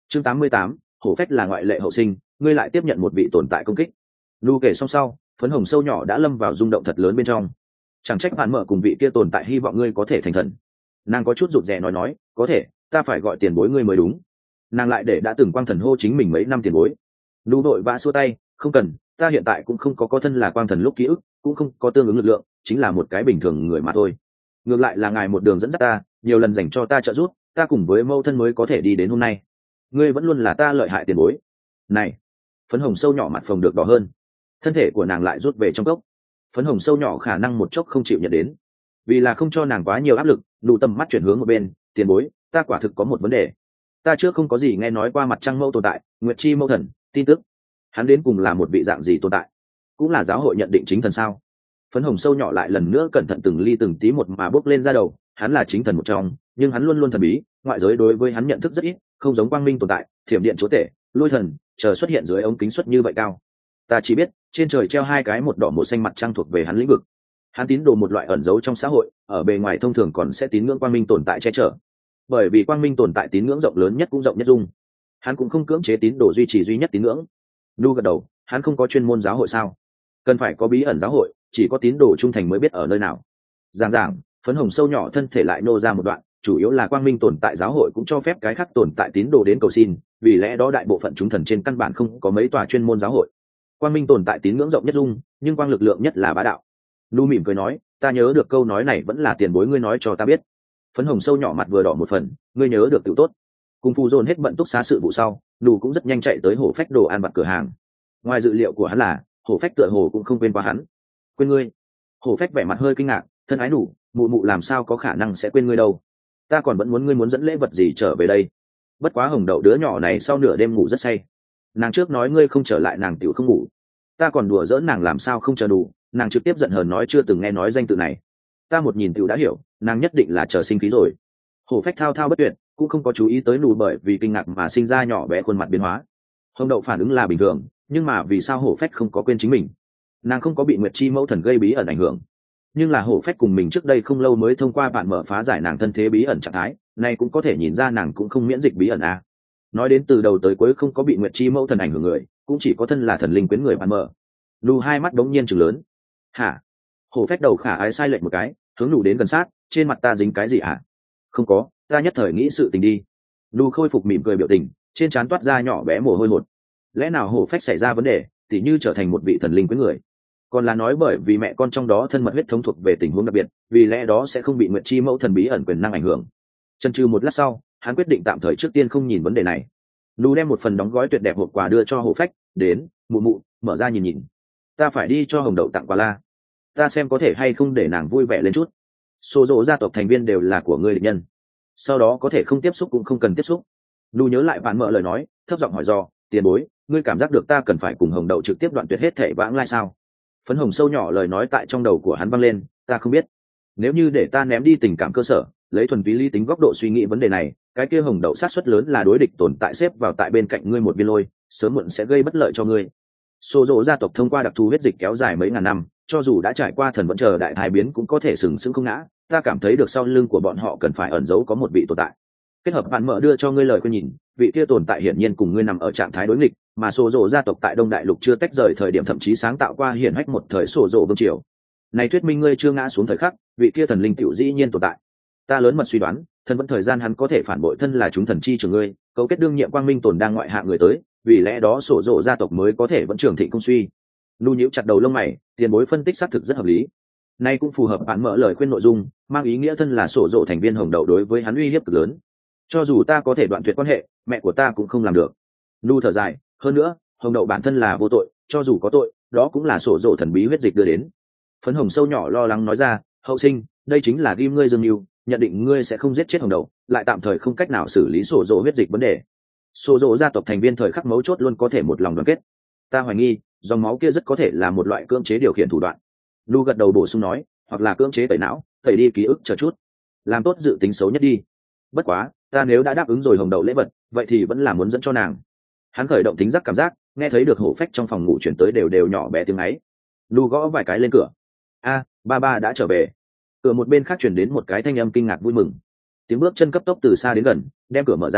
Chương 88, hổ phách là ngoại lệ hậu sinh, ngươi lại tiếp nhận một vị tồn tại công kích. Lu kể xong sau, phấn hồng sâu nhỏ đã lâm vào rung động thật lớn bên trong. Chẳng trách bạn mở cùng vị kia tồn tại hy vọng ngươi có thể thành thần. Nàng có chút rụt rè nói, có thể, ta phải gọi tiền bối ngươi mới đúng. Nàng lại để đã từng quang thần hô chính mình mấy năm tiền bối. Lu đội vã xua tay, không cần, ta hiện tại cũng không có thân là quang thần lúc ký ức, cũng không có tương ứng lực lượng, chính là một cái bình thường người mà thôi. Ngược lại là ngài một đường dẫn dắt ta, nhiều lần dành cho ta trợ giúp, ta cùng với mâu thân mới có thể đi đến hôm nay. Ngươi vẫn luôn là ta lợi hại tiền bối. Này, phấn hồng sâu nhỏ mặt phồng được đỏ hơn, thân thể của nàng lại rút về trong cốc. Phấn hồng sâu nhỏ khả năng một chốc không chịu nhận đến, vì là không cho nàng quá nhiều áp lực, nụ tầm mắt chuyển hướng một bên. Tiền bối, ta quả thực có một vấn đề. Ta trước không có gì nghe nói qua mặt trăng mâu tồn tại, nguyệt chi mâu thần tin tức. Hắn đến cùng là một vị dạng gì tồn tại? Cũng là giáo hội nhận định chính thần sao? Phấn hồng sâu nhỏ lại lần nữa cẩn thận từng ly từng tí một mà bước lên ra đầu. Hắn là chính thần một trong, nhưng hắn luôn luôn thần bí, ngoại giới đối với hắn nhận thức rất ít, không giống quang minh tồn tại, thiểm điện chúa tể, lôi thần chờ xuất hiện dưới ống kính suất như vậy cao. Ta chỉ biết trên trời treo hai cái một đỏ một xanh mặt trăng thuộc về hắn lĩnh vực. Hắn tín đồ một loại ẩn giấu trong xã hội, ở bề ngoài thông thường còn sẽ tín ngưỡng quang minh tồn tại che chở, bởi vì quang minh tồn tại tín ngưỡng rộng lớn nhất cũng rộng nhất dung. Hắn cũng không cưỡng chế tín đồ duy trì duy nhất tín ngưỡng. Lu gật đầu, hắn không có chuyên môn giáo hội sao? Cần phải có bí ẩn giáo hội, chỉ có tín đồ trung thành mới biết ở nơi nào. Giảng, phấn hồng sâu nhỏ thân thể lại nô ra một đoạn, chủ yếu là quang minh tồn tại giáo hội cũng cho phép cái khác tồn tại tín đồ đến cầu xin, vì lẽ đó đại bộ phận chúng thần trên căn bản không có mấy tòa chuyên môn giáo hội. Quang minh tồn tại tín ngưỡng rộng nhất dung, nhưng quang lực lượng nhất là bá đạo. Lu mỉm cười nói, ta nhớ được câu nói này vẫn là tiền bối ngươi nói cho ta biết. Phấn hồng sâu nhỏ mặt vừa đỏ một phần, ngươi nhớ được tự tốt. Cùng phu dồn hết bận túc xá sự vụ sau, Lu cũng rất nhanh chạy tới hổ phách đồ ăn vặt cửa hàng. Ngoài dự liệu của hắn là, hổ phách tựa hồ cũng không quên qua hắn. Quên ngươi? Hổ phách vẻ mặt hơi kinh ngạc, thân ái đủ, mụ mụ làm sao có khả năng sẽ quên ngươi đâu? Ta còn vẫn muốn ngươi muốn dẫn lễ vật gì trở về đây. Bất quá hồng đậu đứa nhỏ này sau nửa đêm ngủ rất say. Nàng trước nói ngươi không trở lại nàng tiểu không ngủ. Ta còn đùa giỡn nàng làm sao không chờ đủ, nàng trực tiếp giận hờn nói chưa từng nghe nói danh tự này. Ta một nhìn tiểu đã hiểu, nàng nhất định là chờ sinh khí rồi. Hổ phách thao thao bất tuyệt, cũng không có chú ý tới nụ bởi vì kinh ngạc mà sinh ra nhỏ bé khuôn mặt biến hóa. Hồng đậu phản ứng là bình thường, nhưng mà vì sao hổ phách không có quên chính mình? Nàng không có bị nguyệt chi mẫu thần gây bí ẩn ảnh hưởng, nhưng là hổ phách cùng mình trước đây không lâu mới thông qua bạn mở phá giải nàng thân thế bí ẩn trạng thái này, cũng có thể nhìn ra nàng cũng không miễn dịch bí ẩn a. Nói đến từ đầu tới cuối không có bị nguyệt chi mẫu thần ảnh hưởng người, cũng chỉ có thân là thần linh quyến người bạn mở. Lù hai mắt đống nhiên chừng lớn. Hả? Hổ phách đầu khả ái sai lệch một cái, hướng lù đến gần sát, trên mặt ta dính cái gì hả? Không có, ta nhất thời nghĩ sự tình đi. Lù khôi phục mỉm cười biểu tình, trên trán toát ra nhỏ bé mồ hôi hột. Lẽ nào hổ phách xảy ra vấn đề, tỉ như trở thành một vị thần linh quyến người? Còn là nói bởi vì mẹ con trong đó thân mật huyết thống thuộc về tình huống đặc biệt, vì lẽ đó sẽ không bị nguyệt chi mẫu thần bí ẩn quyền năng ảnh hưởng. Chần chừ một lát sau, hắn quyết định tạm thời trước tiên không nhìn vấn đề này. Lù đem một phần đóng gói tuyệt đẹp hộp quà đưa cho hổ phách, đến, mụ mụ, mở ra nhìn nhìn. Ta phải đi cho hồng đậu tặng quà la. Ta xem có thể hay không để nàng vui vẻ lên chút. Số rộ gia tộc thành viên đều là của ngươi địch nhân, sau đó có thể không tiếp xúc cũng không cần tiếp xúc. Lù nhớ lại bạn mợ lời nói, thấp giọng hỏi do, tiền bối, ngươi cảm giác được ta cần phải cùng hồng đậu trực tiếp đoạn tuyệt hết thể vãng lai sao? Phấn hồng sâu nhỏ lời nói tại trong đầu của hắn vang lên, ta không biết. Nếu như để ta ném đi tình cảm cơ sở, lấy thuần túy lý tính góc độ suy nghĩ vấn đề này, cái kia hồng đậu sát suất lớn là đối địch tồn tại xếp vào tại bên cạnh ngươi một viên lôi, sớm muộn sẽ gây bất lợi cho ngươi. Sô dỗ gia tộc thông qua đặc thù huyết dịch kéo dài mấy ngàn năm, cho dù đã trải qua thần vẫn chờ đại thái biến cũng có thể sừng sững không ngã. Ta cảm thấy được sau lưng của bọn họ cần phải ẩn giấu có một vị tồn tại. Kết hợp bạn mở đưa cho ngươi lời khuyên nhìn, vị kia tồn tại hiển nhiên cùng ngươi nằm ở trạng thái đối nghịch, mà sổ rộ gia tộc tại Đông Đại Lục chưa tách rời thời điểm thậm chí sáng tạo qua hiển hách một thời sổ rộ vương triều. Này thuyết minh ngươi chưa ngã xuống thời khắc, vị kia thần linh tiểu dĩ nhiên tồn tại. Ta lớn mật suy đoán, thần vẫn thời gian hắn có thể phản bội thân là chúng thần chi trưởng ngươi, cấu kết đương nhiệm quang minh tồn đang ngoại hạ người tới, vì lẽ đó sổ rộ gia tộc mới có thể vẫn trường thịnh không suy. Nu nhíu chặt đầu lông mày, tiền bối phân tích xác thực rất hợp lý. Nay cũng phù hợp bạn mở lời khuyên nội dung, mang ý nghĩa thân là sổ rộ thành viên hồng đậu đối với hắn uy hiếp cực lớn. Cho dù ta có thể đoạn tuyệt quan hệ, mẹ của ta cũng không làm được. Nu thở dài, hơn nữa, hồng đậu bản thân là vô tội, cho dù có tội, đó cũng là sổ rộ thần bí huyết dịch đưa đến. Phấn hồng sâu nhỏ lo lắng nói ra, hậu sinh, đây chính là ghim ngươi dương mưu, nhận định ngươi sẽ không giết chết hồng đậu, lại tạm thời không cách nào xử lý sổ rộ huyết dịch vấn đề. Sổ rộ gia tộc thành viên thời khắc mấu chốt luôn có thể một lòng đoàn kết. Ta hoài nghi, dòng máu kia rất có thể là một loại cưỡng chế điều khiển thủ đoạn. Nu gật đầu bổ sung nói, hoặc là cưỡng chế tẩy não, tẩy đi ký ức chờ chút, làm tốt dự tính xấu nhất đi. Bất quá, ta nếu đã đáp ứng rồi hồng đậu lễ vật, vậy thì vẫn là muốn dẫn cho nàng. Hắn khởi động tính giác cảm giác, nghe thấy được hổ phách trong phòng ngủ chuyển tới đều đều nhỏ bé tiếng ấy. Nu gõ vài cái lên cửa. A, ba ba đã trở về. Cửa một bên khác chuyển đến một cái thanh âm kinh ngạc vui mừng. Tiếng bước chân cấp tốc từ xa đến gần, đem cửa mở ra,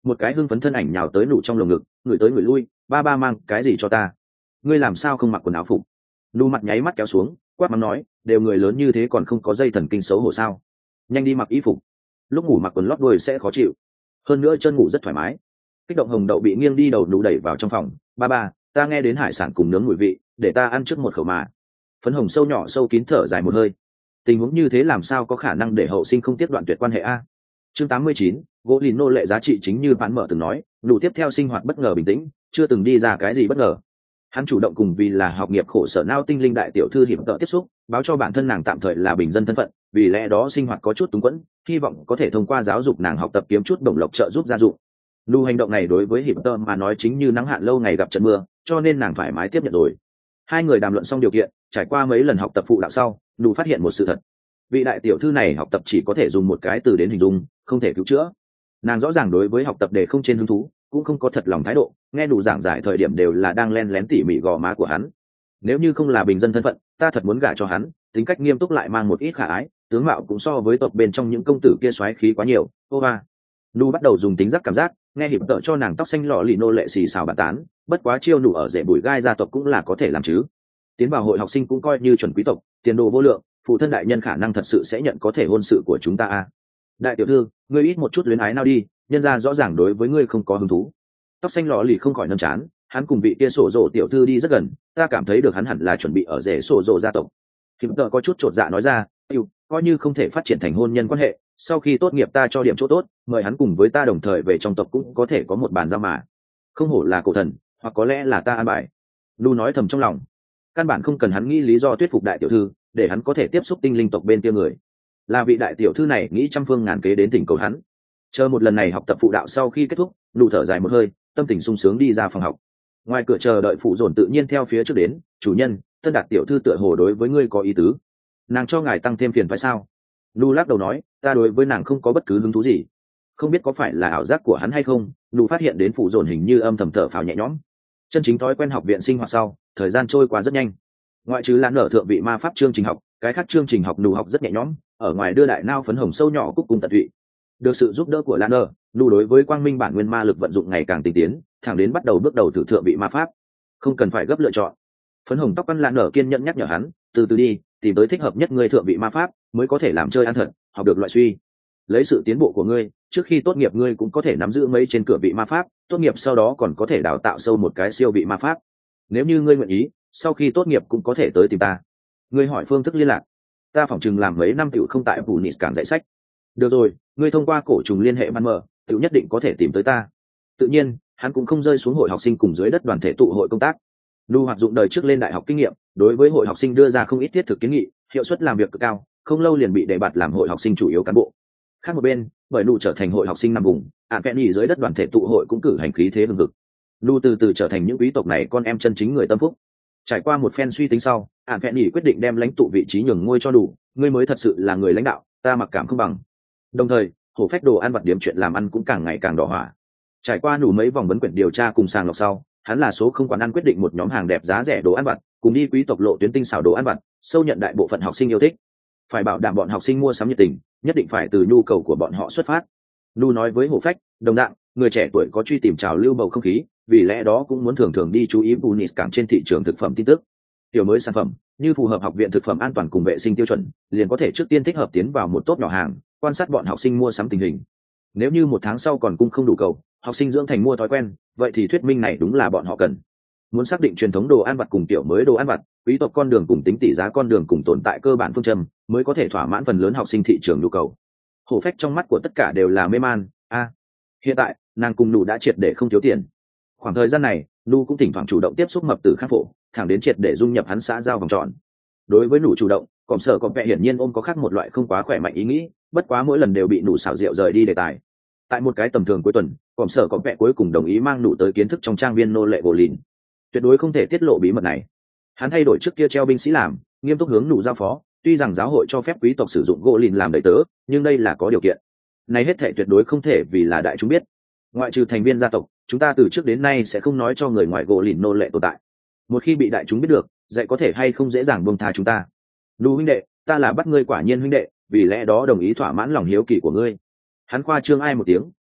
một cái hưng phấn thân ảnh nhào tới nụ trong lồng ngực, người tới người lui, ba ba mang cái gì cho ta? Ngươi làm sao không mặc quần áo phục? Nụ mặt nháy mắt kéo xuống, quát mắng nói, đều người lớn như thế còn không có dây thần kinh xấu hổ sao? Nhanh đi mặc y phục, lúc ngủ mặc quần lót đuôi sẽ khó chịu, hơn nữa chân ngủ rất thoải mái. Kích động hồng đậu bị nghiêng đi đầu nụ đẩy vào trong phòng. Ba ba, ta nghe đến hải sản cùng nướng mùi vị, để ta ăn trước một khẩu mà. Phấn hồng sâu nhỏ sâu kín thở dài một hơi. Tình huống như thế làm sao có khả năng để hậu sinh không tiếp đoạn tuyệt quan hệ a? Chương 89, gỗ lìn nô lệ giá trị chính như bạn mở từng nói, nụ tiếp theo sinh hoạt bất ngờ bình tĩnh, chưa từng đi ra cái gì bất ngờ. Hắn chủ động cùng vì là học nghiệp khổ sở nao tinh linh đại tiểu thư hiểm tợ tiếp xúc, báo cho bản thân nàng tạm thời là bình dân thân phận, vì lẽ đó sinh hoạt có chút túng quẫn, hy vọng có thể thông qua giáo dục nàng học tập kiếm chút đồng lộc trợ giúp gia dụng. Nụ hành động này đối với hiểm tợ mà nói chính như nắng hạn lâu ngày gặp trận mưa, cho nên nàng thoải mái tiếp nhận rồi. Hai người đàm luận xong điều kiện, trải qua mấy lần học tập phụ đạo sau, nụ phát hiện một sự thật. Vị đại tiểu thư này học tập chỉ có thể dùng một cái từ đến hình dung, không thể cứu chữa. Nàng rõ ràng đối với học tập đề không trên hứng thú, cũng không có thật lòng thái độ, nghe đủ giảng giải thời điểm đều là đang len lén tỉ mỉ gò má của hắn. Nếu như không là bình dân thân phận, ta thật muốn gả cho hắn, tính cách nghiêm túc lại mang một ít khả ái, tướng mạo cũng so với tộc bên trong những công tử kia xoáy khí quá nhiều. Ô ba, nu bắt đầu dùng tính giác cảm giác, nghe hiệp tợ cho nàng tóc xanh lọ lì nô lệ xì xào bàn tán, bất quá chiêu nụ ở rễ bùi gai gia tộc cũng là có thể làm chứ. Tiến vào hội học sinh cũng coi như chuẩn quý tộc, tiền đồ vô lượng, phụ thân đại nhân khả năng thật sự sẽ nhận có thể hôn sự của chúng ta à. Đại tiểu thư, ngươi ít một chút luyến ái nào đi, nhân ra rõ ràng đối với ngươi không có hứng thú. Tóc xanh lọ lì không khỏi nâm chán, hắn cùng vị kia sổ rộ tiểu thư đi rất gần, ta cảm thấy được hắn hẳn là chuẩn bị ở rể sổ rộ gia tộc. Hiệp tợ có chút chột dạ nói ra, coi như không thể phát triển thành hôn nhân quan hệ, sau khi tốt nghiệp ta cho điểm chỗ tốt, mời hắn cùng với ta đồng thời về trong tộc cũng có thể có một bàn giao mà. Không hổ là cổ thần, hoặc có lẽ là ta an bài. Lu nói thầm trong lòng, căn bản không cần hắn nghĩ lý do thuyết phục đại tiểu thư, để hắn có thể tiếp xúc tinh linh tộc bên kia người. Là vị đại tiểu thư này nghĩ trăm phương ngàn kế đến thỉnh cầu hắn. Chờ một lần này học tập phụ đạo sau khi kết thúc, Lu thở dài một hơi, tâm tình sung sướng đi ra phòng học. Ngoài cửa chờ đợi phụ dồn tự nhiên theo phía trước đến, chủ nhân, tân đạt tiểu thư tựa hồ đối với ngươi có ý tứ, nàng cho ngài tăng thêm phiền phải sao? Lu lắc đầu nói, ta đối với nàng không có bất cứ hứng thú gì. Không biết có phải là ảo giác của hắn hay không, Lu phát hiện đến phụ dồn hình như âm thầm thở phào nhẹ nhõm. Chân chính thói quen học viện sinh hoạt sau, thời gian trôi qua rất nhanh. Ngoại trừ lan nở thượng vị ma pháp chương trình học, cái khác chương trình học Lu học rất nhẹ nhõm, ở ngoài đưa đại nao phấn hồng sâu nhỏ cúc cùng tận tụy. Được sự giúp đỡ của lan nở, Lu đối với quang minh bản nguyên ma lực vận dụng ngày càng tinh tiến, thẳng đến bắt đầu bước đầu thử thượng vị ma pháp. Không cần phải gấp lựa chọn. Phấn hồng tóc ăn lan nở kiên nhẫn nhắc nhở hắn, từ từ đi, tìm tới thích hợp nhất ngươi thượng vị ma pháp mới có thể làm chơi ăn thật, học được loại suy. Lấy sự tiến bộ của ngươi, trước khi tốt nghiệp ngươi cũng có thể nắm giữ mấy trên cửa vị ma pháp, tốt nghiệp sau đó còn có thể đào tạo sâu một cái siêu vị ma pháp. Nếu như ngươi nguyện ý, sau khi tốt nghiệp cũng có thể tới tìm ta. Ngươi hỏi phương thức liên lạc, ta phỏng chừng làm mấy năm tiểu không tại Punis cảng dạy sách. Được rồi, ngươi thông qua cổ trùng liên hệ ban mở, tiểu nhất định có thể tìm tới ta. Tự nhiên, hắn cũng không rơi xuống hội học sinh cùng dưới đất đoàn thể tụ hội công tác. Lu hoạt dụng đời trước lên đại học kinh nghiệm, đối với hội học sinh đưa ra không ít thiết thực kiến nghị, hiệu suất làm việc cực cao, không lâu liền bị đề bạt làm hội học sinh chủ yếu cán bộ. Khác một bên, bởi Lu trở thành hội học sinh nằm vùng, Penny dưới đất đoàn thể tụ hội cũng cử hành khí thế hừng hực. Lu từ từ trở thành những quý tộc này con em chân chính người tâm phúc. Trải qua một phen suy tính sau, Penny quyết định đem lãnh tụ vị trí nhường ngôi cho đủ, ngươi mới thật sự là người lãnh đạo, ta mặc cảm không bằng. Đồng thời, hổ phách đồ ăn vặt điểm chuyện làm ăn cũng càng ngày càng đỏ hỏa. Trải qua đủ mấy vòng vấn quyển điều tra cùng sàng lọc sau, hắn là số không quán ăn quyết định một nhóm hàng đẹp giá rẻ đồ ăn vặt, cùng đi quý tộc lộ tuyến tinh xảo đồ ăn vặt, sâu nhận đại bộ phận học sinh yêu thích. Phải bảo đảm bọn học sinh mua sắm nhiệt tình, nhất định phải từ nhu cầu của bọn họ xuất phát. Nu nói với Hổ Phách, đồng dạng, người trẻ tuổi có truy tìm trào lưu bầu không khí, vì lẽ đó cũng muốn thường thường đi chú ý Punis cảng trên thị trường thực phẩm tin tức. Tiểu mới sản phẩm, như phù hợp học viện thực phẩm an toàn cùng vệ sinh tiêu chuẩn, liền có thể trước tiên thích hợp tiến vào một tốt nhỏ hàng, quan sát bọn học sinh mua sắm tình hình. Nếu như một tháng sau còn cung không đủ cầu, học sinh dưỡng thành mua thói quen, vậy thì thuyết minh này đúng là bọn họ cần. Muốn xác định truyền thống đồ ăn vặt cùng tiểu mới đồ ăn vặt, quý tộc con đường cùng tính tỷ giá con đường cùng tồn tại cơ bản phương châm, mới có thể thỏa mãn phần lớn học sinh thị trường nhu cầu. Hổ Phách trong mắt của tất cả đều là mê man. Hiện tại nàng cùng Nụ đã triệt để không thiếu tiền. Khoảng thời gian này, Nụ cũng thỉnh thoảng chủ động tiếp xúc mập tử khắc phổ, thẳng đến triệt để dung nhập hắn xã giao vòng tròn. Đối với Nụ chủ động, Cỏm Sở có vẻ hiển nhiên ôm có khác một loại không quá khỏe mạnh ý nghĩ, bất quá mỗi lần đều bị Nụ xảo diệu rời đi đề tài. Tại một cái tầm thường cuối tuần, Cỏm Sở có vẻ cuối cùng đồng ý mang Nụ tới kiến thức trong trang viên nô lệ gỗ lìn. Tuyệt đối không thể tiết lộ bí mật này. Hắn thay đổi trước kia treo binh sĩ làm, nghiêm túc hướng Nụ giao phó, tuy rằng giáo hội cho phép quý tộc sử dụng gỗ lìn làm đầy tớ, nhưng đây là có điều kiện. Này hết thảy tuyệt đối không thể vì là đại chúng biết. Ngoại trừ thành viên gia tộc, chúng ta từ trước đến nay sẽ không nói cho người ngoài gỗ lìn nô lệ tồn tại. Một khi bị đại chúng biết được, dạy có thể hay không dễ dàng buông tha chúng ta. Nụ huynh đệ, ta là bắt ngươi quả nhiên huynh đệ, vì lẽ đó đồng ý thỏa mãn lòng hiếu kỳ của ngươi. Hắn khoa trương ai một tiếng,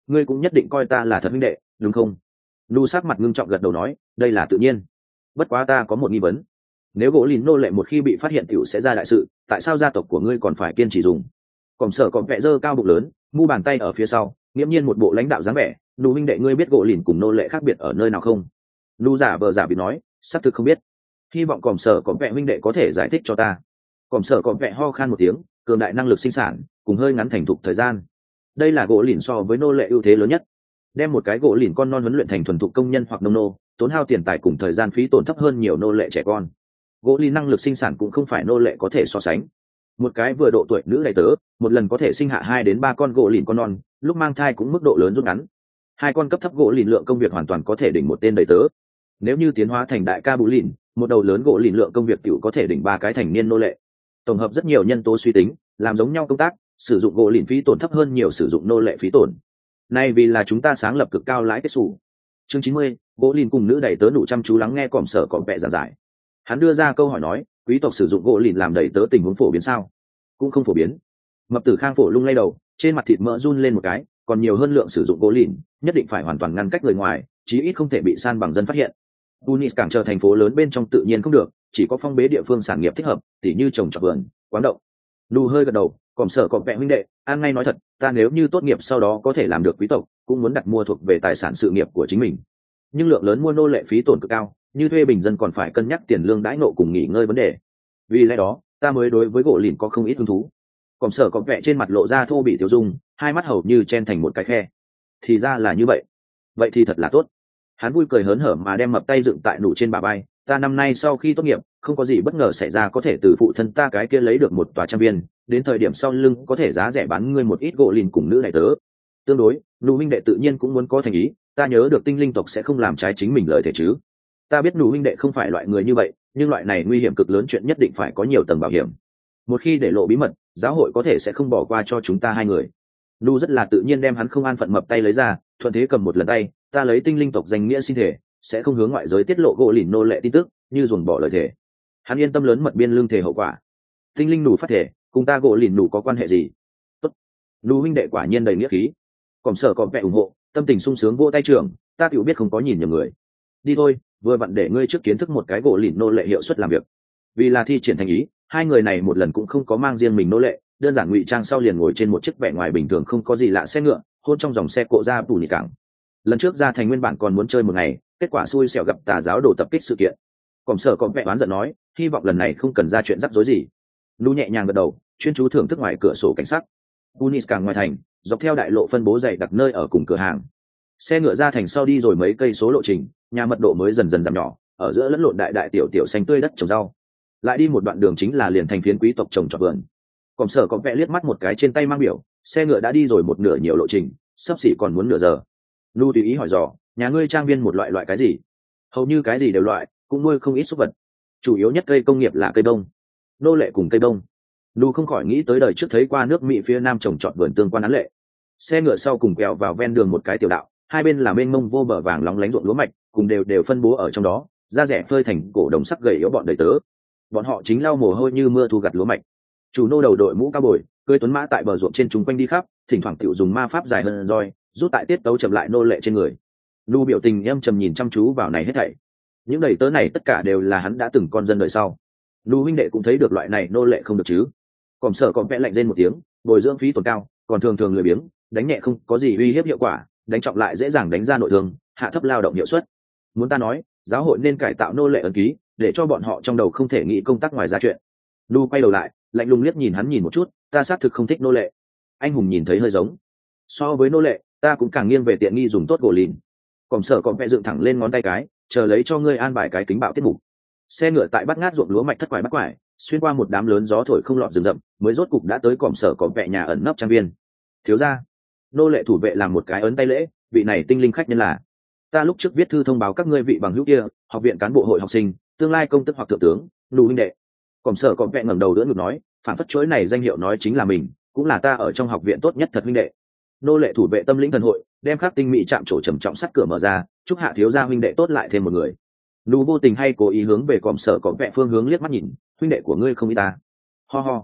ngươi cũng nhất định coi ta là thật huynh đệ đúng không? Nu sắc mặt ngưng trọng gật đầu nói, đây là tự nhiên. Bất quá ta có một nghi vấn, nếu gỗ lìn nô lệ một khi bị phát hiện tiểu sẽ ra đại sự, tại sao gia tộc của ngươi còn phải kiên trì dùng? Còm sở cọp vẹ dơ cao bụng lớn, mu bàn tay ở phía sau, nghiễm nhiên một bộ lãnh đạo dáng vẻ. Nu huynh đệ, ngươi biết gỗ lìn cùng nô lệ khác biệt ở nơi nào không? Nu giả vờ giả bị nói, xác thực không biết. Hy vọng còm sở cọp vẹ huynh đệ có thể giải thích cho ta. Còm sở cọp vẹ ho khan một tiếng, cường đại năng lực sinh sản cùng hơi ngắn thành thục thời gian, đây là gỗ lìn so với nô lệ ưu thế lớn nhất. Đem một cái gỗ lìn con non huấn luyện thành thuần thục công nhân hoặc nông nô, tốn hao tiền tài cùng thời gian phí tổn thấp hơn nhiều nô lệ trẻ con. Gỗ lìn năng lực sinh sản cũng không phải nô lệ có thể so sánh. Một cái vừa độ tuổi nữ đầy tớ một lần có thể sinh hạ 2 đến 3 con gỗ lìn con non, lúc mang thai cũng mức độ lớn rút ngắn. 2 con cấp thấp gỗ lìn lượng công việc hoàn toàn có thể đỉnh một tên đầy tớ. Nếu như tiến hóa thành đại ca bù lìn, một đầu lớn gỗ lìn lượng công việc tiểu có thể đỉnh 3 cái thành niên nô lệ. Tổng hợp rất nhiều nhân tố suy tính, làm giống nhau công tác, sử dụng gỗ lìn phí tổn thấp hơn nhiều sử dụng nô lệ phí tổn. Nay vì là chúng ta sáng lập cực cao lãi kết xù. Chương 90, gỗ lìn cùng nữ đầy tớ nụ chăm chú lắng nghe còm sở cọp vẹ giảng giải. Hắn đưa ra câu hỏi nói, quý tộc sử dụng gỗ lìn làm đầy tớ tình huống phổ biến sao? Cũng không phổ biến. Mập tử Khang phổ lung lay đầu, trên mặt thịt mỡ run lên một cái, còn nhiều hơn lượng sử dụng gỗ lìn, nhất định phải hoàn toàn ngăn cách người ngoài, chí ít không thể bị san bằng dân phát hiện. Tunis càng trở thành phố lớn bên trong tự nhiên không được, chỉ có phong bế địa phương sản nghiệp thích hợp, tỉ như trồng trọt vườn, quán động. Lu hơi gật đầu, còm sở cọp vẹ huynh đệ, an ngay nói thật, ta nếu như tốt nghiệp sau đó có thể làm được quý tộc, cũng muốn đặt mua thuộc về tài sản sự nghiệp của chính mình. Nhưng lượng lớn mua nô lệ phí tổn cực cao, như thuê bình dân còn phải cân nhắc tiền lương đãi nộ cùng nghỉ ngơi vấn đề. Vì lẽ đó, ta mới đối với gỗ lìn có không ít hứng thú. Còm sở cọp vẹ trên mặt lộ ra thô bị tiêu dung, hai mắt hầu như chen thành một cái khe. Thì ra là như vậy. Vậy thì thật là tốt. Hắn vui cười hớn hở mà đem mập tay dựng tại nụ trên bả vai, ta năm nay sau khi tốt nghiệp, không có gì bất ngờ xảy ra có thể từ phụ thân ta cái kia lấy được một tòa trang viên, đến thời điểm sau lưng có thể giá rẻ bán ngươi một ít gỗ lìn cùng nữ đại tớ. Tương đối, nụ huynh đệ tự nhiên cũng muốn có thành ý, ta nhớ được tinh linh tộc sẽ không làm trái chính mình lời thể chứ. Ta biết nụ huynh đệ không phải loại người như vậy, nhưng loại này nguy hiểm cực lớn, chuyện nhất định phải có nhiều tầng bảo hiểm. Một khi để lộ bí mật, giáo hội có thể sẽ không bỏ qua cho chúng ta hai người. Nụ rất là tự nhiên đem hắn không an phận mập tay lấy ra, thuận thế cầm một lần tay, ta lấy tinh linh tộc danh nghĩa xin thể, sẽ không hướng ngoại giới tiết lộ gỗ lìn nô lệ tin tức, như dồn bỏ lời thể. Hắn yên tâm lớn mật biên lương thể hậu quả. Tinh linh nụ phát thể, cùng ta gỗ lìn nụ có quan hệ gì? Tốt. Nụ huynh đệ quả nhiên đầy nghĩa khí. Còm sở cọp vẹ ủng hộ, tâm tình sung sướng vỗ tay trưởng, ta tiểu biết không có nhìn nhầm người. Đi thôi, vừa vặn để ngươi trước kiến thức một cái gỗ lìn nô lệ hiệu suất làm việc. Vì là thi triển thành ý, hai người này một lần cũng không có mang riêng mình nô lệ, đơn giản ngụy trang sau liền ngồi trên một chiếc vẻ ngoài bình thường không có gì lạ xe ngựa, hôn trong dòng xe cộ ra bù nhị cảng. Lần trước ra thành nguyên bản còn muốn chơi một ngày, kết quả xui xẻo gặp tà giáo đồ tập kích sự kiện. Còm sở cọp vẹ oán giận nói, hy vọng lần này không cần ra chuyện rắc rối gì. Lu nhẹ nhàng gật đầu, chuyên chú thưởng thức ngoài cửa sổ cảnh sát. Tunis càng ngoài thành, dọc theo đại lộ phân bố dày đặc nơi ở cùng cửa hàng. Xe ngựa ra thành sau đi rồi mấy cây số lộ trình, nhà mật độ mới dần dần giảm nhỏ, ở giữa lẫn lộn đại đại tiểu tiểu xanh tươi đất trồng rau. Lại đi một đoạn đường chính là liền thành phiến quý tộc trồng trọt vườn. Còm sở cọp vẹ liếc mắt một cái trên tay mang biểu, xe ngựa đã đi rồi một nửa nhiều lộ trình, sắp xỉ còn muốn nửa giờ. Lu tùy ý hỏi dò, nhà ngươi trang viên một loại cái gì? Hầu như cái gì đều loại, cũng nuôi không ít súc vật. Chủ yếu nhất cây công nghiệp là cây bông, nô lệ cùng cây bông. Lu không khỏi nghĩ tới đời trước thấy qua nước Mỹ phía Nam trồng trọt vườn tương quan án lệ. Xe ngựa sau cùng quẹo vào ven đường một cái tiểu đạo, hai bên là mênh mông vô bờ vàng lóng lánh ruộng lúa mạch, cùng đều phân bố ở trong đó, da rẻ phơi thành cổ đồng sắc gầy yếu bọn đầy tớ. Bọn họ chính lau mồ hôi như mưa thu gặt lúa mạch. Chủ nô đầu đội mũ cao bồi, cưỡi tuấn mã tại bờ ruộng trên chúng quanh đi khắp, thỉnh thoảng tiểu dùng ma pháp dài hơn roi, rút tại tiết tấu chậm lại nô lệ trên người. Lu biểu tình âm trầm nhìn chăm chú vào này hết thảy. Những đầy tớ này tất cả đều là hắn đã từng con dân đời sau. Lu huynh đệ cũng thấy được loại này nô lệ không được chứ? Còm sở còn vẽ lạnh lên một tiếng, bồi dưỡng phí tổn cao, còn thường thường lười biếng, đánh nhẹ không có gì uy hiếp hiệu quả, đánh trọng lại dễ dàng đánh ra nội thương, hạ thấp lao động hiệu suất. Muốn ta nói, giáo hội nên cải tạo nô lệ ấn ký, để cho bọn họ trong đầu không thể nghĩ công tác ngoài ra chuyện. Lu quay đầu lại, lạnh lùng liếc nhìn hắn nhìn một chút, ta xác thực không thích nô lệ. Anh hùng nhìn thấy hơi giống. So với nô lệ, ta cũng càng nghiêng về tiện nghi dùng tốt gỗ lìn. Còm sở còn vẽ dựng thẳng lên ngón tay cái, chờ lấy cho ngươi an bài cái kính bạo tiết mục. Xe ngựa tại bắt ngát ruộng lúa mạch thất quải bắt quải, xuyên qua một đám lớn gió thổi không lọt rừng rậm, mới rốt cục đã tới còm sở còn vẽ nhà ẩn nấp trang viên. Thiếu gia, nô lệ thủ vệ làm một cái ấn tay lễ, vị này tinh linh khách nhân là. Ta lúc trước viết thư thông báo các ngươi vị bằng hữu kia, học viện cán bộ hội học sinh, tương lai công tước hoặc thượng tướng, Nụ huynh đệ. Còm sở còn vẽ ngẩng đầu đỡ ngực nói, phản phất chuỗi này danh hiệu nói chính là mình, cũng là ta ở trong học viện tốt nhất thật huynh đệ. Nô lệ thủ vệ tâm lĩnh thần hội, đem khắc tinh mỹ chạm trổ trầm trọng sắt cửa mở ra, chúc hạ thiếu gia huynh đệ tốt lại thêm một người. Nụ vô tình hay cố ý hướng về còm sở còn vẽ phương hướng liếc mắt nhìn, huynh đệ của ngươi không ý ta. Ho ho.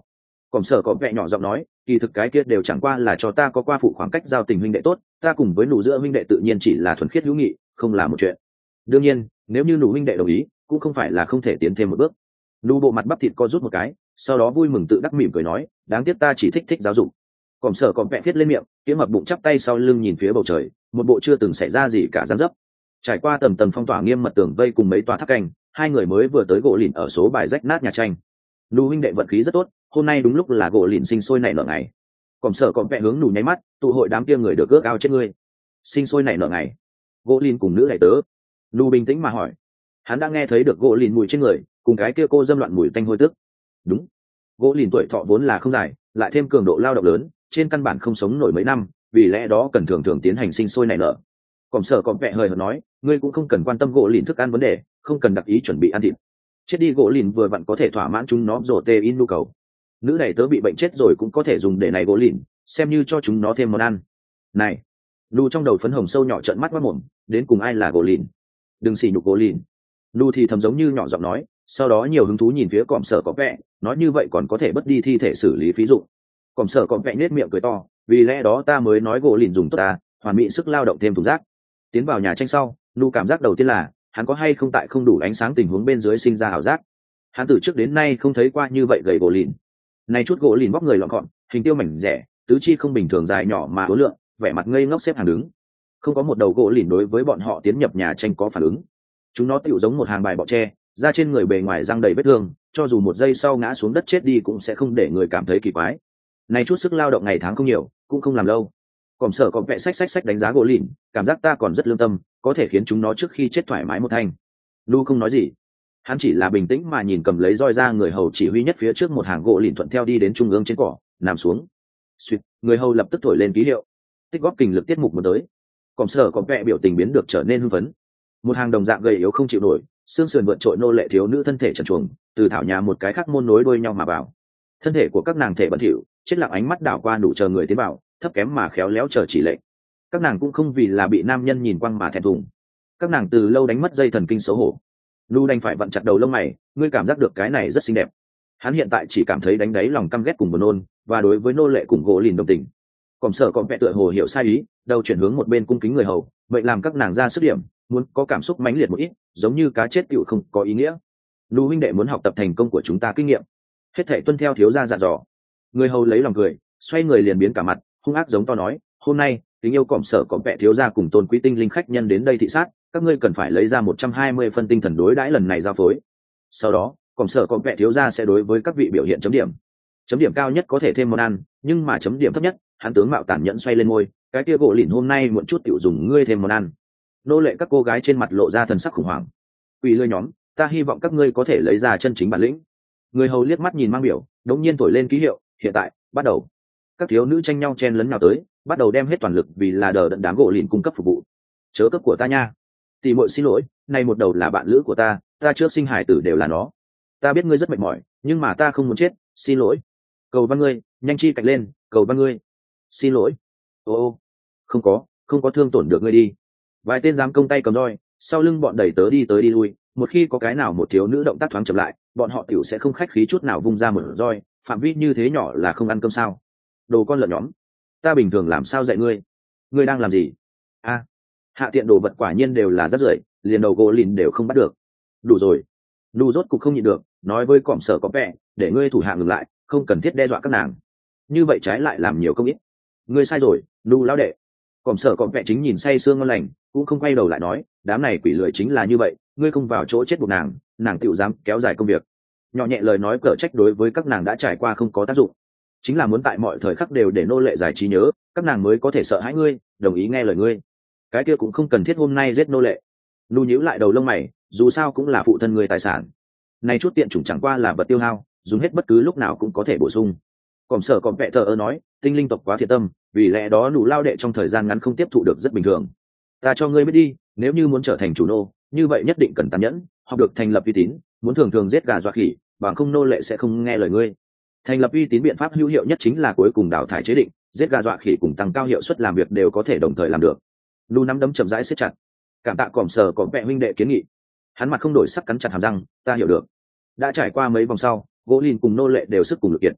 Còm sở có vẻ nhỏ giọng nói, kỳ thực cái kia đều chẳng qua là cho ta có qua phụ khoảng cách giao tình huynh đệ tốt, ta cùng với nụ giữa huynh đệ tự nhiên chỉ là thuần khiết hữu nghị, không là một chuyện. Đương nhiên, nếu như nụ huynh đệ đồng ý, cũng không phải là không thể tiến thêm một bước. Nụ bộ mặt bắp thịt co rút một cái, sau đó vui mừng tự đắc mỉm cười nói, đáng tiếc ta chỉ thích giáo dục. Còm sở có vẻ viết lên miệng, kiếm mập bụng chắp tay sau lưng nhìn phía bầu trời, một bộ chưa từng xảy ra gì cả dáng dấp. Trải qua tầng tầng phong tỏa nghiêm mật tường vây cùng mấy tòa tháp canh, hai người mới vừa tới gỗ lìn ở số bài rách nát nhà tranh. Nụ huynh đệ vận khí rất tốt, hôm nay đúng lúc là gỗ lìn sinh sôi nảy nở ngày. Còm sở có vẻ hướng nụ nháy mắt, tụ hội đám kia người được ước ao chết ngươi. Sinh sôi nảy nở ngày. Gỗ lìn cùng nữ đại tớ. Nụ bình tĩnh mà hỏi. Hắn đã nghe thấy được gỗ lìn mùi trên người, cùng cái kia cô dâm loạn mùi tanh hôi tức. Đúng. Gỗ lìn tuổi thọ vốn là không dài, lại thêm cường độ lao động lớn, trên căn bản không sống nổi mấy năm, vì lẽ đó cần thường thường tiến hành sinh sôi nảy nở. Còm sở có vẻ hơi hợt nói, ngươi cũng không cần quan tâm gỗ lìn thức ăn vấn đề, không cần đặc ý chuẩn bị ăn thịt. Chết đi gỗ lìn vừa vặn có thể thỏa mãn chúng nó rổ tê in nhu cầu. Nữ đầy tớ bị bệnh chết rồi cũng có thể dùng để này gỗ lìn, xem như cho chúng nó thêm món ăn. Này, nụ trong đầu phấn hồng sâu nhỏ trợn mắt mắt mồm, đến cùng ai là gỗ lìn? Đừng xỉ nhục gỗ lìn. Nụ thì thầm giống như nhỏ giọng nói, sau đó nhiều hứng thú nhìn phía còm sở có vẻ, nói như vậy còn có thể bất đi thi thể xử lý phí dụ. Còm sở có vẻ nết miệng cười to, vì lẽ đó ta mới nói gỗ lìn dùng tốt ta, hoàn mỹ sức lao động thêm thùng rác. Tiến vào nhà tranh sau, nụ cảm giác đầu tiên là hắn có hay không tại không đủ ánh sáng tình huống bên dưới sinh ra ảo giác. Hắn từ trước đến nay không thấy qua như vậy gầy gỗ lìn. Này chút gỗ lìn bóc người lọn gọn, hình tiêu mảnh rẻ, tứ chi không bình thường dài nhỏ mà uốn lượn, vẻ mặt ngây ngốc xếp hàng đứng. Không có một đầu gỗ lìn đối với bọn họ tiến nhập nhà tranh có phản ứng. Chúng nó tựu giống một hàng bài bọ tre, da trên người bề ngoài răng đầy vết thương, cho dù một giây sau ngã xuống đất chết đi cũng sẽ không để người cảm thấy kỳ quái. Này chút sức lao động ngày tháng không nhiều, cũng không làm lâu. Còm sở có vẻ sách đánh giá gỗ lìn, cảm giác ta còn rất lương tâm, có thể khiến chúng nó trước khi chết thoải mái một thanh. Lu không nói gì, hắn chỉ là bình tĩnh mà nhìn cầm lấy roi ra người hầu chỉ huy nhất phía trước một hàng gỗ lìn thuận theo đi đến trung ương trên cỏ, nằm xuống. Suýt, người hầu lập tức thổi lên ký hiệu. Tích góp kinh lực tiết mục một tới. Còm sở có vẻ biểu tình biến được trở nên hưng phấn. Một hàng đồng dạng gầy yếu không chịu nổi, xương sườn vượt trội nô lệ thiếu nữ thân thể trần truồng, từ thảo nhà một cái khác môn nối đuôi nhau mà vào. Thân thể của các nàng thể bẩn thỉu, chết lặng ánh mắt đảo qua đủ chờ người tiến vào, thấp kém mà khéo léo chờ chỉ lệnh. Các nàng cũng không vì là bị nam nhân nhìn quăng mà thẹn thùng. Các nàng từ lâu đánh mất dây thần kinh xấu hổ. Lu đành phải vặn chặt đầu lông mày, ngươi cảm giác được cái này rất xinh đẹp. Hắn hiện tại chỉ cảm thấy đánh đáy lòng căm ghét cùng buồn nôn, và đối với nô lệ cùng gỗ lìn đồng tình. Còm sở có vẻ tựa hồ hiểu sai ý, đầu chuyển hướng một bên cung kính người hầu, vậy làm các nàng ra sức điểm, muốn có cảm xúc mãnh liệt một ít, giống như cá chết tựu không có ý nghĩa. Lu huynh đệ muốn học tập thành công của chúng ta kinh nghiệm, hết thảy tuân theo thiếu gia dặn dò. Người hầu lấy lòng cười, xoay người liền biến cả mặt, hung ác giống to nói, hôm nay tình yêu còm sở có vẻ thiếu gia cùng tôn quý tinh linh khách nhân đến đây thị sát, các ngươi cần phải lấy ra 120 phân tinh thần đối đãi lần này giao phối. Sau đó còm sở có vẻ thiếu gia sẽ đối với các vị biểu hiện chấm điểm cao nhất có thể thêm món ăn, nhưng mà chấm điểm thấp nhất, hắn tướng mạo tàn nhẫn xoay lên môi, cái kia gỗ lìn hôm nay muộn chút tiểu dùng ngươi thêm món ăn. Nô lệ các cô gái trên mặt lộ ra thần sắc khủng hoảng. Quỷ lươi nhóm, ta hy vọng các ngươi có thể lấy ra chân chính bản lĩnh. Người hầu liếc mắt nhìn mang biểu, đống nhiên thổi lên ký hiệu, hiện tại bắt đầu. Các thiếu nữ tranh nhau chen lấn nào tới, bắt đầu đem hết toàn lực vì là đờ đẫn đám gỗ lìn cung cấp phục vụ. Chớ cấp của ta nha. Tỷ muội xin lỗi, này một đầu là bạn lữ của ta trước sinh hải tử đều là nó. Ta biết ngươi rất mệt mỏi, nhưng mà ta không muốn chết, xin lỗi. Cầu văn ngươi, nhanh chi cạnh lên, cầu văn ngươi. Xin lỗi. Ô, không có thương tổn được ngươi đi. Vài tên giám công tay cầm roi, sau lưng bọn đẩy tớ đi tới đi lui, một khi có cái nào một thiếu nữ động tác thoáng chậm lại, bọn họ tiểu sẽ không khách khí chút nào vung ra một roi, phạm vi như thế nhỏ là không ăn cơm sao? Đồ con lợn nhóm, ta bình thường làm sao dạy ngươi? Ngươi đang làm gì? A, hạ tiện đồ vật quả nhiên đều là rất rưởi, liền đầu gỗ lìn đều không bắt được. Đủ rồi. Nụ rốt cục không nhịn được, nói với còm sở có vẻ, để ngươi thủ hạ ngừng lại, không cần thiết đe dọa các nàng. Như vậy trái lại làm nhiều công ít. Ngươi sai rồi, Nụ lão đệ. Còm sở có vẻ chính nhìn say sương ngon lành, cũng không quay đầu lại nói, đám này quỷ lười chính là như vậy, ngươi không vào chỗ chết buộc nàng tiểu dám kéo dài công việc. Nhỏ nhẹ lời nói cở trách đối với các nàng đã trải qua không có tác dụng, chính là muốn tại mọi thời khắc đều để nô lệ giải trí nhớ, các nàng mới có thể sợ hãi ngươi, đồng ý nghe lời ngươi. Cái kia cũng không cần thiết hôm nay giết nô lệ. Nụ nhíu lại đầu lông mày, dù sao cũng là phụ thân người tài sản, này chút tiện chủng chẳng qua là vật tiêu hao, dùng hết bất cứ lúc nào cũng có thể bổ sung. Còm sở còn vẽ thờ ơ nói, tinh linh tộc quá thiệt tâm, vì lẽ đó Nụ lao đệ trong thời gian ngắn không tiếp thụ được rất bình thường. Ta cho ngươi biết đi, nếu như muốn trở thành chủ nô, như vậy nhất định cần tàn nhẫn, học được thành lập uy tín, muốn thường thường giết gà dọa khỉ, bằng không nô lệ sẽ không nghe lời ngươi. Thành lập uy tín biện pháp hữu hiệu nhất chính là cuối cùng đào thải chế định, giết gà dọa khỉ cùng tăng cao hiệu suất làm việc đều có thể đồng thời làm được. Nụ nắm đấm chậm rãi siết chặt. Cảm tạ còm sở có vẽ huynh đệ kiến nghị. Hắn mặt không đổi sắc cắn chặt hàm răng, ta hiểu được. Đã trải qua mấy vòng sau, gỗ lìn cùng nô lệ đều sức cùng lực kiệt.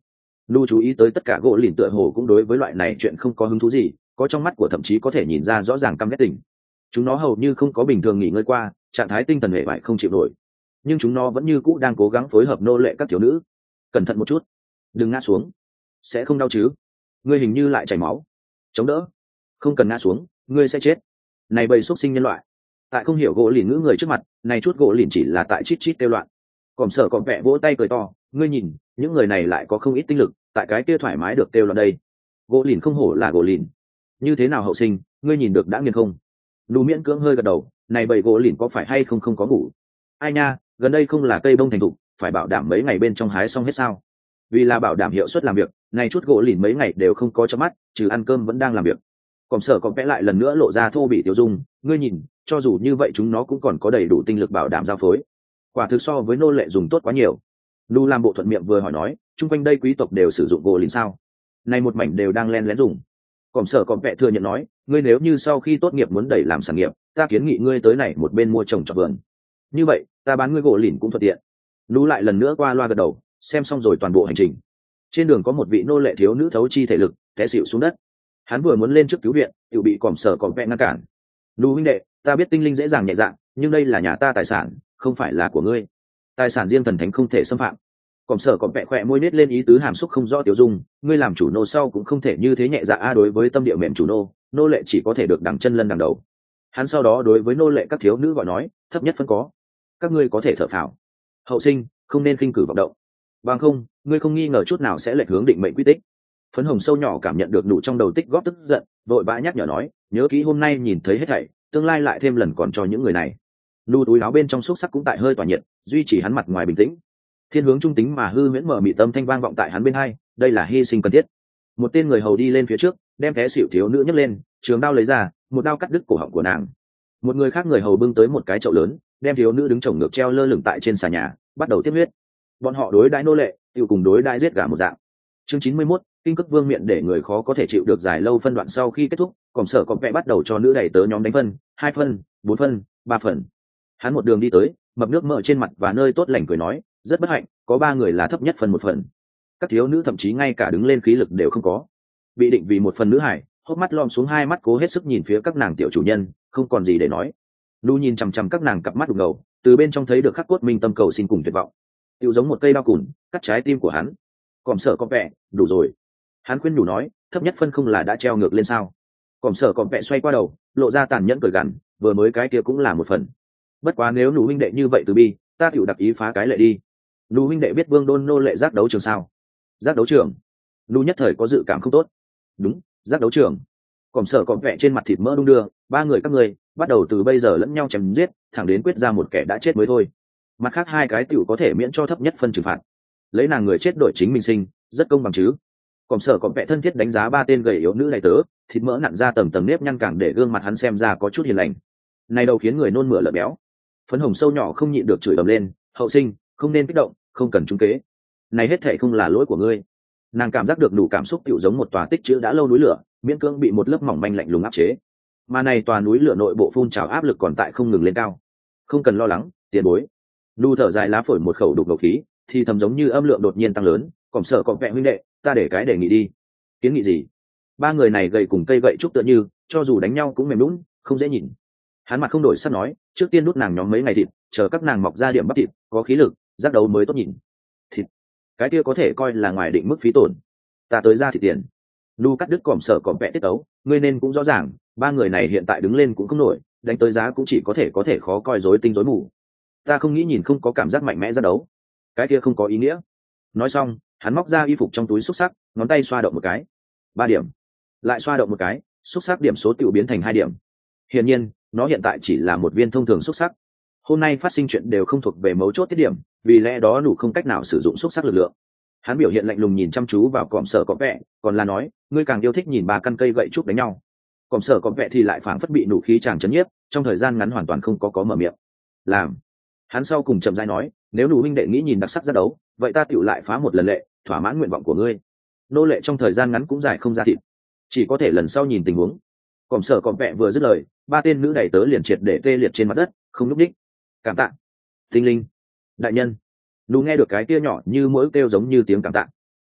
Nu chú ý tới tất cả gỗ lìn tựa hồ cũng đối với loại này chuyện không có hứng thú gì, có trong mắt của thậm chí có thể nhìn ra rõ ràng căm ghét tình. Chúng nó hầu như không có bình thường nghỉ ngơi qua, trạng thái tinh thần hệ vải không chịu nổi, nhưng chúng nó vẫn như cũ đang cố gắng phối hợp nô lệ các thiếu nữ. Cẩn thận một chút, đừng ngã xuống, sẽ không đau chứ? Ngươi hình như lại chảy máu, chống đỡ, không cần ngã xuống, ngươi sẽ chết. Này bầy xuất sinh nhân loại, tại không hiểu gỗ lìn ngữ người trước mặt, này chút gỗ lìn chỉ là tại chít chít kêu loạn. Còm sở còm vẹ vỗ tay cười to, ngươi nhìn, những người này lại có không ít tinh lực, tại cái kia thoải mái được kêu loạn đây. Gỗ lìn không hổ là gỗ lìn. Như thế nào hậu sinh, ngươi nhìn được đã nghiền không? Nụ miễn cưỡng hơi gật đầu, này bầy gỗ lìn có phải hay không không có ngủ? Ai nha, gần đây không là cây bông thành thục, phải bảo đảm mấy ngày bên trong hái xong hết sao? Vì là bảo đảm hiệu suất làm việc, này chút gỗ lìn mấy ngày đều không có chớp mắt, trừ ăn cơm vẫn đang làm việc. Còn sở còn vẽ lại lần nữa lộ ra thô bị tiêu dung, ngươi nhìn, cho dù như vậy chúng nó cũng còn có đầy đủ tinh lực bảo đảm giao phối. Quả thực so với nô lệ dùng tốt quá nhiều. Lu làm bộ thuận miệng vừa hỏi nói, chung quanh đây quý tộc đều sử dụng gỗ lìn sao? Này một mảnh đều đang len lén dùng. Còn sở còn vẽ thừa nhận nói, ngươi nếu như sau khi tốt nghiệp muốn đẩy làm sản nghiệp, ta kiến nghị ngươi tới này một bên mua trồng trọt vườn. Như vậy, ta bán ngươi gỗ lìn cũng thuận tiện. Lu lại lần nữa qua loa gật đầu, xem xong rồi toàn bộ hành trình. Trên đường có một vị nô lệ thiếu nữ thấu chi thể lực, té xỉu xuống đất. Hắn vừa muốn lên trước cứu viện, tự bị còm sở còm vẹ ngăn cản. Lu huynh đệ, ta biết tinh linh dễ dàng nhẹ dạ, nhưng đây là nhà ta tài sản, không phải là của ngươi. Tài sản riêng thần thánh không thể xâm phạm. Còm sở còm vẹ khỏe môi nết lên ý tứ hàm xúc không rõ tiểu dung, ngươi làm chủ nô sau cũng không thể như thế nhẹ dạ a. Đối với tâm địa mềm chủ nô, nô lệ chỉ có thể được đằng chân lân đằng đầu. Hắn sau đó đối với nô lệ các thiếu nữ gọi nói, thấp nhất phân có, các ngươi có thể thở phào. Hậu sinh, không nên khinh cử vọng động, bằng không ngươi không nghi ngờ chút nào sẽ lệch hướng định mệnh quy tích. Phấn hồng sâu nhỏ cảm nhận được nụ trong đầu tích góp tức giận, vội vã nhắc nhở nói, nhớ kỹ hôm nay nhìn thấy hết thảy, tương lai lại thêm lần còn cho những người này. Nụ túi áo bên trong xúc sắc cũng tại hơi tỏa nhiệt, duy trì hắn mặt ngoài bình tĩnh. Thiên hướng trung tính mà hư huyễn mở mị tâm thanh vang vọng tại hắn bên hai, đây là hy sinh cần thiết. Một tên người hầu đi lên phía trước, đem té xỉu thiếu nữ nhấc lên, trường đao lấy ra, một đao cắt đứt cổ họng của nàng. Một người khác người hầu bưng tới một cái chậu lớn, đem thiếu nữ đứng chồng ngược treo lơ lửng tại trên xà nhà, bắt đầu tiếp huyết. Bọn họ đối đãi nô lệ, tiêu cùng đối đãi giết gà một dạng. Chương 91, kinh cức vương miện để người khó có thể chịu được dài lâu phân đoạn sau khi kết thúc, còm sở còm vẽ bắt đầu cho nữ đầy tớ nhóm đánh phân, 2 phân, 4 phân, 3 phần. Hắn một đường đi tới, mập nước mỡ trên mặt và nơi tốt lành cười nói, rất bất hạnh, có 3 người là thấp nhất phần 1 phần. Các thiếu nữ thậm chí ngay cả đứng lên khí lực đều không có. Bị định vì 1 phần nữ hải, hốc mắt lom xuống 2 mắt cố hết sức nhìn phía các nàng tiểu chủ nhân, không còn gì để nói. Nu nhìn chằm chằm các nàng cặp mắt đục ngầu, từ bên trong thấy được khắc cốt minh tâm cầu xin cùng tuyệt vọng. Tiêu giống một cây đao cùn, cắt trái tim của hắn. Còm sở còm vẹ, đủ rồi. Hắn khuyên đủ nói, thấp nhất phân không là đã treo ngược lên sao? Còm sở còm vẹ xoay qua đầu, lộ ra tàn nhẫn cười gằn, vừa mới cái kia cũng là 1 phần. Bất quá nếu nụ huynh đệ như vậy từ bi, ta tiểu đặc ý phá cái lệ đi. Nụ huynh đệ biết vương đôn nô lệ giác đấu trường sao? Giác đấu trường? Nụ nhất thời có dự cảm không tốt. Đúng, giác đấu trường. Còm sở còm vẹ trên mặt thịt mỡ đung đưa, 3 người các ngươi bắt đầu từ bây giờ lẫn nhau chém giết, thẳng đến quyết ra một kẻ đã chết mới thôi. Mặt khác 2 cái tiểu có thể miễn cho thấp nhất phân trừng phạt. Lấy nàng người chết đổi chính mình sinh, rất công bằng chứ? Còm sở còm vẹ thân thiết đánh giá 3 tên gầy yếu nữ này tớ, thịt mỡ nặn ra tầng tầng nếp nhăn càng để gương mặt hắn xem ra có chút hiền lành. Này đầu khiến người nôn mửa lợn béo. Phấn hồng sâu nhỏ không nhịn được chửi ầm lên, hậu sinh, không nên kích động, không cần trúng kế. Này hết thảy không là lỗi của ngươi. Nàng cảm giác được đủ cảm xúc tựu giống một tòa tích trữ đã lâu núi lửa, miễn cưỡng bị một lớp mỏng manh lạnh lùng áp chế. Mà này tòa núi lửa nội bộ phun trào áp lực còn tại không ngừng lên cao. Không cần lo lắng, tiền bối. Nu thở dài lá phổi một khẩu đục ngầu khí, thì thầm giống như âm lượng đột nhiên tăng lớn, còm sở còm vẹ huynh đệ, ta để cái đề nghị đi. Kiến nghị gì? 3 người này gầy cùng cây gậy trúc tựa như, cho dù đánh nhau cũng mềm lún, không dễ nhìn. Hắn mặt không đổi sắc nói, trước tiên đút nàng nhóm mấy ngày thịt, chờ các nàng mọc ra điểm bắp thịt, có khí lực, giác đấu mới tốt nhìn. Thịt, cái kia có thể coi là ngoài định mức phí tổn. Ta tới ra thịt tiền. Nu cắt đứt còm sở còm vẹ tiết tấu, ngươi nên cũng rõ ràng, 3 người này hiện tại đứng lên cũng không nổi, đánh tới giá cũng chỉ có thể khó coi rối tinh rối mù. Ta không nghĩ nhìn không có cảm giác mạnh mẽ ra đấu, cái kia không có ý nghĩa. Nói xong, hắn móc ra y phục trong túi xúc sắc, ngón tay xoa động một cái, 3 điểm, lại xoa động một cái, xúc sắc điểm số tiểu biến thành 2 điểm. Hiển nhiên, nó hiện tại chỉ là một viên thông thường xúc sắc. Hôm nay phát sinh chuyện đều không thuộc về mấu chốt tiết điểm, vì lẽ đó đủ không cách nào sử dụng xúc sắc lực lượng. Hắn biểu hiện lạnh lùng nhìn chăm chú vào còm sở còm vẹ, còn là nói, ngươi càng yêu thích nhìn 3 căn cây gậy trúc đánh nhau. Còm sở còm vẹ thì lại phảng phất bị nụ khí chàng chấn nhiếp, trong thời gian ngắn hoàn toàn không có mở miệng. Làm. Hắn sau cùng chậm rãi nói, nếu nụ huynh đệ nghĩ nhìn đặc sắc ra đấu, vậy ta tựu lại phá một lần lệ, thỏa mãn nguyện vọng của ngươi. Nô lệ trong thời gian ngắn cũng giải không ra thịt, chỉ có thể lần sau nhìn tình huống. Còm sở còm vẹ vừa dứt lời, 3 tên nữ đầy tớ liền triệt để tê liệt trên mặt đất, không lúc đích. Cảm tạ, tinh linh, đại nhân. Nụ nghe được cái kia nhỏ như mỗi kêu giống như tiếng cảm tạ.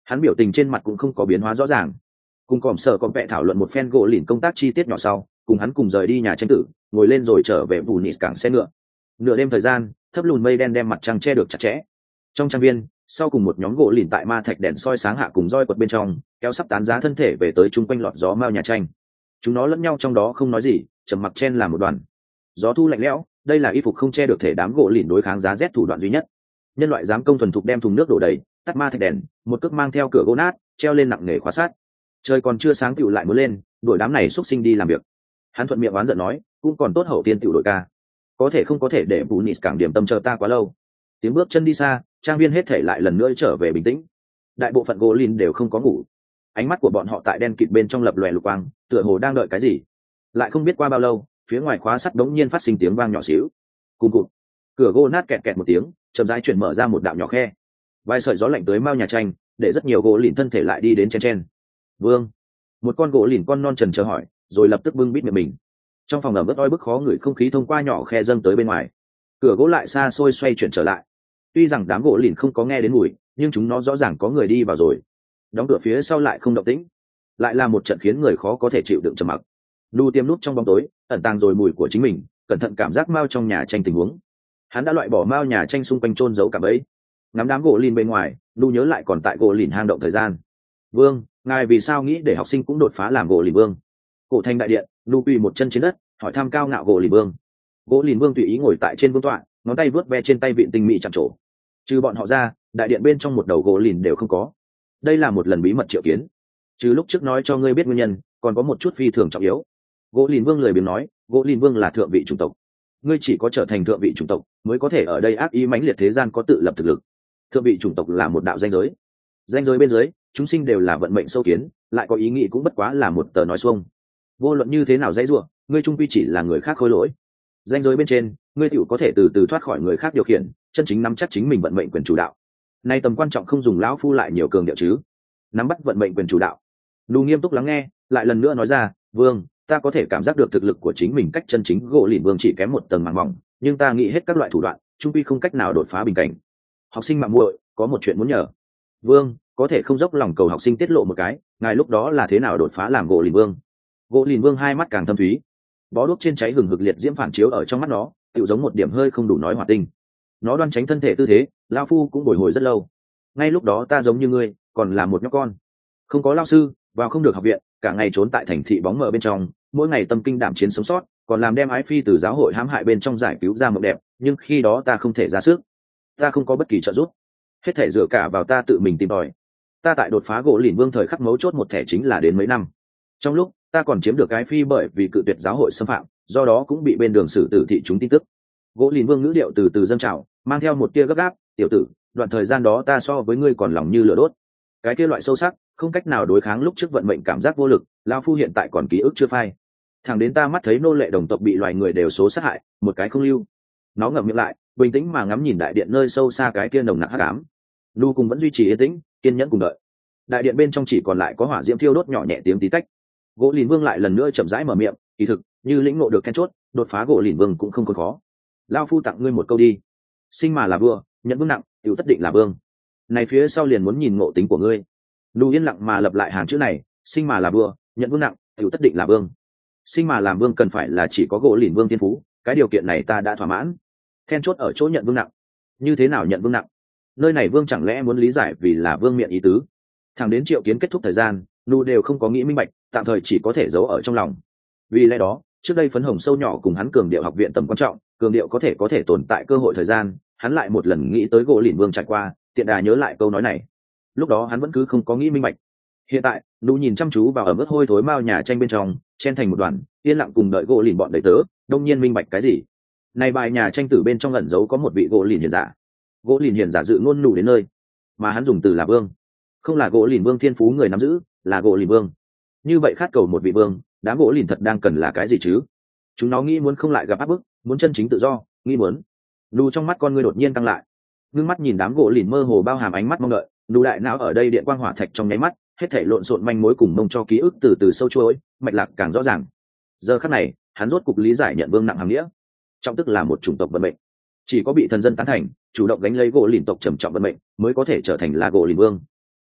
Hắn biểu tình trên mặt cũng không có biến hóa rõ ràng. Cùng còm sở con vẹ thảo luận một phen gỗ lìn công tác chi tiết nhỏ sau, cùng hắn cùng rời đi nhà tranh tử, ngồi lên rồi trở về bù nịt cảng xe ngựa. Nửa đêm thời gian, thấp lùn mây đen đem mặt trăng che được chặt chẽ. Trong trang viên, sau cùng một nhóm gỗ lìn tại ma thạch đèn soi sáng hạ cùng roi quật bên trong, kéo sắp tán giá thân thể về tới chung quanh lọt gió mao nhà tranh. Chúng nó lẫn nhau trong đó không nói gì, trầm mặc chen làm một đoàn. Gió thu lạnh lẽo, đây là y phục không che được thể đám gỗ lìn đối kháng giá rét thủ đoạn duy nhất. Nhân loại dám công thuần thục đem thùng nước đổ đầy, tắt ma thạch đèn, một cước mang theo cửa gỗ nát, treo lên nặng nề khóa sát. Trời còn chưa sáng tựu lại muốn lên, đuổi đám này xúc sinh đi làm việc. Hắn thuận miệng oán giận nói, cũng còn tốt hậu tiên tựu đội ca, có thể không có thể để bù nịt cảng điểm tâm chờ ta quá lâu. Tiếng bước chân đi xa, trang viên hết thể lại lần nữa trở về bình tĩnh. Đại bộ phận gỗ lìn đều không có ngủ, ánh mắt của bọn họ tại đen kịt bên trong lập lòe lục quang, tựa hồ đang đợi cái gì. Lại không biết qua bao lâu, phía ngoài khóa sắt đống nhiên phát sinh tiếng vang nhỏ xíu. Cùng cụt, cửa gỗ nát kẹt kẹt một tiếng, chậm rãi chuyển mở ra một đạo nhỏ khe. Vài sợi gió lạnh tới mao nhà tranh, để rất nhiều gỗ lìn thân thể lại đi đến chen chen. Vương, một con gỗ lìn con non trần chờ hỏi, rồi lập tức bưng bít miệng mình. Trong phòng ẩm ướt oi bức khó ngửi không khí thông qua nhỏ khe dâng tới bên ngoài. Cửa gỗ lại xa xôi xoay chuyển trở lại. Tuy rằng đám gỗ lìn không có nghe đến mùi, nhưng chúng nó rõ ràng có người đi vào rồi. Đóng cửa phía sau lại không động tĩnh, lại là một trận khiến người khó có thể chịu đựng trầm mặc. Nu tiêm nút trong bóng tối, ẩn tàng rồi mùi của chính mình, cẩn thận cảm giác mao trong nhà tranh tình huống. Hắn đã loại bỏ mao nhà tranh xung quanh trôn giấu cả bẫy. Ngắm đám gỗ lìn bên ngoài, Nu nhớ lại còn tại gỗ lìn hang động thời gian. Vương, ngài vì sao nghĩ để học sinh cũng đột phá làm gỗ lìn vương? Cổ thành đại điện, Nu quỳ một chân trên đất, hỏi thăm cao ngạo gỗ lìn vương. Gỗ lìn vương tùy ý ngồi tại trên vương tọa, ngón tay vuốt ve trên tay vịn tinh mỹ chạm trổ. Trừ bọn họ ra, đại điện bên trong một đầu gỗ lìn đều không có. Đây là một lần bí mật triệu kiến. Trừ lúc trước nói cho ngươi biết nguyên nhân, còn có một chút phi thường trọng yếu. Gỗ lìn vương lười biếng nói, gỗ lìn vương là thượng vị chủng tộc. Ngươi chỉ có trở thành thượng vị chủng tộc mới có thể ở đây ác ý mãnh liệt thế gian có tự lập thực lực. Thượng vị chủng tộc là một đạo danh giới. Danh giới bên dưới, chúng sinh đều là vận mệnh sâu kiến, lại có ý nghĩ cũng bất quá là một tờ nói xuông. Vô luận như thế nào dãy rủa, ngươi trung quy chỉ là người khác khôi lỗi. Danh giới bên trên, ngươi tiểu có thể từ từ thoát khỏi người khác điều khiển, chân chính nắm chắc chính mình vận mệnh quyền chủ đạo. Nay tầm quan trọng không dùng lão phu lại nhiều cường điệu chứ. Nắm bắt vận mệnh quyền chủ đạo. Nu nghiêm túc lắng nghe, lại lần nữa nói ra, vương, ta có thể cảm giác được thực lực của chính mình cách chân chính gỗ lìn vương chỉ kém một tầng màng mỏng, nhưng ta nghĩ hết các loại thủ đoạn, trung quy không cách nào đột phá bình cảnh. Học sinh mạng muội, có một chuyện muốn nhờ. Vương, có thể không dốc lòng cầu học sinh tiết lộ một cái, ngài lúc đó là thế nào đột phá làm gỗ lìn vương? Gỗ lìn vương hai mắt càng thâm thúy, bó đuốc trên cháy hừng hực liệt diễm phản chiếu ở trong mắt nó, tựu giống một điểm hơi không đủ nói hỏa tinh. Nó đoan tránh thân thể tư thế, lao phu cũng bồi hồi rất lâu. Ngay lúc đó ta giống như ngươi, còn là một nhóc con, không có lao sư, vào không được học viện, cả ngày trốn tại thành thị bóng mờ bên trong, mỗi ngày tâm kinh đảm chiến sống sót, còn làm đem ái phi từ giáo hội hãm hại bên trong giải cứu ra mộng đẹp, nhưng khi đó ta không thể ra sức, ta không có bất kỳ trợ giúp, hết thể dựa cả vào ta tự mình tìm tòi. Ta tại đột phá gỗ lìn vương thời khắc mấu chốt một thẻ chính là đến mấy năm. Trong lúc ta còn chiếm được ái phi bởi vì cự tuyệt giáo hội xâm phạm, do đó cũng bị bên đường xử tử thị chúng tin tức. Gỗ lìn vương ngữ điệu từ từ dâng trào, mang theo một tia gấp gáp, tiểu tử, đoạn thời gian đó ta so với ngươi còn lòng như lửa đốt. Cái kia loại sâu sắc, không cách nào đối kháng lúc trước vận mệnh cảm giác vô lực, lão phu hiện tại còn ký ức chưa phai. Thẳng đến ta mắt thấy nô lệ đồng tộc bị loài người đều số sát hại, một cái không lưu. Nó ngậm miệng lại, bình tĩnh mà ngắm nhìn đại điện nơi sâu xa cái kia nồng nặc hắc ám. Nu cùng vẫn duy trì yên tĩnh, kiên nhẫn cùng đợi. Đại điện bên trong chỉ còn lại có hỏa diễm thiêu đốt nhỏ nhẹ tiếng tí tách. Gỗ lìn vương lại lần nữa chậm rãi mở miệng, kỳ thực, như lĩnh ngộ được then chốt, đột phá gỗ lìn vương cũng không còn khó. Lão phu tặng ngươi một câu đi, sinh mà là vua, nhận vương nặng, tiểu tất định là vương. Này phía sau liền muốn nhìn ngộ tính của ngươi. Nu yên lặng mà lặp lại hàng chữ này, sinh mà là vua, nhận vương nặng, tiểu tất định là vương. Sinh mà làm vương cần phải là chỉ có gỗ lìn vương thiên phú, cái điều kiện này ta đã thỏa mãn. Then chốt ở chỗ nhận vương nặng. Như thế nào nhận vương nặng? Nơi này vương chẳng lẽ muốn lý giải vì là vương miện ý tứ? Thẳng đến triệu kiến kết thúc thời gian, Nu đều không có nghĩ minh bạch, tạm thời chỉ có thể giấu ở trong lòng. Vì lẽ đó, trước đây phấn hồng sâu nhỏ cùng hắn cường điệu học viện tầm quan trọng, cường điệu có thể tồn tại cơ hội thời gian, hắn lại một lần nghĩ tới gỗ lìn vương trải qua, tiện đà nhớ lại câu nói này. Lúc đó hắn vẫn cứ không có nghĩ minh bạch. Hiện tại, Nu nhìn chăm chú vào ẩm ướt hôi thối mao nhà tranh bên trong, chen thành một đoàn, yên lặng cùng đợi gỗ lìn bọn đầy tớ, đông nhiên minh bạch cái gì. Này bài nhà tranh tử bên trong ẩn giấu có một vị gỗ lìn hiền giả. Gỗ lìn hiền giả dự ngôn nủ đến nơi, mà hắn dùng từ là vương, không là gỗ lìn vương thiên phú người nắm giữ, là gỗ lìn vương. Như vậy khát cầu một vị vương, đám gỗ lìn thật đang cần là cái gì chứ? Chúng nó nghĩ muốn không lại gặp áp bức, muốn chân chính tự do, nghĩ muốn. Nu trong mắt con ngươi đột nhiên tăng lại, ngưng mắt nhìn đám gỗ lìn mơ hồ bao hàm ánh mắt mong đợi. Nu đại não ở đây điện quang hỏa thạch trong nháy mắt, hết thảy lộn xộn manh mối cùng mông cho ký ức từ từ sâu chuỗi, mạch lạc càng rõ ràng. Giờ khắc này, hắn rốt cục lý giải nhận vương nặng hàm nghĩa, trọng tức là một chủng tộc vận mệnh. Chỉ có bị thần dân tán thành, chủ động gánh lấy gỗ lìn tộc trầm trọng vận mệnh, mới có thể trở thành là gỗ lìn vương.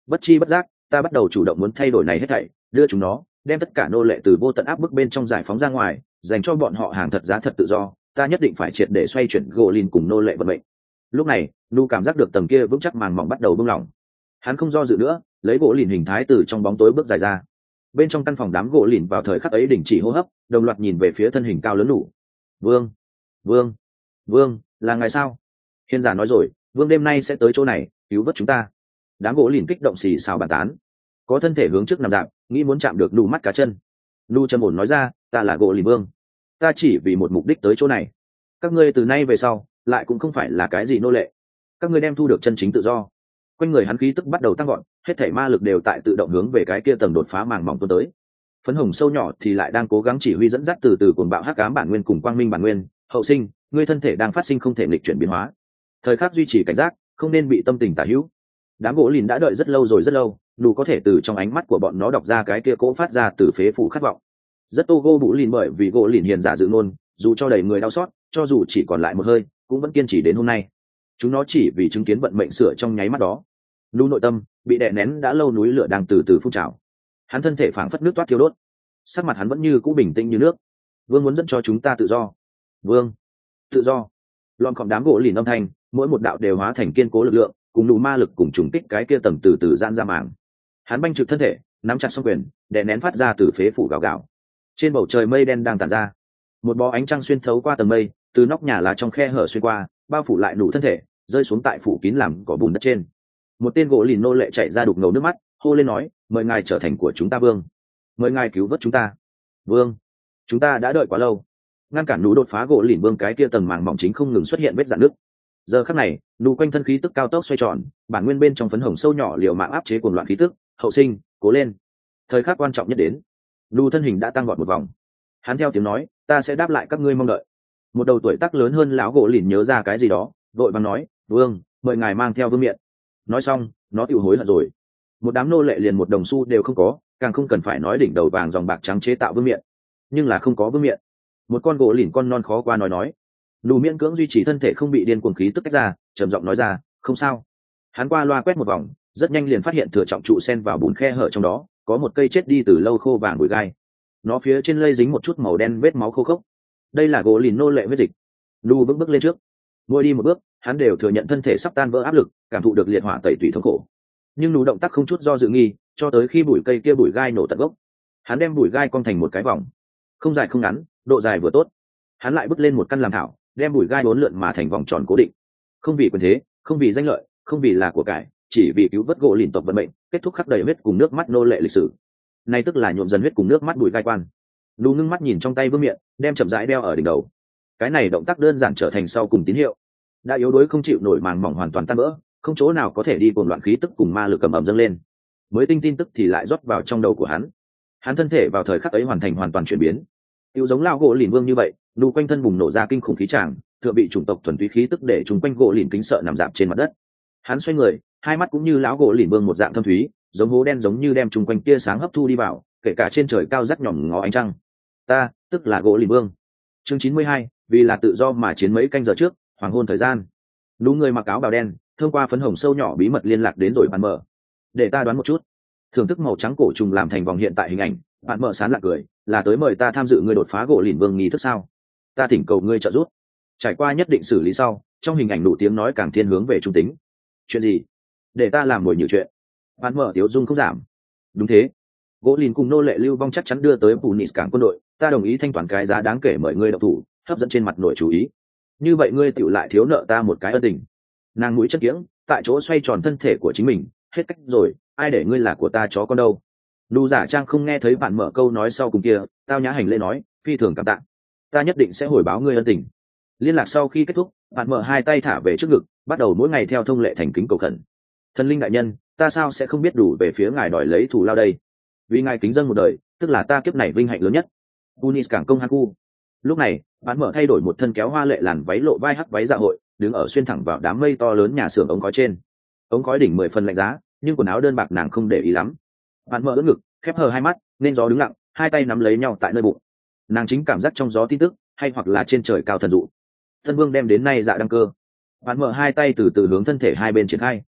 Bất chi bất giác ta bắt đầu chủ động muốn thay đổi này hết thảy, đưa chúng nó, đem tất cả nô lệ từ vô tận áp bức bên trong giải phóng ra ngoài, dành cho bọn họ hàng thật giá thật tự do. Ta nhất định phải triệt để xoay chuyển gỗ lìn cùng nô lệ vận mệnh. Lúc này nu cảm giác được tầng kia vững chắc màng mỏng bắt đầu buông lỏng. Hắn không do dự nữa, lấy gỗ lìn hình thái từ trong bóng tối bước dài ra. Bên trong căn phòng đám gỗ lìn vào thời khắc ấy đình chỉ hô hấp, đồng loạt nhìn về phía thân hình cao lớn đủ. Vương, vương, vương, là ngài sao? Hiền giả nói rồi, vương đêm nay sẽ tới chỗ này cứu vớt chúng ta. Đám gỗ lìn kích động xì xào bàn tán, có thân thể hướng trước nằm đạp, nghĩ muốn chạm được nụ mắt cá chân. Nu trầm ổn nói ra, ta là gỗ lìn vương, ta chỉ vì một mục đích tới chỗ này. Các ngươi từ nay về sau lại cũng không phải là cái gì nô lệ, các ngươi đem thu được chân chính tự do. Quanh người hắn khí tức bắt đầu tăng gọn, hết thảy ma lực đều tại tự động hướng về cái kia tầng đột phá màng mỏng tuôn tới. Phấn hồng sâu nhỏ thì lại đang cố gắng chỉ huy dẫn dắt từ từ cuồng bạo hắc ám bản nguyên cùng quang minh bản nguyên. Hậu sinh, ngươi thân thể đang phát sinh không thể nghịch chuyển biến hóa, thời khắc duy trì cảnh giác, không nên bị tâm tình tả hữu. Đám gỗ lìn đã đợi rất lâu rồi, rất lâu, đủ có thể từ trong ánh mắt của bọn nó đọc ra cái kia cố phát ra từ phế phủ khát vọng. Rất tô gỗ bụ lìn, bởi vì gỗ lìn hiền giả dự ngôn, dù cho đầy người đau xót, cho dù chỉ còn lại một hơi, cũng vẫn kiên trì đến hôm nay. Chúng nó chỉ vì chứng kiến vận mệnh sửa trong nháy mắt đó. Nú nội tâm bị đè nén đã lâu núi lửa đang từ từ phun trào, hắn thân thể phảng phất nước toát thiêu đốt, sắc mặt hắn vẫn như cũ bình tĩnh như nước. Vương muốn dẫn cho chúng ta tự do. Vương, tự do. Lọn khom đám gỗ lìn âm thanh, mỗi một đạo đều hóa thành kiên cố lực lượng, cùng đủ ma lực cùng trùng kích cái kia tầng từ từ giãn ra màng. Hắn banh trực thân thể, nắm chặt song quyền, đè nén phát ra từ phế phủ gào gào. Trên bầu trời mây đen đang tản ra, một bó ánh trăng xuyên thấu qua tầng mây, từ nóc nhà lá trong khe hở xuyên qua, bao phủ lại nụ thân thể, rơi xuống tại phủ kín làm cỏ bùn đất trên. Một tên gỗ lìn nô lệ chạy ra đục ngầu nước mắt, hô lên nói, mời ngài trở thành của chúng ta vương, mời ngài cứu vớt chúng ta. Vương, chúng ta đã đợi quá lâu. Ngăn cản nú đột phá gỗ lìn vương cái kia tầng màng mỏng chính không ngừng xuất hiện vết rạn nước. Giờ khắc này, nụ quanh thân khí tức cao tốc xoay tròn, bản nguyên bên trong phấn hồng sâu nhỏ liều mạng áp chế cuồng loạn khí tức. Hậu sinh, cố lên. Thời khắc quan trọng nhất đến. Nụ thân hình đã tăng vọt một vòng, hắn theo tiếng nói, ta sẽ đáp lại các ngươi mong đợi. Một đầu tuổi tác lớn hơn lão gỗ lìn nhớ ra cái gì đó, vội vàng nói, vương, mời ngài mang theo vương miện. Nói xong, nó tự hối hận rồi. Một đám nô lệ liền một đồng xu đều không có, càng không cần phải nói đỉnh đầu vàng dòng bạc trắng chế tạo vương miện. Nhưng là không có vương miện. Một con gỗ lìn con non khó qua nói. Nụ miễn cưỡng duy trì thân thể không bị điên cuồng khí tức cách ra, trầm giọng nói ra, không sao. Hắn qua loa quét một vòng, rất nhanh liền phát hiện thừa trọng trụ sen vào bùn khe hở trong đó, có một cây chết đi từ lâu khô vàng bụi gai. Nó phía trên lây dính một chút màu đen vết máu khô khốc. Đây là gỗ lìn nô lệ huyết dịch. Nụ bước lên trước, mỗi đi một bước, hắn đều thừa nhận thân thể sắp tan vỡ áp lực, cảm thụ được liệt hỏa tẩy tủy thống khổ. Nhưng nụ động tác không chút do dự nghi, cho tới khi bụi cây kia bụi gai nổ tận gốc. Hắn đem bụi gai cong thành một cái vòng, không dài không ngắn, độ dài vừa tốt. Hắn lại bước lên một căn làm thảo, đem bụi gai uốn lượn mà thành vòng tròn cố định. Không vì quyền thế, không vì danh lợi, không vì là của cải, chỉ vì cứu vớt gỗ lìn tộc vận mệnh, kết thúc khắc đầy huyết cùng nước mắt nô lệ lịch sử. Này tức là nhuộm dần huyết cùng nước mắt bụi gai quan. Nụ ngưng mắt nhìn trong tay vương miện, đem chậm rãi đeo ở đỉnh đầu. Cái này động tác đơn giản trở thành sau cùng tín hiệu. Đã yếu đuối không chịu nổi màng mỏng hoàn toàn tan vỡ, không chỗ nào có thể đi, cuồng loạn khí tức cùng ma lực cầm ẩm dâng lên. Mới tinh tin tức thì lại rót vào trong đầu của hắn. Hắn thân thể vào thời khắc ấy hoàn toàn chuyển biến. Tiêu giống lao gỗ lìn vương như vậy, nụ quanh thân bùng nổ ra kinh khủng khí tràng, tựa bị chủng tộc thuần túy khí tức để chúng quanh gỗ lìn kính sợ nằm dạp trên mặt đất. Hắn xoay người, hai mắt cũng như lão gỗ lìn vương một dạng thâm thúy, giống hố đen giống như đem chung quanh tia sáng hấp thu đi vào, kể cả trên trời cao rắc nhỏm ngó ánh trăng. Ta, tức là gỗ lìn vương. Chương 92, vì là tự do mà chiến mấy canh giờ trước, hoàng hôn thời gian. Nú người mặc áo bào đen, thông qua phấn hồng sâu nhỏ bí mật liên lạc đến rồi bạn mở. Để ta đoán một chút. Thưởng thức màu trắng cổ trùng làm thành vòng hiện tại hình ảnh, bạn mở sán lạc cười, là tới mời ta tham dự ngươi đột phá gỗ lìn vương nghi thức sao? Ta thỉnh cầu ngươi trợ giúp. Trải qua nhất định xử lý sau, trong hình ảnh đủ tiếng nói càng thiên hướng về trung tính. Chuyện gì? Để ta làm mồi nhiều chuyện. Bạn mở tiếu dung không giảm. Đúng thế. Gỗ lìn cùng nô lệ lưu vong chắc chắn đưa tới Punis cảng quân đội, ta đồng ý thanh toán cái giá đáng kể mời ngươi động thủ, hấp dẫn trên mặt nội chú ý. Như vậy ngươi tựu lại thiếu nợ ta một cái ân tình. Nàng mũi chất kiếng, tại chỗ xoay tròn thân thể của chính mình, hết cách rồi, ai để ngươi là của ta chó con đâu. Nụ giả trang không nghe thấy bạn mở câu nói sau cùng kia, tao nhã hành lễ nói, phi thường cảm tạ, ta nhất định sẽ hồi báo ngươi ân tình. Liên lạc sau khi kết thúc, bạn mở hai tay thả về trước ngực, bắt đầu mỗi ngày theo thông lệ thành kính cầu khẩn. Thần linh đại nhân, ta sao sẽ không biết đủ về phía ngài đòi lấy thù lao đây? Vì ngài kính dân một đời, tức là ta kiếp này vinh hạnh lớn nhất. Punis cảng công Haku. Lúc này, bạn mở thay đổi một thân kéo hoa lệ làn váy lộ vai hắc váy dạ hội, đứng ở xuyên thẳng vào đám mây to lớn nhà xưởng ống khói trên. Ống khói đỉnh 10 phần lạnh giá, nhưng quần áo đơn bạc nàng không để ý lắm. Bạn mở ưỡn ngực, khép hờ hai mắt, nên gió đứng lặng, hai tay nắm lấy nhau tại nơi bụng. Nàng chính cảm giác trong gió tin tức, hay hoặc là trên trời cao thần dụ. Thân vương đem đến nay dạ đăng cơ. Bạn mở hai tay từ từ hướng thân thể hai bên triển khai.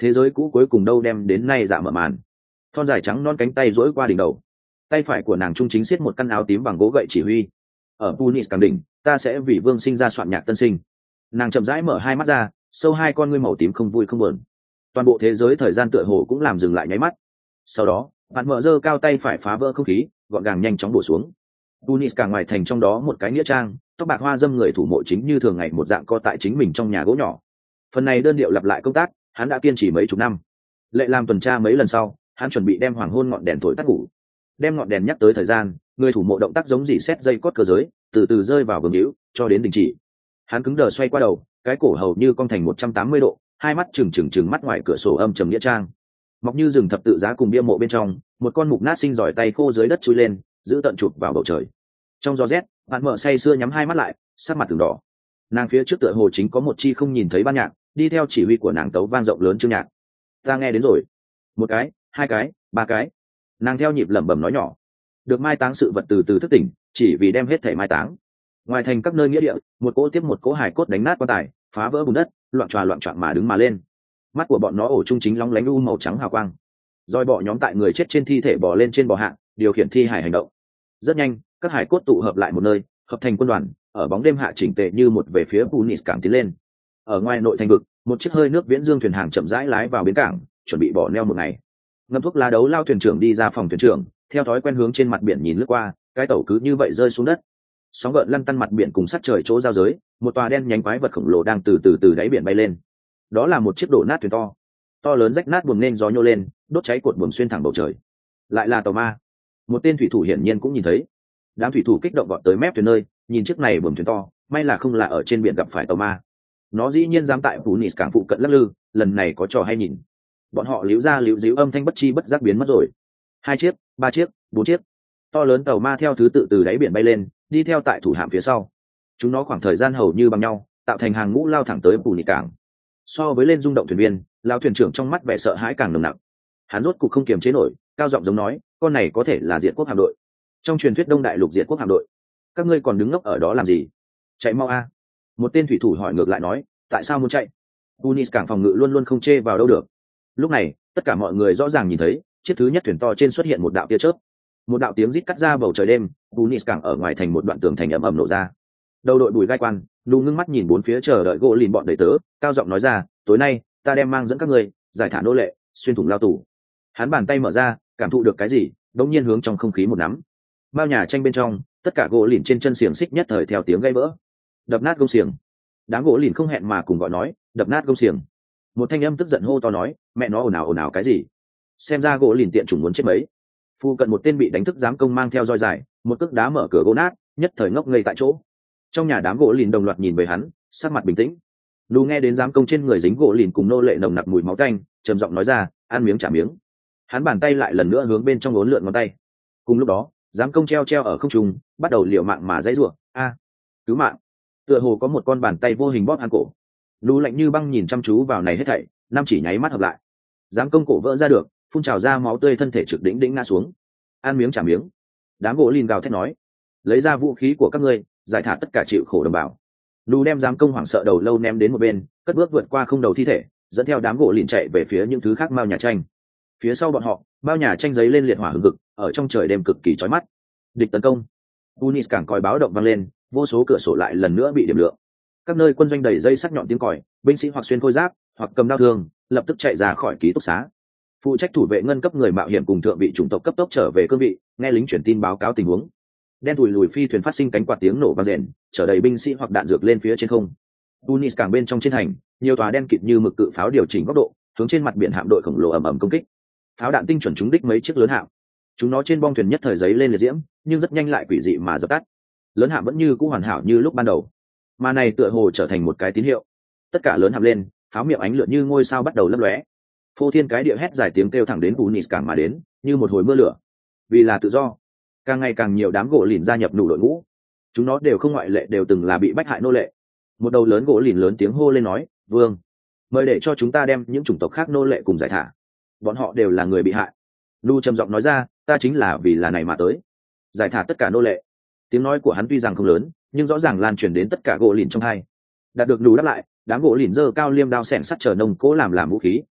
thế giới cũ cuối cùng đâu đem đến nay dạ mở màn. Thon dài trắng non cánh tay duỗi qua đỉnh đầu, tay phải của nàng trung chính siết một căn áo tím bằng gỗ gậy chỉ huy. Ở Punis càng đỉnh, ta sẽ vì vương sinh ra soạn nhạc tân sinh. Nàng chậm rãi mở hai mắt ra, sâu hai con ngươi màu tím không vui không buồn. Toàn bộ thế giới thời gian tựa hồ cũng làm dừng lại nháy mắt. Sau đó bạn mở giơ cao tay phải phá vỡ không khí, gọn gàng nhanh chóng bổ xuống. Punis càng ngoài thành trong đó một cái nghĩa trang, tóc bạc hoa dâm người thủ mộ chính như thường ngày một dạng co tại chính mình trong nhà gỗ nhỏ. Phần này đơn điệu lặp lại công tác, hắn đã kiên trì mấy chục năm. Lệ làm tuần tra mấy lần sau, hắn chuẩn bị đem hoàng hôn ngọn đèn thổi tắt ngủ. Đem ngọn đèn nhắc tới thời gian, người thủ mộ động tác giống dỉ xét dây cót cơ giới, từ từ rơi vào vương hữu, cho đến đình chỉ. Hắn cứng đờ xoay qua đầu, cái cổ hầu như cong thành 180 độ, hai mắt trừng mắt ngoài cửa sổ âm trầm nghĩa trang. Mọc như rừng thập tự giá cùng bia mộ bên trong, một con mục nát sinh giỏi tay khô dưới đất chui lên, giữ tận chụp vào bầu trời. Trong gió rét, bạn mở say sưa nhắm hai mắt lại, sắc mặt từng đỏ. Nàng phía trước tựa hồ chính có một chi không nhìn thấy ban nhạc, đi theo chỉ huy của nàng tấu vang rộng lớn chương nhạc. Ta nghe đến rồi. Một cái, hai cái, ba cái. Nàng theo nhịp lẩm bẩm nói nhỏ. Được mai táng sự vật từ từ thức tỉnh, chỉ vì đem hết thể mai táng. Ngoài thành các nơi nghĩa địa, một cỗ tiếp một cỗ hài cốt đánh nát quan tài, phá vỡ bùn đất, loạn choạng mà đứng mà lên. Mắt của bọn nó ổ trung chính lóng lánh u màu trắng hào quang. Roi bọ nhóm tại người chết trên thi thể bò lên trên bò hạ, điều khiển thi hài hành động. Rất nhanh, các hài cốt tụ hợp lại một nơi, hợp thành quân đoàn, ở bóng đêm hạ chỉnh tề như một về phía Punis cảng tiến lên. Ở ngoài nội thành vực, một chiếc hơi nước viễn dương thuyền hàng chậm rãi lái vào bến cảng, chuẩn bị bỏ neo một ngày. Ngâm thuốc lá đấu lao thuyền trưởng đi ra phòng thuyền trưởng, theo thói quen hướng trên mặt biển nhìn lướt qua, cái tàu cứ như vậy rơi xuống đất. Sóng gợn lăn tăn mặt biển cùng sát trời chỗ giao giới, một tòa đen nhánh quái vật khổng lồ đang từ đáy biển bay lên. Đó là một chiếc đổ nát thuyền to lớn rách nát buồm nên gió nhô lên, đốt cháy cột buồm xuyên thẳng bầu trời. Lại là tàu ma. Một tên thủy thủ hiển nhiên cũng nhìn thấy. Đám thủy thủ kích động gọn tới mép thuyền nơi, nhìn chiếc này buồm thuyền to, may là không là ở trên biển gặp phải tàu ma. Nó dĩ nhiên dám tại Punis cảng phụ cận lắc lư, lần này có trò hay nhìn. Bọn họ líu ra líu díu âm thanh bất chi bất giác biến mất rồi. 2 chiếc, 3 chiếc, 4 chiếc. To lớn tàu ma theo thứ tự từ đáy biển bay lên, đi theo tại thủ hạm phía sau. Chúng nó khoảng thời gian hầu như bằng nhau, tạo thành hàng ngũ lao thẳng tới Punis cảng. So với lên rung động thuyền viên, lao thuyền trưởng trong mắt vẻ sợ hãi càng nồng nặc. Hắn rốt cục không kiềm chế nổi, cao giọng giống nói, con này có thể là Diệt Quốc hạm đội. Trong truyền thuyết Đông Đại Lục Diệt Quốc hạm đội. Các ngươi còn đứng ngốc ở đó làm gì? Chạy mau a! Một tên thủy thủ hỏi ngược lại nói, tại sao muốn chạy? Punis cảng phòng ngự luôn luôn không chê vào đâu được. Lúc này, tất cả mọi người rõ ràng nhìn thấy, chiếc thứ nhất thuyền to trên xuất hiện một đạo tia chớp. Một đạo tiếng rít cắt ra bầu trời đêm, Punis cảng ở ngoài thành một đoạn tường thành ầm ầm nổ ra. Đầu đội bùi gai quan, nụ ngưng mắt nhìn bốn phía chờ đợi gỗ lìn bọn đầy tớ, cao giọng nói ra, tối nay ta đem mang dẫn các ngươi giải thả nô lệ, xuyên thủng lao tù. Hắn bàn tay mở ra, cảm thụ được cái gì, đột nhiên hướng trong không khí một nắm. Bao nhà tranh bên trong, tất cả gỗ lìn trên chân xiềng xích nhất thời theo tiếng gây vỡ, đập nát gông xiềng. Đám gỗ lìn không hẹn mà cùng gọi nói, đập nát gông xiềng. Một thanh âm tức giận hô to nói, mẹ nó ồn ào cái gì? Xem ra gỗ lìn tiện chủng muốn chết mấy. Phu cận một tên bị đánh thức giám công mang theo roi dài, một cước đá mở cửa gỗ nát, nhất thời ngốc ngây tại chỗ. Trong nhà đám gỗ lìn đồng loạt nhìn về hắn, sắc mặt bình tĩnh. Lù nghe đến giám công trên người dính gỗ lìn cùng nô lệ nồng nặc mùi máu tanh, trầm giọng nói ra, ăn miếng trả miếng. Hắn bàn tay lại lần nữa hướng bên trong uốn lượn ngón tay. Cùng lúc đó, giám công treo ở không trung, bắt đầu liều mạng mà dãy rủa, cứu mạng! Tựa hồ có một con bàn tay vô hình bóp hắn cổ. Lù lạnh như băng nhìn chăm chú vào này hết thảy, năm chỉ nháy mắt hợp lại. Giám công cổ vỡ ra được, phun trào ra máu tươi, thân thể trực đỉnh ngã xuống. Ăn miếng trả miếng. Đám gỗ lìn gào thét nói, lấy ra vũ khí của các ngươi, giải thả tất cả chịu khổ đồng bào. Lù đem giám công hoảng sợ đầu lâu ném đến một bên, cất bước vượt qua không đầu thi thể, dẫn theo đám gỗ lìn chạy về phía những thứ khác mao nhà tranh. Phía sau bọn họ, bao nhà tranh giấy lên liệt hỏa hừng hực, ở trong trời đêm cực kỳ chói mắt. Địch tấn công. Punis cảng còi báo động vang lên, vô số cửa sổ lại lần nữa bị điểm lượng. Các nơi quân doanh đầy dây sắc nhọn tiếng còi, binh sĩ hoặc xuyên khôi giáp, hoặc cầm đao thương, lập tức chạy ra khỏi ký túc xá. Phụ trách thủ vệ ngân cấp người mạo hiểm cùng thượng vị chủng tộc cấp tốc trở về cương vị, nghe lính truyền tin báo cáo tình huống. Đen thùi lùi phi thuyền phát sinh cánh quạt tiếng nổ vang rền, chở đầy binh sĩ hoặc đạn dược lên phía trên không. Punis cảng bên trong trên hành, nhiều tòa đen kịt như mực cự pháo điều chỉnh góc độ, hướng trên mặt biển hạm đội khổng lồ ầm ầm công kích. Pháo đạn tinh chuẩn trúng đích mấy chiếc lớn hạm. Chúng nó trên bong thuyền nhất thời giấy lên liệt diễm, nhưng rất nhanh lại quỷ dị mà dập tắt. Lớn hạm vẫn như cũ hoàn hảo như lúc ban đầu, mà này tựa hồ trở thành một cái tín hiệu. Tất cả lớn hạm lên, pháo miệng ánh lượn như ngôi sao bắt đầu lấp lóe. Phô thiên cái địa hét dài tiếng kêu thẳng đến Punis cảng mà đến, như một hồi mưa lửa. Vì là tự do, càng ngày càng nhiều đám gỗ lìn gia nhập nụ đội ngũ. Chúng nó đều không ngoại lệ đều từng là bị bách hại nô lệ. Một đầu lớn gỗ lìn lớn tiếng hô lên nói, vương, mời để cho chúng ta đem những chủng tộc khác nô lệ cùng giải thả. Bọn họ đều là người bị hại. Lu trầm giọng nói ra, ta chính là vì là này mà tới, giải thả tất cả nô lệ. Tiếng nói của hắn tuy rằng không lớn, nhưng rõ ràng lan truyền đến tất cả gỗ lìn trong hai. Đạt được Lu đáp lại, đám gỗ lìn giơ cao liêm đao xẻng sắt chờ nông cố làm vũ khí,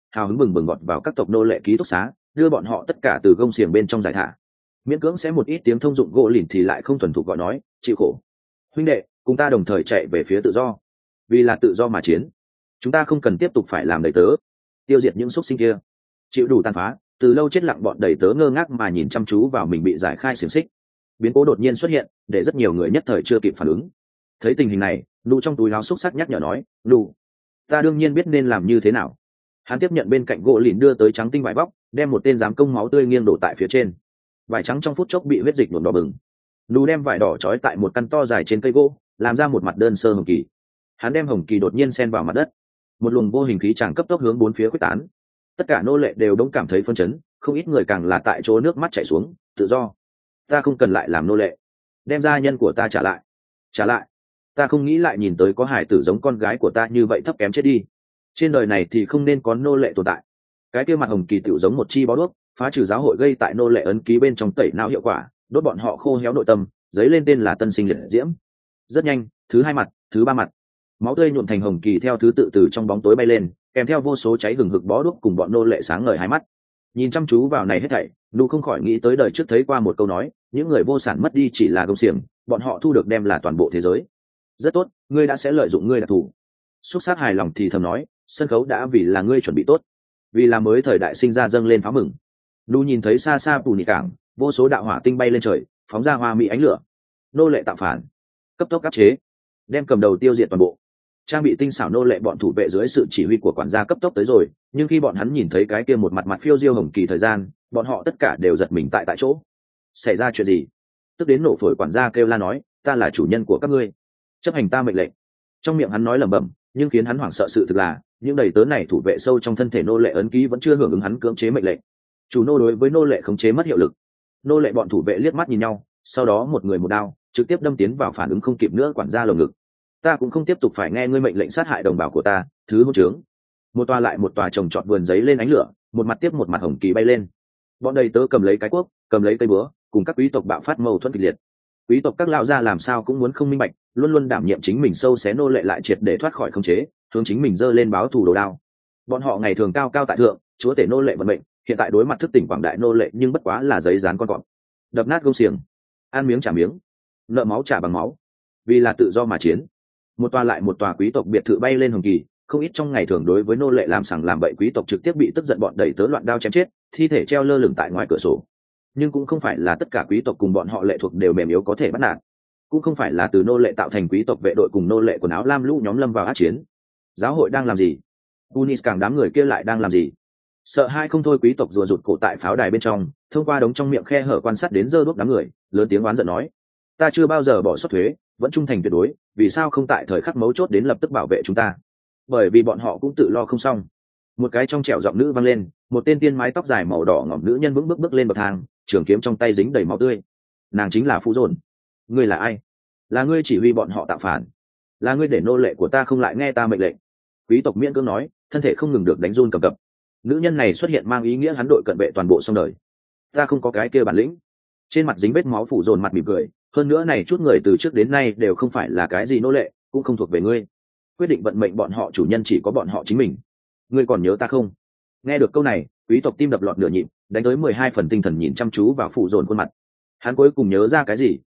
hào hứng bừng bừng gọt vào các tộc nô lệ ký túc xá, đưa bọn họ tất cả từ gông xiềng bên trong giải thả. Miễn cưỡng sẽ một ít tiếng thông dụng gỗ lìn thì lại không thuần thục gọi nói chịu khổ. Huynh đệ, cùng ta đồng thời chạy về phía tự do, vì là tự do mà chiến. Chúng ta không cần tiếp tục phải làm đầy tớ, tiêu diệt những xúc sinh kia. Chịu đủ tàn phá, từ lâu chết lặng bọn đầy tớ ngơ ngác mà nhìn chăm chú vào mình bị giải khai xiềng xích. Biến cố đột nhiên xuất hiện, để rất nhiều người nhất thời chưa kịp phản ứng. Thấy tình hình này, Nụ trong túi áo xúc sắc nhắc nhở nói, Nụ, ta đương nhiên biết nên làm như thế nào. Hắn tiếp nhận bên cạnh gỗ lìn đưa tới trắng tinh vải bóc, đem một tên giám công máu tươi nghiêng đổ tại phía trên. Vải trắng trong phút chốc bị huyết dịch nhuộm đỏ bừng. Nụ đem vải đỏ trói tại một căn to dài trên cây gỗ, làm ra một mặt đơn sơ hồng kỳ. Hắn đem hồng kỳ đột nhiên xen vào mặt đất, một luồng vô hình khí tràng cấp tốc hướng bốn phía quyết tán. Tất cả nô lệ đều đống cảm thấy phân chấn, không ít người càng là tại chỗ nước mắt chảy xuống. Tự do, ta không cần lại làm nô lệ, đem gia nhân của ta trả lại, trả lại. Ta không nghĩ lại nhìn tới có hải tử giống con gái của ta như vậy thấp kém chết đi. Trên đời này thì không nên có nô lệ tồn tại. Cái kia mặt hồng kỳ tựu giống một chi bó đuốc, phá trừ giáo hội gây tại nô lệ ấn ký bên trong tẩy não hiệu quả, đốt bọn họ khô héo nội tâm, giấy lên tên là tân sinh liệt diễm. Rất nhanh, thứ hai mặt, thứ ba mặt, máu tươi nhuộm thành hồng kỳ theo thứ tự từ trong bóng tối bay lên, kèm theo vô số cháy hừng hực bó đuốc cùng bọn nô lệ sáng ngời hai mắt. Nhìn chăm chú vào này hết thảy, Nụ không khỏi nghĩ tới đời trước thấy qua một câu nói, những người vô sản mất đi chỉ là gông xiềng, bọn họ thu được đem là toàn bộ thế giới. Rất tốt, ngươi đã sẽ lợi dụng ngươi đặc thù. Xúc sát hài lòng thì thầm nói, sân khấu đã vì là ngươi chuẩn bị tốt, vì là mới thời đại sinh ra dâng lên pháo mừng. Nụ nhìn thấy xa xa Pù Nhị cảng, vô số đạo hỏa tinh bay lên trời, phóng ra hoa mỹ ánh lửa. Nô lệ tạo phản, cấp tốc áp chế, đem cầm đầu tiêu diệt toàn bộ. Trang bị tinh xảo nô lệ bọn thủ vệ dưới sự chỉ huy của quản gia cấp tốc tới rồi, nhưng khi bọn hắn nhìn thấy cái kia một mặt mặt phiêu diêu hồng kỳ thời gian, bọn họ tất cả đều giật mình tại chỗ. Xảy ra chuyện gì? Tức đến nổ phổi quản gia kêu la nói, ta là chủ nhân của các ngươi, chấp hành ta mệnh lệnh. Trong miệng hắn nói lẩm bẩm, nhưng khiến hắn hoảng sợ sự thực là, những đầy tớ này thủ vệ sâu trong thân thể nô lệ ấn ký vẫn chưa hưởng ứng hắn cưỡng chế mệnh lệnh. Chủ nô đối với nô lệ khống chế mất hiệu lực. Nô lệ bọn thủ vệ liếc mắt nhìn nhau, sau đó một người một đao trực tiếp đâm tiến vào phản ứng không kịp nữa quản gia lồng ngực. Ta cũng không tiếp tục phải nghe ngươi mệnh lệnh sát hại đồng bào của ta, thứ hỗn trướng. Một tòa lại một tòa trồng trọt vườn giấy lên ánh lửa, một mặt tiếp một mặt hồng kỳ bay lên. Bọn đầy tớ cầm lấy cái cuốc, cầm lấy cây búa, cùng các quý tộc bạo phát mâu thuẫn kịch liệt. Quý tộc các lão gia làm sao cũng muốn không minh bạch, luôn luôn đảm nhiệm chính mình sâu xé nô lệ lại triệt để thoát khỏi khống chế, hướng chính mình giơ lên báo thù đồ đao. Bọn họ ngày thường cao cao tại thượng, chúa tể nô lệ vận mệnh, hiện tại đối mặt thức tỉnh quảng đại nô lệ nhưng bất quá là giấy dán con cọp. Đập nát gông xiềng, ăn miếng trả miếng, nợ máu trả bằng máu, vì là tự do mà chiến. Một tòa lại một tòa quý tộc biệt thự bay lên hồng kỳ, không ít trong ngày thường đối với nô lệ làm sằng làm bậy quý tộc trực tiếp bị tức giận bọn đẩy tớ loạn đao chém chết, thi thể treo lơ lửng tại ngoài cửa sổ. Nhưng cũng không phải là tất cả quý tộc cùng bọn họ lệ thuộc đều mềm yếu có thể bắt nạt, cũng không phải là từ nô lệ tạo thành quý tộc vệ đội cùng nô lệ quần áo lam lũ nhóm lâm vào ác chiến. Giáo hội đang làm gì? Unis càng đám người kia lại đang làm gì? Sợ hai không thôi, quý tộc rùa rụt cổ tại pháo đài bên trong, thông qua đống trong miệng khe hở quan sát đến dơ đuốc đám người, lớn tiếng oán giận nói, ta chưa bao giờ bỏ suất thuế, vẫn trung thành tuyệt đối, vì sao không tại thời khắc mấu chốt đến lập tức bảo vệ chúng ta? Bởi vì bọn họ cũng tự lo không xong. Một cái trong trẻo giọng nữ vang lên, một tên tiên mái tóc dài màu đỏ ngỏm nữ nhân vững bước lên bậc thang, trường kiếm trong tay dính đầy máu tươi. Nàng chính là Phụ Dồn. Ngươi là ai? Là ngươi chỉ huy bọn họ tạo phản, là ngươi để nô lệ của ta không lại nghe ta mệnh lệnh. Quý tộc miễn cưỡng nói, thân thể không ngừng được đánh run cầm cập. Nữ nhân này xuất hiện mang ý nghĩa hắn đội cận vệ toàn bộ xong đời. Ta không có cái kia bản lĩnh. Trên mặt dính vết máu, Phụ Dồn mặt mỉm cười, hơn nữa này chút người từ trước đến nay đều không phải là cái gì nô lệ, cũng không thuộc về ngươi. Quyết định vận mệnh bọn họ chủ nhân chỉ có bọn họ chính mình. Ngươi còn nhớ ta không? Nghe được câu này, quý tộc tim đập loạn nửa nhịp, đánh tới 12 phần tinh thần nhìn chăm chú vào Phụ Dồn khuôn mặt. Hắn cuối cùng nhớ ra cái gì?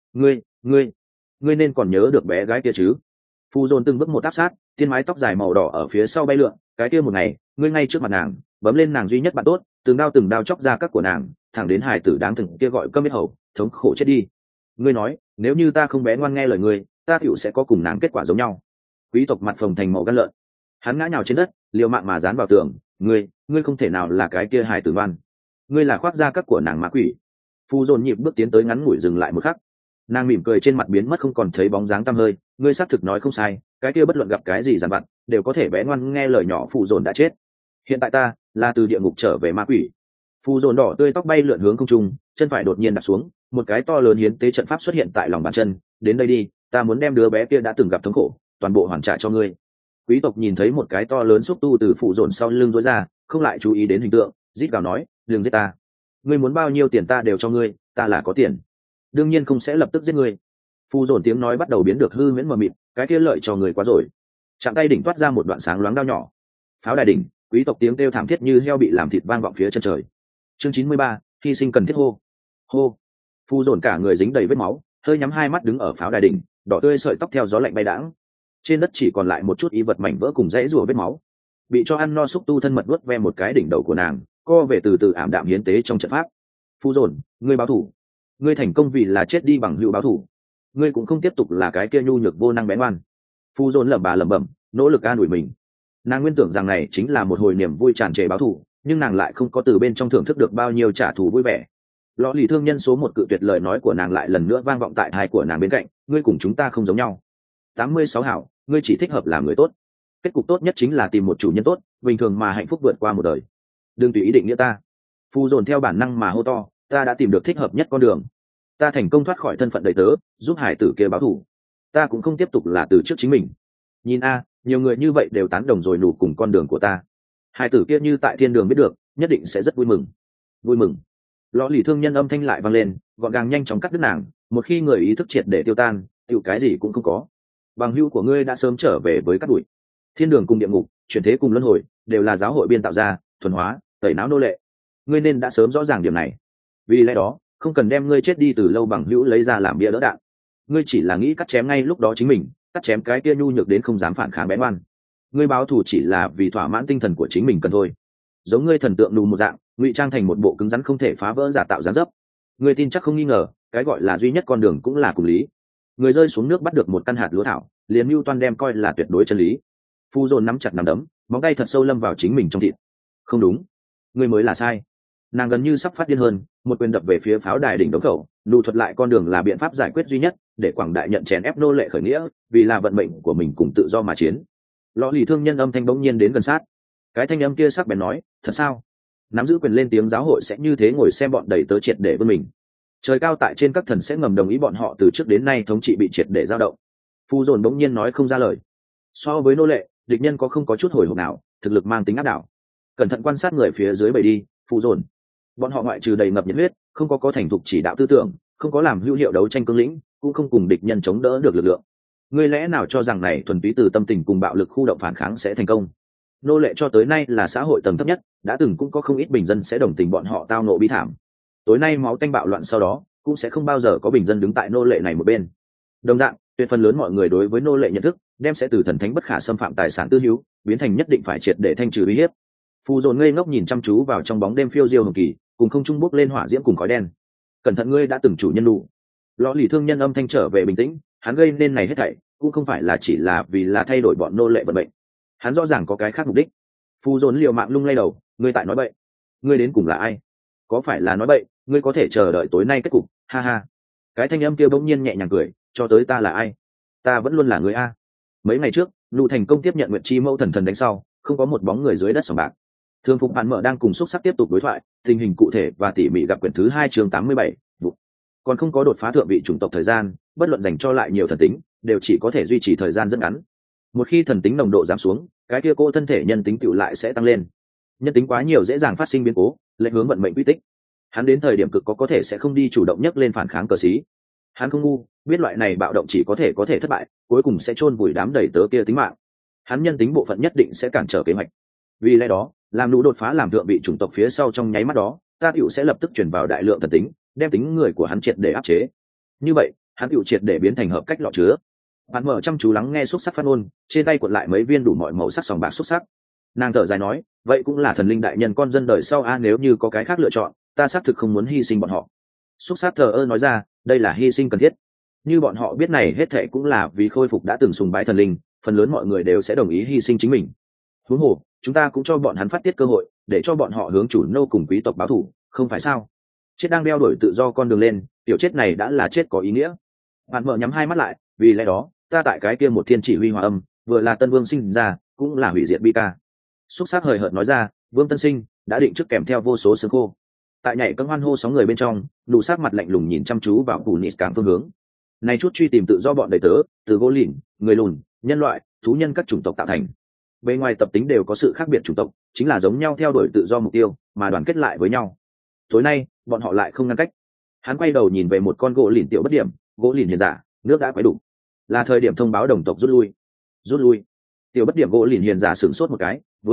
Ngươi nên còn nhớ được bé gái kia chứ? Phụ Dồn từng bước một áp sát, tiên mái tóc dài màu đỏ ở phía sau bay lượn, cái kia một ngày, ngươi ngay trước mặt nàng, bấm lên nàng duy nhất bạn tốt, từng đao chóc ra các của nàng, thẳng đến hài tử đáng thương kia gọi câm biết hầu, thống khổ chết đi. Ngươi nói, nếu như ta không bé ngoan nghe lời ngươi, ta tựu sẽ có cùng nàng kết quả giống nhau. Quý tộc mặt phồng thành màu gan lợn, hắn ngã nhào trên đất, liều mạng mà dán vào tường. Ngươi không thể nào là cái kia hài tử ngoan, ngươi là khoác da các của nàng ma quỷ. Phu Dồn nhịp bước tiến tới, ngắn ngủi dừng lại một khắc, nàng mỉm cười trên mặt biến mất không còn thấy bóng dáng tăm hơi. Ngươi xác thực nói không sai, cái kia bất luận gặp cái gì dằn vặt đều có thể bé ngoan nghe lời nhỏ. Phu Dồn đã chết, hiện tại ta là từ địa ngục trở về ma quỷ. Phu Dồn đỏ tươi tóc bay lượn hướng không trung, chân phải đột nhiên đặt xuống, một cái to lớn hiến tế trận pháp xuất hiện tại lòng bàn chân. Đến đây đi, ta muốn đem đứa bé kia đã từng gặp thống khổ toàn bộ hoàn trả cho ngươi. Quý tộc nhìn thấy một cái to lớn xúc tu từ Phụ Dồn sau lưng rối ra, không lại chú ý đến hình tượng, rít gào nói, đừng giết ta, ngươi muốn bao nhiêu tiền ta đều cho ngươi, ta là có tiền, đương nhiên không sẽ lập tức giết ngươi. Phụ Dồn tiếng nói bắt đầu biến được hư huyễn mờ mịt, cái kia lợi cho người quá rồi. Chạm tay đỉnh toát ra một đoạn sáng loáng đao nhỏ. Pháo đài đỉnh, Quý tộc tiếng kêu thảm thiết như heo bị làm thịt vang vọng phía chân trời. Chương 93, hy sinh cần thiết hô. Hô. Phu dồn cả người dính đầy vết máu, hơi nhắm hai mắt đứng ở pháo đài đỉnh, đỏ tươi sợi tóc theo gió lạnh bay đãng. Trên đất chỉ còn lại một chút y vật mảnh vỡ cùng rãy rùa vết máu. Bị cho ăn no xúc tu thân mật vuốt ve một cái đỉnh đầu của nàng, co về từ từ ảm đạm hiến tế trong trận pháp. Phu dồn, ngươi báo thủ. Ngươi thành công vì là chết đi bằng hữu báo thủ. Ngươi cũng không tiếp tục là cái kia nhu nhược vô năng bé ngoan. Phu dồn lẩm bẩm, nỗ lực an ủi mình. Nàng nguyên tưởng rằng này chính là một hồi niềm vui tràn trề báo thù, nhưng nàng lại không có từ bên trong thưởng thức được bao nhiêu trả thù vui vẻ. Lọ lì thương nhân số một cự tuyệt lời nói của nàng lại lần nữa vang vọng tại tai của nàng bên cạnh, ngươi cùng chúng ta không giống nhau. 86 hảo, ngươi chỉ thích hợp làm người tốt. Kết cục tốt nhất chính là tìm một chủ nhân tốt, bình thường mà hạnh phúc vượt qua một đời. Đừng tùy ý định nghĩa ta. Phu dồn theo bản năng mà hô to, ta đã tìm được thích hợp nhất con đường. Ta thành công thoát khỏi thân phận đầy tớ, giúp hải tử kia báo thù. Ta cũng không tiếp tục là từ trước chính mình. Nhìn a, nhiều người như vậy đều tán đồng rồi nụ cùng con đường của ta. Hải tử kia như tại thiên đường biết được, nhất định sẽ rất vui mừng. Vui mừng. Lọ lì thương nhân âm thanh lại vang lên, gọn gàng nhanh chóng cắt đứt nàng. Một khi người ý thức triệt để tiêu tan, tiểu cái gì cũng không có. Bằng hữu của ngươi đã sớm trở về với cát bụi. Thiên đường cùng địa ngục, chuyển thế cùng luân hồi, đều là giáo hội biên tạo ra, thuần hóa, tẩy não nô lệ. Ngươi nên đã sớm rõ ràng điểm này. Vì lẽ đó, không cần đem ngươi chết đi từ lâu bằng hữu lấy ra làm bia đỡ đạn. Ngươi chỉ là nghĩ cắt chém ngay lúc đó chính mình, cắt chém cái kia nhu nhược đến không dám phản kháng bé ngoan. Ngươi báo thù chỉ là vì thỏa mãn tinh thần của chính mình cần thôi. Giống ngươi thần tượng nù một dạng, ngụy trang thành một bộ cứng rắn không thể phá vỡ giả tạo dáng dấp. Ngươi tin chắc không nghi ngờ, cái gọi là duy nhất con đường cũng là cùng lý. Người rơi xuống nước bắt được một căn hạt lúa thảo, liền mưu toan đem coi là tuyệt đối chân lý. Phu dồn nắm chặt nắm đấm, móng tay thật sâu lâm vào chính mình trong thịt. Không đúng, ngươi mới là sai. Nàng gần như sắp phát điên hơn, một quyền đập về phía pháo đài đỉnh đống khẩu, nụ thuật lại con đường là biện pháp giải quyết duy nhất, để quảng đại nhận chèn ép nô lệ khởi nghĩa, vì là vận mệnh của mình cùng tự do mà chiến. Lọ lì thương nhân âm thanh bỗng nhiên đến gần sát. Cái thanh âm kia sắc bén nói, thật sao? Nắm giữ quyền lên tiếng giáo hội sẽ như thế ngồi xem bọn đầy tớ triệt để vươn mình. Trời cao tại trên các thần sẽ ngầm đồng ý bọn họ từ trước đến nay thống trị bị triệt để dao động. Phu dồn bỗng nhiên nói không ra lời. So với nô lệ, địch nhân không có chút hồi hộp nào, thực lực mang tính áp đảo. Cẩn thận quan sát người phía dưới bầy đi, Phu dồn. Bọn họ ngoại trừ đầy ngập nhiệt huyết, không có thành thục chỉ đạo tư tưởng, không có làm hữu hiệu đấu tranh cương lĩnh, cũng không cùng địch nhân chống đỡ được lực lượng. Ngươi lẽ nào cho rằng này thuần túy từ tâm tình cùng bạo lực khu động phản kháng sẽ thành công? Nô lệ cho tới nay là xã hội tầng thấp nhất, đã từng cũng có không ít bình dân sẽ đồng tình bọn họ tao nộ bi thảm. Tối nay máu tanh bạo loạn sau đó, cũng sẽ không bao giờ có bình dân đứng tại nô lệ này một bên. Đồng dạng, tuyệt phần lớn mọi người đối với nô lệ nhận thức, đem sẽ từ thần thánh bất khả xâm phạm tài sản tư hữu, biến thành nhất định phải triệt để thanh trừ uy hiếp. Phù dồn ngây ngốc nhìn chăm chú vào trong bóng đêm phiêu diêu hồng kỳ, cùng không trung bốc lên hỏa diễm cùng khói đen. Cẩn thận, ngươi đã từng chủ nhân đủ. Lọ lì thương nhân âm thanh trở về bình tĩnh, hắn gây nên này hết thảy cũng không phải là chỉ là vì là thay đổi bọn nô lệ vận mệnh, hắn rõ ràng có cái khác mục đích. Phù dồn liều mạng lung lay đầu, ngươi tại nói bậy. Ngươi đến cùng là ai? Có phải là nói bậy, ngươi có thể chờ đợi tối nay kết cục, ha ha. Cái thanh âm kia bỗng nhiên nhẹ nhàng cười, cho tới ta là ai? Ta vẫn luôn là người a. Mấy ngày trước, nụ thành công tiếp nhận nguyện chi mẫu thần đánh sau, không có một bóng người dưới đất sòng bạc. Thương phục bạn mở đang cùng xúc sắc tiếp tục đối thoại, tình hình cụ thể và tỉ mỉ gặp quyển thứ 2 chương 87, vụ. Còn không có đột phá thượng vị chủng tộc thời gian, bất luận dành cho lại nhiều thần tính, đều chỉ có thể duy trì thời gian rất ngắn. Một khi thần tính nồng độ giảm xuống, cái kia cô thân thể nhân tính tựu lại sẽ tăng lên. Nhân tính quá nhiều dễ dàng phát sinh biến cố, lệch hướng vận mệnh quy tích. Hắn đến thời điểm cực có thể sẽ không đi chủ động nhấc lên phản kháng cờ xí. Hắn không ngu, biết loại này bạo động chỉ có thể thất bại, cuối cùng sẽ chôn vùi đám đầy tớ kia tính mạng. Hắn nhân tính bộ phận nhất định sẽ cản trở kế hoạch. Vì lẽ đó, làm nụ đột phá làm thượng vị chủng tộc phía sau trong nháy mắt đó, ta tựu sẽ lập tức chuyển vào đại lượng thần tính, đem tính người của hắn triệt để áp chế. Như vậy, hắn tựu triệt để biến thành hợp cách lọ chứa. Bạn mở chăm chú lắng nghe xúc sắc phát ngôn, trên tay cuộn lại mấy viên đủ mọi màu sắc sòng bạc xúc sắc. Nàng thở dài nói, vậy cũng là thần linh đại nhân con dân đời sau a, nếu như có cái khác lựa chọn, ta xác thực không muốn hy sinh bọn họ. Xúc sắc thờ ơ nói ra, đây là hy sinh cần thiết. Như bọn họ biết này hết thệ cũng là vì khôi phục đã từng sùng bái thần linh, phần lớn mọi người đều sẽ đồng ý hy sinh chính mình. Huống hồ, chúng ta cũng cho bọn hắn phát tiết cơ hội, để cho bọn họ hướng chủ nô cùng quý tộc báo thù, không phải sao? Chết đang đeo đuổi tự do con đường lên, tiểu chết này đã là chết có ý nghĩa. Bạn mở nhắm hai mắt lại, vì lẽ đó, ta tại cái kia một thiên chỉ huy hòa âm, vừa là tân vương sinh ra, cũng là hủy diệt bi ca. Xúc sắc hời hợt nói ra, vương tân sinh đã định trước kèm theo vô số xương khô. Tại nhảy cân hoan hô sóng người bên trong, nụ sát mặt lạnh lùng nhìn chăm chú vào phủ nịt cảng phương hướng. Này chút truy tìm tự do bọn đầy tớ, từ gỗ lìn, người lùn, nhân loại, thú nhân các chủng tộc tạo thành. Bên ngoài tập tính đều có sự khác biệt chủng tộc, chính là giống nhau theo đuổi tự do mục tiêu, mà đoàn kết lại với nhau. Tối nay, bọn họ lại không ngăn cách. Hắn quay đầu nhìn về một con gỗ lìn tiểu bất điểm, gỗ lìn hiền giả, nước đã quấy đủ, là thời điểm thông báo đồng tộc rút lui. Rút lui. Tiểu bất điểm gỗ lìn hiền giả sửng sốt một cái, vương,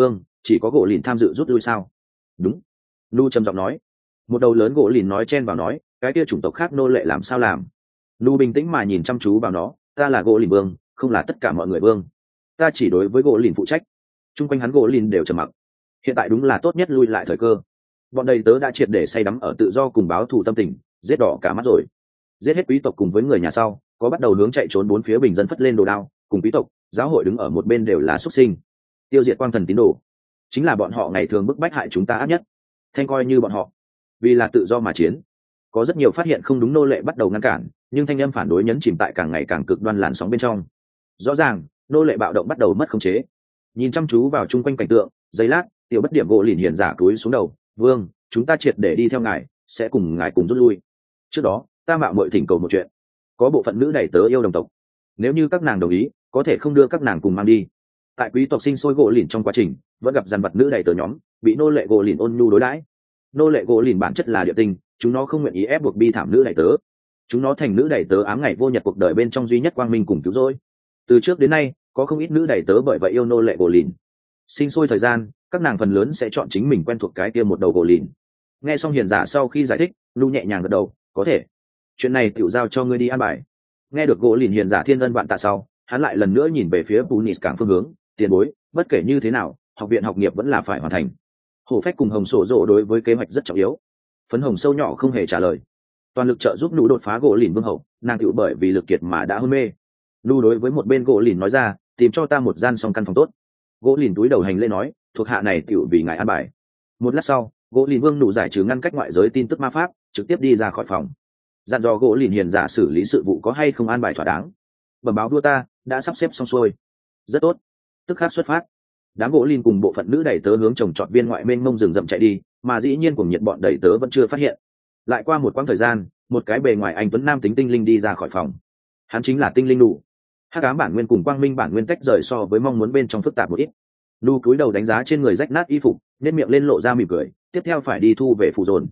chỉ có gỗ lìn tham dự rút lui sao? Đúng. Nu trầm giọng nói. Một đầu lớn gỗ lìn nói chen vào nói, cái kia chủng tộc khác nô lệ làm sao làm? Nu bình tĩnh mà nhìn chăm chú vào nó, ta là gỗ lìn vương, không là tất cả mọi người vương. Ta chỉ đối với gỗ lìn phụ trách. Trung quanh hắn gỗ lìn đều trầm mặc. Hiện tại đúng là tốt nhất lui lại thời cơ. Bọn đầy tớ đã triệt để say đắm ở tự do cùng báo thù tâm tình, giết đỏ cả mắt rồi. Giết hết quý tộc cùng với người nhà sau, có bắt đầu hướng chạy trốn bốn phía bình dân phất lên đồ đao, cùng quý tộc, giáo hội đứng ở một bên đều là xuất sinh. Tiêu diệt quang thần tín đồ, chính là bọn họ ngày thường bức bách hại chúng ta ác nhất. Thanh coi như bọn họ, vì là tự do mà chiến. Có rất nhiều phát hiện không đúng nô lệ bắt đầu ngăn cản, nhưng thanh âm phản đối nhấn chìm tại càng ngày càng cực đoan làn sóng bên trong. Rõ ràng, nô lệ bạo động bắt đầu mất khống chế. Nhìn chăm chú vào chung quanh cảnh tượng, giây lát, tiểu bất điểm gỗ lìn hiền giả túi xuống đầu, vương, chúng ta triệt để đi theo ngài, sẽ cùng ngài cùng rút lui. Trước đó, ta mạo muội thỉnh cầu một chuyện, có bộ phận nữ đầy tớ yêu đồng tộc, nếu như các nàng đồng ý, có thể không đưa các nàng cùng mang đi. Tại quý tộc sinh sôi gỗ lìn trong quá trình, vẫn gặp dàn vật nữ đầy tớ nhóm bị nô lệ gỗ lìn ôn nhu đối đãi. Nô lệ gỗ lìn bản chất là địa tinh, chúng nó không nguyện ý ép buộc bi thảm nữ đầy tớ, chúng nó thành nữ đầy tớ ám ngày vô nhật cuộc đời bên trong duy nhất quang minh cùng cứu rỗi. Từ trước đến nay, có không ít nữ đầy tớ bởi vậy yêu nô lệ gỗ lìn. Sinh sôi thời gian, các nàng phần lớn sẽ chọn chính mình quen thuộc cái kia một đầu gỗ lìn. Nghe xong hiền giả sau khi giải thích, Nu nhẹ nhàng gật đầu, có thể. Chuyện này tiểu giao cho ngươi đi an bài. Nghe được gỗ lìn hiền giả thiên ân vạn tạ sau, hắn lại lần nữa nhìn về phía Punis cảng phương hướng, tiền bối, bất kể như thế nào, học viện học nghiệp vẫn là phải hoàn thành. Hổ phách cùng hồng sổ rộ đối với kế hoạch rất trọng yếu. Phấn hồng sâu nhỏ không hề trả lời. Toàn lực trợ giúp Nu đột phá gỗ lìn vương hậu, nàng tiểu bởi vì lực kiệt mà đã hôn mê. Nu đối với một bên gỗ lìn nói ra, tìm cho ta một gian song căn phòng tốt. Gỗ lìn túi đầu hành lễ nói, thuộc hạ này tiểu vì ngài an bài. Một lát sau, gỗ lìn vương nụ giải trừ ngăn cách ngoại giới tin tức ma pháp, trực tiếp đi ra khỏi phòng. Dặn dò gỗ lìn hiền giả xử lý sự vụ có hay không an bài thỏa đáng. Bẩm báo vua ta đã sắp xếp xong xuôi. Rất tốt. Tức khắc xuất phát. Đám gỗ lìn cùng bộ phận nữ đầy tớ hướng trồng trọt viên ngoại mênh mông rừng rậm chạy đi, mà dĩ nhiên cùng nhiệt bọn đầy tớ vẫn chưa phát hiện. Lại qua một quãng thời gian, một cái bề ngoài anh tuấn nam tính tinh linh đi ra khỏi phòng. Hắn chính là tinh linh nụ. Hắc ám bản nguyên cùng quang minh bản nguyên tách rời so với mong muốn bên trong phức tạp một ít. Nu cúi đầu đánh giá trên người rách nát y phục, nên miệng lên lộ ra mỉm cười, tiếp theo phải đi thu về phù dồn.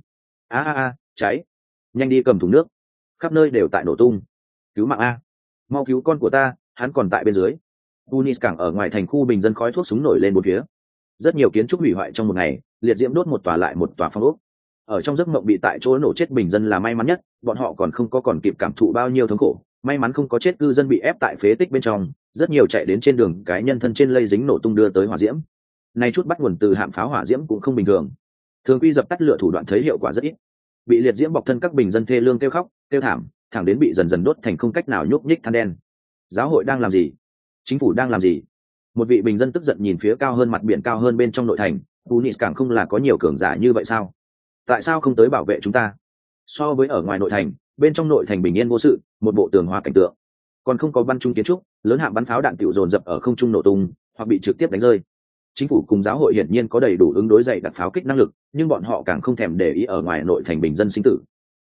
Cháy, nhanh đi cầm thùng nước, khắp nơi đều tại nổ tung. Cứu mạng a, mau cứu con của ta, hắn còn tại bên dưới. Tunis cảng ở ngoài thành khu bình dân khói thuốc súng nổi lên một phía. Rất nhiều kiến trúc hủy hoại trong một ngày, liệt diễm đốt một tòa lại một tòa phong ốc. Ở trong giấc mộng bị tại chỗ nổ chết bình dân là may mắn nhất, bọn họ còn không còn kịp cảm thụ bao nhiêu thống khổ. May mắn không có chết cư dân bị ép tại phế tích bên trong, rất nhiều chạy đến trên đường cái nhân thân trên lây dính nổ tung đưa tới hỏa diễm. Này chút bắt nguồn từ hạm pháo hỏa diễm cũng không bình thường. Thường quy dập tắt lửa thủ đoạn thấy hiệu quả rất ít. Bị liệt diễm bọc thân các bình dân thê lương kêu khóc, kêu thảm, thẳng đến bị dần dần đốt thành không cách nào nhúc nhích than đen. Giáo hội đang làm gì? Chính phủ đang làm gì? Một vị bình dân tức giận nhìn phía cao hơn mặt biển cao hơn bên trong nội thành, Tunis càng không là có nhiều cường giả như vậy sao? Tại sao không tới bảo vệ chúng ta? So với ở ngoài nội thành, bên trong nội thành bình yên vô sự, một bộ tường hòa cảnh tượng, còn không có bắn trung kiến trúc, lớn hạng bắn pháo đạn tiểu dồn dập ở không trung nổ tung, hoặc bị trực tiếp đánh rơi. Chính phủ cùng giáo hội hiển nhiên có đầy đủ ứng đối dày đặt pháo kích năng lực, nhưng bọn họ càng không thèm để ý ở ngoài nội thành bình dân sinh tử.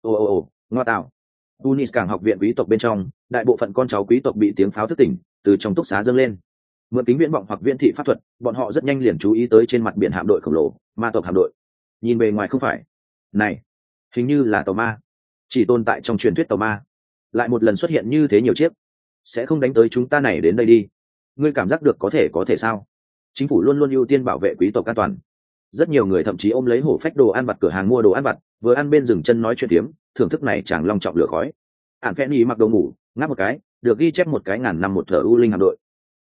Ngoa tạo. Tunis càng học viện quý tộc bên trong, đại bộ phận con cháu quý tộc bị tiếng pháo thức tỉnh, từ trong túc xá dâng lên. Mượn kính viễn vọng hoặc viễn thị pháp thuật, bọn họ rất nhanh liền chú ý tới trên mặt biển hạm đội khổng lồ, ma tộc hạm đội. Nhìn bề ngoài không phải, này, hình như là tàu ma, chỉ tồn tại trong truyền thuyết tàu ma, lại một lần xuất hiện như thế nhiều chiếc, sẽ không đánh tới chúng ta này đến đây đi. Ngươi cảm giác được có thể sao? Chính phủ luôn luôn ưu tiên bảo vệ quý tộc an toàn. Rất nhiều người thậm chí ôm lấy hổ phách đồ ăn vặt cửa hàng mua đồ ăn vặt, vừa ăn bên dừng chân nói chuyện tiếm, thưởng thức này chẳng long trọng lửa khói. Ản Penny mặc đồ ngủ, ngáp một cái, được ghi chép một cái ngàn năm một thở u linh hạm đội.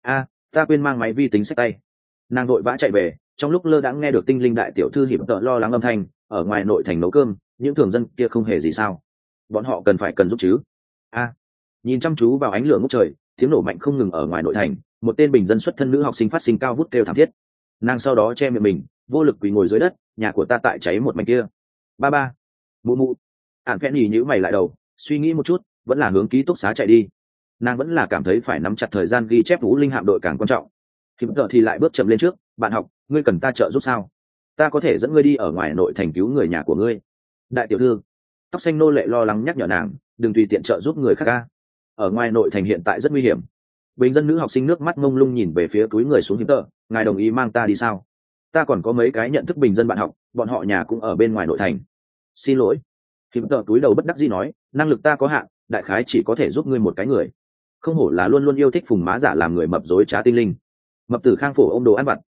Ta quên mang máy vi tính sách tay. Nàng đội vã chạy về, trong lúc lơ đãng nghe được tinh linh đại tiểu thư hiểm tợ lo lắng âm thanh, ở ngoài nội thành nấu cơm, những thường dân kia không hề gì sao? Bọn họ cần giúp chứ? Nhìn chăm chú vào ánh lửa ngút trời, tiếng nổ mạnh không ngừng ở ngoài nội thành, một tên bình dân xuất thân nữ học sinh phát sinh cao vút kêu thảm thiết. Nàng sau đó che miệng mình, vô lực quỳ ngồi dưới đất, nhà của ta tại cháy một mảnh kia. Ba. Mụ. Ản Penny nhíu mày lại đầu, suy nghĩ một chút, vẫn là hướng ký túc xá chạy đi. Nàng vẫn là cảm thấy phải nắm chặt thời gian ghi chép vũ linh hạm đội càng quan trọng. Hiểm tợ thì lại bước chậm lên trước, bạn học, ngươi cần ta trợ giúp sao? Ta có thể dẫn ngươi đi ở ngoài nội thành cứu người nhà của ngươi. Đại tiểu thư, tóc xanh nô lệ lo lắng nhắc nhở nàng, đừng tùy tiện trợ giúp người khác ca. Ở ngoài nội thành hiện tại rất nguy hiểm. Bình dân nữ học sinh nước mắt mông lung nhìn về phía túi người xuống hiểm tợ, ngài đồng ý mang ta đi sao? Ta còn có mấy cái nhận thức bình dân bạn học, bọn họ nhà cũng ở bên ngoài nội thành. Xin lỗi. Hiểm tợ túi đầu bất đắc dĩ nói, năng lực ta có hạn, đại khái chỉ có thể giúp ngươi một cái người. Không hổ là luôn luôn yêu thích phùng má giả làm người mập dối trá tinh linh. Mập tử khang phổ ôm đồ ăn vặt,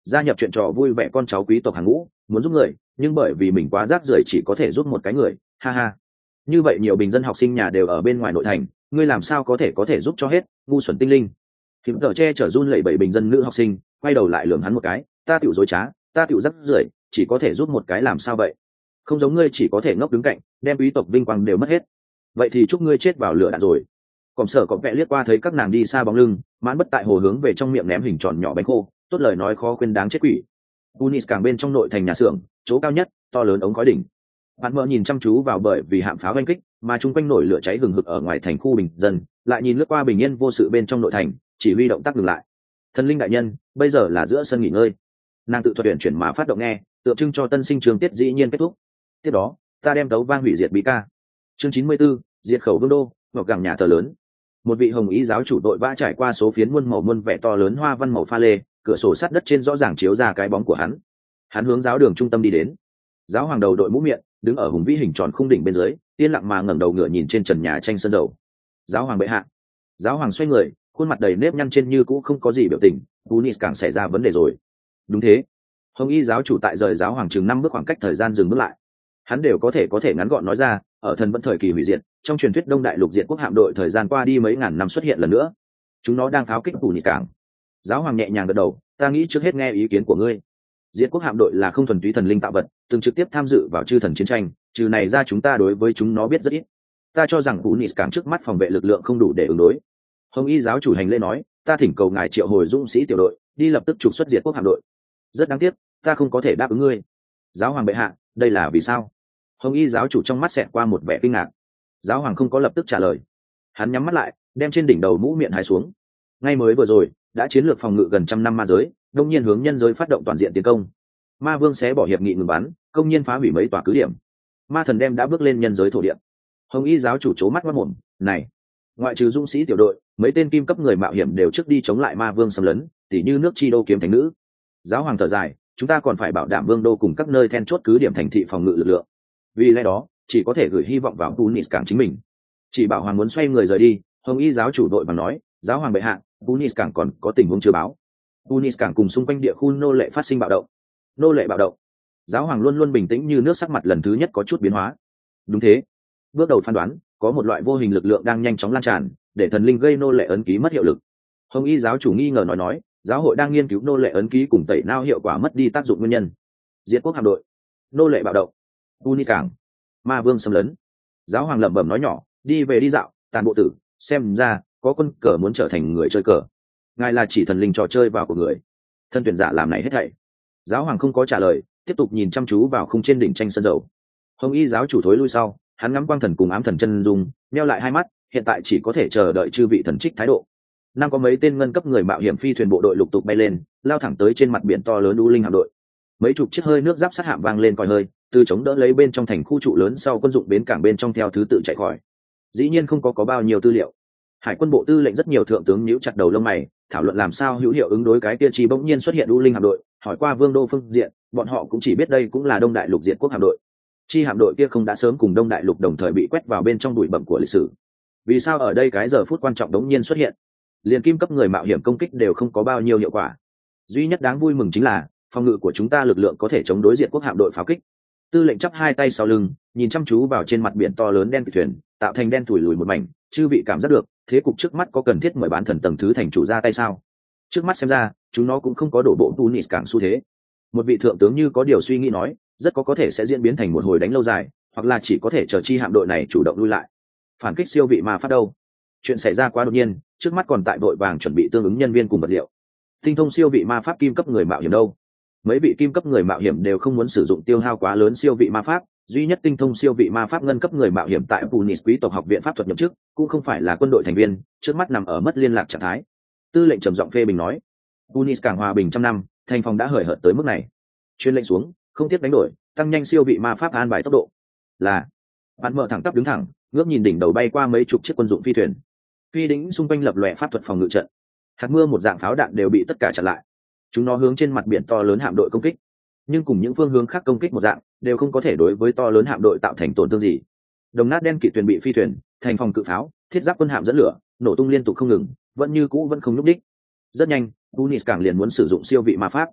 gia nhập chuyện trò vui vẻ con cháu quý tộc hàng ngũ, muốn giúp người, nhưng bởi vì mình quá rác rưởi chỉ có thể giúp một cái người, ha ha. Như vậy nhiều bình dân học sinh nhà đều ở bên ngoài nội thành, ngươi làm sao có thể giúp cho hết, ngu xuẩn tinh linh. Hiểm tở che chở run lẩy bẩy bình dân nữ học sinh, quay đầu lại lườm hắn một cái, ta tiểu dối trá, ta tiểu rác rưởi, chỉ có thể giúp một cái làm sao vậy? Không giống ngươi chỉ có thể ngốc đứng cạnh, đem quý tộc vinh quang đều mất hết. Vậy thì chúc ngươi chết vào lửa đạn rồi. Cổng sở có vẻ liếc qua thấy các nàng đi xa bóng lưng, mãn bất tại hồ hướng về trong miệng ném hình tròn nhỏ bánh khô, tốt lời nói khó khuyên đáng chết quỷ. Tunis càng bên trong nội thành nhà xưởng, chỗ cao nhất, to lớn ống khói đỉnh. Bạn mơ nhìn chăm chú vào bởi vì hạm pháo oanh kích, mà chung quanh nổi lửa cháy hừng hực ở ngoài thành khu bình dân, lại nhìn lướt qua bình yên vô sự bên trong nội thành, chỉ huy động tác ngừng lại. Thần linh đại nhân, bây giờ là giữa sân nghỉ ngơi. Nàng tự thuật tuyển chuyển mà phát động nghe, tượng trưng cho tân sinh trường tiết dĩ nhiên kết thúc. Tiếp đó, ta đem tấu vang hủy diệt bí ca. Chương 94, diệt khẩu vương đô, ngọc gẳng nhà thờ lớn. Một vị hồng ý giáo chủ đội vã trải qua số phiến muôn màu muôn vẻ to lớn hoa văn màu pha lê, cửa sổ sắt đất trên rõ ràng chiếu ra cái bóng của hắn. Hắn hướng giáo đường trung tâm đi đến. Giáo hoàng đầu đội mũ miệng, đứng ở hùng vĩ hình tròn khung đỉnh bên dưới, yên lặng mà ngẩng đầu ngửa nhìn trên trần nhà tranh sơn dầu. Giáo hoàng bệ hạ. Giáo hoàng xoay người, khuôn mặt đầy nếp nhăn trên như cũ không có gì biểu tình. Tunis càng xảy ra vấn đề rồi. Đúng thế. Hồng y giáo chủ tại rời giáo hoàng chừng 5 bước khoảng cách thời gian dừng bước lại. Hắn đều có thể ngắn gọn nói ra, ở thần vẫn thời kỳ hủy diệt, trong truyền thuyết đông đại lục diệt quốc hạm đội thời gian qua đi mấy ngàn năm xuất hiện lần nữa. Chúng nó đang pháo kích Tunis cảng. Giáo hoàng nhẹ nhàng gật đầu, ta nghĩ trước hết nghe ý kiến của ngươi. Diệt quốc hạm đội là không thuần túy thần linh tạo vật, từng trực tiếp tham dự vào chư thần chiến tranh, trừ này ra chúng ta đối với chúng nó biết rất ít. Ta cho rằng Tunis cảng trước mắt phòng vệ lực lượng không đủ để ứng đối. Hồng y giáo chủ hành lễ nói, ta thỉnh cầu ngài triệu hồi dũng sĩ tiểu đội, đi lập tức trục xuất diệt quốc hạm đội. Rất đáng tiếc, ta không có thể đáp ứng ngươi. Giáo hoàng bệ hạ, đây là vì sao? Hồng y giáo chủ trong mắt xẹt qua một vẻ kinh ngạc. Giáo hoàng không có lập tức trả lời. Hắn nhắm mắt lại, đem trên đỉnh đầu mũ miệng hái xuống. Ngay mới vừa rồi, đã chiến lược phòng ngự gần 100 năm ma giới, đông nhiên hướng nhân giới phát động toàn diện tiến công. Ma vương xé bỏ hiệp nghị ngừng bắn, công nhiên phá hủy mấy tòa cứ điểm. Ma thần đem đã bước lên nhân giới thổ địa. Hồng y giáo chủ chố mắt mắt mồm, này, ngoại trừ dũng sĩ tiểu đội, mấy tên kim cấp người mạo hiểm đều trước đi chống lại ma vương xâm lấn, tỉ như nước chi đô kiếm thánh nữ. Giáo hoàng thở dài, chúng ta còn phải bảo đảm vương đô cùng các nơi then chốt cứ điểm thành thị phòng ngự lực lượng. Vì lẽ đó, chỉ có thể gửi hy vọng vào Tunis cảng chính mình. Chỉ bảo hoàng muốn xoay người rời đi, Hồng y giáo chủ đội bằng nói, giáo hoàng bệ hạ, Tunis cảng còn có tình huống chưa báo. Tunis cảng cùng xung quanh địa khu nô lệ phát sinh bạo động. Nô lệ bạo động. Giáo hoàng luôn luôn bình tĩnh như nước, sắc mặt lần thứ nhất có chút biến hóa. Đúng thế. Bước đầu phán đoán, có một loại vô hình lực lượng đang nhanh chóng lan tràn, để thần linh gây nô lệ ấn ký mất hiệu lực. Hồng y giáo chủ nghi ngờ nói, giáo hội đang nghiên cứu nô lệ ấn ký cùng tẩy nao hiệu quả mất đi tác dụng nguyên nhân. Diệt quốc hạm đội, nô lệ bạo động, Tunis cảng, ma vương xâm lấn. Giáo hoàng lẩm bẩm nói nhỏ, đi về đi dạo, tàn bộ tử, xem ra có quân cờ muốn trở thành người chơi cờ. Ngài là chỉ thần linh trò chơi vào của người. Thân tuyển giả làm này hết thảy. Giáo hoàng không có trả lời, tiếp tục nhìn chăm chú vào khung trên đỉnh tranh sơn dầu. Hồng y giáo chủ thối lui sau, hắn ngắm quang thần cùng ám thần chân dung, nheo lại hai mắt, hiện tại chỉ có thể chờ đợi chư vị thần trích thái độ. Năm có mấy tên ngân cấp người mạo hiểm phi thuyền bộ đội lục tục bay lên, lao thẳng tới trên mặt biển to lớn U Linh hạm đội. Mấy chục chiếc hơi nước giáp sát hạm vang lên còi hơi, từ chống đỡ lấy bên trong thành khu trụ lớn sau quân dụng bến cảng bên trong theo thứ tự chạy khỏi. Dĩ nhiên không có bao nhiêu tư liệu. Hải quân bộ tư lệnh rất nhiều thượng tướng nhíu chặt đầu lông mày, thảo luận làm sao hữu hiệu ứng đối cái kia chi bỗng nhiên xuất hiện U Linh hạm đội, hỏi qua vương đô phương diện, bọn họ cũng chỉ biết đây cũng là đông đại lục diệt quốc hạm đội. Chi hạm đội kia không đã sớm cùng đông đại lục đồng thời bị quét vào bên trong bụi bặm của lịch sử. Vì sao ở đây cái giờ phút quan trọng đống nhiên xuất hiện? Liền kim cấp người mạo hiểm công kích đều không có bao nhiêu hiệu quả. Duy nhất đáng vui mừng chính là phòng ngự của chúng ta lực lượng có thể chống đối diện quốc hạm đội pháo kích. Tư lệnh chắp hai tay sau lưng, nhìn chăm chú vào trên mặt biển to lớn đen kịt thuyền, tạo thành đen thủi lùi một mảnh, chư vị cảm giác được thế cục trước mắt có cần thiết mời bán thần tầng thứ thành chủ ra tay sao? Trước mắt xem ra, chúng nó cũng không có đổ bộ Tunis cảng xu thế. Một vị thượng tướng như có điều suy nghĩ nói, rất có thể sẽ diễn biến thành một hồi đánh lâu dài, hoặc là chỉ có thể chờ chi hạm đội này chủ động lui lại. Phản kích siêu vị ma pháp đâu? Chuyện xảy ra quá đột nhiên, trước mắt còn tại vội vàng chuẩn bị tương ứng nhân viên cùng vật liệu. Tinh thông siêu vị ma pháp kim cấp người mạo hiểm đâu? Mấy vị kim cấp người mạo hiểm đều không muốn sử dụng tiêu hao quá lớn siêu vị ma pháp, duy nhất tinh thông siêu vị ma pháp ngân cấp người mạo hiểm tại Tunis quý tộc học viện pháp thuật nhậm chức, cũng không phải là quân đội thành viên, trước mắt nằm ở mất liên lạc trạng thái. Tư lệnh trầm giọng phê bình nói, Tunis cảng hòa bình trăm năm, thành phòng đã hời hợt tới mức này. Chuyên lệnh xuống, không tiếc đánh đổi, tăng nhanh siêu vị ma pháp an bài tốc độ. Là. Bạn mở thẳng tắp đứng thẳng, ngước nhìn đỉnh đầu bay qua mấy chục chiếc quân dụng phi thuyền. Phi đỉnh xung quanh lập lòe pháp thuật phòng ngự trận. Hạt mưa một dạng pháo đạn đều bị tất cả chặn lại. Chúng nó hướng trên mặt biển to lớn hạm đội công kích, nhưng cùng những phương hướng khác công kích một dạng, đều không có thể đối với to lớn hạm đội tạo thành tổn thương gì. Đồng nát đen kịt thuyền bị phi thuyền, thành phòng cự pháo, thiết giáp quân hạm dẫn lửa, nổ tung liên tục không ngừng, vẫn như cũ vẫn không nhúc đích. Rất nhanh, Tunis cảng liền muốn sử dụng siêu vị ma pháp.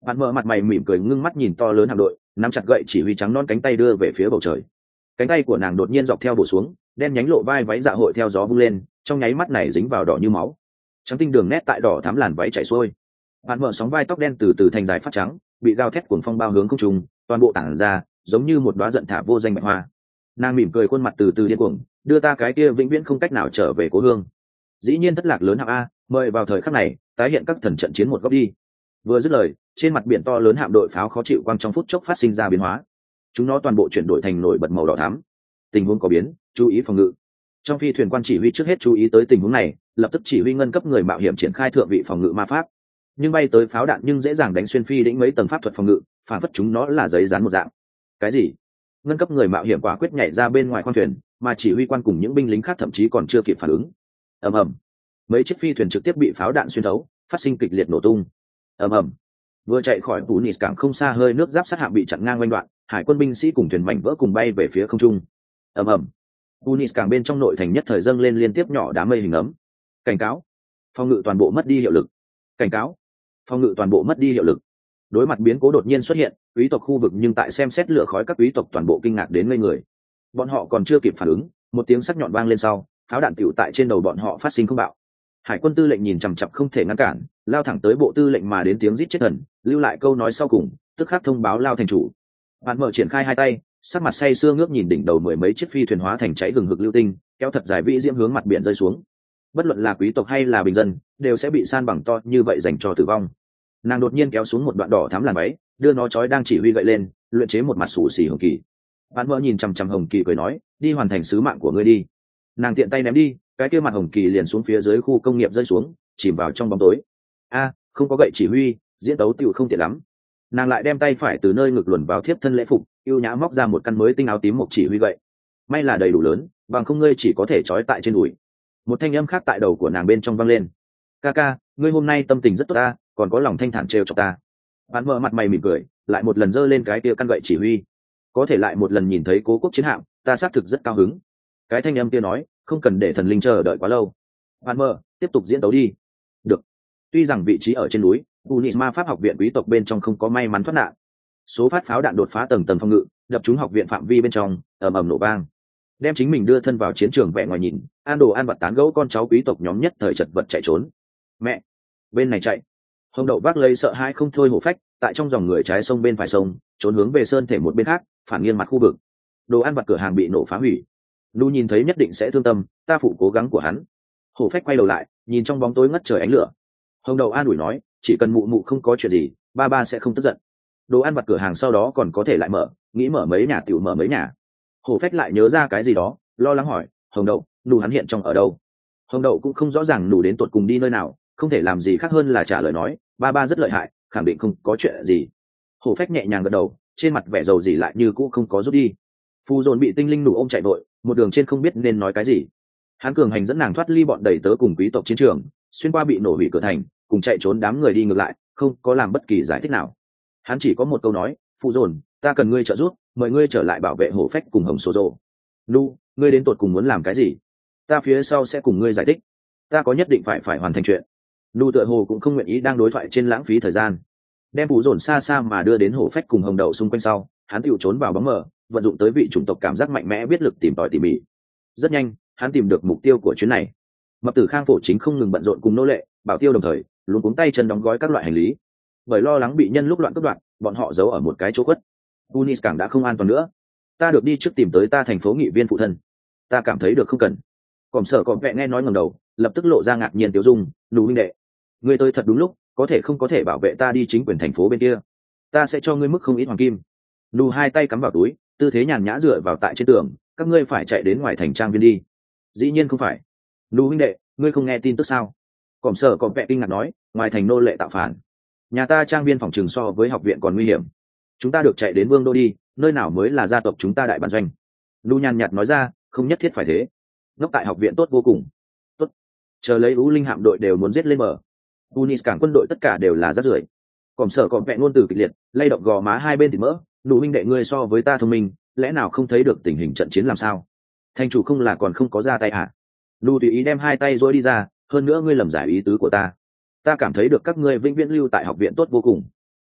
Bạn mở mặt mày mỉm cười ngưng mắt nhìn to lớn hạm đội, nắm chặt gậy chỉ huy trắng non cánh tay đưa về phía bầu trời. Cánh tay của nàng đột nhiên dọc theo bổ xuống, đen nhánh lộ vai váy dạ hội theo gió vung lên, trong nháy mắt này dính vào đỏ như máu, trắng tinh đường nét tại đỏ thắm làn váy chảy xuôi. Bạn mở sóng vai tóc đen từ từ thành dài phát trắng, bị gào thét cuồng phong bao hướng không trung, toàn bộ tản ra giống như một đóa giận thả vô danh bạch hoa. Nàng mỉm cười, khuôn mặt từ từ điên cuồng, đưa ta cái kia vĩnh viễn không cách nào trở về cố hương. Dĩ nhiên thất lạc lớn hạng a, mời vào thời khắc này tái hiện các thần trận chiến một góc đi. Vừa dứt lời, trên mặt biển to lớn hạm đội pháo khó chịu quang trong phút chốc phát sinh ra biến hóa, chúng nó toàn bộ chuyển đổi thành nổi bật màu đỏ thắm. Tình huống có biến, chú ý phòng ngự. Trong phi thuyền quan chỉ huy trước hết chú ý tới tình huống này, lập tức chỉ huy ngân cấp người mạo hiểm triển khai thượng vị phòng ngự ma pháp. Nhưng bay tới pháo đạn nhưng dễ dàng đánh xuyên phi đĩnh mấy tầng pháp thuật phòng ngự, phản phất chúng nó là giấy dán một dạng. Cái gì? Ngân cấp người mạo hiểm quả quyết nhảy ra bên ngoài khoang thuyền, mà chỉ huy quan cùng những binh lính khác thậm chí còn chưa kịp phản ứng. Ầm ầm, mấy chiếc phi thuyền trực tiếp bị pháo đạn xuyên thấu, phát sinh kịch liệt nổ tung. Ầm ầm, vừa chạy khỏi Tunis cảng không xa, hơi nước giáp sát hạm bị chặn ngang quanh đoạn, hải quân binh sĩ cùng thuyền mảnh vỡ cùng bay về phía không trung. Ầm ầm, Tunis cảng bên trong nội thành nhất thời dâng lên liên tiếp nhỏ đám mây hình ấm. Cảnh cáo, phòng ngự toàn bộ mất đi hiệu lực. Cảnh cáo, phòng ngự toàn bộ mất đi hiệu lực. Đối mặt biến cố đột nhiên xuất hiện, quý tộc khu vực nhưng tại xem xét lửa khói, các quý tộc toàn bộ kinh ngạc đến ngây người. Bọn họ còn chưa kịp phản ứng, một tiếng sắc nhọn vang lên sau, pháo đạn tựu tại trên đầu bọn họ phát sinh không bạo. Hải quân tư lệnh nhìn chằm chằm không thể ngăn cản, lao thẳng tới bộ tư lệnh mà đến tiếng rít chết thần, lưu lại câu nói sau cùng, tức khắc thông báo lao thành chủ. Bạn mở triển khai hai tay, sắc mặt say sưa ngước nhìn đỉnh đầu mười mấy chiếc phi thuyền hóa thành cháy gừng hực lưu tinh, kéo thật dài vĩ diễm hướng mặt biển rơi xuống. Bất luận là quý tộc hay là bình dân, đều sẽ bị san bằng to như vậy dành cho tử vong. Nàng đột nhiên kéo xuống một đoạn đỏ thắm làn váy, đưa nó trói đang chỉ huy gậy lên, luyện chế một mặt xù xì hồng kỳ. Bạn mở nhìn chằm chằm hồng kỳ cười nói, đi hoàn thành sứ mạng của ngươi đi. Nàng tiện tay ném đi, cái kia mặt hồng kỳ liền xuống phía dưới khu công nghiệp rơi xuống, chìm vào trong bóng tối. A, không có gậy chỉ huy, diễn tấu tựu không tiện lắm. Nàng lại đem tay phải từ nơi ngực luồn vào thiếp thân lễ phục, yêu nhã móc ra một căn mới tinh áo tím một chỉ huy gậy. May là đầy đủ lớn, bằng không ngươi chỉ có thể trói tại trên đùi. Một thanh âm khác tại đầu của nàng bên trong vang lên. Ca ca, ngươi hôm nay tâm tình rất tốt ta, còn có lòng thanh thản trêu chọc ta. Bạn mở mặt mày mỉm cười, lại một lần giơ lên cái kia căn gậy chỉ huy. Có thể lại một lần nhìn thấy cố quốc chiến hạm, ta xác thực rất cao hứng. Cái thanh âm kia nói, không cần để thần linh chờ đợi quá lâu. Bạn mở, tiếp tục diễn tấu đi. Được. Tuy rằng vị trí ở trên núi, Tunis ma pháp học viện quý tộc bên trong không có may mắn thoát nạn. Số phát pháo đạn đột phá tầng tầng phòng ngự, đập trúng học viện phạm vi bên trong, ầm ầm nổ vang. Đem chính mình đưa thân vào chiến trường vẻ ngoài nhìn, an đồ an vật tán gẫu con cháu quý tộc nhóm nhất thời chật vật chạy trốn. Mẹ, bên này chạy. Hồng đậu vác lấy sợ hãi không thôi hổ phách, tại trong dòng người trái sông bên phải sông, trốn hướng về sơn thể một bên khác, phản nghiêng mặt khu vực. Đồ ăn vặt cửa hàng bị nổ phá hủy. Lu nhìn thấy nhất định sẽ thương tâm, ta phụ cố gắng của hắn. Hổ phách quay đầu lại, nhìn trong bóng tối ngất trời ánh lửa. Hồng đầu an ủi nói, chỉ cần mụ mụ không có chuyện gì, ba ba sẽ không tức giận. Đồ ăn vặt cửa hàng sau đó còn có thể lại mở, nghĩ mở mấy nhà tiểu mở mấy nhà. Hổ phách lại nhớ ra cái gì đó, lo lắng hỏi, Hồng đậu, nụ hắn hiện trong ở đâu? Hồng đậu cũng không rõ ràng nụ đến tột cùng đi nơi nào, không thể làm gì khác hơn là trả lời nói, ba ba rất lợi hại, khẳng định không có chuyện gì. Hổ phách nhẹ nhàng gật đầu, trên mặt vẻ dầu dỉ lại như cũ không có rút đi. Phù dồn bị tinh linh nụ ôm chạy vội, một đường trên không biết nên nói cái gì. Hắn cường hành dẫn nàng thoát ly bọn đầy tớ cùng quý tộc chiến trường, xuyên qua bị nổ hủy cửa thành, cùng chạy trốn đám người đi ngược lại, không có làm bất kỳ giải thích nào. Hắn chỉ có một câu nói, Phù dồn, ta cần ngươi trợ giúp, mời ngươi trở lại bảo vệ hổ phách cùng hồng số rồ. Nu, ngươi đến tột cùng muốn làm cái gì? Ta phía sau sẽ cùng ngươi giải thích. Ta có nhất định phải hoàn thành chuyện. Nu tựa hồ cũng không nguyện ý đang đối thoại trên lãng phí thời gian, đem Phù dồn xa xa mà đưa đến hổ phách cùng hồng đậu xung quanh sau, hắn tựu trốn vào bóng mờ, vận dụng tới vị chủng tộc cảm giác mạnh mẽ biết lực tìm tòi tỉ mỉ. Rất nhanh, hắn tìm được mục tiêu của chuyến này. Mập tử Khang Phổ chính không ngừng bận rộn cùng nô lệ, bảo tiêu đồng thời luống cuống tay chân đóng gói các loại hành lý. Bởi lo lắng bị nhân lúc loạn cướp đoạt, bọn họ giấu ở một cái chỗ khuất. Tunis cảng đã không an toàn nữa. Ta được đi trước tìm tới ta thành phố nghị viên phụ thân. Ta cảm thấy được không cần. Còm sở còm vẹ nghe nói ngẩng đầu, lập tức lộ ra ngạc nhiên tiêu dung, Nụ huynh đệ, ngươi tới thật đúng lúc, có thể không có thể bảo vệ ta đi chính quyền thành phố bên kia. Ta sẽ cho ngươi mức không ít hoàng kim. Nụ hai tay cắm vào túi, tư thế nhàn nhã dựa vào tại trên tường, các ngươi phải chạy đến ngoài thành trang viên đi. Dĩ nhiên không phải. Nụ huynh đệ, ngươi không nghe tin tức sao? Còm sở còm vẹ kinh ngạc nói, ngoài thành nô lệ tạo phản, nhà ta trang viên phòng trường so với học viện còn nguy hiểm. Chúng ta được chạy đến vương đô đi, nơi nào mới là gia tộc chúng ta đại bản doanh. Nụ nhàn nhạt nói ra, không nhất thiết phải thế. Ngốc tại học viện tốt vô cùng. Tốt. Chờ lấy U Linh hạm đội đều muốn giết lên bờ. Tunis cảng quân đội tất cả đều là rác rưởi. Còm sở còm vẹ luôn từ kịch liệt, lay động gò má hai bên thì mỡ. Nụ huynh đệ ngươi so với ta thông minh, lẽ nào không thấy được tình hình trận chiến làm sao? Thành chủ không là còn không có ra tay à? Nụ tùy ý đem hai tay rồi đi ra, hơn nữa ngươi lầm giải ý tứ của ta. Ta cảm thấy được các ngươi vĩnh viễn lưu tại học viện tốt vô cùng.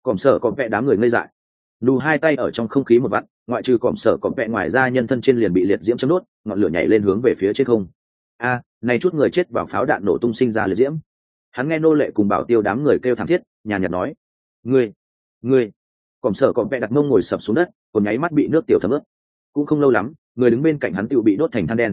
Còm sở còm vẹ đám người ngây dại. Nụ hai tay ở trong không khí một vặn, ngoại trừ còm sở còm vẹ ngoài ra nhân thân trên liền bị liệt diễm châm đốt, ngọn lửa nhảy lên hướng về phía trên không. Này chút người chết vào pháo đạn nổ tung sinh ra liệt diễm. Hắn nghe nô lệ cùng bảo tiêu đám người kêu thảm thiết, nhàn nhạt nói: ngươi. Còm sở còm vẹ đặt mông ngồi sập xuống đất, còn nháy mắt bị nước tiểu thấm ướt. Cũng không lâu lắm, người đứng bên cạnh hắn tựu bị đốt thành than đen.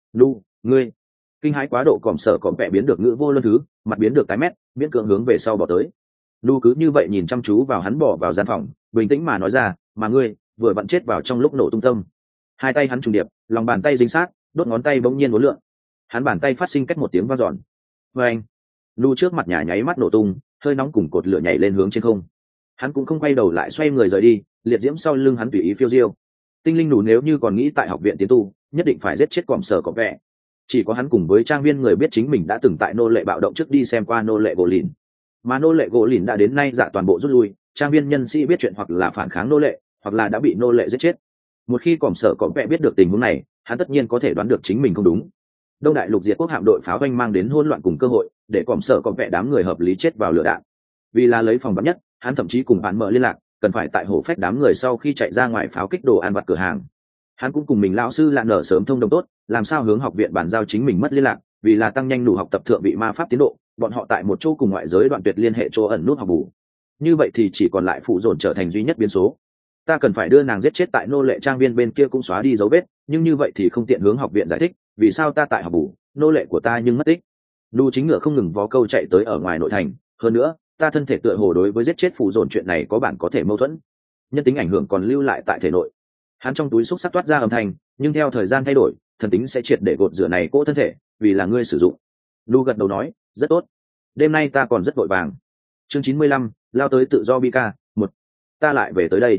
Ngươi. Kinh hãi quá độ, còm sở còm vẹ biến được ngữ vô luân thứ, mặt biến được tái mét, miễn cưỡng hướng về sau bỏ tới. Cứ như vậy nhìn chăm chú vào hắn bỏ vào gian phòng, bình tĩnh mà nói ra: mà ngươi vừa vặn chết vào trong lúc nổ tung tâm. Hai tay hắn trùng điệp, lòng bàn tay dính sát, đốt ngón tay bỗng nhiên uốn lượn. Hắn bàn tay phát sinh cách một tiếng vang dọn. Anh. Trước mặt nhà nháy mắt nổ tung, hơi nóng cùng cột lửa nhảy lên hướng trên không. Hắn cũng không quay đầu lại, xoay người rời đi, liệt diễm sau lưng hắn tùy ý phiêu diêu. Tinh linh Nú nếu như còn nghĩ tại học viện tiến tu, nhất định phải giết chết còm sở còm vẹ. Chỉ có hắn cùng với trang viên người biết chính mình đã từng tại nô lệ bạo động trước đi xem qua nô lệ gỗ lìn, mà nô lệ gỗ lìn đã đến nay dạ toàn bộ rút lui. Trang viên nhân sĩ biết chuyện hoặc là phản kháng nô lệ, hoặc là đã bị nô lệ giết chết. Một khi còm sở còm vẹ biết được tình huống này, hắn tất nhiên có thể đoán được chính mình không đúng. Đông đại lục diệt quốc hạm đội pháo doanh mang đến hỗn loạn cùng cơ hội, để còm sở còm vẹ đám người hợp lý chết vào lửa đạn. Vì là lấy phòng vắn nhất, hắn thậm chí cùng bạn mở liên lạc, cần phải tại hổ phách đám người sau khi chạy ra ngoài pháo kích đồ ăn vặt cửa hàng. Hắn cũng cùng mình lão sư lạ nở sớm thông đồng tốt, làm sao hướng học viện bàn giao chính mình mất liên lạc, vì là tăng nhanh đủ học tập thượng vị ma pháp tiến độ, bọn họ tại một chỗ cùng ngoại giới đoạn tuyệt liên hệ chỗ ẩn nút học bù. Như vậy thì chỉ còn lại phụ dồn trở thành duy nhất biến số. Ta cần phải đưa nàng giết chết tại nô lệ trang viên bên kia cũng xóa đi dấu vết, nhưng như vậy thì không tiện hướng học viện giải thích, vì sao ta tại học bù, nô lệ của ta nhưng mất tích. Chính ngựa không ngừng vó câu chạy tới ở ngoài nội thành, hơn nữa, ta thân thể tựa hồ đối với giết chết phụ dồn chuyện này có bản có thể mâu thuẫn, nhân tính ảnh hưởng còn lưu lại tại thể nội. Hắn trong túi xúc sắc toát ra âm thanh, nhưng theo thời gian thay đổi, thần tính sẽ triệt để gột rửa này cỗ thân thể, vì là ngươi sử dụng. Gật đầu nói: rất tốt, đêm nay ta còn rất vội vàng. Chương 95, lao tới tự do Bika 1. Ta lại về tới đây.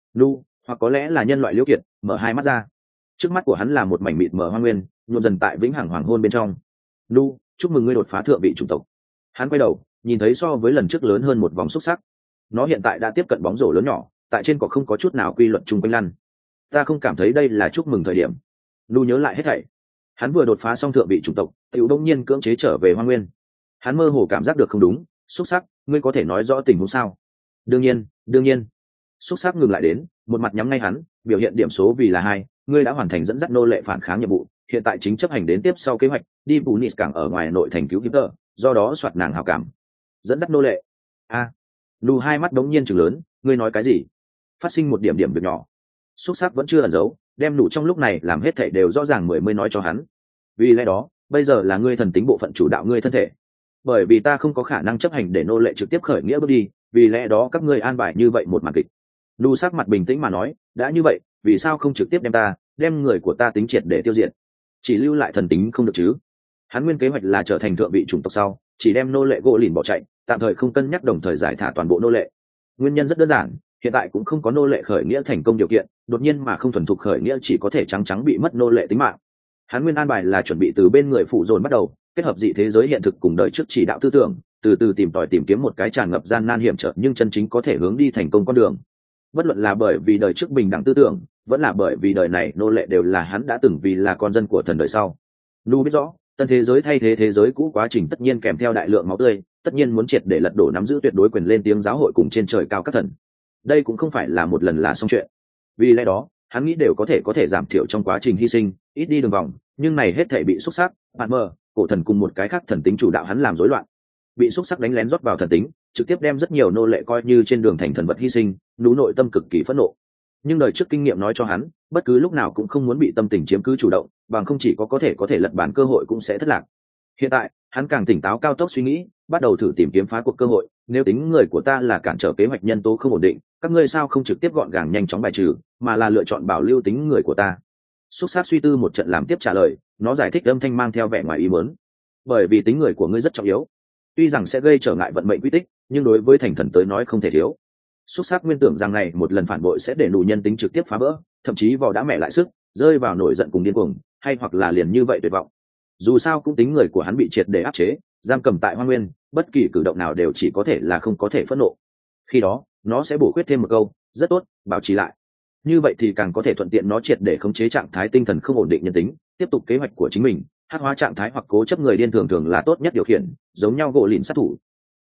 Hoặc có lẽ là nhân loại liễu kiệt, mở hai mắt ra. Trước mắt của hắn là một mảnh mịt mờ hoang nguyên, nhuộm dần tại vĩnh hằng hoàng hôn bên trong. Chúc mừng ngươi đột phá thượng vị chủng tộc. Hắn quay đầu, nhìn thấy so với lần trước lớn hơn một vòng xúc sắc. Nó hiện tại đã tiếp cận bóng rổ lớn nhỏ, tại trên cỏ không có chút nào quy luật chung quanh lăn. Ta không cảm thấy đây là chúc mừng thời điểm. Nhớ lại hết thảy. Hắn vừa đột phá xong thượng vị chủng tộc, tiểu đông nhiên cưỡng chế trở về hoang nguyên. Hắn mơ hồ cảm giác được không đúng. Xúc sắc, ngươi có thể nói rõ tình huống sao? Đương nhiên. Xúc sắc ngừng lại đến, một mặt nhắm ngay hắn, biểu hiện điểm số vì là 2. Ngươi đã hoàn thành dẫn dắt nô lệ phản kháng nhiệm vụ, hiện tại chính chấp hành đến tiếp sau kế hoạch, đi Punis cảng ở ngoài nội thành cứu Peter, do đó soạt nàng hảo cảm. Dẫn dắt nô lệ. Hai mắt đống nhiên trừng lớn, ngươi nói cái gì? Phát sinh một điểm việc nhỏ. Xúc sắc vẫn chưa ẩn giấu, đem đủ trong lúc này làm hết thảy đều rõ ràng mới nói cho hắn. Vì lẽ đó, bây giờ là ngươi thần tính bộ phận chủ đạo ngươi thân thể. Bởi vì ta không có khả năng chấp hành để nô lệ trực tiếp khởi nghĩa bước đi, vì lẽ đó các ngươi an bài như vậy một màn kịch. Sắc mặt bình tĩnh mà nói: đã như vậy, vì sao không trực tiếp đem người của ta tính triệt để tiêu diệt, chỉ lưu lại thần tính không được chứ? Hắn nguyên kế hoạch là trở thành thượng vị chủng tộc sau, chỉ đem nô lệ gỗ lìn bỏ chạy, tạm thời không cân nhắc đồng thời giải thả toàn bộ nô lệ. Nguyên nhân rất đơn giản, hiện tại cũng không có nô lệ khởi nghĩa thành công điều kiện, đột nhiên mà không thuần thục khởi nghĩa chỉ có thể trắng bị mất nô lệ tính mạng. Hắn nguyên an bài là chuẩn bị từ bên người phụ dồn bắt đầu, kết hợp dị thế giới hiện thực cùng đời trước chỉ đạo tư tưởng, từ từ tìm kiếm một cái tràn ngập gian nan hiểm trở nhưng chân chính có thể hướng đi thành công con đường. Bất luận là bởi vì đời trước bình đẳng tư tưởng, vẫn là bởi vì đời này nô lệ đều là hắn đã từng vì là con dân của thần đời sau. Biết rõ, tân thế giới thay thế thế giới cũ quá trình tất nhiên kèm theo đại lượng máu tươi, tất nhiên muốn triệt để lật đổ nắm giữ tuyệt đối quyền lên tiếng giáo hội cùng trên trời cao các thần. Đây cũng không phải là một lần là xong chuyện. Vì lẽ đó, hắn nghĩ đều có thể giảm thiểu trong quá trình hy sinh, ít đi đường vòng, nhưng này hết thể bị xúc sắc, bạn mơ, cổ thần cùng một cái khác thần tính chủ đạo hắn làm rối loạn. Bị xúc sắc đánh lén rót vào thần tính, trực tiếp đem rất nhiều nô lệ coi như trên đường thành thần vật hy sinh, nội tâm cực kỳ phẫn nộ. Nhưng đời trước kinh nghiệm nói cho hắn, bất cứ lúc nào cũng không muốn bị tâm tình chiếm cứ chủ động, bằng không chỉ có thể lật bản cơ hội cũng sẽ thất lạc. Hiện tại, hắn càng tỉnh táo cao tốc suy nghĩ, bắt đầu thử tìm kiếm phá cuộc cơ hội. Nếu tính người của ta là cản trở kế hoạch nhân tố không ổn định, các ngươi sao không trực tiếp gọn gàng nhanh chóng bài trừ, mà là lựa chọn bảo lưu tính người của ta? Xúc sắc suy tư một trận làm tiếp trả lời, nó giải thích âm thanh mang theo vẻ ngoài ý muốn. Bởi vì tính người của ngươi rất trọng yếu, tuy rằng sẽ gây trở ngại vận mệnh quy tích, nhưng đối với thành thần tới nói không thể thiếu. Xúc sắc nguyên tưởng rằng này một lần phản bội sẽ để đủ nhân tính trực tiếp phá vỡ, thậm chí vò đã mẹ lại sức, rơi vào nổi giận cùng điên cuồng, hay hoặc là liền như vậy tuyệt vọng. Dù sao cũng tính người của hắn bị triệt để áp chế, giam cầm tại hoang nguyên, bất kỳ cử động nào đều chỉ có thể là không có thể phẫn nộ. Khi đó, nó sẽ bổ khuyết thêm một câu: rất tốt, bảo trì lại. Như vậy thì càng có thể thuận tiện nó triệt để khống chế trạng thái tinh thần không ổn định nhân tính, tiếp tục kế hoạch của chính mình. Hắc hóa trạng thái hoặc cố chấp người điên thường là tốt nhất điều khiển, giống nhau gỗ lìn sát thủ.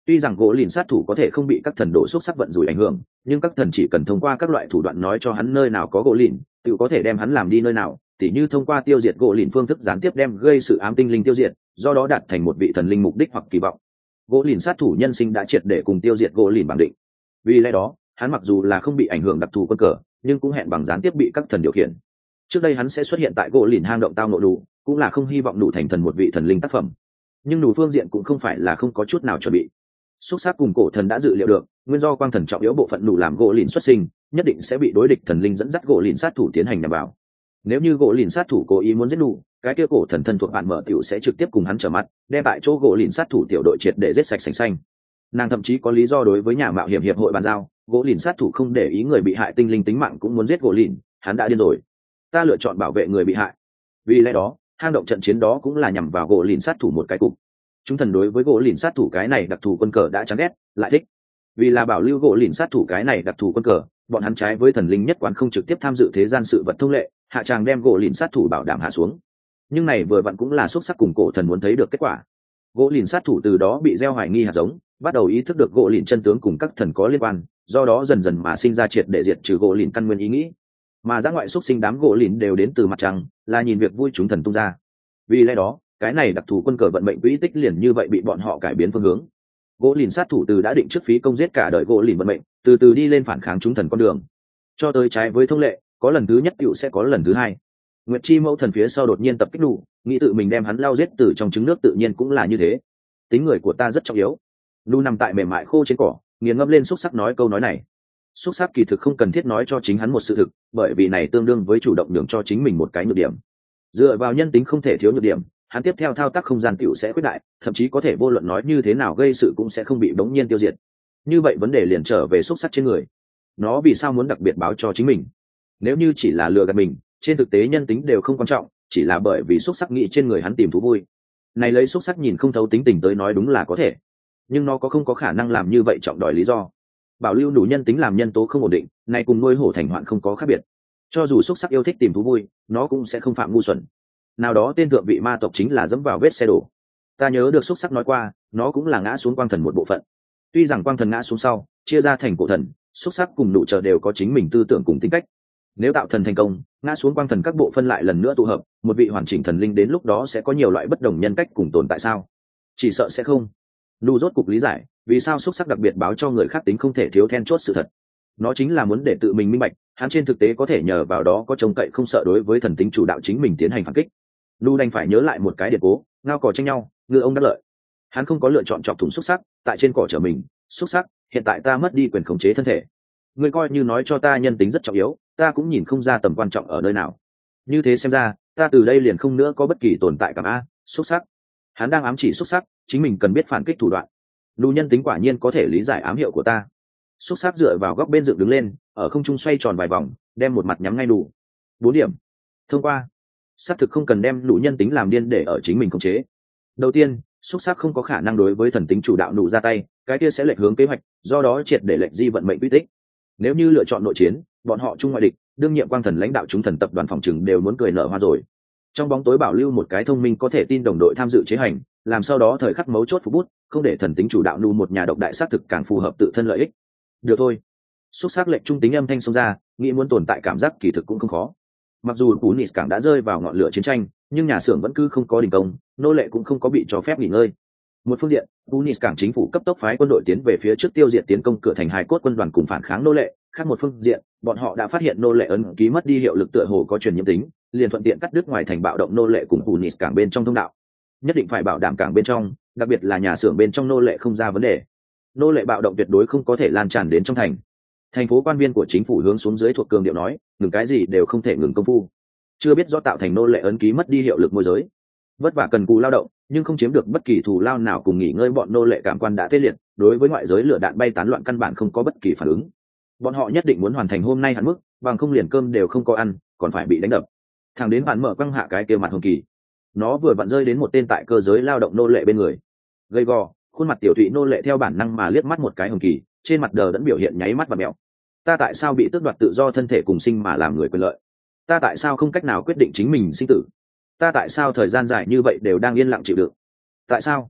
Tuy rằng gỗ lìn sát thủ có thể không bị các thần đổ xúc sắc vận rủi ảnh hưởng, nhưng các thần chỉ cần thông qua các loại thủ đoạn nói cho hắn nơi nào có gỗ lìn, tự có thể đem hắn làm đi nơi nào, tỉ như thông qua tiêu diệt gỗ lìn phương thức gián tiếp đem gây sự ám tinh linh tiêu diệt, do đó đạt thành một vị thần linh mục đích hoặc kỳ vọng. Gỗ lìn sát thủ nhân sinh đã triệt để cùng tiêu diệt gỗ lìn bằng định. Vì lẽ đó, hắn mặc dù là không bị ảnh hưởng đặc thù quân cờ, nhưng cũng hẹn bằng gián tiếp bị các thần điều khiển. Trước đây hắn sẽ xuất hiện tại gỗ lìn hang động tao nộ đủ, cũng là không hy vọng đủ thành thần một vị thần linh tác phẩm. Nhưng đủ phương diện cũng không phải là không có chút nào chuẩn bị. Xúc sắc cùng cổ thần đã dự liệu được, nguyên do quang thần trọng yếu bộ phận đủ làm gỗ lìn xuất sinh, nhất định sẽ bị đối địch thần linh dẫn dắt gỗ lìn sát thủ tiến hành nhằm vào. Nếu như gỗ lìn sát thủ cố ý muốn giết đủ, cái kia cổ thần thân thuộc bạn mở tiểu sẽ trực tiếp cùng hắn trở mặt, đem tại chỗ gỗ lìn sát thủ tiểu đội triệt để giết sạch sành xanh. Nàng thậm chí có lý do đối với nhà mạo hiểm hiệp hội bàn giao, gỗ lìn sát thủ không để ý người bị hại tinh linh tính mạng cũng muốn giết gỗ lìn, hắn đã điên rồi. Ta lựa chọn bảo vệ người bị hại. Vì lẽ đó, hang động trận chiến đó cũng là nhằm vào gỗ lìn sát thủ một cái cục. Chúng thần đối với gỗ lìn sát thủ cái này đặc thù quân cờ đã chán ghét, lại thích. Vì là bảo lưu gỗ lìn sát thủ cái này đặc thù quân cờ, bọn hắn trái với thần linh nhất quán không trực tiếp tham dự thế gian sự vật thông lệ, hạ tràng đem gỗ lìn sát thủ bảo đảm hạ xuống. Nhưng này vừa vặn cũng là xúc sắc cùng cổ thần muốn thấy được kết quả. Gỗ lìn sát thủ từ đó bị gieo hoài nghi hạt giống, bắt đầu ý thức được gỗ lìn chân tướng cùng các thần có liên quan, do đó dần dần mà sinh ra triệt để diệt trừ gỗ lìn căn nguyên ý nghĩ. Mà giã ngoại xúc sinh đám gỗ lìn đều đến từ mặt trăng, là nhìn việc vui chúng thần tung ra. Vì lẽ đó, cái này đặc thù quân cờ vận mệnh quỹ tích liền như vậy bị bọn họ cải biến phương hướng. Gỗ lìn sát thủ từ đã định trước phí công giết cả đời gỗ lìn vận mệnh, từ từ đi lên phản kháng chúng thần con đường, cho tới trái với thông lệ, có lần thứ nhất tựu sẽ có lần thứ hai. Nguyệt Chi mẫu thần phía sau đột nhiên tập kích đủ, nghĩ tự mình đem hắn lao giết từ trong trứng nước tự nhiên cũng là như thế. Tính người của ta rất trọng yếu. Lu nằm tại mềm mại khô trên cỏ, nghiền ngẫm lên xúc sắc nói câu nói này. Xúc sắc kỳ thực không cần thiết nói cho chính hắn một sự thực, bởi vì này tương đương với chủ động nhường cho chính mình một cái nhược điểm. Dựa vào nhân tính không thể thiếu nhược điểm, hắn tiếp theo thao tác không gian tiểu sẽ quyết đại, thậm chí có thể vô luận nói như thế nào gây sự cũng sẽ không bị bỗng nhiên tiêu diệt. Như vậy vấn đề liền trở về xúc sắc trên người. Nó vì sao muốn đặc biệt báo cho chính mình? Nếu như chỉ là lừa gạt mình, trên thực tế nhân tính đều không quan trọng, chỉ là bởi vì xúc sắc nghĩ trên người hắn tìm thú vui. Này lấy xúc sắc nhìn không thấu tính tình tới nói đúng là có thể, nhưng nó có không có khả năng làm như vậy trọng đòi lý do. Bảo lưu đủ nhân tính làm nhân tố không ổn định, này cùng nuôi hổ thành hoạn không có khác biệt. Cho dù xúc sắc yêu thích tìm thú vui, nó cũng sẽ không phạm ngu xuẩn. Nào đó tên thượng vị ma tộc chính là dẫm vào vết xe đổ. Ta nhớ được xúc sắc nói qua, nó cũng là ngã xuống quang thần một bộ phận. Tuy rằng quang thần ngã xuống sau, chia ra thành cổ thần, xúc sắc cùng nụ chờ đều có chính mình tư tưởng cùng tính cách. Nếu tạo thần thành công, ngã xuống quang thần các bộ phân lại lần nữa tụ hợp, một vị hoàn chỉnh thần linh đến lúc đó sẽ có nhiều loại bất đồng nhân cách cùng tồn tại sao? Chỉ sợ sẽ không. Nụ rốt cục lý giải, vì sao xúc sắc đặc biệt báo cho người khác tính không thể thiếu then chốt sự thật. Nó chính là muốn để tự mình minh bạch, hắn trên thực tế có thể nhờ vào đó có trông cậy không sợ đối với thần tính chủ đạo chính mình tiến hành phản kích. Nụ đành phải nhớ lại một cái điển cố, ngao cò tranh nhau, ngư ông đắc lợi. Hắn không có lựa chọn chọc thủng xúc sắc, tại trên cỏ trở mình, xúc sắc, hiện tại ta mất đi quyền khống chế thân thể. Ngươi coi như nói cho ta nhân tính rất trọng yếu, ta cũng nhìn không ra tầm quan trọng ở nơi nào. Như thế xem ra, ta từ đây liền không nữa có bất kỳ tồn tại cảm a, xúc sắc. Hắn đang ám chỉ xúc sắc, chính mình cần biết phản kích thủ đoạn. Nụ nhân tính quả nhiên có thể lý giải ám hiệu của ta. Xúc sắc dựa vào góc bên dựng đứng lên, ở không trung xoay tròn vài vòng, đem một mặt nhắm ngay đủ. 4 điểm. Thông qua. Xác thực không cần đem nụ nhân tính làm điên để ở chính mình khống chế. Đầu tiên, xúc sắc không có khả năng đối với thần tính chủ đạo nụ ra tay, cái kia sẽ lệch hướng kế hoạch, do đó triệt để lệch di vận mệnh quy tích. Nếu như lựa chọn nội chiến, bọn họ chung ngoại địch, đương nhiệm quang thần lãnh đạo chúng thần tập đoàn phòng trừng đều muốn cười nở hoa rồi. Trong bóng tối bảo lưu một cái thông minh có thể tin đồng đội tham dự chế hành, làm sau đó thời khắc mấu chốt phục bút, không để thần tính chủ đạo nụ một nhà độc đại xác thực càng phù hợp tự thân lợi ích. Được thôi. Xúc sắc lệnh trung tính âm thanh xông ra, nghĩ muốn tồn tại cảm giác kỳ thực cũng không khó. Mặc dù Punis cảng đã rơi vào ngọn lửa chiến tranh, nhưng nhà xưởng vẫn cứ không có đình công, nô lệ cũng không có bị cho phép nghỉ ngơi. Một phương diện, Punis cảng chính phủ cấp tốc phái quân đội tiến về phía trước tiêu diệt tiến công cửa thành hài cốt quân đoàn cùng phản kháng nô lệ. Khác một phương diện, bọn họ đã phát hiện nô lệ ấn ký mất đi hiệu lực tựa hồ có truyền nhiễm tính, liền thuận tiện cắt đứt ngoài thành bạo động nô lệ cùng Punis cảng bên trong thông đạo. Nhất định phải bảo đảm cảng bên trong, đặc biệt là nhà xưởng bên trong nô lệ không ra vấn đề. Nô lệ bạo động tuyệt đối không có thể lan tràn đến trong thành. Thành phố quan viên của chính phủ hướng xuống dưới thuộc cường điệu nói, ngừng cái gì đều không thể ngừng công phu. Chưa biết do tạo thành nô lệ ấn ký mất đi hiệu lực môi giới, vất vả cần cù lao động nhưng không chiếm được bất kỳ thù lao nào cùng nghỉ ngơi, bọn nô lệ cảm quan đã tê liệt, đối với ngoại giới lửa đạn bay tán loạn căn bản không có bất kỳ phản ứng. Bọn họ nhất định muốn hoàn thành hôm nay hạn mức, bằng không liền cơm đều không có ăn, còn phải bị đánh đập. Thằng đến bạn mở quăng hạ cái kia mặt hồng kỳ, nó vừa vặn rơi đến một tên tại cơ giới lao động nô lệ bên người, gầy gò, khuôn mặt tiểu thụy nô lệ theo bản năng mà liếc mắt một cái hồng kỳ, trên mặt đờ đẫn biểu hiện nháy mắt và mẹo. Ta tại sao bị tước đoạt tự do thân thể cùng sinh mà làm người quyền lợi? Ta tại sao không cách nào quyết định chính mình sinh tử? Ta tại sao thời gian dài như vậy đều đang yên lặng chịu đựng? Tại sao?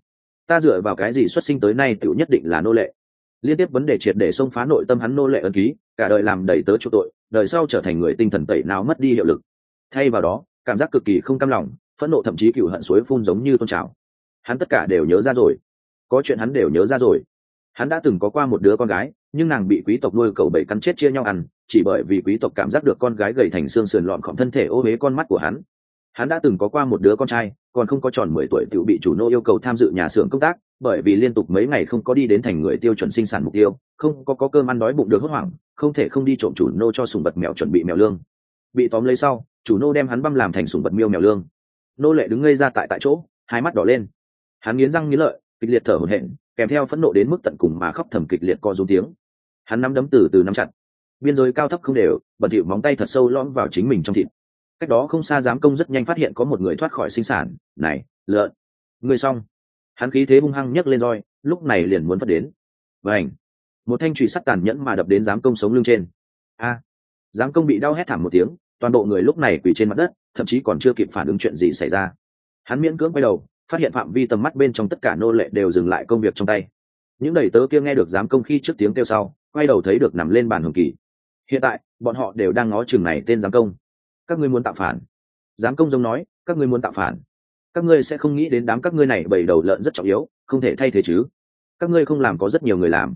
ta dựa vào cái gì xuất sinh tới nay tựu nhất định là nô lệ? Liên tiếp vấn đề triệt để xông phá nội tâm hắn nô lệ ấn ký, cả đời làm đầy tớ chỗ tội, đời sau trở thành người tinh thần tẩy não mất đi hiệu lực. Thay vào đó, cảm giác cực kỳ không cam lòng, phẫn nộ thậm chí cừu hận suối phun giống như tôn trào. Hắn tất cả đều nhớ ra rồi, có chuyện hắn đều nhớ ra rồi. Hắn đã từng có qua một đứa con gái, nhưng nàng bị quý tộc nuôi cẩu bẫy cắn chết chia nhau ăn, chỉ bởi vì quý tộc cảm giác được con gái gầy thành xương sườn lọn khom thân thể ô uế con mắt của hắn. Hắn đã từng có qua một đứa con trai, còn không có tròn 10 tuổi tự bị chủ nô yêu cầu tham dự nhà xưởng công tác, bởi vì liên tục mấy ngày không có đi đến thành người tiêu chuẩn sinh sản mục tiêu, không có cơm ăn đói bụng được hốt hoảng, không thể không đi trộm chủ nô cho sủng vật mèo chuẩn bị mèo lương. Bị tóm lấy sau, chủ nô đem hắn băm làm thành sủng vật miêu mèo lương. Nô lệ đứng ngây ra tại chỗ, hai mắt đỏ lên. Hắn nghiến răng nghiến lợi, kịch liệt thở hổn hển, kèm theo phẫn nộ đến mức tận cùng mà khóc thầm kịch liệt co rúm tiếng. Hắn nắm đấm từ từ nắm chặt, biên giới cao thấp không đều, bẩn thỉu móng tay thật sâu lõm vào chính mình trong thịt. Cách đó không xa giám công rất nhanh phát hiện có một người thoát khỏi sinh sản. Này, lợn, người xong. Hắn khí thế hung hăng nhấc lên roi, lúc này liền muốn phất đến. Vành, một thanh chùy sắt tàn nhẫn mà đập đến giám công sống lưng trên. A, giám công bị đau hét thảm một tiếng, toàn bộ người lúc này quỳ trên mặt đất, thậm chí còn chưa kịp phản ứng chuyện gì xảy ra. Hắn miễn cưỡng quay đầu, phát hiện phạm vi tầm mắt bên trong tất cả nô lệ đều dừng lại công việc trong tay. Những đầy tớ kia nghe được giám công khi trước tiếng kêu sau, quay đầu thấy được nằm lên bàn hồng kỳ. Hiện tại bọn họ đều đang ngó chừng này tên giám công. Các ngươi muốn tạo phản? Giám công giống nói, các ngươi muốn tạo phản? Các ngươi sẽ không nghĩ đến đám các ngươi này bầy đầu lợn rất trọng yếu, không thể thay thế chứ? Các ngươi không làm có rất nhiều người làm.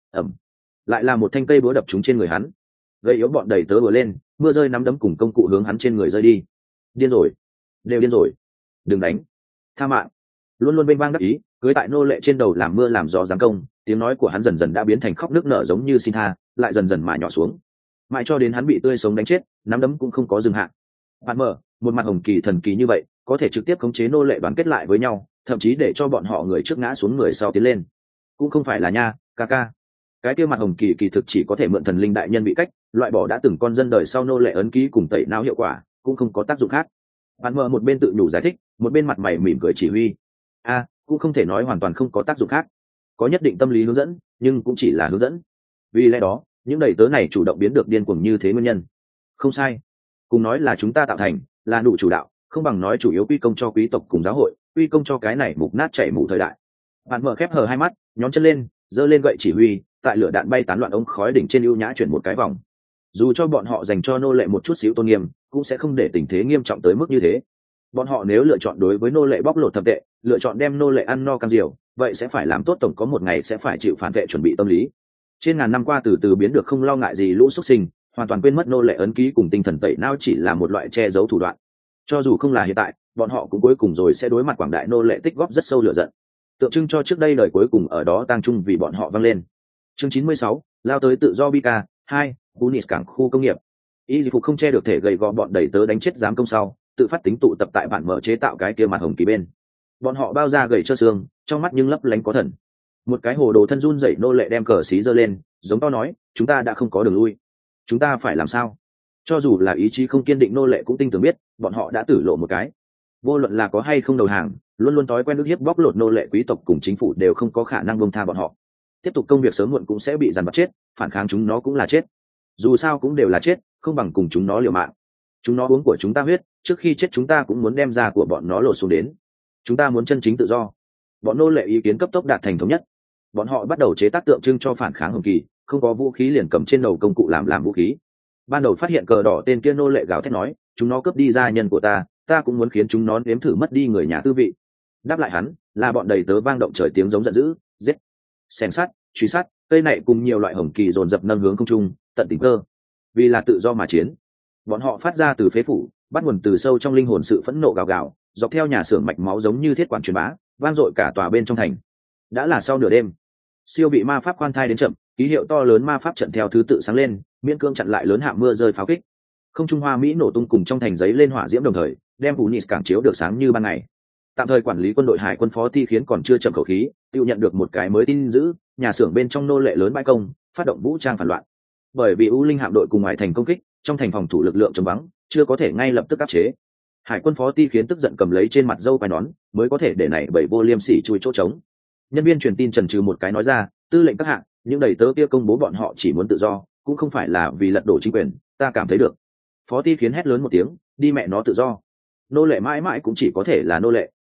Lại là một thanh cây búa đập trúng trên người hắn, gây yếu bọn đầy tớ búa lên, mưa rơi nắm đấm cùng công cụ hướng hắn trên người rơi đi. Điên rồi, đều điên rồi, đừng đánh, tha mạng. Luôn luôn vênh vang đắc ý, cưới tại nô lệ trên đầu làm mưa làm gió giáng công, tiếng nói của hắn dần dần đã biến thành khóc nước nở giống như xin tha, lại dần dần mà nhỏ xuống, mãi cho đến hắn bị tươi sống đánh chết, nắm đấm cũng không có dừng hạn. Bạn mở một mặt hồng kỳ thần kỳ như vậy, có thể trực tiếp khống chế nô lệ đoàn kết lại với nhau, thậm chí để cho bọn họ người trước ngã xuống người sau tiến lên. Cũng không phải là nha, ca ca. Cái kia mặt hồng kỳ kỳ thực chỉ có thể mượn thần linh đại nhân bị cách loại bỏ đã từng con dân đời sau nô lệ ấn ký cùng tẩy não hiệu quả, cũng không có tác dụng khác. Bạn mở một bên tự nhủ giải thích, một bên mặt mày mỉm cười chỉ huy. Cũng không thể nói hoàn toàn không có tác dụng khác, có nhất định tâm lý hướng dẫn, nhưng cũng chỉ là hướng dẫn. Vì lẽ đó những đầy tớ này chủ động biến được điên cuồng như thế nguyên nhân không sai. Cùng nói là chúng ta tạo thành là đủ chủ đạo, không bằng nói chủ yếu quy công cho quý tộc cùng giáo hội, quy công cho cái này mục nát chảy mù thời đại. Bạn mở khép hờ hai mắt, nhón chân lên, giơ lên gậy chỉ huy, tại lửa đạn bay tán loạn ống khói đỉnh trên ưu nhã chuyển một cái vòng. Dù cho bọn họ dành cho nô lệ một chút xíu tôn nghiêm, cũng sẽ không để tình thế nghiêm trọng tới mức như thế. Bọn họ nếu lựa chọn đối với nô lệ bóc lột thập tệ, lựa chọn đem nô lệ ăn no căng diều, vậy sẽ phải làm tốt tổng có một ngày sẽ phải chịu phản vệ chuẩn bị tâm lý. Trên ngàn năm qua từ từ biến được không lo ngại gì lũ xuất sinh, hoàn toàn quên mất nô lệ ấn ký cùng tinh thần tẩy não chỉ là một loại che giấu thủ đoạn. Cho dù không là hiện tại, bọn họ cũng cuối cùng rồi sẽ đối mặt quảng đại nô lệ tích góp rất sâu lửa giận, tượng trưng cho trước đây đời cuối cùng ở đó tang trung vì bọn họ vang lên. Chương 96, lao tới tự do Bika 2, Tunis cảng khu công nghiệp. Y phục không che được thể gầy gò bọn đẩy tớ đánh chết giám công sau, tự phát tính tụ tập tại bản mở chế tạo cái kia mặt hồng kỳ bên. Bọn họ bao ra gầy cho xương, trong mắt nhưng lấp lánh có thần. Một cái hồ đồ thân run rẩy nô lệ đem cờ xí giơ lên, giống to nói, chúng ta đã không có đường lui, chúng ta phải làm sao? Cho dù là ý chí không kiên định nô lệ cũng tin tưởng biết, bọn họ đã tử lộ một cái. Vô luận là có hay không đầu hàng, luôn luôn thói quen ức hiếp bóc lột nô lệ quý tộc cùng chính phủ đều không có khả năng buông tha bọn họ. Tiếp tục công việc sớm muộn cũng sẽ bị dằn vặt chết, phản kháng chúng nó cũng là chết. Dù sao cũng đều là chết, không bằng cùng chúng nó liều mạng. Chúng nó uống của chúng ta huyết, trước khi chết chúng ta cũng muốn đem da của bọn nó lột xuống đến. Chúng ta muốn chân chính tự do. Bọn nô lệ ý kiến cấp tốc đạt thành thống nhất. Bọn họ bắt đầu chế tác tượng trưng cho phản kháng hồng kỳ, không có vũ khí liền cầm trên đầu công cụ làm vũ khí. Ban đầu phát hiện cờ đỏ tên kia nô lệ gào thét nói, chúng nó cướp đi gia nhân của ta, ta cũng muốn khiến chúng nó nếm thử mất đi người nhà tư vị. Đáp lại hắn là bọn đầy tớ vang động trời tiếng giống giận dữ, giết, xẻng sắt, truy sát, cây nại cùng nhiều loại hồng kỳ dồn dập nâng hướng không trung, tận tình cơ. Vì là tự do mà chiến. Bọn họ phát ra từ phế phủ, bắt nguồn từ sâu trong linh hồn sự phẫn nộ gào gào, dọc theo nhà xưởng mạch máu giống như thiết quản truyền bá, vang dội cả tòa bên trong thành. Đã là sau nửa đêm, siêu bị ma pháp khoan thai đến chậm, ký hiệu to lớn ma pháp trận theo thứ tự sáng lên, miễn cưỡng chặn lại lớn hạ mưa rơi pháo kích. Không trung hoa mỹ nổ tung cùng trong thành giấy lên hỏa diễm đồng thời, đem Tunis cảng chiếu được sáng như ban ngày. Tạm thời quản lý quân đội hải quân phó ti khiến còn chưa chậm khẩu khí, tiêu nhận được một cái mới tin dữ, nhà xưởng bên trong nô lệ lớn bãi công, phát động vũ trang phản loạn. Bởi vì U Linh hạm đội cùng ngoại thành công kích, trong thành phòng thủ lực lượng trống vắng, chưa có thể ngay lập tức áp chế. Hải quân phó ti khiến tức giận cầm lấy trên mặt dâu quai nón, mới có thể để này bảy vô liêm sỉ chui chỗ trống. Nhân viên truyền tin trần trừ một cái nói ra, tư lệnh các hạng, những đầy tớ kia công bố bọn họ chỉ muốn tự do, cũng không phải là vì lật đổ chính quyền, ta cảm thấy được. Phó ti khiến hét lớn một tiếng, đi mẹ nó tự do. Nô lệ mãi mãi cũng chỉ có thể là nô lệ.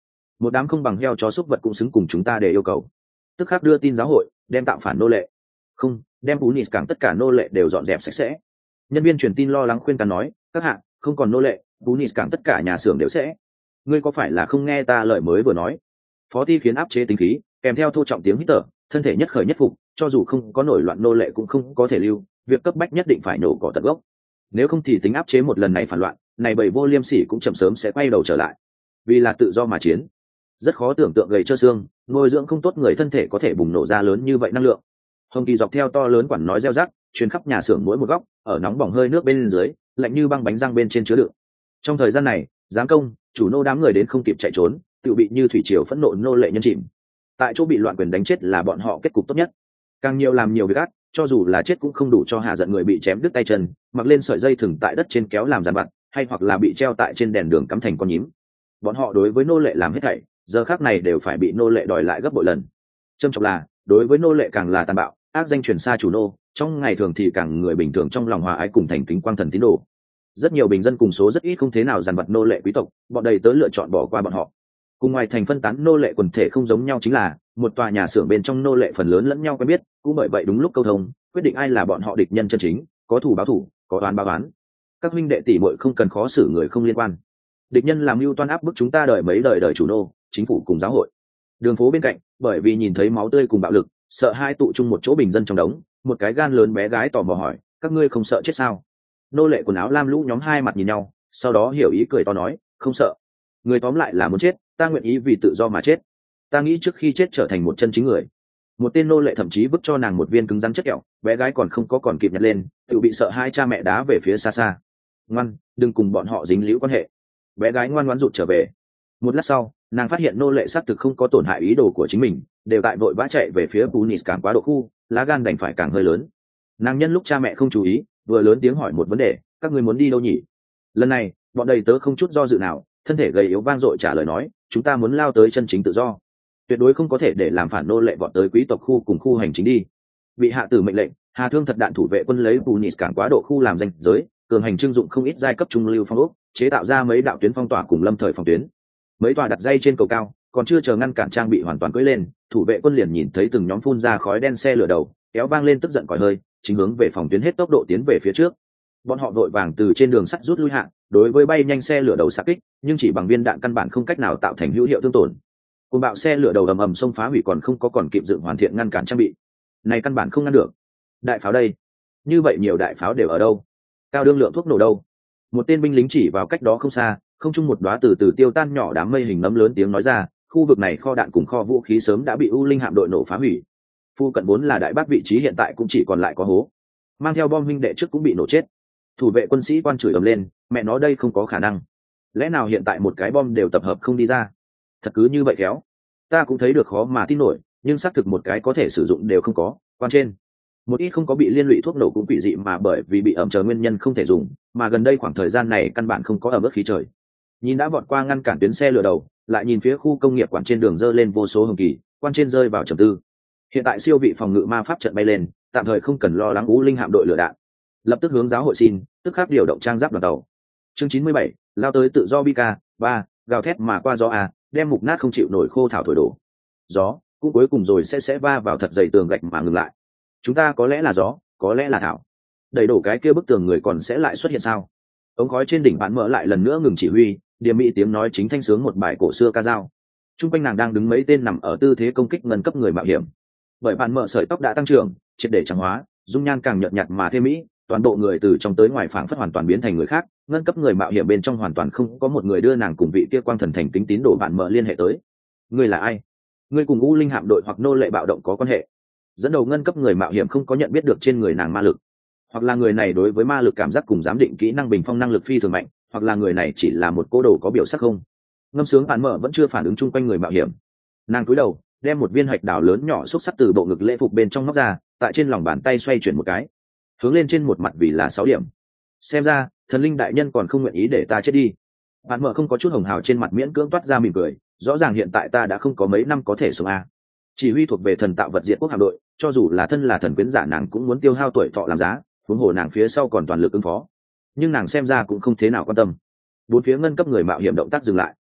một đám không bằng heo chó súc vật cũng xứng cùng chúng ta để yêu cầu. Tức khắc đưa tin giáo hội, đem tạo phản nô lệ, không đem Punis cảng tất cả nô lệ đều dọn dẹp sạch sẽ. Nhân viên truyền tin lo lắng khuyên can nói, các hạ không còn nô lệ, Punis cảng tất cả nhà xưởng đều sẽ. Ngươi có phải là không nghe ta lời mới vừa nói? Phó Ti khiến áp chế tính khí, kèm theo thô trọng tiếng hít thở, thân thể nhất khởi nhất phục, cho dù không có nổi loạn nô lệ cũng không có thể lưu, việc cấp bách nhất định phải nổ cỏ tận gốc. Nếu không thì tính áp chế một lần này phản loạn, này bầy vô liêm sỉ cũng chậm sớm sẽ quay đầu trở lại. Vì là tự do mà chiến, rất khó tưởng tượng gầy trơ xương, nuôi dưỡng không tốt người thân thể có thể bùng nổ ra lớn như vậy năng lượng. Hồng Kỳ dọc theo to lớn quản nói reo rắc, truyền khắp nhà xưởng mỗi một góc, ở nóng bỏng hơi nước bên dưới, lạnh như băng bánh răng bên trên chứa đựng. Trong thời gian này, giám công, chủ nô đám người đến không kịp chạy trốn, tự bị như thủy triều phẫn nộ nô lệ nhân chìm. Tại chỗ bị loạn quyền đánh chết là bọn họ kết cục tốt nhất. Càng nhiều làm nhiều việc ác, cho dù là chết cũng không đủ cho hạ giận người bị chém đứt tay chân, mặc lên sợi dây thừng tại đất trên kéo làm giàn vặt, hay hoặc là bị treo tại trên đèn đường cắm thành con nhím. Bọn họ đối với nô lệ làm hết thảy, giờ khác này đều phải bị nô lệ đòi lại gấp bội lần. Trâm trọng là, đối với nô lệ càng là tàn bạo, ác danh truyền xa chủ nô, trong ngày thường thì càng người bình thường trong lòng hòa ái cùng thành kính quang thần tín đồ. Rất nhiều bình dân cùng số rất ít không thế nào dằn vặt nô lệ quý tộc, bọn đầy tớ lựa chọn bỏ qua bọn họ. Cùng ngoài thành phân tán nô lệ quần thể không giống nhau chính là, một tòa nhà xưởng bên trong nô lệ phần lớn lẫn nhau quen biết, cũng bởi vậy đúng lúc câu thông, quyết định ai là bọn họ địch nhân chân chính, có thủ báo thủ, có oán báo oán. Các huynh đệ tỷ muội không cần khó xử người không liên quan. Địch nhân làm mưu toan áp bức chúng ta đợi mấy đời chủ nô, chính phủ cùng giáo hội. Đường phố bên cạnh, bởi vì nhìn thấy máu tươi cùng bạo lực, sợ hai tụ chung một chỗ bình dân trong đống, một cái gan lớn bé gái tò mò hỏi, các ngươi không sợ chết sao? Nô lệ quần áo lam lũ nhóm hai mặt nhìn nhau, sau đó hiểu ý cười to nói, không sợ. Người tóm lại là muốn chết, ta nguyện ý vì tự do mà chết. Ta nghĩ trước khi chết trở thành một chân chính người. Một tên nô lệ thậm chí vứt cho nàng một viên cứng rắn chất kẹo, bé gái còn không có còn kịp nhặt lên, tự bị sợ hai cha mẹ đá về phía xa xa. Ngoan, đừng cùng bọn họ dính líu quan hệ. Bé gái ngoan ngoãn rụt trở về. Một lát sau, nàng phát hiện nô lệ xác thực không có tổn hại ý đồ của chính mình, đều tại vội vã chạy về phía Punis càng quá độ khu, lá gan đành phải càng hơi lớn. Nàng nhân lúc cha mẹ không chú ý, vừa lớn tiếng hỏi một vấn đề, các ngươi muốn đi đâu nhỉ? Lần này, bọn đầy tớ không chút do dự nào, thân thể gầy yếu vang dội trả lời nói, chúng ta muốn lao tới chân chính tự do, tuyệt đối không có thể để làm phản nô lệ vọt tới quý tộc khu cùng khu hành chính đi. Bị hạ tử mệnh lệnh, Hà Thương thật đạn thủ vệ quân lấy Punis càng quá độ khu làm danh giới, cường hành trưng dụng không ít giai cấp trung lưu phong ốc, chế tạo ra mấy đạo tuyến phong tỏa cùng lâm thời phòng tuyến. Mấy tòa đặt dây trên cầu cao, còn chưa chờ ngăn cản trang bị hoàn toàn cưỡi lên, thủ vệ quân liền nhìn thấy từng nhóm phun ra khói đen xe lửa đầu, kéo vang lên tức giận còi hơi, chính hướng về phòng tuyến hết tốc độ tiến về phía trước. Bọn họ vội vàng từ trên đường sắt rút lui hạ, đối với bay nhanh xe lửa đầu xạ kích, nhưng chỉ bằng viên đạn căn bản không cách nào tạo thành hữu hiệu thương tổn. Cùng bạo xe lửa đầu ầm ầm xông phá hủy còn không có còn kịp dựng hoàn thiện ngăn cản trang bị. Này căn bản không ngăn được. Đại pháo đây, như vậy nhiều đại pháo đều ở đâu? Cao đương lượng thuốc nổ đâu? Một tên binh lính chỉ vào cách đó không xa, không chung một đóa từ từ tiêu tan nhỏ đám mây hình nấm lớn tiếng nói ra, khu vực này kho đạn cùng kho vũ khí sớm đã bị U Linh hạm đội nổ phá hủy. Phu cận vốn là đại bác vị trí hiện tại cũng chỉ còn lại có hố. Mang theo bom huynh đệ trước cũng bị nổ chết. Thủ vệ quân sĩ quan chửi ầm lên, mẹ nó đây không có khả năng. Lẽ nào hiện tại một cái bom đều tập hợp không đi ra? Thật cứ như vậy khéo. Ta cũng thấy được khó mà tin nổi, nhưng xác thực một cái có thể sử dụng đều không có. Quan trên, một ít không có bị liên lụy thuốc nổ cũng quỷ dị mà bởi vì bị ẩm chờ nguyên nhân không thể dùng, mà gần đây khoảng thời gian này căn bản không có ẩm ướt khí trời. Nhìn đã vọt qua ngăn cản tuyến xe lửa đầu, lại nhìn phía khu công nghiệp quản trên đường dơ lên vô số hồng kỳ, quan trên rơi vào trầm tư. Hiện tại siêu vị phòng ngự ma pháp trận bay lên, tạm thời không cần lo lắng U Linh hạm đội lửa đạn. Lập tức hướng giáo hội xin, tức khắc điều động trang giáp đoàn tàu. Chương 97, lao tới tự do Bika, 3, gào thét mà qua gió a, đem mục nát không chịu nổi khô thảo thổi đổ. Gió, cũng cuối cùng rồi sẽ va vào thật dày tường gạch mà ngừng lại. Chúng ta có lẽ là gió, có lẽ là thảo. Đẩy đổ cái kia bức tường người còn sẽ lại xuất hiện sao? Ống khói trên đỉnh bạn mở lại lần nữa ngừng chỉ huy, điềm mỹ tiếng nói chính thanh sướng một bài cổ xưa ca dao. Trung quanh nàng đang đứng mấy tên nằm ở tư thế công kích ngân cấp người mạo hiểm. Bởi bạn mở sợi tóc đã tăng trưởng, triệt để trắng hóa, dung nhan càng nhợt nhạt mà thêm mỹ, toàn bộ người từ trong tới ngoài phảng phất hoàn toàn biến thành người khác. Ngân cấp người mạo hiểm bên trong hoàn toàn không có một người đưa nàng cùng vị kia quang thần thành kính tín đồ bạn mở liên hệ tới. Ngươi là ai? Ngươi cùng U Linh hạm đội hoặc nô lệ bạo động có quan hệ? Dẫn đầu ngân cấp người mạo hiểm không có nhận biết được trên người nàng ma lực, hoặc là người này đối với ma lực cảm giác cùng giám định kỹ năng bình phong năng lực phi thường mạnh, hoặc là người này chỉ là một cô đồ có biểu sắc không. Ngâm sướng bạn mở vẫn chưa phản ứng chung quanh người mạo hiểm. Nàng cúi đầu đem một viên hạch đào lớn nhỏ xúc sắc từ bộ ngực lễ phục bên trong móc ra, tại trên lòng bàn tay xoay chuyển một cái, hướng lên trên một mặt vì là 6 điểm. Xem ra thần linh đại nhân còn không nguyện ý để ta chết đi. Bạn mở không có chút hồng hào trên mặt miễn cưỡng toát ra mỉm cười, rõ ràng hiện tại ta đã không có mấy năm có thể sống a. Chỉ huy thuộc về thần tạo vật diệt quốc hạm đội, cho dù là thân là thần quyến giả nàng cũng muốn tiêu hao tuổi thọ làm giá, huống hồ nàng phía sau còn toàn lực ứng phó. Nhưng nàng xem ra cũng không thế nào quan tâm. Bốn phía ngân cấp người mạo hiểm động tác dừng lại.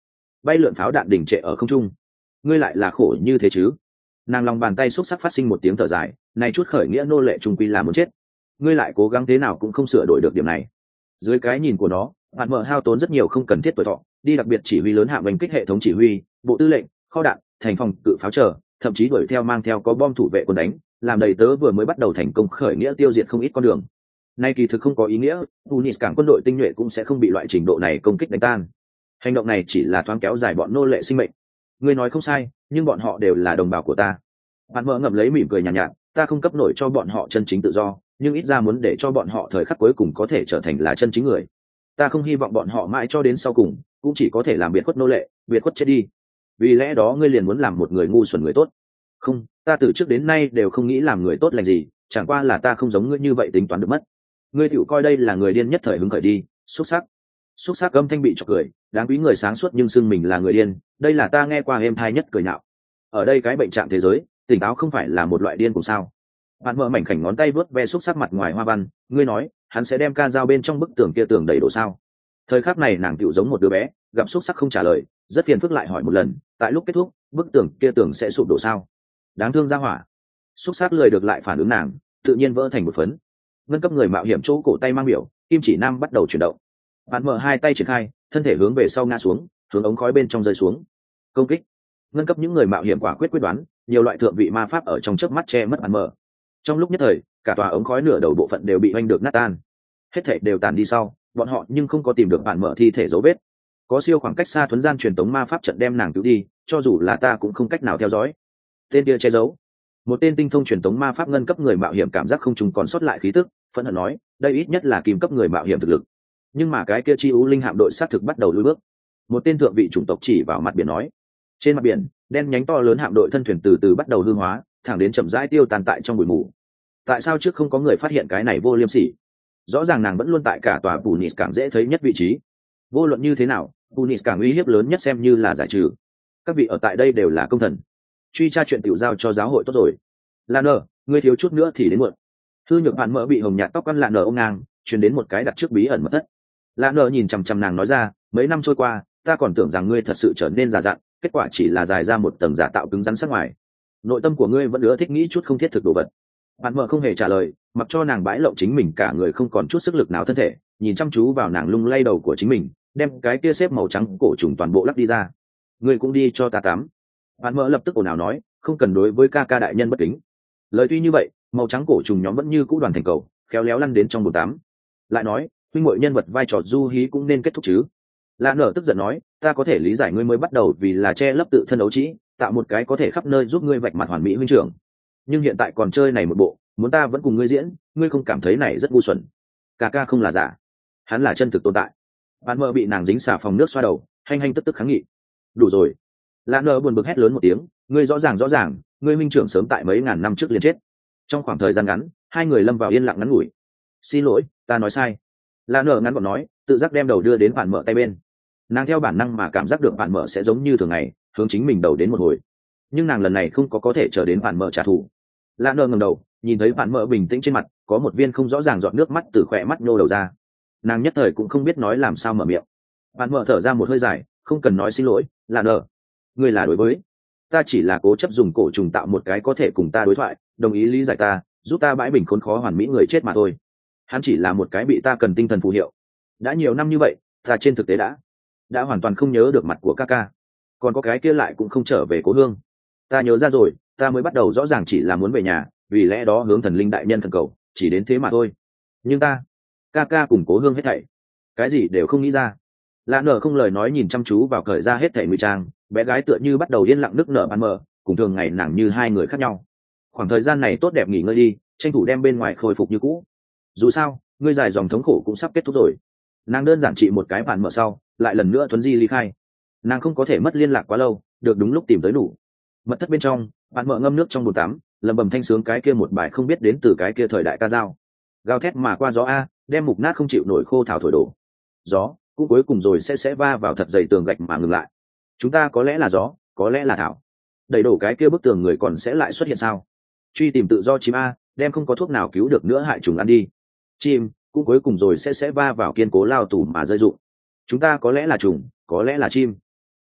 bay lượn pháo đạn đỉnh trệ ở không trung. Ngươi lại là khổ như thế chứ? Nàng lòng bàn tay xúc sắc phát sinh một tiếng thở dài, này chút khởi nghĩa nô lệ trung quy là muốn chết, ngươi lại cố gắng thế nào cũng không sửa đổi được điểm này. Dưới cái nhìn của nó, bạn mở hao tốn rất nhiều không cần thiết tuổi thọ, đi đặc biệt chỉ huy lớn hạng đánh kích hệ thống chỉ huy, bộ tư lệnh, kho đạn, thành phòng cự pháo chờ, thậm chí đuổi theo mang theo có bom thủ vệ quân đánh, làm đầy tớ vừa mới bắt đầu thành công khởi nghĩa tiêu diệt không ít con đường. Nay kỳ thực không có ý nghĩa, Tunis cảng quân đội tinh nhuệ cũng sẽ không bị loại trình độ này công kích đánh tan. Hành động này chỉ là thoáng kéo dài bọn nô lệ sinh mệnh. Ngươi nói không sai, nhưng bọn họ đều là đồng bào của ta. Bạn mở ngậm lấy mỉm cười nhàn nhạt, ta không cấp nổi cho bọn họ chân chính tự do, nhưng ít ra muốn để cho bọn họ thời khắc cuối cùng có thể trở thành là chân chính người. Ta không hy vọng bọn họ mãi cho đến sau cùng cũng chỉ có thể làm biệt khuất nô lệ, biệt khuất chết đi. Vì lẽ đó ngươi liền muốn làm một người ngu xuẩn người tốt? Không, ta từ trước đến nay đều không nghĩ làm người tốt lành gì, chẳng qua là ta không giống ngươi như vậy tính toán được mất. Ngươi tiểu coi đây là người điên nhất thời hứng khởi đi. Xúc sắc âm thanh bị chọc cười, đáng quý người sáng suốt nhưng xưng mình là người điên, đây là ta nghe qua êm thai nhất cười nhạo. Ở đây cái bệnh trạng thế giới, tỉnh táo không phải là một loại điên cùng sao? Bạn mở mảnh khảnh ngón tay vớt ve xúc sắc mặt ngoài hoa văn, ngươi nói hắn sẽ đem ca dao bên trong bức tường kia tường đầy đổ sao? Thời khắc này nàng tựu giống một đứa bé, gặp xúc sắc không trả lời, rất phiền phức lại hỏi một lần, tại lúc kết thúc bức tường kia tường sẽ sụp đổ sao? Đáng thương ra hỏa. Xúc sắc lười được lại phản ứng nàng, tự nhiên vỡ thành một phấn. Ngân cấp người mạo hiểm chỗ cổ tay mang biểu, kim chỉ nam bắt đầu chuyển động. Bạn mở hai tay triển khai, thân thể hướng về sau ngã xuống, hướng ống khói bên trong rơi xuống. Công kích. Ngân cấp những người mạo hiểm quả quyết quyết đoán, nhiều loại thượng vị ma pháp ở trong chớp mắt che mất bạn mở. Trong lúc nhất thời, cả tòa ống khói nửa đầu bộ phận đều bị oanh được nát tan. Hết thảy đều tàn đi sau, bọn họ nhưng không có tìm được bạn mở thi thể dấu vết. Có siêu khoảng cách xa thuấn gian truyền tống ma pháp trận đem nàng cứu đi, cho dù là ta cũng không cách nào theo dõi. Tên kia che giấu. Một tên tinh thông truyền tống ma pháp ngân cấp người mạo hiểm cảm giác không trùng còn sót lại khí tức, phẫn hận nói, đây ít nhất là kim cấp người mạo hiểm thực lực. Nhưng mà cái kia chi u linh hạm đội sát thực bắt đầu lùi bước. Một tên thượng vị chủng tộc chỉ vào mặt biển nói, trên mặt biển, đen nhánh to lớn hạm đội thân thuyền từ từ bắt đầu hư hóa, thẳng đến chậm rãi tiêu tàn tại trong bụi mù. Tại sao trước không có người phát hiện cái này vô liêm sỉ? Rõ ràng nàng vẫn luôn tại cả tòa Punis cảng dễ thấy nhất vị trí. Vô luận như thế nào, Punis cảng uy hiếp lớn nhất xem như là giải trừ. Các vị ở tại đây đều là công thần, truy tra chuyện tiểu giao cho giáo hội tốt rồi. Lan nở, ngươi thiếu chút nữa thì đến muộn. Thư nhược bạn mỡ bị hồng nhạt tóc ăn Lan nở ôm ngang, truyền đến một cái đặt trước bí ẩn mật thất. Lan nở nhìn chằm chằm nàng nói ra, mấy năm trôi qua, ta còn tưởng rằng ngươi thật sự trở nên già dặn, kết quả chỉ là dài ra một tầng giả tạo cứng rắn sắc ngoài. Nội tâm của ngươi vẫn ưa thích nghĩ chút không thiết thực đồ vật. Bạn mỡ không hề trả lời, mặc cho nàng bãi lộng chính mình cả người không còn chút sức lực nào thân thể, nhìn chăm chú vào nàng lung lay đầu của chính mình, đem cái kia xếp màu trắng cổ trùng toàn bộ lắc đi ra. Ngươi cũng đi cho ta tắm. Bạn mỡ lập tức ồn ào nói, không cần đối với ca ca đại nhân bất kính. Lời tuy như vậy, màu trắng cổ trùng nhóm vẫn như cũ đoàn thành cầu, khéo léo lăn đến trong bồn tắm. Lại nói, huynh muội nhân vật vai trò du hí cũng nên kết thúc chứ. Lạ nở tức giận nói, ta có thể lý giải ngươi mới bắt đầu vì là che lấp tự thân đấu trí, tạo một cái có thể khắp nơi giúp ngươi vạch mặt hoàn mỹ huynh trưởng. Nhưng hiện tại còn chơi này một bộ, muốn ta vẫn cùng ngươi diễn, ngươi không cảm thấy này rất ngu xuẩn? Ca ca không là giả, hắn là chân thực tồn tại. Bạn mơ bị nàng dính xà phòng nước xoa đầu, hanh hanh tức tức kháng nghị. Đủ rồi. Lạ nở buồn bực hét lớn một tiếng, ngươi rõ ràng, ngươi huynh trưởng sớm tại mấy ngàn năm trước liền chết. Trong khoảng thời gian ngắn, hai người lâm vào yên lặng ngắn ngủi. Xin lỗi, ta nói sai. Lạ nở ngắn gọn nói, tự giác đem đầu đưa đến bạn mở tay bên. Nàng theo bản năng mà cảm giác được bạn mở sẽ giống như thường ngày, hướng chính mình đầu đến một hồi. Nhưng nàng lần này không có thể chờ đến bạn mở trả thù. Lạ nở ngẩng đầu, nhìn thấy bạn mở bình tĩnh trên mặt, có một viên không rõ ràng giọt nước mắt từ khỏe mắt nhô đầu ra. Nàng nhất thời cũng không biết nói làm sao mở miệng. Bạn mở thở ra một hơi dài, không cần nói xin lỗi, Lạ nở. Ngươi là đối với ta chỉ là cố chấp dùng cổ trùng tạo một cái có thể cùng ta đối thoại, đồng ý lý giải ta, giúp ta bãi bình khốn khó hoàn mỹ người chết mà thôi. Hắn chỉ là một cái bị ta cần tinh thần phù hiệu. Đã nhiều năm như vậy, ta trên thực tế đã hoàn toàn không nhớ được mặt của ca ca, còn có cái kia lại cũng không trở về cố hương. Ta nhớ ra rồi, ta mới bắt đầu rõ ràng chỉ là muốn về nhà, vì lẽ đó hướng thần linh đại nhân thần cầu, chỉ đến thế mà thôi. Nhưng ta, ca ca cùng cố hương hết thảy, cái gì đều không nghĩ ra. Lạ nở không lời nói nhìn chăm chú vào cởi ra hết thảy ngụy trang, bé gái tựa như bắt đầu yên lặng nức nở ban mờ, cùng thường ngày nàng như hai người khác nhau. Khoảng thời gian này tốt đẹp nghỉ ngơi đi, tranh thủ đem bên ngoài khôi phục như cũ. Dù sao, ngươi dài dòng thống khổ cũng sắp kết thúc rồi. Nàng đơn giản trị một cái bàn mở sau, lại lần nữa thuấn di ly khai. Nàng không có thể mất liên lạc quá lâu, được đúng lúc tìm tới đủ. Mật thất bên trong, bạn mở ngâm nước trong bồn tắm, lầm bầm thanh sướng cái kia một bài không biết đến từ cái kia thời đại ca dao. Gào thét mà qua gió a, đem mục nát không chịu nổi khô thảo thổi đổ. Gió cũng cuối cùng rồi sẽ va vào thật dày tường gạch mà ngừng lại. Chúng ta có lẽ là gió, có lẽ là thảo. Đẩy đổ cái kia bức tường người còn sẽ lại xuất hiện sao? Truy tìm tự do chim a, đem không có thuốc nào cứu được nữa hại trùng ăn đi. Chim cũng cuối cùng rồi sẽ va vào kiên cố lao tù mà rơi rụng. Chúng ta có lẽ là trùng, có lẽ là chim.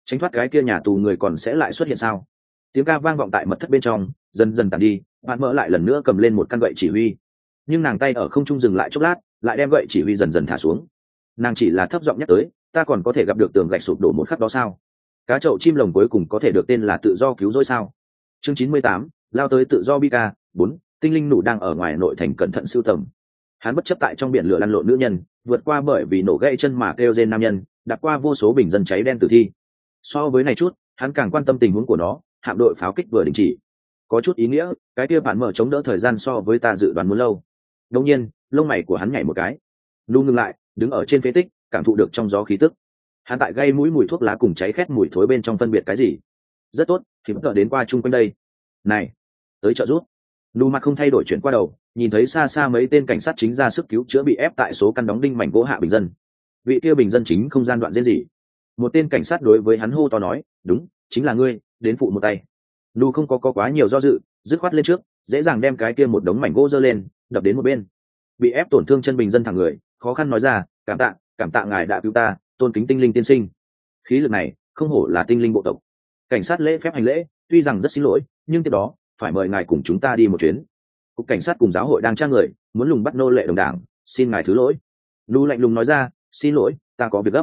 tránh thoát cái kia nhà tù người còn sẽ lại xuất hiện sao? Tiếng ca vang vọng tại mật thất bên trong, dần dần tàn đi. Bạn mỡ lại lần nữa cầm lên một căn gậy chỉ huy, nhưng nàng tay ở không trung dừng lại chốc lát, lại đem gậy chỉ huy dần dần thả xuống. Nàng chỉ là thấp giọng nhắc tới, ta còn có thể gặp được tường gạch sụp đổ một khắc đó sao? Cá chậu chim lồng cuối cùng có thể được tên là tự do cứu rỗi sao? Chương 98, lao tới tự do Bika 4, tinh linh nụ đang ở ngoài nội thành cẩn thận sưu tầm. Hắn bất chấp tại trong biển lửa lăn lộn nữ nhân, vượt qua bởi vì nổ gãy chân mà kêu rên nam nhân, đạp qua vô số bình dân cháy đen tử thi. So với này chút, hắn càng quan tâm tình huống của nó. Hạm đội pháo kích vừa đình chỉ, có chút ý nghĩa. Cái kia bạn mở chống đỡ thời gian so với ta dự đoán muốn lâu. Đột nhiên, lông mày của hắn nhảy một cái, lu ngừng lại, đứng ở trên phế tích, cảm thụ được trong gió khí tức. Hắn tại gây mũi mùi thuốc lá cùng cháy khét mùi thối bên trong phân biệt cái gì. Rất tốt, thì bắt đầu đến qua chung quanh đây. Này, tới trợ giúp. Lu mặt không thay đổi chuyển qua đầu, nhìn thấy xa xa mấy tên cảnh sát chính ra sức cứu chữa bị ép tại số căn đóng đinh mảnh gỗ hạ bình dân. Vị kia bình dân chính không gian đoạn diễn gì. Một tên cảnh sát đối với hắn hô to nói, đúng, chính là ngươi, đến phụ một tay. Lu không có quá nhiều do dự, dứt khoát lên trước, dễ dàng đem cái kia một đống mảnh gỗ giơ lên, đập đến một bên. Bị ép tổn thương chân bình dân thẳng người, khó khăn nói ra, cảm tạ ngài đã cứu ta, tôn kính tinh linh tiên sinh. Khí lực này không hổ là tinh linh bộ tộc. Cảnh sát lễ phép hành lễ, tuy rằng rất xin lỗi, nhưng tiếp đó phải mời ngài cùng chúng ta đi một chuyến. Cục cảnh sát cùng giáo hội đang tra người, muốn lùng bắt nô lệ đồng đảng, xin ngài thứ lỗi. Lu lạnh lùng nói ra, xin lỗi, ta có việc gấp.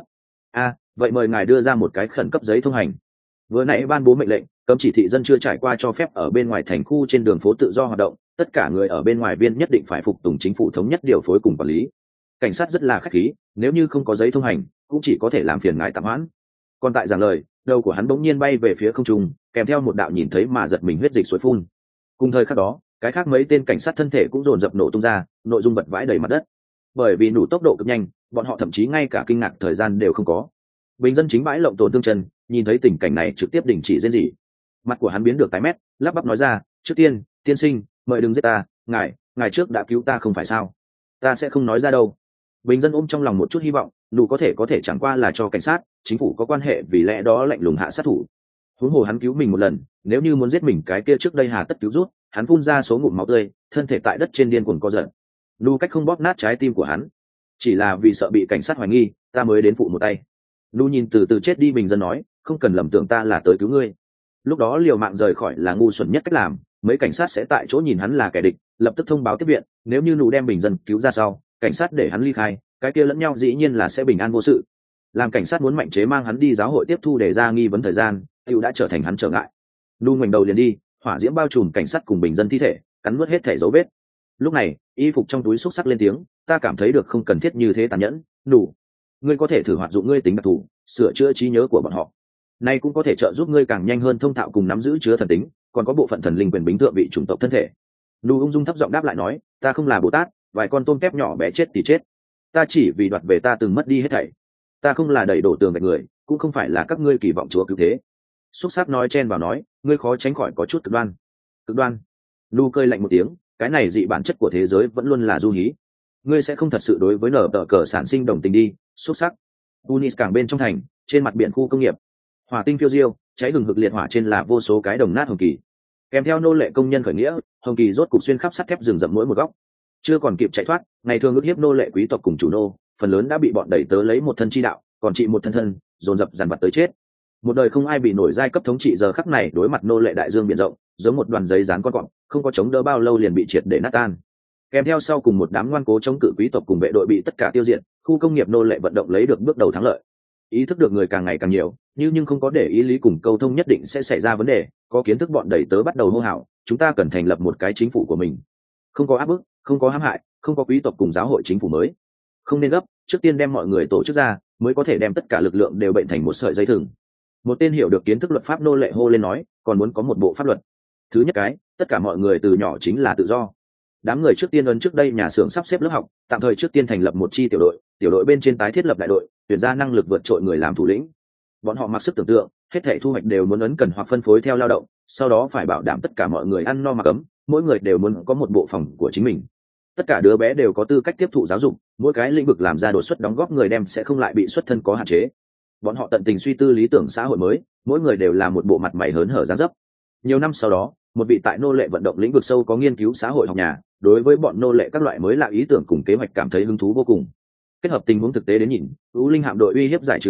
Vậy mời ngài đưa ra một cái khẩn cấp giấy thông hành. Vừa nãy ban bố mệnh lệnh, cấm chỉ thị dân chưa trải qua cho phép ở bên ngoài thành khu trên đường phố tự do hoạt động, tất cả người ở bên ngoài viên nhất định phải phục tùng chính phủ thống nhất điều phối cùng quản lý. Cảnh sát rất là khách khí, nếu như không có giấy thông hành, cũng chỉ có thể làm phiền ngài tạm hoãn. Còn tại giảng lời, đầu của hắn bỗng nhiên bay về phía không trung, kèm theo một đạo nhìn thấy mà giật mình huyết dịch suối phun. Cùng thời khắc đó, cái khác mấy tên cảnh sát thân thể cũng dồn dập nổ tung ra, nội dung bật vãi đầy mặt đất. Bởi vì nổ tốc độ cực nhanh, bọn họ thậm chí ngay cả kinh ngạc thời gian đều không có. Bình dân chính bãi lộng tổn thương chân, nhìn thấy tình cảnh này trực tiếp đình chỉ rên rỉ. Mặt của hắn biến được tái mét, lắp bắp nói ra, trước tiên, tiên sinh, mời đừng giết ta, ngài trước đã cứu ta không phải sao? Ta sẽ không nói ra đâu. Bình dân ôm trong lòng một chút hy vọng, đủ có thể chẳng qua là cho cảnh sát, chính phủ có quan hệ, vì lẽ đó lạnh lùng hạ sát thủ. Huống hồ hắn cứu mình một lần, nếu như muốn giết mình cái kia trước đây hà tất cứu rút. Hắn phun ra số ngụm máu tươi, thân thể tại đất trên điên cuồng co giật. Lu cách không bóp nát trái tim của hắn, chỉ là vì sợ bị cảnh sát hoài nghi, ta mới đến phụ một tay. Lu nhìn từ từ chết đi bình dân nói, không cần lầm tưởng ta là tới cứu ngươi. Lúc đó liều mạng rời khỏi là ngu xuẩn nhất cách làm, mấy cảnh sát sẽ tại chỗ nhìn hắn là kẻ địch, lập tức thông báo tiếp viện. Nếu như Lu đem bình dân cứu ra sau, cảnh sát để hắn ly khai, cái kia lẫn nhau dĩ nhiên là sẽ bình an vô sự. Làm cảnh sát muốn mạnh chế mang hắn đi giáo hội tiếp thu để ra nghi vấn thời gian, Hữu đã trở thành hắn trở ngại. Lu ngoảnh đầu liền đi, hỏa diễm bao trùm cảnh sát cùng bình dân thi thể, cắn nuốt hết thể dấu vết. Lúc này, y phục trong túi xúc sắc lên tiếng, ta cảm thấy được không cần thiết như thế tàn nhẫn. Đủ, ngươi có thể thử hoạt dụng ngươi tính đặc thù, sửa chữa trí nhớ của bọn họ. Nay cũng có thể trợ giúp ngươi càng nhanh hơn thông thạo cùng nắm giữ chứa thần tính, còn có bộ phận thần linh quyền bính thượng vị chủng tộc thân thể. Lu ung dung thấp giọng đáp lại nói, ta không là Bồ Tát, vài con tôm tép nhỏ bé chết thì chết. Ta chỉ vì đoạt về ta từng mất đi hết thảy. Ta không là đẩy đổ tường gạch người, cũng không phải là các ngươi kỳ vọng chúa cứu thế. Xúc sắc nói chen vào nói, ngươi khó tránh khỏi có chút cực đoan. Cực đoan? Lu cơi lạnh một tiếng, cái này dị bản chất của thế giới vẫn luôn là du hí. Ngươi sẽ không thật sự đối với nở tờ cờ sản sinh đồng tình đi. Xúc sắc. Tunis cảng bên trong thành, trên mặt biển khu công nghiệp, hỏa tinh phiêu diêu, cháy hừng hực liệt hỏa trên là vô số cái đồng nát hồng kỳ. Kèm theo nô lệ công nhân khởi nghĩa, hồng kỳ rốt cục xuyên khắp sắt thép rừng rậm mỗi một góc. Chưa còn kịp chạy thoát, ngày thường ức hiếp nô lệ quý tộc cùng chủ nô, phần lớn đã bị bọn đẩy tớ lấy một thân chi đạo, còn trị một thân, dồn dập dằn vặt tới chết. Một đời không ai bị nổi giai cấp thống trị giờ khắc này đối mặt nô lệ đại dương biển rộng, giống một đoàn giấy dán con cọp, không có chống đỡ bao lâu liền bị triệt để nát tan. Kèm theo sau cùng một đám ngoan cố chống cự quý tộc cùng vệ đội bị tất cả tiêu diệt, khu công nghiệp nô lệ vận động lấy được bước đầu thắng lợi. Ý thức được người càng ngày càng nhiều, nhưng không có để ý lý cùng câu thông nhất định sẽ xảy ra vấn đề, có kiến thức bọn đẩy tớ bắt đầu hô hào, chúng ta cần thành lập một cái chính phủ của mình. Không có áp bức, không có hãm hại, không có quý tộc cùng giáo hội chính phủ mới. Không nên gấp, trước tiên đem mọi người tổ chức ra, mới có thể đem tất cả lực lượng đều bệnh thành một sợi dây thừng. Một tên hiểu được kiến thức luật pháp nô lệ hô lên nói, còn muốn có một bộ pháp luật. Thứ nhất cái, tất cả mọi người từ nhỏ chính là tự do. Đám người trước tiên ấn trước đây nhà xưởng sắp xếp lớp học, tạm thời trước tiên thành lập một chi tiểu đội bên trên tái thiết lập đại đội, tuyển ra năng lực vượt trội người làm thủ lĩnh. Bọn họ mặc sức tưởng tượng, hết thảy thu hoạch đều muốn ấn cần hoặc phân phối theo lao động, sau đó phải bảo đảm tất cả mọi người ăn no mặc ấm, mỗi người đều muốn có một bộ phòng của chính mình. Tất cả đứa bé đều có tư cách tiếp thụ giáo dục, mỗi cái lĩnh vực làm ra đột xuất đóng góp người đem sẽ không lại bị xuất thân có hạn chế. Bọn họ tận tình suy tư lý tưởng xã hội mới, mỗi người đều là một bộ mặt mày hớn hở dáng dấp. Nhiều năm sau đó, một vị tại nô lệ vận động lĩnh vực sâu có nghiên cứu xã hội học nhà, đối với bọn nô lệ các loại mới lạ ý tưởng cùng kế hoạch cảm thấy hứng thú vô cùng. Kết hợp tình huống thực tế đến nhìn, U Linh hạm đội uy hiếp giải trừ sau,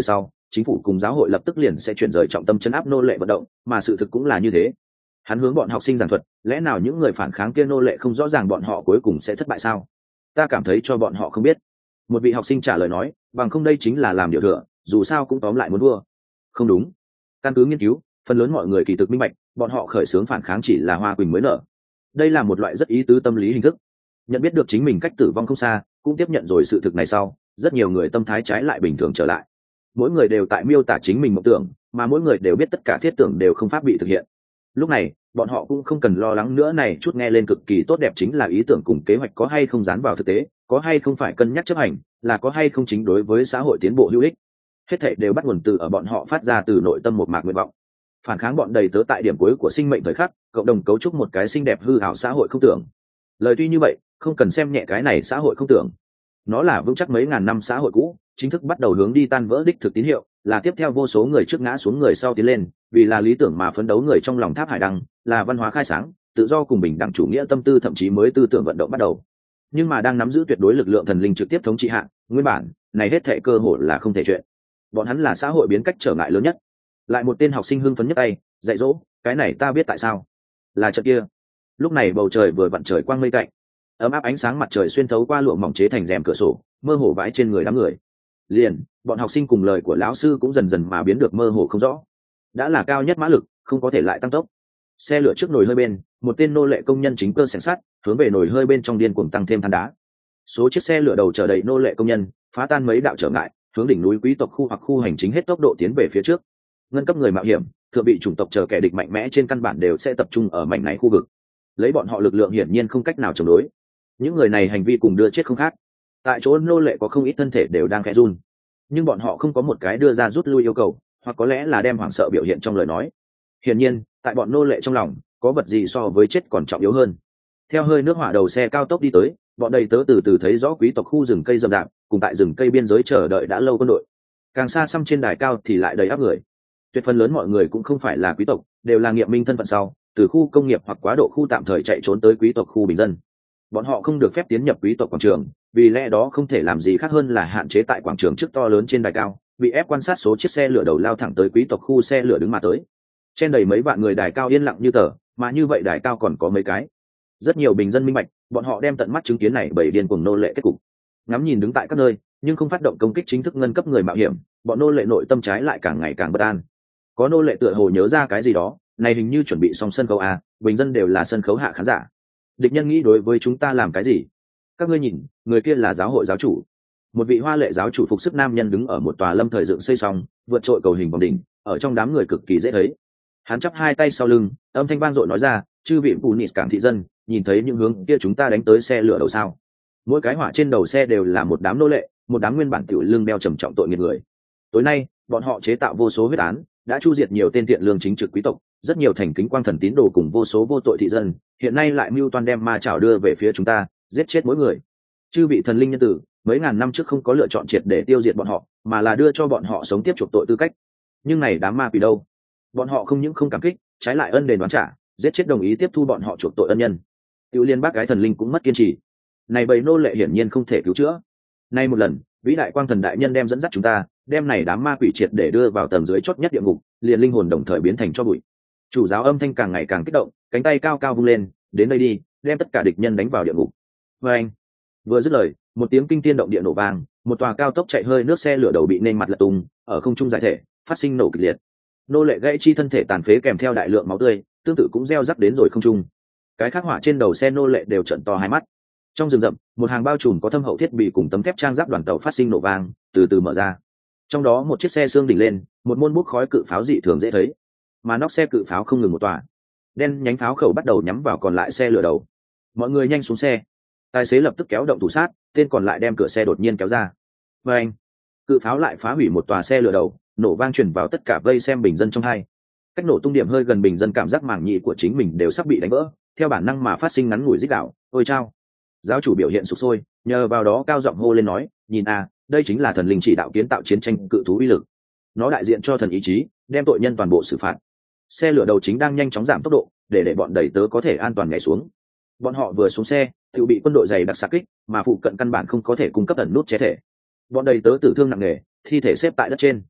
chính phủ cùng giáo hội lập tức liền sẽ chuyển rời trọng tâm chấn áp nô lệ vận động, mà sự thực cũng là như thế. Hắn hướng bọn học sinh giảng thuật, lẽ nào những người phản kháng kia nô lệ không rõ ràng bọn họ cuối cùng sẽ thất bại sao? Ta cảm thấy cho bọn họ không biết. Một vị học sinh trả lời nói, bằng không đây chính là làm điều thừa, dù sao cũng tóm lại muốn vua. Không đúng. Căn cứ nghiên cứu, phần lớn mọi người kỳ thực minh bạch, bọn họ khởi xướng phản kháng chỉ là hoa quỳnh mới nở. Đây là một loại rất ý tứ tâm lý hình thức. Nhận biết được chính mình cách tử vong không xa, cũng tiếp nhận rồi sự thực này sau, rất nhiều người tâm thái trái lại bình thường trở lại. Mỗi người đều tại miêu tả chính mình mộng tưởng, mà mỗi người đều biết tất cả thiết tưởng đều không pháp bị thực hiện. Lúc này, bọn họ cũng không cần lo lắng nữa, này chút nghe lên cực kỳ tốt đẹp chính là ý tưởng cùng kế hoạch có hay không dán vào thực tế, có hay không phải cân nhắc chấp hành, là có hay không chính đối với xã hội tiến bộ hữu ích. Hết thảy đều bắt nguồn từ ở bọn họ phát ra từ nội tâm một mạc nguyện vọng. Phản kháng bọn đầy tớ tại điểm cuối của sinh mệnh thời khắc, cộng đồng cấu trúc một cái xinh đẹp hư ảo xã hội không tưởng. Lời tuy như vậy, không cần xem nhẹ cái này xã hội không tưởng. Nó là vững chắc mấy ngàn năm xã hội cũ, chính thức bắt đầu hướng đi tan vỡ đích thực tín hiệu, là tiếp theo vô số người trước ngã xuống người sau tiến lên, vì là lý tưởng mà phấn đấu người trong lòng tháp hải đăng, là văn hóa khai sáng, tự do cùng bình đẳng chủ nghĩa tâm tư thậm chí mới tư tưởng vận động bắt đầu. Nhưng mà đang nắm giữ tuyệt đối lực lượng thần linh trực tiếp thống trị hạ, nguyên bản này hết thảy cơ hội là không thể chuyện. Bọn hắn là xã hội biến cách trở ngại lớn nhất. Lại một tên học sinh hưng phấn nhấc tay, dạy dỗ, cái này ta biết tại sao. Là trận kia. Lúc này bầu trời vừa vặn trời quang mây tạnh, ấm áp ánh sáng mặt trời xuyên thấu qua lụa mỏng chế thành rèm cửa sổ, mơ hồ vãi trên người đám người. Liền, bọn học sinh cùng lời của lão sư cũng dần dần mà biến được mơ hồ không rõ. Đã là cao nhất mã lực, không có thể lại tăng tốc. Xe lửa trước nồi hơi bên, một tên nô lệ công nhân chính cơ xẻng sắt, hướng về nồi hơi bên trong điên cuồng tăng thêm than đá. Số chiếc xe lửa đầu chở đầy nô lệ công nhân, phá tan mấy đạo trở ngại, hướng đỉnh núi quý tộc khu hoặc khu hành chính hết tốc độ tiến về phía trước. Ngân cấp người mạo hiểm, thượng bị chủng tộc chờ kẻ địch mạnh mẽ trên căn bản đều sẽ tập trung ở mảnh này khu vực. Lấy bọn họ lực lượng hiển nhiên không cách nào chống đối. Những người này hành vi cùng đưa chết không khác. Tại chỗ nô lệ có không ít thân thể đều đang khẽ run, nhưng bọn họ không có một cái đưa ra rút lui yêu cầu, hoặc có lẽ là đem hoảng sợ biểu hiện trong lời nói. Hiển nhiên, tại bọn nô lệ trong lòng, có vật gì so với chết còn trọng yếu hơn. Theo hơi nước hỏa đầu xe cao tốc đi tới, bọn đầy tớ từ từ thấy rõ quý tộc khu rừng cây rậm rạp, cùng tại rừng cây biên giới chờ đợi đã lâu quân đội. Càng xa xăm trên đài cao thì lại đầy áp người. Tuyệt phần lớn mọi người cũng không phải là quý tộc, đều là nghiệm minh thân phận sau, từ khu công nghiệp hoặc quá độ khu tạm thời chạy trốn tới quý tộc khu bình dân. Bọn họ không được phép tiến nhập quý tộc quảng trường, vì lẽ đó không thể làm gì khác hơn là hạn chế tại quảng trường trước to lớn trên đài cao, bị ép quan sát số chiếc xe lửa đầu lao thẳng tới quý tộc khu xe lửa đứng mà tới. Trên đầy mấy vạn người, đài cao yên lặng như tờ, mà như vậy đài cao còn có mấy cái. Rất nhiều bình dân minh bạch, bọn họ đem tận mắt chứng kiến này bởi điên cuồng nô lệ kết cục. Ngắm nhìn đứng tại các nơi, nhưng không phát động công kích chính thức ngân cấp người mạo hiểm, bọn nô lệ nội tâm trái lại càng ngày càng bất an. Có nô lệ tựa hồ nhớ ra cái gì đó, này hình như chuẩn bị xong sân khấu a, bình dân đều là sân khấu hạ khán giả. Địch nhân nghĩ đối với chúng ta làm cái gì? Các ngươi nhìn, người kia là giáo hội giáo chủ. Một vị hoa lệ giáo chủ phục sức nam nhân đứng ở một tòa lâm thời dựng xây xong, vượt trội cầu hình vòng đỉnh, ở trong đám người cực kỳ dễ thấy. Hắn chắp hai tay sau lưng, âm thanh vang dội nói ra, chư vị phụ nịt cảng thị dân, nhìn thấy những hướng kia chúng ta đánh tới xe lửa đầu sao? Mỗi cái hỏa trên đầu xe đều là một đám nô lệ, một đám nguyên bản tiểu lương đeo trầm trọng tội nghiệp người. Tối nay, bọn họ chế tạo vô số huyết án, đã chu diệt nhiều tên thiện lương chính trực quý tộc, rất nhiều thành kính quang thần tín đồ cùng vô số vô tội thị dân, hiện nay lại mưu toan đem ma chảo đưa về phía chúng ta, giết chết mỗi người. Chư vị thần linh nhân tử, mấy ngàn năm trước không có lựa chọn triệt để tiêu diệt bọn họ, mà là đưa cho bọn họ sống tiếp chuộc tội tư cách. Nhưng này đám ma quỷ đâu? Bọn họ không những không cảm kích, trái lại ân đền đoán trả, giết chết đồng ý tiếp thu bọn họ chuộc tội ân nhân. Tiểu liên bác gái thần linh cũng mất kiên trì. Này bầy nô lệ hiển nhiên không thể cứu chữa. Nay một lần, vĩ đại quang thần đại nhân đem dẫn dắt chúng ta, đem này đám ma quỷ triệt để đưa vào tầng dưới chót nhất địa ngục, liền linh hồn đồng thời biến thành cho bụi. Chủ giáo âm thanh càng ngày càng kích động, cánh tay cao cao vung lên, đến đây đi, đem tất cả địch nhân đánh vào địa ngục. Và anh vừa dứt lời, một tiếng kinh thiên động địa nổ vang, một tòa cao tốc chạy hơi nước xe lửa đầu bị nên mặt lật tung, ở không trung giải thể, phát sinh nổ kịch liệt. Nô lệ gãy chi thân thể tàn phế kèm theo đại lượng máu tươi, tương tự cũng gieo rắc đến rồi không trung. Cái khắc hỏa trên đầu xe nô lệ đều trợn to hai mắt. Trong rừng rậm, một hàng bao trùm có thâm hậu thiết bị cùng tấm thép trang giáp đoàn tàu phát sinh nổ vang, từ từ mở ra. Trong đó một chiếc xe xương đỉnh lên, một môn bút khói cự pháo dị thường dễ thấy, mà nóc xe cự pháo không ngừng một tòa, đen nhánh pháo khẩu bắt đầu nhắm vào còn lại xe lửa đầu. Mọi người nhanh xuống xe. Tài xế lập tức kéo động thủ sát, tên còn lại đem cửa xe đột nhiên kéo ra. Và anh, cự pháo lại phá hủy một tòa xe lửa đầu, nổ vang truyền vào tất cả vây xem bình dân trong hai. Cách nổ tung điểm hơi gần, bình dân cảm giác màng nhĩ của chính mình đều sắp bị đánh vỡ, theo bản năng mà phát sinh ngắn ngủi rít gào, ôi chao. Giáo chủ biểu hiện sục sôi, nhờ vào đó cao giọng hô lên nói, nhìn a, đây chính là thần linh chỉ đạo kiến tạo chiến tranh cự thú uy lực. Nó đại diện cho thần ý chí, đem tội nhân toàn bộ xử phạt. Xe lửa đầu chính đang nhanh chóng giảm tốc độ, để bọn đẩy tớ có thể an toàn nhảy xuống. Bọn họ vừa xuống xe, tự bị quân đội dày đặc xạ kích, mà phụ cận căn bản không có thể cung cấp ẩn nút che thể. Bọn đẩy tớ tử thương nặng nề, thi thể xếp tại đất trên.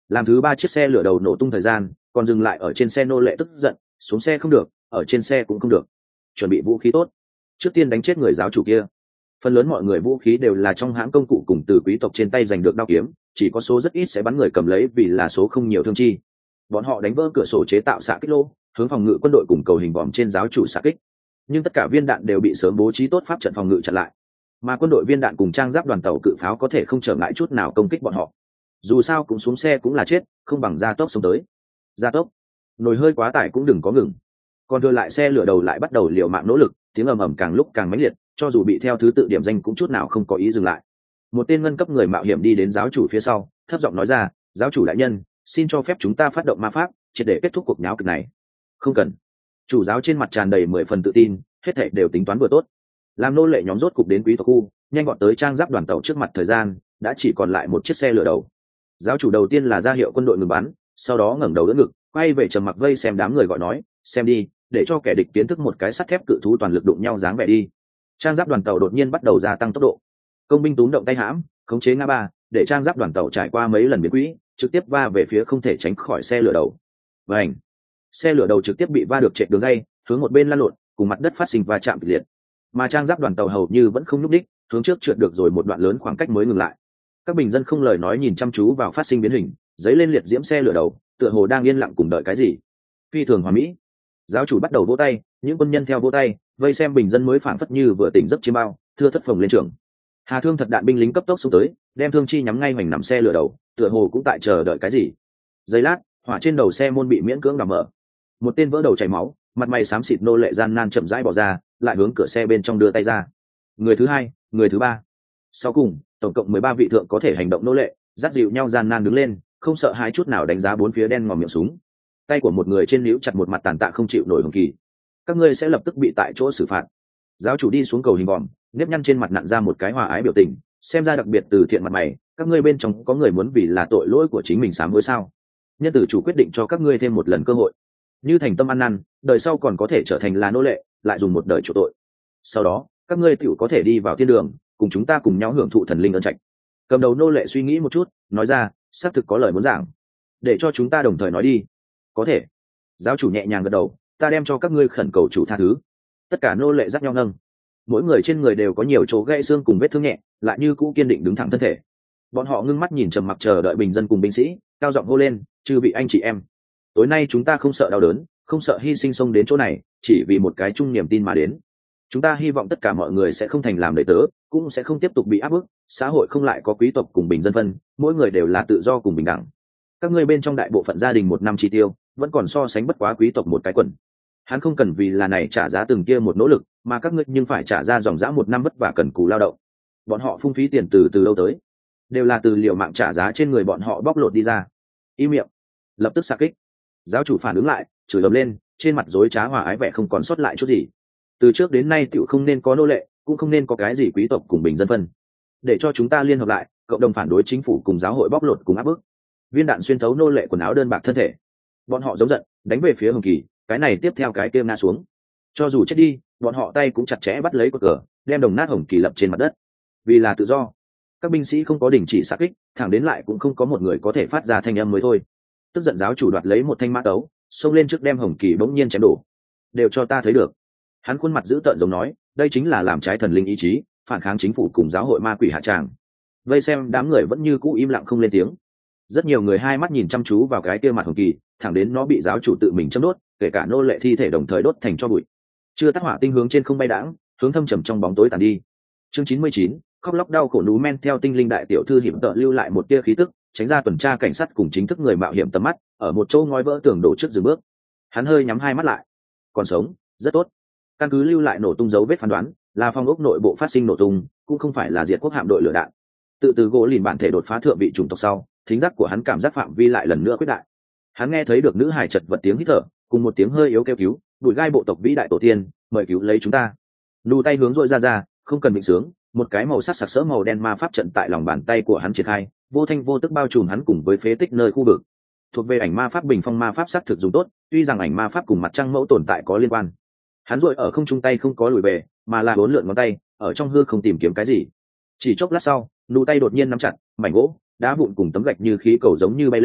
Làm thứ ba chiếc xe lửa đầu nổ tung thời gian, còn dừng lại ở trên xe nô lệ tức giận, xuống xe không được, ở trên xe cũng không được, chuẩn bị vũ khí tốt, trước tiên đánh chết người giáo chủ kia. Phần lớn mọi người vũ khí đều là trong hãng công cụ cùng từ quý tộc trên tay giành được đao kiếm, chỉ có số rất ít sẽ bắn người cầm lấy vì là số không nhiều thương chi. Bọn họ đánh vỡ cửa sổ chế tạo xạ kích lô, hướng phòng ngự quân đội cùng cầu hình vòm trên giáo chủ xạ kích, nhưng tất cả viên đạn đều bị sớm bố trí tốt pháp trận phòng ngự chặn lại, mà quân đội viên đạn cùng trang giáp đoàn tàu cự pháo có thể không trở ngại chút nào công kích bọn họ. Dù sao cũng xuống xe cũng là chết, không bằng gia tốc xuống tới. Gia tốc, nồi hơi quá tải cũng đừng có ngừng. Còn thừa lại xe lửa đầu lại bắt đầu liều mạng nỗ lực, tiếng ầm ầm càng lúc càng mãnh liệt, cho dù bị theo thứ tự điểm danh cũng chút nào không có ý dừng lại. Một tên ngân cấp người mạo hiểm đi đến giáo chủ phía sau, thấp giọng nói ra, giáo chủ đại nhân, xin cho phép chúng ta phát động ma pháp triệt để kết thúc cuộc nháo kịch này. Không cần. Chủ giáo trên mặt tràn đầy 10 phần tự tin, hết thảy đều tính toán vừa tốt. Làm nô lệ nhóm rốt cục đến quý tộc khu, nhanh gọn tới trang giáp đoàn tàu trước mặt thời gian, đã chỉ còn lại một chiếc xe lửa đầu. Giáo chủ đầu tiên là ra hiệu quân đội ngừng bắn, sau đó ngẩng đầu đỡ ngực, quay về trầm mặc vây xem đám người gọi nói, xem đi, để cho kẻ địch kiến thức một cái sắt thép cự thú toàn lực đụng nhau dáng vẻ đi. Trang giáp đoàn tàu đột nhiên bắt đầu gia tăng tốc độ. Công binh túm động tay hãm, khống chế ngã ba, để trang giáp đoàn tàu trải qua mấy lần biến quỹ, trực tiếp va về phía không thể tránh khỏi xe lửa đầu. Vành, xe lửa đầu trực tiếp bị va được trệ đường dây, hướng một bên lăn lộn, cùng mặt đất phát sinh va chạm kịch liệt. Mà trang giáp đoàn tàu hầu như vẫn không nhúc đích, hướng trước trượt được rồi một đoạn lớn khoảng cách mới ngừng lại. Các bình dân không lời nói nhìn chăm chú vào phát sinh biến hình, giấy lên liệt diễm xe lửa đầu, tựa hồ đang yên lặng cùng đợi cái gì. Phi thường hòa mỹ. Giáo chủ bắt đầu vỗ tay, những quân nhân theo vỗ tay, vây xem bình dân mới phảng phất như vừa tỉnh giấc chiêm bao, thưa thất phồng lên trường. Hà thương thật đạn binh lính cấp tốc xuống tới, đem thương chi nhắm ngay hoành nằm xe lửa đầu, tựa hồ cũng tại chờ đợi cái gì. Giây lát, hỏa trên đầu xe môn bị miễn cưỡng đào mở. Một tên vỡ đầu chảy máu, mặt mày xám xịt nô lệ gian nan chậm rãi bỏ ra, lại hướng cửa xe bên trong đưa tay ra. Người thứ hai, người thứ ba, sau cùng tổng cộng 13 vị thượng có thể hành động nô lệ, dắt dịu nhau gian nan đứng lên, không sợ hãi chút nào đánh giá bốn phía đen ngòm miệng súng. Tay của một người trên níu chặt một mặt tàn tạ không chịu nổi hồng kỳ. Các ngươi sẽ lập tức bị tại chỗ xử phạt. Giáo chủ đi xuống cầu hình vòm, nếp nhăn trên mặt nặn ra một cái hòa ái biểu tình, xem ra đặc biệt từ thiện mặt mày. Các ngươi bên trong có người muốn vì là tội lỗi của chính mình sám hối sao? Nhân tử chủ quyết định cho các ngươi thêm một lần cơ hội, như thành tâm ăn năn, đời sau còn có thể trở thành là nô lệ, lại dùng một đời chuộc tội. Sau đó các ngươi tiểu có thể đi vào thiên đường, cùng chúng ta cùng nhau hưởng thụ thần linh ân trạch. Cầm đầu nô lệ suy nghĩ một chút, nói ra, xác thực có lời muốn giảng, để cho chúng ta đồng thời nói đi. Có thể. Giáo chủ nhẹ nhàng gật đầu, ta đem cho các ngươi khẩn cầu chủ tha thứ. Tất cả nô lệ dắt nhau nâng, mỗi người trên người đều có nhiều chỗ gãy xương cùng vết thương nhẹ, lại như cũ kiên định đứng thẳng thân thể. Bọn họ ngưng mắt nhìn trầm mặc chờ đợi bình dân cùng binh sĩ, cao giọng hô lên, chư vị anh chị em, tối nay chúng ta không sợ đau đớn, không sợ hy sinh xông đến chỗ này, chỉ vì một cái chung niềm tin mà đến. Chúng ta hy vọng tất cả mọi người sẽ không thành làm đầy tớ, cũng sẽ không tiếp tục bị áp bức, xã hội không lại có quý tộc cùng bình dân phân, mỗi người đều là tự do cùng bình đẳng. Các ngươi bên trong đại bộ phận gia đình một năm chi tiêu vẫn còn so sánh bất quá quý tộc một cái quần. Hắn không cần vì là này trả giá từng kia một nỗ lực, mà các ngươi nhưng phải trả ra dòng dã một năm vất vả cần cù lao động. Bọn họ phung phí tiền từ đâu tới, đều là từ liệu mạng trả giá trên người bọn họ bóc lột đi ra. Im miệng, lập tức xạ kích. Giáo chủ phản ứng lại, chửi ầm lên, trên mặt dối trá hòa ái vẻ không còn sót lại chút gì. Từ trước đến nay tiểu không nên có nô lệ, cũng không nên có cái gì quý tộc cùng bình dân phân. Để cho chúng ta liên hợp lại, cộng đồng phản đối chính phủ cùng giáo hội bóc lột cùng áp bức. Viên đạn xuyên thấu nô lệ quần áo đơn bạc thân thể. Bọn họ giống giận, đánh về phía Hồng Kỳ, cái này tiếp theo cái kia ngã xuống. Cho dù chết đi, bọn họ tay cũng chặt chẽ bắt lấy cột cờ, đem đồng nát Hồng Kỳ lập trên mặt đất. Vì là tự do, các binh sĩ không có đình chỉ xạ kích, thẳng đến lại cũng không có một người có thể phát ra thanh âm mới thôi. Tức giận giáo chủ đoạt lấy một thanh mã tấu, xông lên trước đem Hồng Kỳ bỗng nhiên chém đổ. Đều cho ta thấy được. Hắn khuôn mặt dữ tợn giống nói, đây chính là làm trái thần linh ý chí, phản kháng chính phủ cùng giáo hội ma quỷ hạ tràng. Vây xem đám người vẫn như cũ im lặng không lên tiếng. Rất nhiều người hai mắt nhìn chăm chú vào cái kia mặt Hồng Kỳ, thẳng đến nó bị giáo chủ tự mình châm đốt, kể cả nô lệ thi thể đồng thời đốt thành tro bụi. Chưa tắt hỏa tinh hướng trên không bay đãng, hướng thâm trầm trong bóng tối tàn đi. Chương 99, khóc lóc đau khổ nú men theo tinh linh đại tiểu thư hiểm tợ lưu lại một tia khí tức, tránh ra tuần tra cảnh sát cùng chính thức người mạo hiểm tầm mắt, ở một chỗ ngói vỡ tường đổ trước dừng bước. Hắn hơi nhắm hai mắt lại. Còn sống, rất tốt. Căn cứ lưu lại nổ tung dấu vết phán đoán, là phong ốc nội bộ phát sinh nổ tung, cũng không phải là diệt quốc hạm đội lửa đạn. Từ gỗ lìn bản thể đột phá thượng vị chủng tộc sau, thính giác của hắn cảm giác phạm vi lại lần nữa quyết đại. Hắn nghe thấy được nữ hài chật vật tiếng hít thở, cùng một tiếng hơi yếu kêu cứu, bụi gai bộ tộc vĩ đại tổ tiên, mời cứu lấy chúng ta. Nụ tay hướng dội ra, không cần định sướng, một cái màu sắc sặc sỡ màu đen ma pháp trận tại lòng bàn tay của hắn triển khai, vô thanh vô tức bao trùm hắn cùng với phế tích nơi khu vực. Thuộc về ảnh ma pháp bình phong ma pháp sắc thực dùng tốt, tuy rằng ảnh ma pháp cùng mặt trăng mẫu tồn tại có liên quan. Hắn dội ở không trung tay không có lùi về, mà là bốn lượn ngón tay, ở trong hư không tìm kiếm cái gì. Chỉ chốc lát sau, nụ tay đột nhiên nắm chặt, mảnh gỗ, đá vụn cùng tấm gạch như khí cầu giống như bay lên,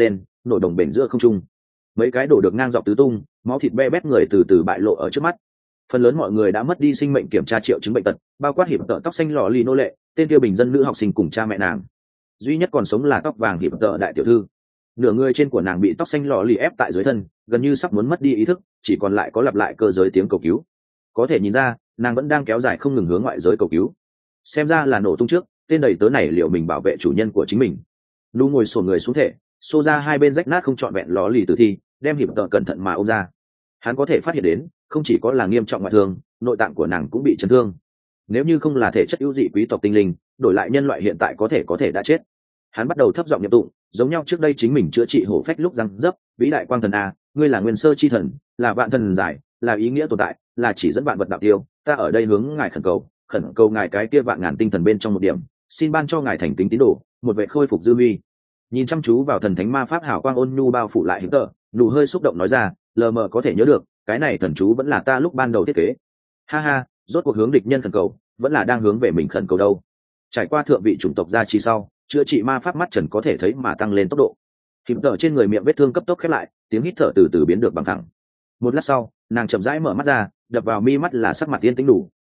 nổ đồng bể giữa không trung. Mấy cái đổ được ngang dọc tứ tung, máu thịt be bét người từ từ bại lộ ở trước mắt. Phần lớn mọi người đã mất đi sinh mệnh kiểm tra triệu chứng bệnh tật, bao quát hiệp tợ tóc xanh lò lì nô lệ, tên kia bình dân nữ học sinh cùng cha mẹ nàng. Duy nhất còn sống là tóc vàng hiệp tợ đại tiểu thư. Nửa người trên của nàng bị tóc xanh lò lì ép tại dưới thân, gần như sắp muốn mất đi ý thức, chỉ còn lại có lặp lại cơ giới tiếng cầu cứu. Có thể nhìn ra nàng vẫn đang kéo dài không ngừng hướng ngoại giới cầu cứu. Xem ra là nổ tung trước, tên đầy tớ này liệu mình bảo vệ chủ nhân của chính mình. Lu ngồi sổn người xuống thể, xô ra hai bên rách nát không trọn vẹn lò lì tử thi, đem hiệp tợ cẩn thận mà ôm ra. Hắn có thể phát hiện đến không chỉ có là nghiêm trọng ngoại thương, nội tạng của nàng cũng bị chấn thương. Nếu như không là thể chất ưu dị quý tộc tinh linh, đổi lại nhân loại hiện tại có thể đã chết. Hắn bắt đầu thấp giọng niệm tụng, giống nhau trước đây chính mình chữa trị hổ phách lúc răng dấp, vĩ đại quang thần a, ngươi là nguyên sơ chi thần, là vạn thần giải, là ý nghĩa tồn tại, là chỉ dẫn vạn vật đạo tiêu, ta ở đây hướng ngài khẩn cầu ngài cái kia vạn ngàn tinh thần bên trong một điểm, xin ban cho ngài thành kính tín đồ, một vệ khôi phục dư uy. Nhìn chăm chú vào thần thánh ma pháp hào quang ôn nhu bao phủ lại hiệp tợ, nụ hơi xúc động nói ra, lờ mờ có thể nhớ được, cái này thần chú vẫn là ta lúc ban đầu thiết kế. Ha ha, rốt cuộc hướng địch nhân khẩn cầu, vẫn là đang hướng về mình khẩn cầu đâu. Trải qua thượng vị chủng tộc gia trì sau, chữa trị ma pháp mắt trần có thể thấy mà tăng lên tốc độ. Hiệp tợ trên người miệng vết thương cấp tốc khép lại, tiếng hít thở từ từ biến được bằng thẳng. Một lát sau, nàng chậm rãi mở mắt ra, đập vào mi mắt là sắc mặt yên tĩnh đủ.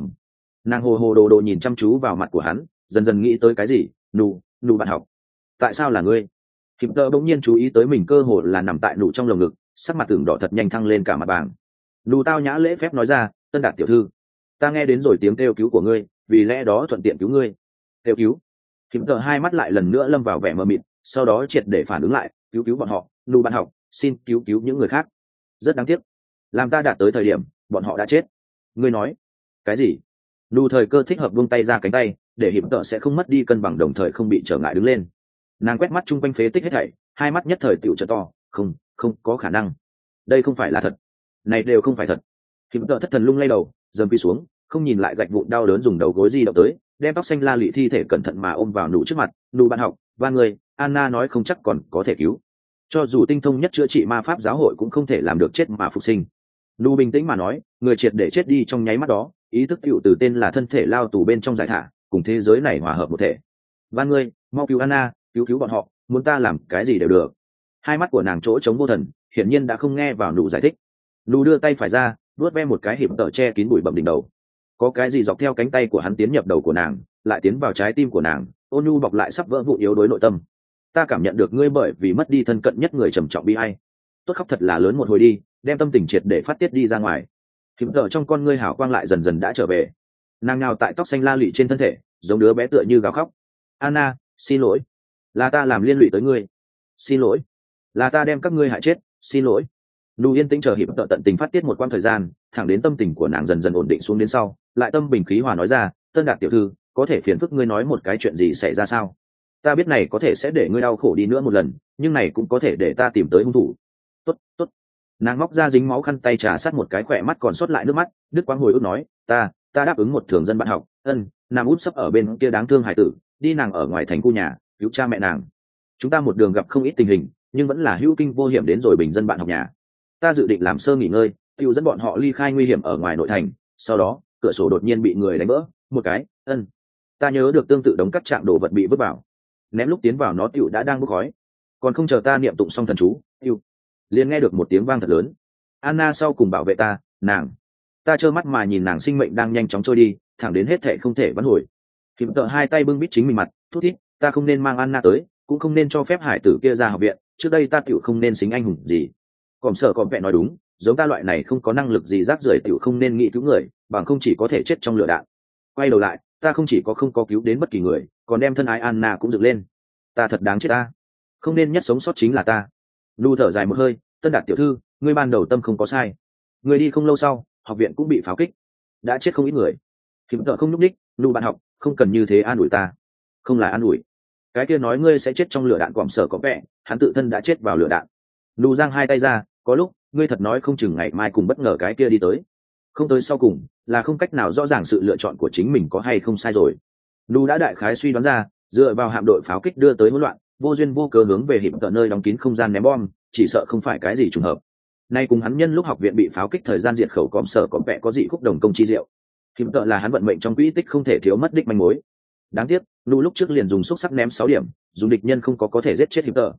Nàng hồ hồ đồ đồ nhìn chăm chú vào mặt của hắn, dần dần nghĩ tới cái gì. Nụ bạn học, tại sao là ngươi? Hiệp tợ bỗng nhiên chú ý tới mình cơ hồ là nằm tại nụ trong lồng ngực, sắc mặt tưởng đỏ thật nhanh thăng lên cả mặt bảng. Nụ tao nhã lễ phép nói ra, Tân Đạt tiểu thư, ta nghe đến rồi tiếng kêu cứu của ngươi, vì lẽ đó thuận tiện cứu ngươi. Kêu cứu? Hiệp tợ hai mắt lại lần nữa lâm vào vẻ mờ mịt, sau đó triệt để phản ứng lại, cứu bọn họ. Nụ bạn học, xin cứu những người khác. Rất đáng tiếc, làm ta đạt tới thời điểm bọn họ đã chết. Ngươi nói cái gì? Nụ thời cơ thích hợp buông tay ra cánh tay, để hiệp tợ sẽ không mất đi cân bằng, đồng thời không bị trở ngại đứng lên. Nàng quét mắt chung quanh phế tích hết thảy, hai mắt nhất thời tựu trợ to, không có khả năng, đây không phải là thật, này đều không phải thật. Hiệp tợ thất thần lung lay đầu, dầm quy xuống, không nhìn lại gạch vụn đau đớn, dùng đầu gối di động tới, đem tóc xanh la lị thi thể cẩn thận mà ôm vào nụ trước mặt. Nụ bạn học, và người Anna nói không chắc còn có thể cứu, cho dù tinh thông nhất chữa trị ma pháp giáo hội cũng không thể làm được chết mà phục sinh. Nụ bình tĩnh mà nói, người triệt để chết đi trong nháy mắt đó, ý thức tựu từ tên là thân thể lao tù bên trong giải thả, cùng thế giới này hòa hợp một thể. Và người mau cứu Anna, cứu bọn họ, muốn ta làm cái gì đều được. Hai mắt của nàng chỗ trống vô thần, hiển nhiên đã không nghe vào nụ giải thích. Nụ đưa tay phải ra, vuốt ve một cái hiệp tợ che kín bụi bặm đỉnh đầu. Có cái gì dọc theo cánh tay của hắn tiến nhập đầu của nàng, lại tiến vào trái tim của nàng, ôn nhu bọc lại sắp vỡ vụn yếu đuối nội tâm. Ta cảm nhận được ngươi bởi vì mất đi thân cận nhất người trầm trọng bi ai. Tốt khóc thật là lớn một hồi đi, đem tâm tình triệt để phát tiết đi ra ngoài. Hiệp tợ trong con ngươi hào quang lại dần dần đã trở về. Nàng nào tại tóc xanh la lụy trên thân thể, giống đứa bé tựa như gào khóc. Anna, xin lỗi, là ta làm liên lụy tới ngươi. Xin lỗi, là ta đem các ngươi hại chết. Xin lỗi. Nụ yên tĩnh chờ hiệp tợ tận tình phát tiết một quãng thời gian, thẳng đến tâm tình của nàng dần dần ổn định xuống đến sau, lại tâm bình khí hòa nói ra, Tân Đạt tiểu thư, có thể phiền phức ngươi nói một cái chuyện gì xảy ra sao? Ta biết này có thể sẽ để ngươi đau khổ đi nữa một lần, nhưng này cũng có thể để ta tìm tới hung thủ. Tốt. Nàng móc ra dính máu khăn tay trà sát một cái khỏe mắt còn sót lại nước mắt, Đức Quang hồi ức nói, ta đáp ứng một thường dân bạn học, nàng út sấp ở bên kia đáng thương hải tử, đi nàng ở ngoài thành khu nhà, cứu cha mẹ nàng. Chúng ta một đường gặp không ít tình hình, nhưng vẫn là hữu kinh vô hiểm đến rồi bình dân bạn học nhà. Ta dự định làm sơ nghỉ ngơi, tiêu dẫn bọn họ ly khai nguy hiểm ở ngoài nội thành, sau đó cửa sổ đột nhiên bị người đánh vỡ một cái. Ta nhớ được tương tự đống cắt trạng đồ vật bị vứt vào, ném lúc tiến vào nó tiểu đã đang bốc khói, còn không chờ ta niệm tụng xong thần chú, liền nghe được một tiếng vang thật lớn. Anna sau cùng bảo vệ ta, ta trơ mắt mà nhìn nàng sinh mệnh đang nhanh chóng trôi đi, thẳng đến hết thể không thể vãn hồi. Hiểm tợ hai tay bưng bít chính mình mặt, thút thít, ta không nên mang Anna tới, cũng không nên cho phép hải tử kia ra học viện, trước đây ta tiểu không nên xính anh hùng gì. Còm sở còm vẹn nói đúng, giống ta loại này không có năng lực gì rác rưởi tiểu không nên nghĩ cứu người, bằng không chỉ có thể chết trong lửa đạn. Quay đầu lại, ta không chỉ có không có cứu đến bất kỳ người, còn đem thân ái Anna cũng dựng lên. Ta thật đáng chết ta, không nên nhất sống sót chính là ta. Lu thở dài một hơi, Tân Đạt tiểu thư, ngươi ban đầu tâm không có sai. Ngươi đi không lâu sau, học viện cũng bị pháo kích, đã chết không ít người. Hiểm tợ không nhúc đích, Lu bạn học, không cần như thế an ủi ta. Không là an ủi, cái kia nói ngươi sẽ chết trong lửa đạn, còm sở có vẻ hắn tự thân đã chết vào lửa đạn. Lu giang hai tay ra, có lúc ngươi thật nói không chừng ngày mai cùng bất ngờ cái kia đi tới, không tới sau cùng là không cách nào rõ ràng sự lựa chọn của chính mình có hay không sai rồi. Lu đã đại khái suy đoán ra, dựa vào hạm đội pháo kích đưa tới hỗn loạn, vô duyên vô cớ hướng về hiểm tợ nơi đóng kín không gian ném bom, chỉ sợ không phải cái gì trùng hợp. Nay cùng hắn nhân lúc học viện bị pháo kích thời gian diệt khẩu còm sở có vẻ có dị khúc đồng công chi diệu. Hiểm tợ là hắn vận mệnh trong quỹ tích không thể thiếu mất đích manh mối. Đáng tiếc, Lu lúc trước liền dùng xúc sắc ném 6 điểm, dùng địch nhân không có thể giết chết hiểm tợ.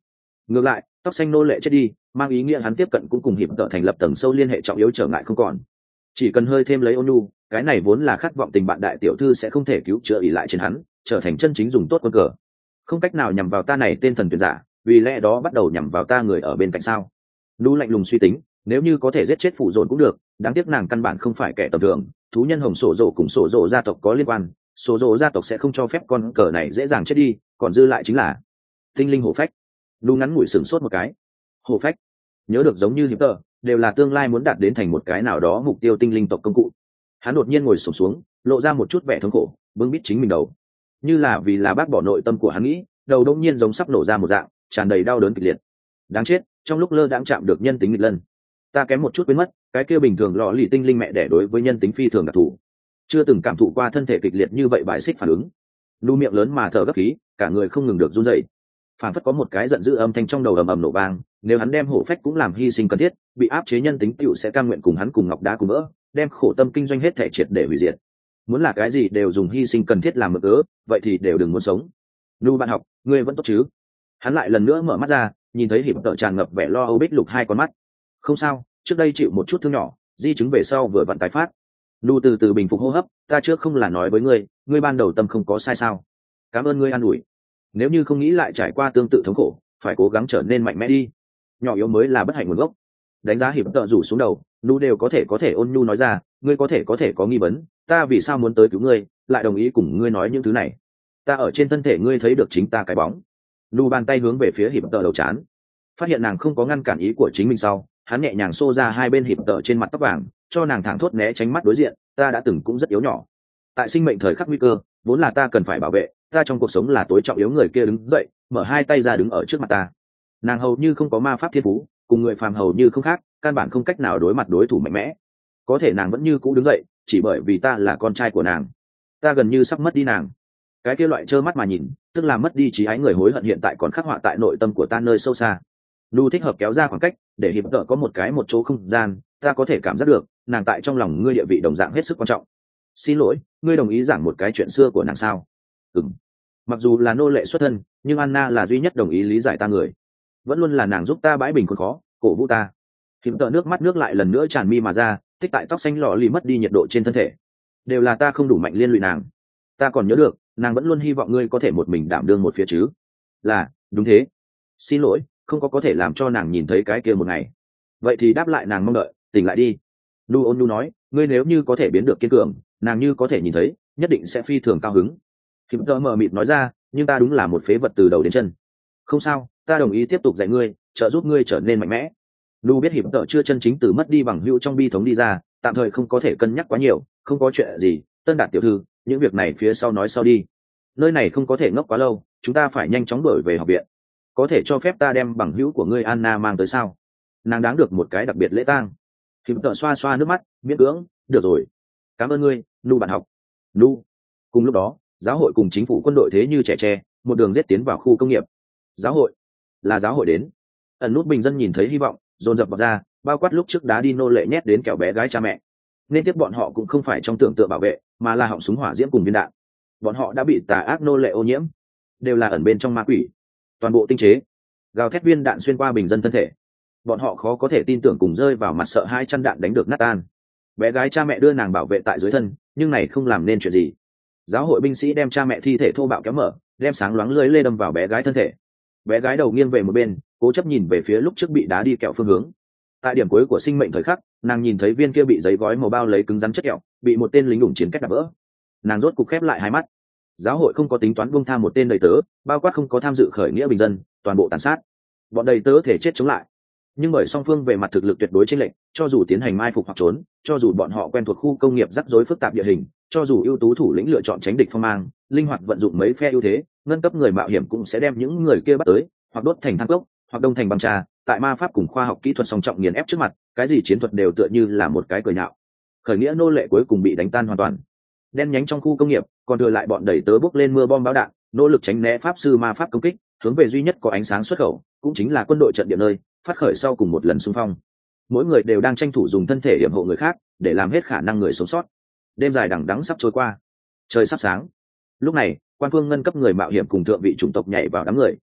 Ngược lại tóc xanh nô lệ chết đi, mang ý nghĩa hắn tiếp cận cũng cùng hiệp tợ thành lập tầng sâu liên hệ trọng yếu trở ngại không còn. Chỉ cần hơi thêm lấy ôn nhu, cái này vốn là khát vọng tình bạn đại tiểu thư sẽ không thể cứu chữa ỉ lại trên hắn, trở thành chân chính dùng tốt quân cờ. Không cách nào nhằm vào ta này tên thần tuyển giả, vì lẽ đó bắt đầu nhằm vào ta người ở bên cạnh sao? Nu lạnh lùng suy tính, nếu như có thể giết chết phụ dồn cũng được, đáng tiếc nàng căn bản không phải kẻ tầm thường, thú nhân hồng sổ rộ cùng sổ rộ gia tộc có liên quan, sổ rộ gia tộc sẽ không cho phép con cờ này dễ dàng chết đi, còn dư lại chính là tinh linh hổ phách. Nu ngắn ngủi sửng sốt một cái. Hổ phách, nhớ được giống như hiệp tờ, đều là tương lai muốn đạt đến thành một cái nào đó mục tiêu tinh linh tộc công cụ. Hắn đột nhiên ngồi xổm xuống, lộ ra một chút vẻ thống khổ, bưng bít chính mình đầu, như là vì là bác bỏ nội tâm của hắn nghĩ, đầu đông nhiên giống sắp nổ ra một dạng, tràn đầy đau đớn kịch liệt. Đáng chết, trong lúc lơ đãng chạm được nhân tính nghịch lân, ta kém một chút quên mất, cái kia bình thường lọ lì tinh linh mẹ đẻ đối với nhân tính phi thường đặc thù, chưa từng cảm thụ qua thân thể kịch liệt như vậy bài xích phản ứng. Nu miệng lớn mà thở gấp khí, cả người không ngừng được run rẩy, phản phất có một cái giận dữ âm thanh trong đầu ầm ầm nổ vang. Nếu hắn đem hổ phách cũng làm hy sinh cần thiết, bị áp chế nhân tính tựu sẽ cam nguyện cùng hắn cùng ngọc đá cùng vỡ, đem khổ tâm kinh doanh hết thể triệt để hủy diệt. Muốn là cái gì đều dùng hy sinh cần thiết làm mực cớ, vậy thì đều đừng muốn sống. Nu bạn học, ngươi vẫn tốt chứ? Hắn lại lần nữa mở mắt ra, nhìn thấy hiệp tợ tràn ngập vẻ lo âu bích lục hai con mắt. Không sao, trước đây chịu một chút thương nhỏ, di chứng về sau vừa vặn tái phát. Nu từ từ bình phục hô hấp, ta trước không là nói với ngươi, ngươi ban đầu tâm không có sai sao? Cảm ơn ngươi an ủi. Nếu như không nghĩ lại trải qua tương tự thống khổ, phải cố gắng trở nên mạnh mẽ đi. Nhỏ yếu mới là bất hạnh nguồn gốc. Đánh giá hiệp tợ rủ xuống đầu, Nu đều có thể ôn nhu nói ra, ngươi có thể có nghi vấn, ta vì sao muốn tới cứu ngươi, lại đồng ý cùng ngươi nói những thứ này. Ta ở trên thân thể ngươi thấy được chính ta cái bóng. Nu bàn tay hướng về phía hiệp tợ đầu trán, phát hiện nàng không có ngăn cản ý của chính mình sau, hắn nhẹ nhàng xô ra hai bên hiệp tợ trên mặt tóc vàng, cho nàng thẳng thốt né tránh mắt đối diện. Ta đã từng cũng rất yếu nhỏ, tại sinh mệnh thời khắc nguy cơ, vốn là ta cần phải bảo vệ, ta trong cuộc sống là tối trọng yếu. Người kia đứng dậy, mở hai tay ra đứng ở trước mặt ta. Nàng hầu như không có ma pháp thiên phú, cùng người phàm hầu như không khác, căn bản không cách nào đối mặt đối thủ mạnh mẽ. Có thể nàng vẫn như cũ đứng dậy, chỉ bởi vì ta là con trai của nàng. Ta gần như sắp mất đi nàng. Cái kia loại trơ mắt mà nhìn, tức là mất đi trí ái người hối hận hiện tại còn khắc họa tại nội tâm của ta nơi sâu xa. Nu thích hợp kéo ra khoảng cách, để hiệp tợ có một chỗ không gian, ta có thể cảm giác được, nàng tại trong lòng ngươi địa vị đồng dạng hết sức quan trọng. Xin lỗi, ngươi đồng ý giảng một cái chuyện xưa của nàng sao? Ừm. Mặc dù là nô lệ xuất thân, nhưng Anna là duy nhất đồng ý lý giải ta người. Vẫn luôn là nàng giúp ta bãi bình khốn khó, cổ vũ ta. Hiệp tợ nước mắt nước lại lần nữa tràn mi mà ra, tích tại tóc xanh lọ lì mất đi nhiệt độ trên thân thể. Đều là ta không đủ mạnh liên lụy nàng. Ta còn nhớ được, nàng vẫn luôn hy vọng ngươi có thể một mình đảm đương một phía chứ. Là, đúng thế. Xin lỗi, không có thể làm cho nàng nhìn thấy cái kia một ngày. Vậy thì đáp lại nàng mong đợi, tỉnh lại đi. Nu ôn nu nói, ngươi nếu như có thể biến được kiên cường, nàng như có thể nhìn thấy, nhất định sẽ phi thường cao hứng. Hiệp tợ mờ mịt nói ra, nhưng ta đúng là một phế vật từ đầu đến chân. Không sao, ta đồng ý tiếp tục dạy ngươi, trợ giúp ngươi trở nên mạnh mẽ. Nu biết hiệp tợ chưa chân chính từ mất đi bằng hữu trong bi thống đi ra, tạm thời không có thể cân nhắc quá nhiều, không có chuyện gì. Tân Đạt tiểu thư, những việc này phía sau nói sau đi. Nơi này không có thể ngốc quá lâu, chúng ta phải nhanh chóng đổi về học viện. Có thể cho phép ta đem bằng hữu của ngươi Anna mang tới sao? Nàng đáng được một cái đặc biệt lễ tang. Hiệp tợ xoa xoa nước mắt, miễn cưỡng, được rồi. Cảm ơn ngươi, Nu bạn học. Nu. Cùng lúc đó, giáo hội cùng chính phủ quân đội thế như trẻ tre, một đường giết tiến vào khu công nghiệp. Giáo hội, là giáo hội đến. Ẩn nút bình dân nhìn thấy hy vọng, dồn dập vào ra, bao quát lúc trước đá đi nô lệ nhét đến kẹo bé gái cha mẹ. Nên tiếp bọn họ cũng không phải trong tưởng tượng bảo vệ, mà là họng súng hỏa diễm cùng viên đạn. Bọn họ đã bị tà ác nô lệ ô nhiễm, đều là ẩn bên trong ma quỷ. Toàn bộ tinh chế, gào thét viên đạn xuyên qua bình dân thân thể. Bọn họ khó có thể tin tưởng cùng rơi vào mặt sợ hai chăn đạn đánh được nát tan. Bé gái cha mẹ đưa nàng bảo vệ tại dưới thân, nhưng này không làm nên chuyện gì. Giáo hội binh sĩ đem cha mẹ thi thể thô bạo kéo mở, đem sáng loáng lưới lê đâm vào bé gái thân thể. Bé gái đầu nghiêng về một bên, cố chấp nhìn về phía lúc trước bị đá đi kẹo phương hướng. Tại điểm cuối của sinh mệnh thời khắc, nàng nhìn thấy viên kia bị giấy gói màu bao lấy cứng rắn chất kẹo, bị một tên lính đủng chiến cách đập vỡ. Nàng rốt cục khép lại hai mắt. Giáo hội không có tính toán buông tha một tên đầy tớ, bao quát không có tham dự khởi nghĩa bình dân, toàn bộ tàn sát. Bọn đầy tớ thể chết chống lại, nhưng bởi song phương về mặt thực lực tuyệt đối chênh lệch, cho dù tiến hành mai phục hoặc trốn, cho dù bọn họ quen thuộc khu công nghiệp rắc rối phức tạp địa hình, cho dù ưu tú thủ lĩnh lựa chọn tránh địch phong mang, linh hoạt vận dụng mấy phe ưu thế, ngân cấp người mạo hiểm cũng sẽ đem những người kia bắt tới, hoặc đốt thành than cốc, hoặc đông thành băng trà. Tại ma pháp cùng khoa học kỹ thuật song trọng nghiền ép trước mặt, cái gì chiến thuật đều tựa như là một cái cười nhạo. Khởi nghĩa nô lệ cuối cùng bị đánh tan hoàn toàn. Đen nhánh trong khu công nghiệp, còn thừa lại bọn đẩy tớ bốc lên mưa bom bão đạn, nỗ lực tránh né pháp sư ma pháp công kích, hướng về duy nhất có ánh sáng xuất khẩu, cũng chính là quân đội trận địa nơi phát khởi sau cùng một lần xung phong. Mỗi người đều đang tranh thủ dùng thân thể yểm hộ người khác, để làm hết khả năng người sống sót. Đêm dài đằng đẵng sắp trôi qua, trời sắp sáng. Lúc này, quan phương ngân cấp người mạo hiểm cùng thượng vị chủng tộc nhảy vào đám người,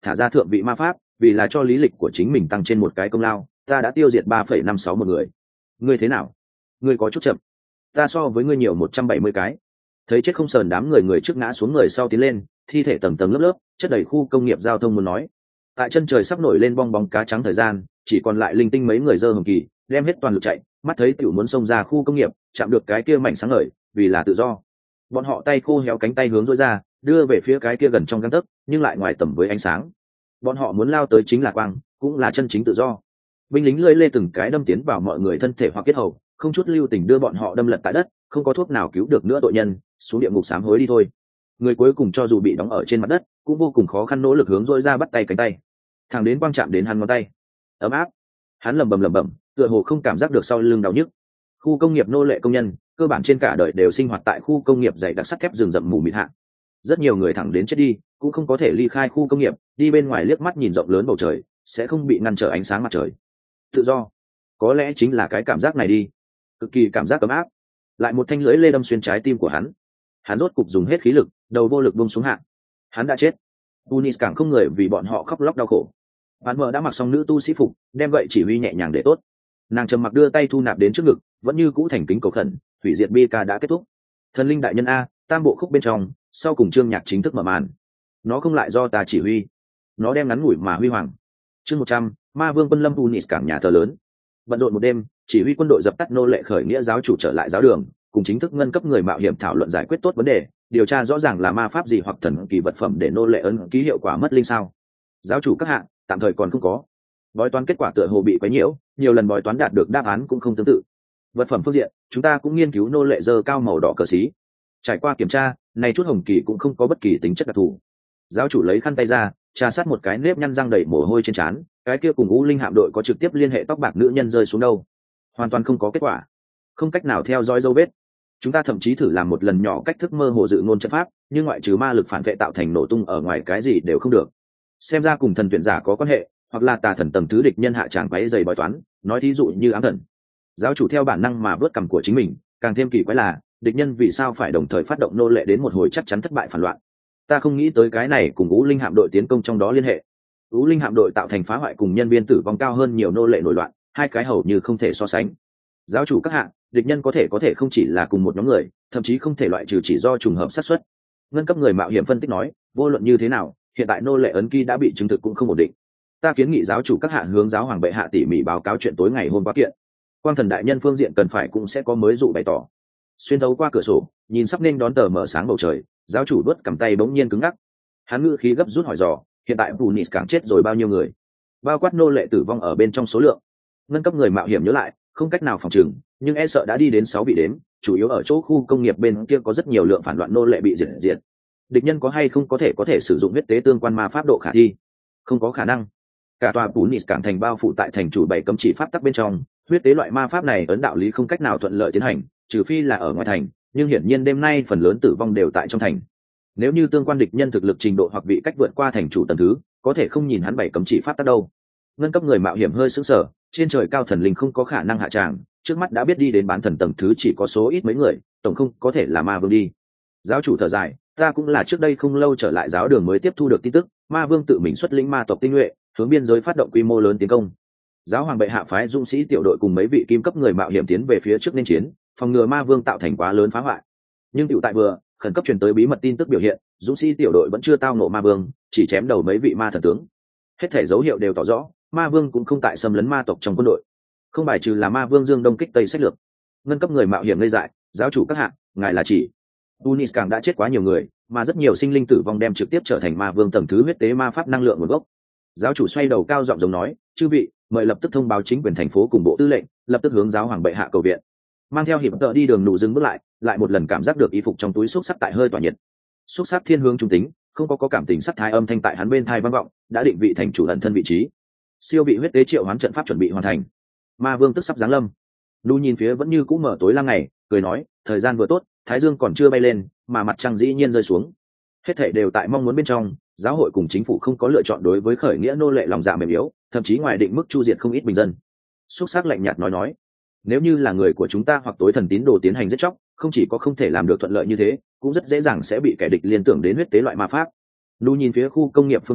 thả ra thượng vị ma pháp, vì là cho lý lịch của chính mình tăng trên một cái công lao, ta đã tiêu diệt 3,56 một người. Ngươi thế nào? Ngươi có chút chậm. Ta so với ngươi nhiều 170 cái. Thấy chết không sờn, đám người trước ngã xuống, người sau tiến lên, thi thể tầng tầng lớp lớp chất đầy khu công nghiệp giao thông. muốn nói tại chân trời sắp nổi lên bong bóng cá trắng thời gian, chỉ còn lại linh tinh mấy người dơ hồng kỳ đem hết toàn lực chạy, mắt thấy tiểu muốn xông ra khu công nghiệp, chạm được cái kia mảnh sáng ngời, vì là tự do. Bọn họ tay khô héo, cánh tay hướng dối ra, đưa về phía cái kia gần trong gang tấc nhưng lại ngoài tầm với ánh sáng. Bọn họ muốn lao tới chính là quang, cũng là chân chính tự do. Binh lính lơi lê từng cái đâm tiến vào mọi người thân thể hoặc kết hầu, không chút lưu tình đưa bọn họ đâm lật tại đất. Không có thuốc nào cứu được nữa tội nhân, xuống địa ngục sám hối đi thôi. Người cuối cùng cho dù bị đóng ở trên mặt đất, cũng vô cùng khó khăn nỗ lực hướng dối ra bắt tay cánh tay, thẳng đến quang chạm đến hắn ngón tay ấm áp. Hắn lẩm bẩm tựa hồ không cảm giác được sau lưng đau nhức. Khu công nghiệp nô lệ công nhân cơ bản trên cả đời đều sinh hoạt tại khu công nghiệp dày đặc sắt thép rừng rậm mù mịt hạ. Rất nhiều người thẳng đến chết đi cũng không có thể ly khai khu công nghiệp, đi bên ngoài liếc mắt nhìn rộng lớn bầu trời, sẽ không bị ngăn trở ánh sáng mặt trời. Tự do, có lẽ chính là cái cảm giác này đi, cực kỳ cảm giác ấm áp. Lại một thanh lưỡi lê đâm xuyên trái tim của hắn. Hắn rốt cục dùng hết khí lực, đầu vô lực buông xuống hạ. Hắn đã chết. Tunis càng không người vì bọn họ khóc lóc đau khổ. Bạn mờ đã mặc xong nữ tu sĩ phục, đem gậy chỉ huy nhẹ nhàng để tốt. Nàng trầm mặc đưa tay thu nạp đến trước ngực, vẫn như cũ thành kính cầu khẩn. Hủy diệt bi ca đã kết thúc. Thần linh đại nhân a, tam bộ khúc bên trong, sau cùng chương nhạc chính thức mở màn. Nó không lại do ta chỉ huy, nó đem ngắn ngủi mà huy hoàng. Chương 100, Ma Vương quân lâm Tunis cảng nhà thờ lớn. Bận rộn một đêm, chỉ huy quân đội dập tắt nô lệ khởi nghĩa giáo chủ trở lại giáo đường, cùng chính thức ngân cấp người mạo hiểm thảo luận giải quyết tốt vấn đề, điều tra rõ ràng là ma pháp gì hoặc thần kỳ vật phẩm để nô lệ ấn ký hiệu quả mất linh sao. Giáo chủ các hạng tạm thời còn không có. Bói toán kết quả tựa hồ bị quấy nhiễu, nhiều lần bói toán đạt được đáp án cũng không tương tự. Vật phẩm phương diện, chúng ta cũng nghiên cứu nô lệ dơ cao màu đỏ cờ xí. Trải qua kiểm tra, này chút hồng kỳ cũng không có bất kỳ tính chất đặc thù. Giáo chủ lấy khăn tay ra, trà sát một cái nếp nhăn răng đầy mồ hôi trên trán, cái kia cùng U Linh hạm đội có trực tiếp liên hệ tóc bạc nữ nhân rơi xuống đâu? Hoàn toàn không có kết quả, không cách nào theo dõi dấu vết. Chúng ta thậm chí thử làm một lần nhỏ cách thức mơ hồ dự ngôn trận pháp, nhưng ngoại trừ ma lực phản vệ tạo thành nổ tung ở ngoài cái gì đều không được. Xem ra cùng thần tuyển giả có quan hệ, hoặc là tà thần tầng thứ địch nhân hạ tràng quấy dày bói toán, nói thí dụ như ám thần. Giáo chủ theo bản năng mà vớt cằm của chính mình, càng thêm kỳ quái là địch nhân vì sao phải đồng thời phát động nô lệ đến một hồi chắc chắn thất bại phản loạn. Ta không nghĩ tới cái này cùng U Linh hạm đội tiến công trong đó liên hệ. U Linh hạm đội tạo thành phá hoại cùng nhân viên tử vong cao hơn nhiều nô lệ nổi loạn, hai cái hầu như không thể so sánh. Giáo chủ các hạng, địch nhân có thể không chỉ là cùng một nhóm người, thậm chí không thể loại trừ chỉ do trùng hợp xác suất. Ngân cấp người mạo hiểm phân tích nói, vô luận như thế nào, hiện tại nô lệ ấn ký đã bị chứng thực cũng không ổn định. Ta kiến nghị giáo chủ các hạng hướng giáo hoàng bệ hạ tỉ mỉ báo cáo chuyện tối ngày hôm qua kiện. Quang thần đại nhân phương diện cần phải cũng sẽ có mới dụ bày tỏ. Xuyên thấu qua cửa sổ, nhìn sắp nên đón tờ mở sáng bầu trời, giáo chủ đuốt cầm tay bỗng nhiên cứng ngắc. Hắn ngữ khí gấp rút hỏi dò, hiện tại Tunis cảng chết rồi bao nhiêu người, bao quát nô lệ tử vong ở bên trong số lượng. Ngân cấp người mạo hiểm nhớ lại, không cách nào phòng trừng, nhưng e sợ đã đi đến 6 vị đếm, chủ yếu ở chỗ khu công nghiệp bên kia có rất nhiều lượng phản loạn nô lệ bị diệt. Địch nhân có hay không có thể sử dụng huyết tế tương quan ma pháp độ khả thi? Không có khả năng. Cả tòa Tunis cảng thành bao phủ tại thành chủ 7 cấm chỉ pháp tắc bên trong, huyết tế loại ma pháp này ấn đạo lý không cách nào thuận lợi tiến hành, trừ phi là ở ngoài thành, nhưng hiển nhiên đêm nay phần lớn tử vong đều tại trong thành. Nếu như tương quan địch nhân thực lực trình độ hoặc vị cách vượt qua thành chủ tầng thứ, có thể không nhìn hắn 7 cấm chỉ pháp tắc đâu. Ngân cấp người mạo hiểm hơi sững sờ, trên trời cao thần linh không có khả năng hạ tràng, trước mắt đã biết đi đến bán thần tầng thứ chỉ có số ít mấy người, tổng không có thể là ma vương đi. Giáo chủ thở dài, ta cũng là trước đây không lâu trở lại giáo đường mới tiếp thu được tin tức, ma vương tự mình xuất lĩnh ma tộc tinh nhuệ, hướng biên giới phát động quy mô lớn tiến công. Giáo hoàng bệ hạ phái dũng sĩ tiểu đội cùng mấy vị kim cấp người mạo hiểm tiến về phía trước nên chiến, phòng ngừa ma vương tạo thành quá lớn phá hoại. Nhưng tiểu tại vừa khẩn cấp truyền tới bí mật tin tức biểu hiện, dũng sĩ tiểu đội vẫn chưa tao ngộ ma vương, chỉ chém đầu mấy vị ma thần tướng. Hết thể dấu hiệu đều tỏ rõ, ma vương cũng không tại xâm lấn ma tộc trong quân đội, không bài trừ là ma vương dương đông kích tây sách lược. Ngân cấp người mạo hiểm ngây dại, giáo chủ các hạng, ngài là chỉ Tunis càng đã chết quá nhiều người, mà rất nhiều sinh linh tử vong đem trực tiếp trở thành ma vương tầng thứ huyết tế ma pháp năng lượng nguồn gốc. Giáo chủ xoay đầu cao giọng giống nói, chư vị, mời lập tức thông báo chính quyền thành phố cùng bộ tư lệnh, lập tức hướng giáo hoàng bệ hạ cầu viện. Mang theo hiệp tợ đi đường nụ dừng bước lại một lần cảm giác được y phục trong túi xúc sắc tại hơi tỏa nhiệt. Xúc sắc thiên hướng trung tính, không có cảm tình sắc thái âm thanh tại hắn bên thai vang vọng, đã định vị thành chủ ẩn thân vị trí. Siêu bị huyết tế triệu hoán trận pháp chuẩn bị hoàn thành, ma vương tức sắp giáng lâm. Nụ nhìn phía vẫn như cũ mở tối lăng ngày, cười nói, thời gian vừa tốt, thái dương còn chưa bay lên, mà mặt trăng dĩ nhiên rơi xuống. Hết thảy đều tại mong muốn bên trong. Giáo hội cùng chính phủ không có lựa chọn đối với khởi nghĩa nô lệ lòng dạ mềm yếu, thậm chí ngoài định mức chu diệt không ít bình dân. Xúc sắc lạnh nhạt nói, nếu như là người của chúng ta hoặc tối thần tín đồ tiến hành giết chóc, không chỉ có không thể làm được thuận lợi như thế, cũng rất dễ dàng sẽ bị kẻ địch liên tưởng đến huyết tế loại ma pháp. Lu nhìn phía khu công nghiệp phương hướng,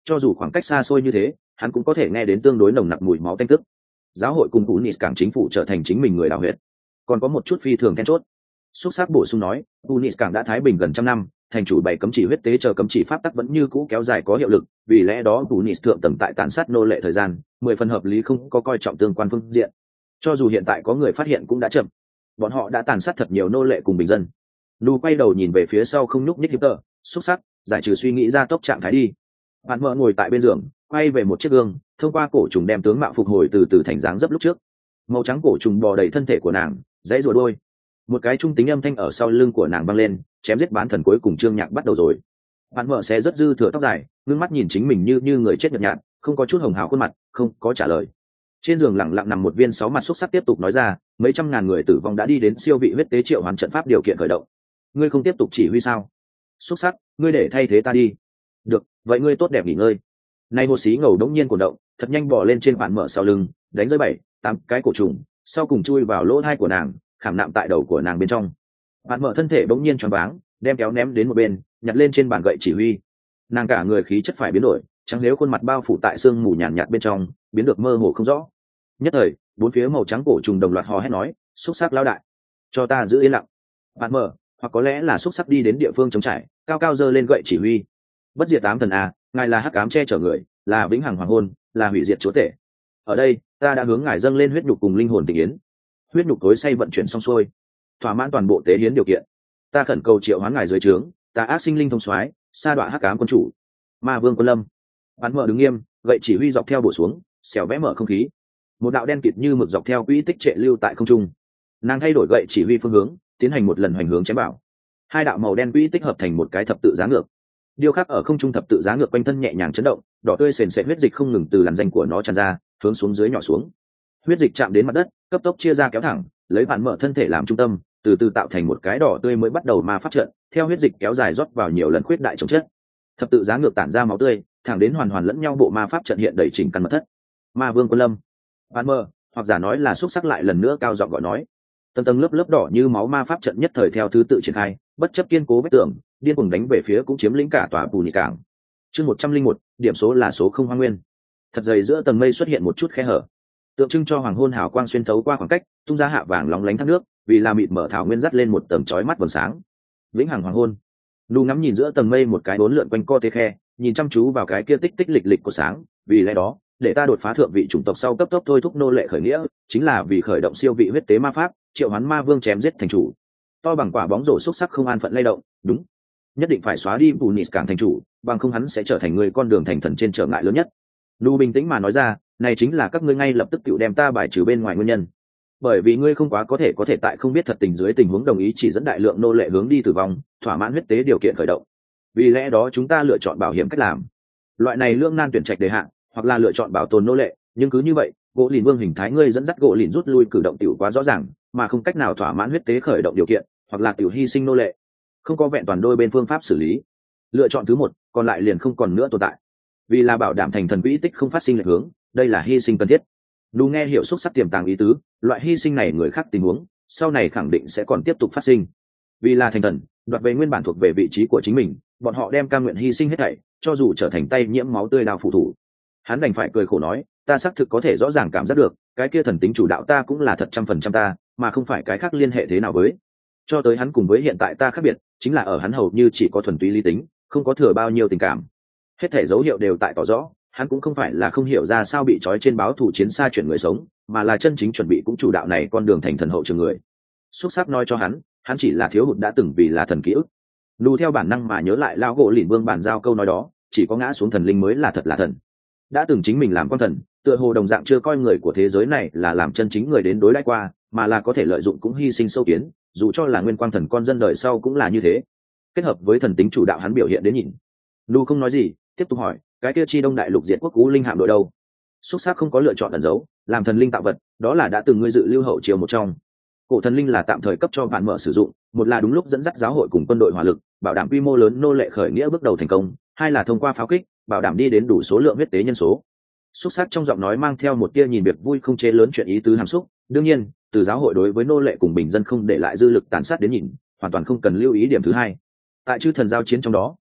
cho dù khoảng cách xa xôi như thế hắn cũng có thể nghe đến tương đối nồng nặc mùi máu tanh tức. Giáo hội cùng Tunis cảng chính phủ trở thành chính mình người đào huyệt. Còn có một chút phi thường then chốt. Xúc sắc bổ sung nói, Tunis cảng đã thái bình gần trăm năm, thành chủ bảy cấm chỉ huyết tế chờ cấm chỉ pháp tắc vẫn như cũ kéo dài có hiệu lực, vì lẽ đó Tunis thượng tầng tại tàn sát nô lệ thời gian 10 phần hợp lý, không có coi trọng tương quan phương diện. Cho dù hiện tại có người phát hiện cũng đã chậm, bọn họ đã tàn sát thật nhiều nô lệ cùng bình dân. Lu quay đầu nhìn về phía sau không nhúc nhích Hiệp, xúc sắc giải trừ suy nghĩ ra tốc trạng thái đi. Bạn mợ ngồi tại bên giường, quay về một chiếc gương, thông qua cổ trùng đem tướng mạo phục hồi từ từ thành dáng dấp lúc trước. Màu trắng cổ trùng bò đầy thân thể của nàng, dãy rùa đôi. Một cái trung tính âm thanh ở sau lưng của nàng vang lên, chém giết bán thần cuối cùng chương nhạc bắt đầu rồi. Bạn mợ sẽ rất dư thừa tóc dài, ngưng mắt nhìn chính mình như người chết nhợt nhạt, không có chút hồng hào khuôn mặt, không có trả lời. Trên giường lặng lặng nằm một viên 6 mặt xúc sắc tiếp tục nói ra, mấy trăm ngàn người tử vong đã đi đến siêu vị huyết tế triệu hoán trận pháp điều kiện khởi động. Ngươi không tiếp tục chỉ huy sao? Xúc sắc, ngươi để thay thế ta đi. Được, vậy ngươi tốt đẹp nghỉ ngơi. Nay một xí ngầu đống nhiên cuộn động, thật nhanh bò lên trên bàn mở sau lưng, đánh rơi 7-8 cái cổ trùng, sau cùng chui vào lỗ tai của nàng, khảm nạm tại đầu của nàng bên trong. Bàn mở thân thể bỗng nhiên choáng váng, đem kéo ném đến một bên, nhặt lên trên bàn gậy chỉ huy. Nàng cả người khí chất phải biến đổi, trắng nếu khuôn mặt bao phủ tại sương mù nhàn nhạt bên trong, biến được mơ hồ không rõ. Nhất thời, bốn phía màu trắng cổ trùng đồng loạt hò hét nói, xúc sắc lão đại, cho ta giữ yên lặng. Bàn mở, hoặc có lẽ là xúc sắc đi đến địa phương trống trải, cao cao giơ lên gậy chỉ huy. Bất diệt tám thần a, ngài là hắc ám che chở người, là vĩnh hằng hoàng hôn, là hủy diệt chúa tể. Ở đây ta đã hướng ngài dâng lên huyết nhục cùng linh hồn tình yến. Huyết nhục tối say vận chuyển xong xuôi, thỏa mãn toàn bộ tế hiến điều kiện. Ta khẩn cầu triệu hoán ngài dưới trướng, ta ác sinh linh thông soái, sa đọa hắc ám quân chủ, ma vương quân lâm. Hắn mở đứng nghiêm, gậy chỉ huy dọc theo bổ xuống, xẻo vẽ mở không khí. Một đạo đen kịt như mực dọc theo quỹ tích trệ lưu tại không trung. Nàng thay đổi gậy chỉ huy phương hướng, tiến hành một lần hoành hướng chém bảo. Hai đạo màu đen quỹ tích hợp thành một cái thập tự giá ngược. Điêu khắc ở không trung thập tự giá ngược quanh thân nhẹ nhàng chấn động, đỏ tươi sền sệt huyết dịch không ngừng từ làn danh của nó tràn ra, hướng xuống dưới nhỏ xuống. Huyết dịch chạm đến mặt đất, cấp tốc chia ra kéo thẳng, lấy bản mở thân thể làm trung tâm, từ từ tạo thành một cái đỏ tươi mới bắt đầu ma pháp trận, theo huyết dịch kéo dài rót vào nhiều lần khuyết đại chống chất. Thập tự giá ngược tản ra máu tươi, thẳng đến hoàn hoàn lẫn nhau bộ ma pháp trận hiện đầy chỉnh căn mật thất. Ma vương quân lâm, bản mở, hoặc giả nói là xúc sắc lại lần nữa cao giọng gọi nói. Tầng tầng lớp lớp đỏ như máu ma pháp trận nhất thời theo thứ tự triển khai, bất chấp kiên cố vách tường, điên cuồng đánh về phía cũng chiếm lĩnh cả tòa bù nhị cảng. Chương 101, điểm số là số không hoang nguyên. Thật dày giữa tầng mây xuất hiện một chút khe hở, tượng trưng cho hoàng hôn hào quang xuyên thấu qua khoảng cách, tung ra hạ vàng lóng lánh thác nước, vì là mịt mở thảo nguyên dắt lên một tầng chói mắt vầng sáng. Vĩnh hằng hoàng hôn. Lu ngắm nhìn giữa tầng mây một cái bốn lượn quanh co tế khe, nhìn chăm chú vào cái kia tích tích lịch lịch của sáng, vì lẽ đó, để ta đột phá thượng vị chủng tộc sau cấp tốc thôi thúc nô lệ khởi nghĩa, chính là vì khởi động siêu vị huyết tế ma pháp, triệu hoán ma vương chém giết thành chủ. To bằng quả bóng rổ xúc sắc không an phận lay động, đúng, nhất định phải xóa đi Tunis cảng thành chủ, bằng không hắn sẽ trở thành người con đường thành thần trên trở ngại lớn nhất. Lu bình tĩnh mà nói ra, này chính là các ngươi ngay lập tức tự đem ta bài trừ bên ngoài nguyên nhân, bởi vì ngươi không quá có thể tại không biết thật tình dưới tình huống đồng ý chỉ dẫn đại lượng nô lệ hướng đi tử vong, thỏa mãn huyết tế điều kiện khởi động. Vì lẽ đó chúng ta lựa chọn bảo hiểm cách làm, loại này lương nan tuyển trạch đề hạn, hoặc là lựa chọn bảo tồn nô lệ, nhưng cứ như vậy gỗ lìn vương hình thái ngươi dẫn dắt gỗ lìn rút lui cử động tiểu quá rõ ràng, mà không cách nào thỏa mãn huyết tế khởi động điều kiện, hoặc là tiểu hy sinh nô lệ, không có vẹn toàn đôi bên phương pháp xử lý. Lựa chọn thứ một, còn lại liền không còn nữa tồn tại, vì là bảo đảm thành thần quỹ tích không phát sinh lệch hướng, đây là hy sinh cần thiết. Lu nghe hiểu xúc sắc tiềm tàng ý tứ, loại hy sinh này người khác tình huống sau này khẳng định sẽ còn tiếp tục phát sinh, vì là thành thần đoạt về nguyên bản thuộc về vị trí của chính mình, bọn họ đem cam nguyện hy sinh hết thảy, cho dù trở thành tay nhiễm máu tươi đao phụ thủ. Hắn đành phải cười khổ nói, ta xác thực có thể rõ ràng cảm giác được, cái kia thần tính chủ đạo ta cũng là thật 100% ta, mà không phải cái khác liên hệ thế nào với. Cho tới hắn cùng với hiện tại ta khác biệt, chính là ở hắn hầu như chỉ có thuần túy lý tính, không có thừa bao nhiêu tình cảm. Hết thể dấu hiệu đều tại tỏ rõ, hắn cũng không phải là không hiểu ra sao bị trói trên báo thủ chiến xa chuyển người sống, mà là chân chính chuẩn bị cũng chủ đạo này con đường thành thần hậu trường người. Xúc sắc nói cho hắn chỉ là thiếu hụt đã từng vì là thần ký ức. Lu theo bản năng mà nhớ lại lao gỗ lìn vương bàn giao câu nói đó, chỉ có ngã xuống thần linh mới là thật là thần. Đã từng chính mình làm con thần, tựa hồ đồng dạng chưa coi người của thế giới này là làm chân chính người đến đối đãi qua, mà là có thể lợi dụng cũng hy sinh sâu kiến, dù cho là nguyên quang thần con dân đời sau cũng là như thế. Kết hợp với thần tính chủ đạo hắn biểu hiện đến nhìn. Lu không nói gì, tiếp tục hỏi, cái kia chi đông đại lục diệt quốc cú linh hạm đội đâu? Xúc sắc không có lựa chọn ẩn giấu, làm thần linh tạo vật, đó là đã từng ngươi dự lưu hậu chiều một trong. Cổ thần linh là tạm thời cấp cho bạn mở sử dụng, một là đúng lúc dẫn dắt giáo hội cùng quân đội hỏa lực, bảo đảm quy mô lớn nô lệ khởi nghĩa bước đầu thành công, hai là thông qua pháo kích, bảo đảm đi đến đủ số lượng huyết tế nhân số. Xúc sắc trong giọng nói mang theo một tia nhìn việc vui không chế lớn chuyện ý tứ hàm xúc, đương nhiên, từ giáo hội đối với nô lệ cùng bình dân không để lại dư lực tàn sát đến nhìn, hoàn toàn không cần lưu ý điểm thứ hai. Tại chư thần giao chiến trong đó,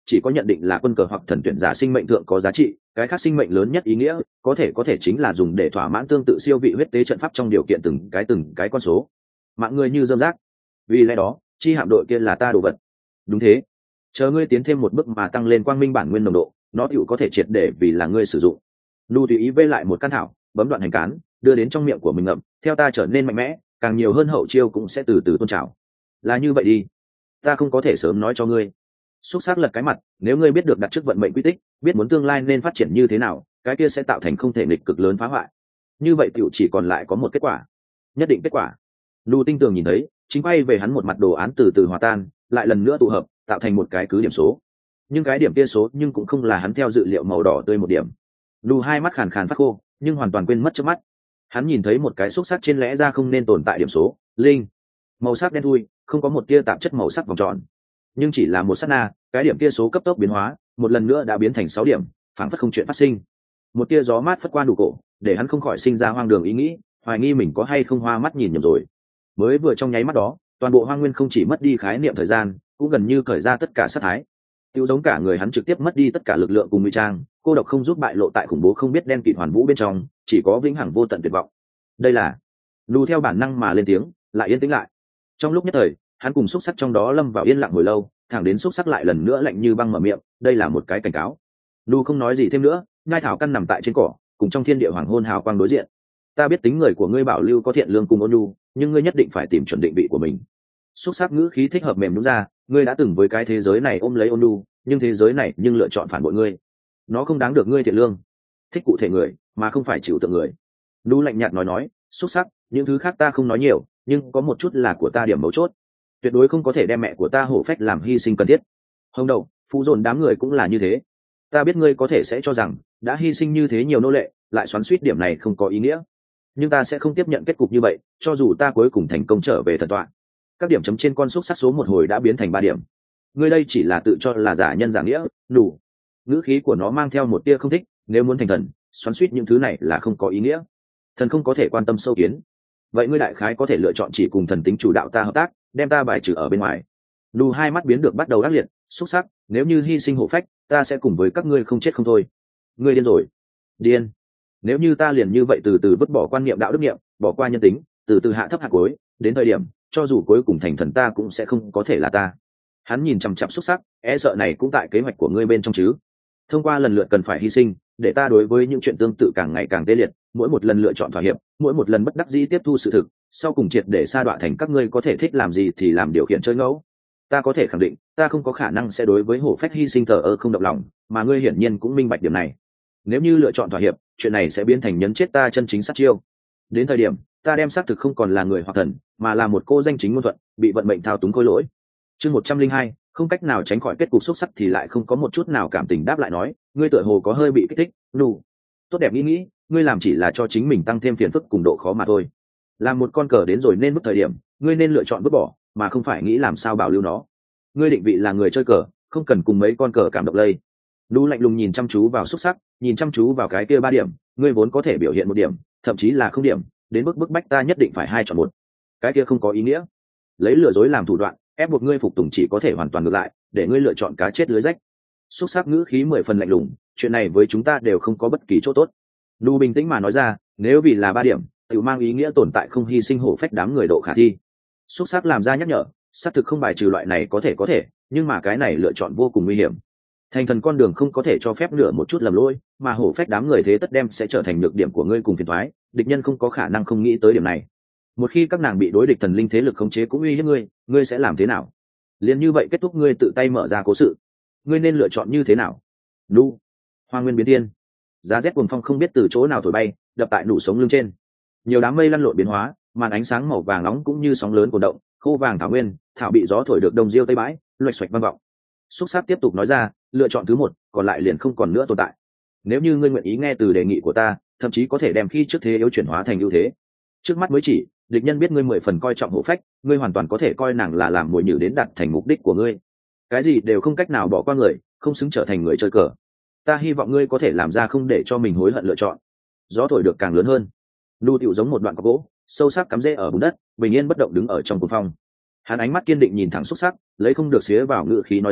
chỉ có nhận định là quân cờ hoặc thần tuyển giả sinh mệnh thượng có giá trị, cái khác sinh mệnh lớn nhất ý nghĩa có thể chính là dùng để thỏa mãn tương tự siêu vị huyết tế trận pháp trong điều kiện từng cái con số. Mạng người như dâm rác, vì lẽ đó chi hạm đội kia là ta đồ vật. Đúng thế, chờ ngươi tiến thêm một bước mà tăng lên quang minh bản nguyên nồng độ, nó tựu có thể triệt để vì là ngươi sử dụng. Nu tùy ý vê lại một căn thảo, bấm đoạn hành cán, đưa đến trong miệng của mình ngậm, theo ta trở nên mạnh mẽ, càng nhiều hơn hậu chiêu cũng sẽ từ từ tôn trào. Là như vậy đi, ta không có thể sớm nói cho ngươi. Xúc xác lật cái mặt, nếu ngươi biết được đặt trước vận mệnh quy tích, biết muốn tương lai nên phát triển như thế nào, cái kia sẽ tạo thành không thể nghịch cực lớn phá hoại. Như vậy tiểu chỉ còn lại có một kết quả, nhất định kết quả. Nu tinh tường nhìn thấy, chính quay về hắn một mặt đồ án từ từ hòa tan, lại lần nữa tụ hợp, tạo thành một cái cứ điểm số. Nhưng cái điểm kia số nhưng cũng không là hắn theo dự liệu màu đỏ tươi một điểm. Nu hai mắt khàn khàn phát khô, nhưng hoàn toàn quên mất trước mắt. Hắn nhìn thấy một cái xúc sắc trên lẽ ra không nên tồn tại điểm số, linh. Màu sắc đen thui, không có một tia tạp chất màu sắc vòng tròn. Nhưng chỉ là một sát na, cái điểm kia số cấp tốc biến hóa, một lần nữa đã biến thành 6 điểm, phảng phất không chuyện phát sinh. Một tia gió mát phất qua đủ cổ, để hắn không khỏi sinh ra hoang đường ý nghĩ, hoài nghi mình có hay không hoa mắt nhìn nhầm rồi. Mới vừa trong nháy mắt đó, toàn bộ hoang nguyên không chỉ mất đi khái niệm thời gian, cũng gần như cởi ra tất cả sát thái. Tiêu giống cả người hắn trực tiếp mất đi tất cả lực lượng cùng ngụy trang, cô độc không giúp bại lộ tại khủng bố không biết đen kịt hoàn vũ bên trong, chỉ có vĩnh hằng vô tận tuyệt vọng. Đây là Nụ theo bản năng mà lên tiếng, lại yên tĩnh lại. Trong lúc nhất thời, hắn cùng xúc sắc trong đó lâm vào yên lặng hồi lâu, thẳng đến xúc sắc lại lần nữa lạnh như băng mở miệng, đây là một cái cảnh cáo. Nụ không nói gì thêm nữa, ngai thảo căn nằm tại trên cỏ, cùng trong thiên địa hoàng hôn hào quang đối diện. Ta biết tính người của ngươi bảo lưu có thiện lương cùng ôn nhu, nhưng ngươi nhất định phải tìm chuẩn định vị của mình. Xúc sắc ngữ khí thích hợp mềm đúng ra, ngươi đã từng với cái thế giới này ôm lấy ôn nhu, nhưng thế giới này nhưng lựa chọn phản bội ngươi. Nó không đáng được ngươi thiện lương, thích cụ thể người, mà không phải chịu tượng người. Nụ lạnh nhạt nói, xúc sắc, những thứ khác ta không nói nhiều, nhưng có một chút là của ta điểm mấu chốt, tuyệt đối không có thể đem mẹ của ta hổ phách làm hy sinh cần thiết. Hồng đầu, phụ dồn đám người cũng là như thế. Ta biết ngươi có thể sẽ cho rằng đã hy sinh như thế nhiều nô lệ, lại xoắn suýt điểm này không có ý nghĩa, nhưng ta sẽ không tiếp nhận kết cục như vậy, cho dù ta cuối cùng thành công trở về thần tọa. Các điểm chấm trên con xúc sắc số một hồi đã biến thành 3 điểm. Ngươi đây chỉ là tự cho là giả nhân giả nghĩa. Đủ. Ngữ khí của nó mang theo một tia không thích, nếu muốn thành thần, xoắn suýt những thứ này là không có ý nghĩa. Thần không có thể quan tâm sâu kiến. Vậy ngươi đại khái có thể lựa chọn chỉ cùng thần tính chủ đạo ta hợp tác, đem ta bài trừ ở bên ngoài. Đủ hai mắt biến được bắt đầu ác liệt, xúc sắc, nếu như hy sinh hộ phách, ta sẽ cùng với các ngươi không chết không thôi. Ngươi điên rồi. Điên. Nếu như ta liền như vậy từ từ vứt bỏ quan niệm đạo đức niệm, bỏ qua nhân tính, từ từ hạ thấp hạt cuối, đến thời điểm cho dù cuối cùng thành thần ta cũng sẽ không có thể là ta. Hắn nhìn chằm chằm xúc sắc, e sợ này cũng tại kế hoạch của ngươi bên trong chứ. Thông qua lần lượt cần phải hy sinh, để ta đối với những chuyện tương tự càng ngày càng tê liệt, mỗi một lần lựa chọn thỏa hiệp, mỗi một lần bất đắc dĩ tiếp thu sự thực, sau cùng triệt để sa đọa thành các ngươi có thể thích làm gì thì làm điều khiển chơi ngẫu. Ta có thể khẳng định, ta không có khả năng sẽ đối với hổ phách hy sinh thờ ơ không động lòng, mà ngươi hiển nhiên cũng minh bạch điểm này. Nếu như lựa chọn thỏa hiệp, chuyện này sẽ biến thành nhấn chết ta chân chính sát chiêu. Đến thời điểm, ta đem xác thực không còn là người hoặc thần, mà là một cô danh chính ngôn thuận, bị vận mệnh thao túng khối lỗi. Chương 102, không cách nào tránh khỏi kết cục xúc sắc thì lại không có một chút nào cảm tình đáp lại nói, ngươi tựa hồ có hơi bị kích thích. Đủ. Tốt đẹp nghĩ, ngươi làm chỉ là cho chính mình tăng thêm phiền phức cùng độ khó mà thôi. Làm một con cờ đến rồi nên mức thời điểm, ngươi nên lựa chọn vứt bỏ, mà không phải nghĩ làm sao bảo lưu nó. Ngươi định vị là người chơi cờ, không cần cùng mấy con cờ cảm động lây. Lũ lạnh lùng nhìn chăm chú vào xúc sắc, nhìn chăm chú vào cái kia 3 điểm, ngươi vốn có thể biểu hiện 1 điểm, thậm chí là 0 điểm, đến bức bách ta nhất định phải 2 chọn 1. Cái kia không có ý nghĩa. Lấy lừa dối làm thủ đoạn, ép buộc ngươi phục tùng chỉ có thể hoàn toàn ngược lại, để ngươi lựa chọn cá chết lưới rách. Xúc sắc ngữ khí 10 phần lạnh lùng, chuyện này với chúng ta đều không có bất kỳ chỗ tốt. Lũ bình tĩnh mà nói ra, nếu vì là 3 điểm, tự mang ý nghĩa tồn tại không hy sinh hổ phách đám người độ khả thi. Xúc sắc làm ra nhắc nhở, xác thực không bài trừ loại này có thể, nhưng mà cái này lựa chọn vô cùng nguy hiểm. Thành thần con đường không có thể cho phép nửa một chút lầm lỗi, mà hổ phách đám người thế tất đem sẽ trở thành nhược điểm của ngươi cùng phiền toái, địch nhân không có khả năng không nghĩ tới điểm này. Một khi các nàng bị đối địch thần linh thế lực khống chế cũng uy hiếp ngươi sẽ làm thế nào? Liền như vậy kết thúc ngươi tự tay mở ra cố sự, ngươi nên lựa chọn như thế nào? Nụ, hoa nguyên biến thiên, giá rét cuồng phong không biết từ chỗ nào thổi bay, đập tại nụ sống lưng trên. Nhiều đám mây lăn lộn biến hóa, màn ánh sáng màu vàng nóng cũng như sóng lớn cuồn động, khô vàng thảo nguyên, thảo bị gió thổi được đồng diêu tây bãi, loạch xoạch vang vọng. Xúc sắc tiếp tục nói ra, lựa chọn thứ 1, còn lại liền không còn nữa tồn tại. Nếu như ngươi nguyện ý nghe từ đề nghị của ta, thậm chí có thể đem khi trước thế yếu chuyển hóa thành ưu thế. Trước mắt mới chỉ, địch nhân biết ngươi 10 phần coi trọng hổ phách, ngươi hoàn toàn có thể coi nàng là làm mồi nhử đến đạt thành mục đích của ngươi. Cái gì đều không cách nào bỏ qua người, không xứng trở thành người chơi cờ. Ta hy vọng ngươi có thể làm ra không để cho mình hối hận lựa chọn. Gió thổi được càng lớn hơn. Nụ tiểu giống một đoạn cọc gỗ, sâu sắc cắm rễ ở bùn đất, bình yên bất động đứng ở trong cuồng phong. Hắn ánh mắt kiên định nhìn thẳng xúc sắc, lấy không được xía vào ngự khí nói ra,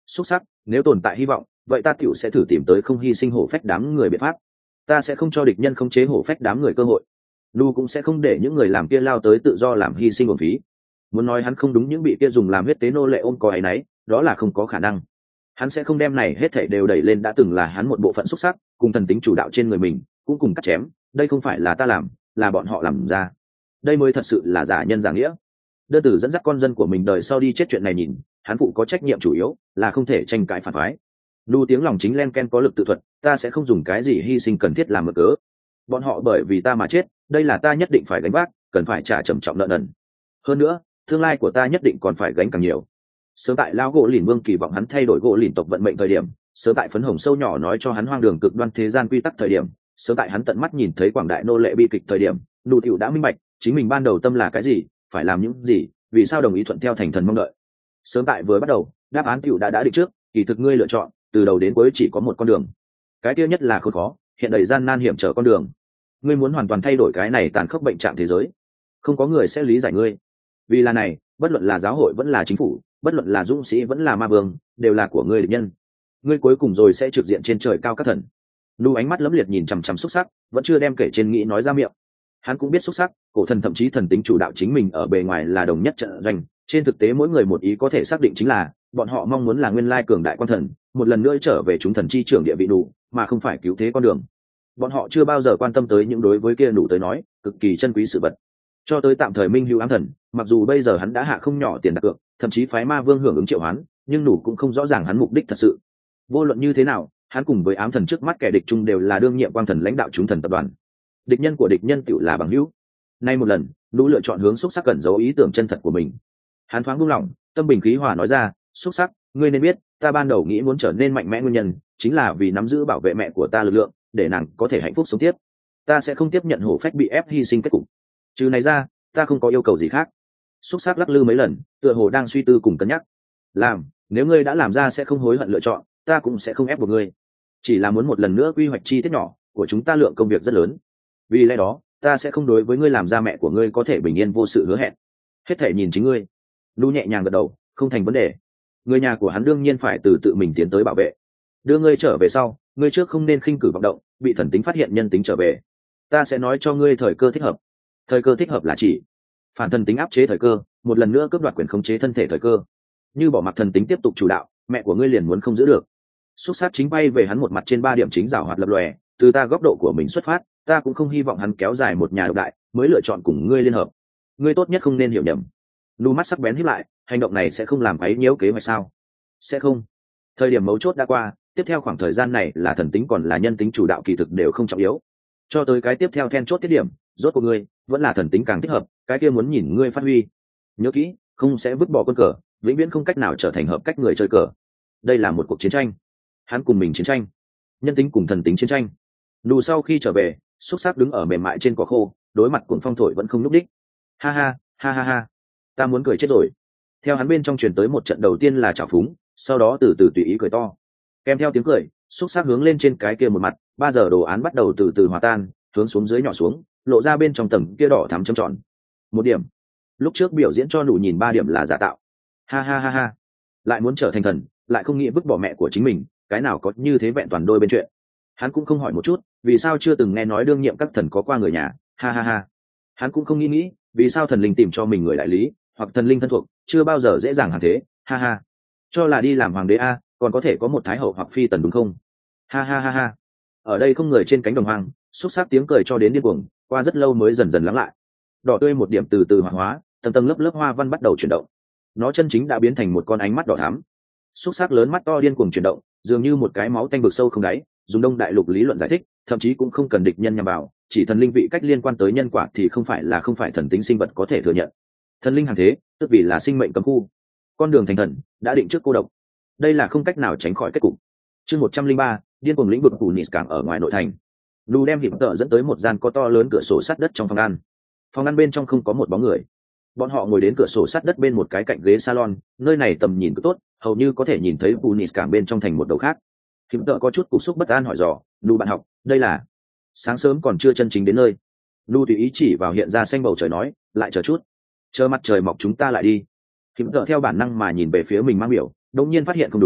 Xuất sắc, nếu tồn tại hy vọng vậy ta tựu sẽ thử tìm tới không hy sinh hổ phách đám người biện pháp. Ta sẽ không cho địch nhân khống chế hổ phách đám người cơ hội. Nu cũng sẽ không để những người làm kia lao tới tự do làm hy sinh uổng phí. Muốn nói hắn không đúng những bị kia dùng làm huyết tế nô lệ ôm có ấy nấy, đó là không có khả năng. Hắn sẽ không đem này hết thảy đều đẩy lên đã từng là hắn một bộ phận xuất sắc, cùng thần tính chủ đạo trên người mình, cũng cùng cắt chém, đây không phải là ta làm, là bọn họ làm ra. Đây mới thật sự là giả nhân giả nghĩa. Đơn tử dẫn dắt con dân của mình đời sau đi chết chuyện này nhìn, hắn phụ có trách nhiệm chủ yếu, là không thể tranh cãi phản phái. Nu tiếng lòng chính len ken có lực tự thuật, ta sẽ không dùng cái gì hy sinh cần thiết làm mực cớ. Bọn họ bởi vì ta mà chết, đây là ta nhất định phải gánh vác, cần phải trả trầm trọng nợ nần. Hơn nữa, tương lai của ta nhất định còn phải gánh càng nhiều. Sớm tại lao gỗ lìn vương kỳ vọng hắn thay đổi gỗ lìn tộc vận mệnh thời điểm, sớm tại phấn hồng sâu nhỏ nói cho hắn hoang đường cực đoan thế gian quy tắc thời điểm, sớm tại hắn tận mắt nhìn thấy quảng đại nô lệ bi kịch thời điểm, nụ tiểu đã minh bạch chính mình ban đầu tâm là cái gì, phải làm những gì, vì sao đồng ý thuận theo thành thần mong đợi. Sớm tại vừa bắt đầu, đáp án tiểu đã định trước, kỳ thực ngươi lựa chọn từ đầu đến cuối chỉ có một con đường, cái kia nhất là khốn khó, hiện đầy gian nan hiểm trở con đường. Ngươi muốn hoàn toàn thay đổi cái này tàn khốc bệnh trạng thế giới, không có người sẽ lý giải ngươi. Vì là này, bất luận là giáo hội vẫn là chính phủ, bất luận là dũng sĩ vẫn là ma vương, đều là của ngươi địch nhân. Ngươi cuối cùng rồi sẽ trực diện trên trời cao các thần. Nu ánh mắt lấm liệt nhìn chằm chằm Xúc Sắc, vẫn chưa đem kể trên nghĩ nói ra miệng. Hắn cũng biết Xúc Sắc, cổ thần thậm chí thần tính chủ đạo chính mình ở bề ngoài là đồng nhất trận doanh, trên thực tế mỗi người một ý có thể xác định chính là bọn họ mong muốn là nguyên lai cường đại quan thần, một lần nữa trở về chúng thần chi trưởng địa vị đủ, mà không phải cứu thế con đường. Bọn họ chưa bao giờ quan tâm tới những đối với kia đủ tới nói cực kỳ chân quý sự vật. Cho tới tạm thời minh hữu ám thần, mặc dù bây giờ hắn đã hạ không nhỏ tiền đặt cược, thậm chí phái ma vương hưởng ứng triệu hoán, nhưng đủ cũng không rõ ràng hắn mục đích thật sự. Vô luận như thế nào, hắn cùng với ám thần trước mắt kẻ địch chung đều là đương nhiệm quang thần lãnh đạo chúng thần tập đoàn. Địch nhân của địch nhân tựu là bằng hữu. Nay một lần, đủ lựa chọn hướng Xúc Sắc cẩn giấu ý tưởng chân thật của mình. Hắn thoáng buông lỏng, tâm bình khí hòa nói ra, Xúc Sắc, ngươi nên biết, ta ban đầu nghĩ muốn trở nên mạnh mẽ nguyên nhân, chính là vì nắm giữ bảo vệ mẹ của ta lực lượng, để nàng có thể hạnh phúc sống tiếp. Ta sẽ không tiếp nhận hổ phách bị ép hy sinh kết cục. Trừ này ra, ta không có yêu cầu gì khác. Xúc Sắc lắc lư mấy lần, tựa hồ đang suy tư cùng cân nhắc. Làm, nếu ngươi đã làm ra sẽ không hối hận lựa chọn, ta cũng sẽ không ép buộc ngươi. Chỉ là muốn một lần nữa quy hoạch chi tiết nhỏ của chúng ta, lượng công việc rất lớn. Vì lẽ đó, ta sẽ không đối với ngươi làm ra mẹ của ngươi có thể bình yên vô sự hứa hẹn. Hết thể nhìn chính ngươi. Lu nhẹ nhàng gật đầu, không thành vấn đề. Người nhà của hắn đương nhiên phải từ tự mình tiến tới bảo vệ. Đưa ngươi trở về sau, ngươi trước không nên khinh cử vọng động, bị thần tính phát hiện nhân tính trở về. Ta sẽ nói cho ngươi thời cơ thích hợp. Thời cơ thích hợp là chỉ phản thần tính áp chế thời cơ, một lần nữa cướp đoạt quyền khống chế thân thể thời cơ. Như bỏ mặc thần tính tiếp tục chủ đạo, mẹ của ngươi liền muốn không giữ được. Xúc Sắc chính bay về hắn một mặt trên 3 điểm chính giảo hoạt lập lòe, từ ta góc độ của mình xuất phát, ta cũng không hy vọng hắn kéo dài một nhà độc đại, mới lựa chọn cùng ngươi liên hợp. Ngươi tốt nhất không nên hiểu nhầm. Nu mắt sắc bén híp lại, hành động này sẽ không làm quấy nhiễu kế hoạch sao? Sẽ không. Thời điểm mấu chốt đã qua, tiếp theo khoảng thời gian này là thần tính còn là nhân tính chủ đạo kỳ thực đều không trọng yếu. Cho tới cái tiếp theo then chốt tiết điểm, rốt của ngươi vẫn là thần tính càng thích hợp, cái kia muốn nhìn ngươi phát huy. Nhớ kỹ, không sẽ vứt bỏ quân cờ, vĩnh viễn không cách nào trở thành hợp cách người chơi cờ. Đây là một cuộc chiến tranh. Hắn cùng mình chiến tranh, nhân tính cùng thần tính chiến tranh. Nu sau khi trở về, Xúc Sắc đứng ở mềm mại trên cỏ khô, đối mặt cuồng phong thổi vẫn không nhúc đích. Ha ha, ha ha ha, ta muốn cười chết rồi. Theo hắn bên trong truyền tới một trận đầu tiên là trào phúng, sau đó từ từ tùy ý cười to. Kèm theo tiếng cười, Xúc Sắc hướng lên trên cái kia một mặt, 3 giờ đồ án bắt đầu từ từ hòa tan, hướng xuống dưới nhỏ xuống, lộ ra bên trong tầng kia đỏ thắm châm tròn. 1 điểm. Lúc trước biểu diễn cho Nụ nhìn 3 điểm là giả tạo. Ha ha ha ha. Lại muốn trở thành thần, lại không nghĩ vứt bỏ mẹ của chính mình, cái nào có như thế vẹn toàn đôi bên chuyện. Hắn cũng không hỏi một chút, vì sao chưa từng nghe nói đương nhiệm các thần có qua người nhà. Ha ha ha. Hắn cũng không nghĩ, vì sao thần linh tìm cho mình người đại lý, hoặc thần linh thân thuộc, chưa bao giờ dễ dàng hàng thế. Ha ha. Cho là đi làm hoàng đế a, còn có thể có một thái hậu hoặc phi tần đúng không? Ha ha ha ha. Ở đây không người trên cánh đồng hoang, Xúc Sắc tiếng cười cho đến điên cuồng, qua rất lâu mới dần dần lắng lại. Đỏ tươi một điểm từ từ hoạt hóa, tầng tầng lớp lớp hoa văn bắt đầu chuyển động. Nó chân chính đã biến thành một con ánh mắt đỏ thắm. Xúc Sắc lớn mắt to điên cuồng chuyển động, dường như một cái máu tanh vực sâu không đáy. Dùng Đông Đại Lục lý luận giải thích, thậm chí cũng không cần địch nhân nhằm vào, chỉ thần linh vị cách liên quan tới nhân quả thì không phải thần tính sinh vật có thể thừa nhận. Thần linh hàng thế, tức vì là sinh mệnh cấm khu. Con đường thành thần đã định trước cô độc. Đây là không cách nào tránh khỏi kết cục. Chương 103, điên cuồng lĩnh vực phủ nịt cảng ở ngoài nội thành. Lu đem hiểm tợ dẫn tới một gian có to lớn cửa sổ sắt đất trong phòng ăn. Phòng ăn bên trong không có một bóng người. Bọn họ ngồi đến cửa sổ sắt đất bên một cái cạnh ghế salon, nơi này tầm nhìn cực tốt, hầu như có thể nhìn thấy phủ nịt cảng bên trong thành một đầu khác. Hiểm tợ có chút cục xúc bất an hỏi dò, Lu bạn học, đây là? Sáng sớm còn chưa chân chính đến nơi. Lu tùy ý chỉ vào hiện ra xanh bầu trời nói, lại chờ chút, chờ mặt trời mọc chúng ta lại đi. Hiểm tợ theo bản năng mà nhìn về phía mình mang biểu, đột nhiên phát hiện không đúng,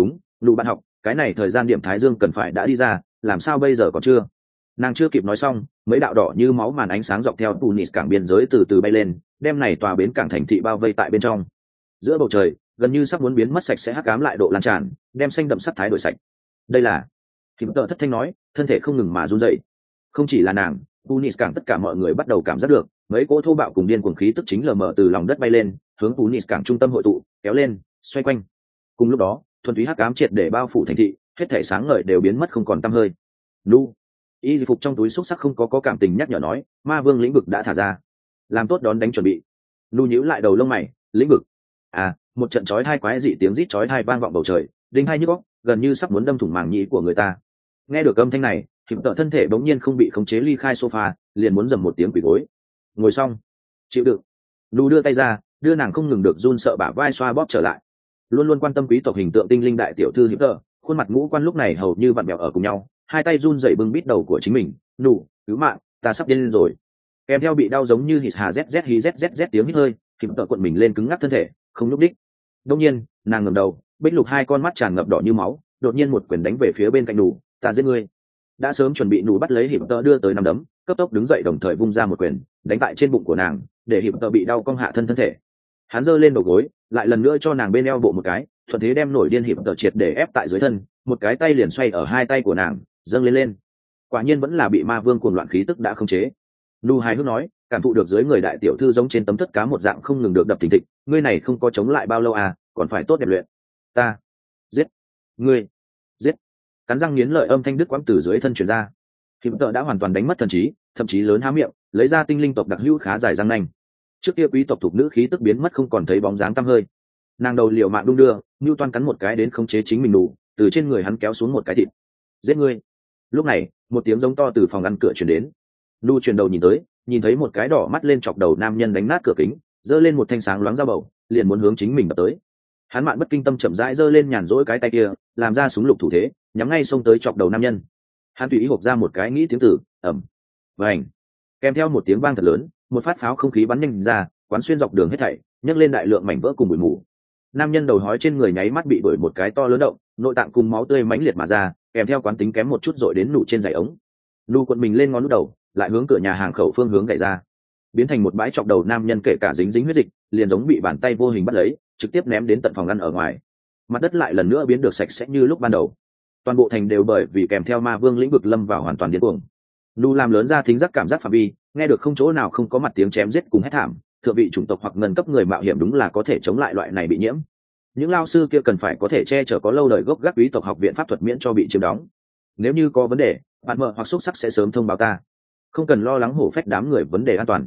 Nụ bạn học, cái này thời gian điểm thái dương cần phải đã đi ra, làm sao bây giờ còn chưa? Nàng chưa kịp nói xong, mấy đạo đỏ như máu màn ánh sáng dọc theo Tunis cảng biên giới từ từ bay lên, đem này tòa bến cảng thành thị bao vây tại bên trong. Giữa bầu trời, gần như sắp muốn biến mất sạch sẽ hắc ám lại độ lan tràn, đem xanh đậm sắc thái đổi sạch. Đây là, Kim Tợ thất thanh nói, thân thể không ngừng mà run rẩy. Không chỉ là nàng, Tunis cảng tất cả mọi người bắt đầu cảm giác được, mấy cỗ thô bạo cùng điên cuồng khí tức chính lờ mờ từ lòng đất bay lên, hướng Tunis cảng trung tâm hội tụ, kéo lên, xoay quanh. Cùng lúc đó, thuần túy hắc ám triệt để bao phủ thành thị, hết thảy sáng ngời đều biến mất không còn tăm hơi. Nu, y phục trong túi xúc sắc không có cảm tình nhắc nhở nói, ma vương lĩnh vực đã thả ra, làm tốt đón đánh chuẩn bị. Nu nhíu lại đầu lông mày, lĩnh vực? À, một trận chói hai quái dị tiếng rít chói tai vang vọng bầu trời, đinh hai nhức óc, gần như sắp muốn đâm thủng màng nhĩ của người ta. Nghe được âm thanh này, Hiểm Tợ thân thể bỗng nhiên không bị khống chế ly khai sofa, liền muốn dầm một tiếng quỳ gối. Ngồi xong, chịu đựng. Nu đưa tay ra, đưa nàng không ngừng được run sợ bả vai xoa bóp trở lại. Luôn luôn quan tâm quý tộc hình tượng tinh linh đại tiểu thư Hiểm Tợ, khuôn mặt ngũ quan lúc này hầu như vặn vẹo ở cùng nhau, hai tay run rẩy bưng bít đầu của chính mình. Nụ, cứu mạng, ta sắp điên lên rồi. Kèm theo bị đau giống như hít hà zz hí zz tiếng hít hơi, Hiểm Tợ cuộn mình lên cứng ngắc thân thể, không nhúc đích. Đông nhiên, nàng ngẩng đầu, bích lục hai con mắt tràn ngập đỏ như máu, đột nhiên một quyền đánh về phía bên cạnh Nụ, ta giết ngươi. Đã sớm chuẩn bị Nụ bắt lấy Hiểm Tợ đưa tới nắm đấm, cấp tốc đứng dậy đồng thời vung ra một quyền, đánh tại trên bụng của nàng, để Hiểm Tợ bị đau cong hạ thân thể. Hắn giơ lên đầu gối, lại lần nữa cho nàng bên eo bộ một cái, thuận thế đem nổi điên Hiểm Tợ triệt để ép tại dưới thân, một cái tay liền xoay ở hai tay của nàng, dâng lên. Quả nhiên vẫn là bị ma vương cuồng loạn khí tức đã khống chế. Nu hài hước nói, cảm thụ được dưới người đại tiểu thư giống trên tấm thất cá một dạng không ngừng được đập thình thịch, ngươi này không có chống lại bao lâu à, còn phải tốt đẹp luyện. Ta giết ngươi, giết. Cắn răng nghiến lợi âm thanh đứt quãng từ dưới thân truyền ra. Hiểm Tợ đã hoàn toàn đánh mất thần trí, thậm chí lớn há miệng, lấy ra tinh linh tộc đặc hữu khá dài răng nanh. Trước kia quý tộc thuộc nữ khí tức biến mất không còn thấy bóng dáng tăm hơi. Nàng đầu liều mạng đung đưa, Nưu Toan cắn một cái đến khống chế chính mình đủ, từ trên người hắn kéo xuống một cái thịt. Giết ngươi. Lúc này, một tiếng giống to từ phòng ngăn cửa truyền đến. Nu chuyển đầu nhìn tới, nhìn thấy một cái đỏ mắt lên chọc đầu nam nhân đánh nát cửa kính, giơ lên một thanh sáng loáng dao bầu, liền muốn hướng chính mình đập tới. Hắn mạn bất kinh tâm chậm rãi giơ lên nhàn rỗi cái tay kia, làm ra súng lục thủ thế, nhắm ngay xông tới chọc đầu nam nhân. Hắn tùy ý hộc ra một cái nghĩ tiếng tử, ầm, vành, kèm theo một tiếng vang thật lớn, một phát pháo không khí bắn nhanh ra, quán xuyên dọc đường hết thảy, nhấc lên đại lượng mảnh vỡ cùng bụi mù. Nam nhân đầu hói trên người nháy mắt bị đuổi một cái to lớn động, nội tạng cùng máu tươi mãnh liệt mà ra, kèm theo quán tính kém một chút dội đến nụ trên giày ống. Nụ cuộn mình lên ngón nút đầu, lại hướng cửa nhà hàng khẩu phương hướng gậy ra, biến thành một bãi chọc đầu nam nhân kể cả dính huyết dịch, liền giống bị bàn tay vô hình bắt lấy, trực tiếp ném đến tận phòng ngăn ở ngoài. Mặt đất lại lần nữa biến được sạch sẽ như lúc ban đầu. Toàn bộ thành đều bởi vì kèm theo ma vương lĩnh vực lâm vào hoàn toàn điên cuồng. Nu làm lớn ra thính giác cảm giác phạm vi, nghe được không chỗ nào không có mặt tiếng chém giết cùng hét thảm, thượng vị chủng tộc hoặc ngân cấp người mạo hiểm đúng là có thể chống lại loại này bị nhiễm. Những lao sư kia cần phải có thể che chở có lâu đời gốc gác quý tộc học viện pháp thuật miễn cho bị chiếm đóng. Nếu như có vấn đề, bạn mợ hoặc xúc sắc sẽ sớm thông báo ta, không cần lo lắng hổ phách đám người vấn đề an toàn.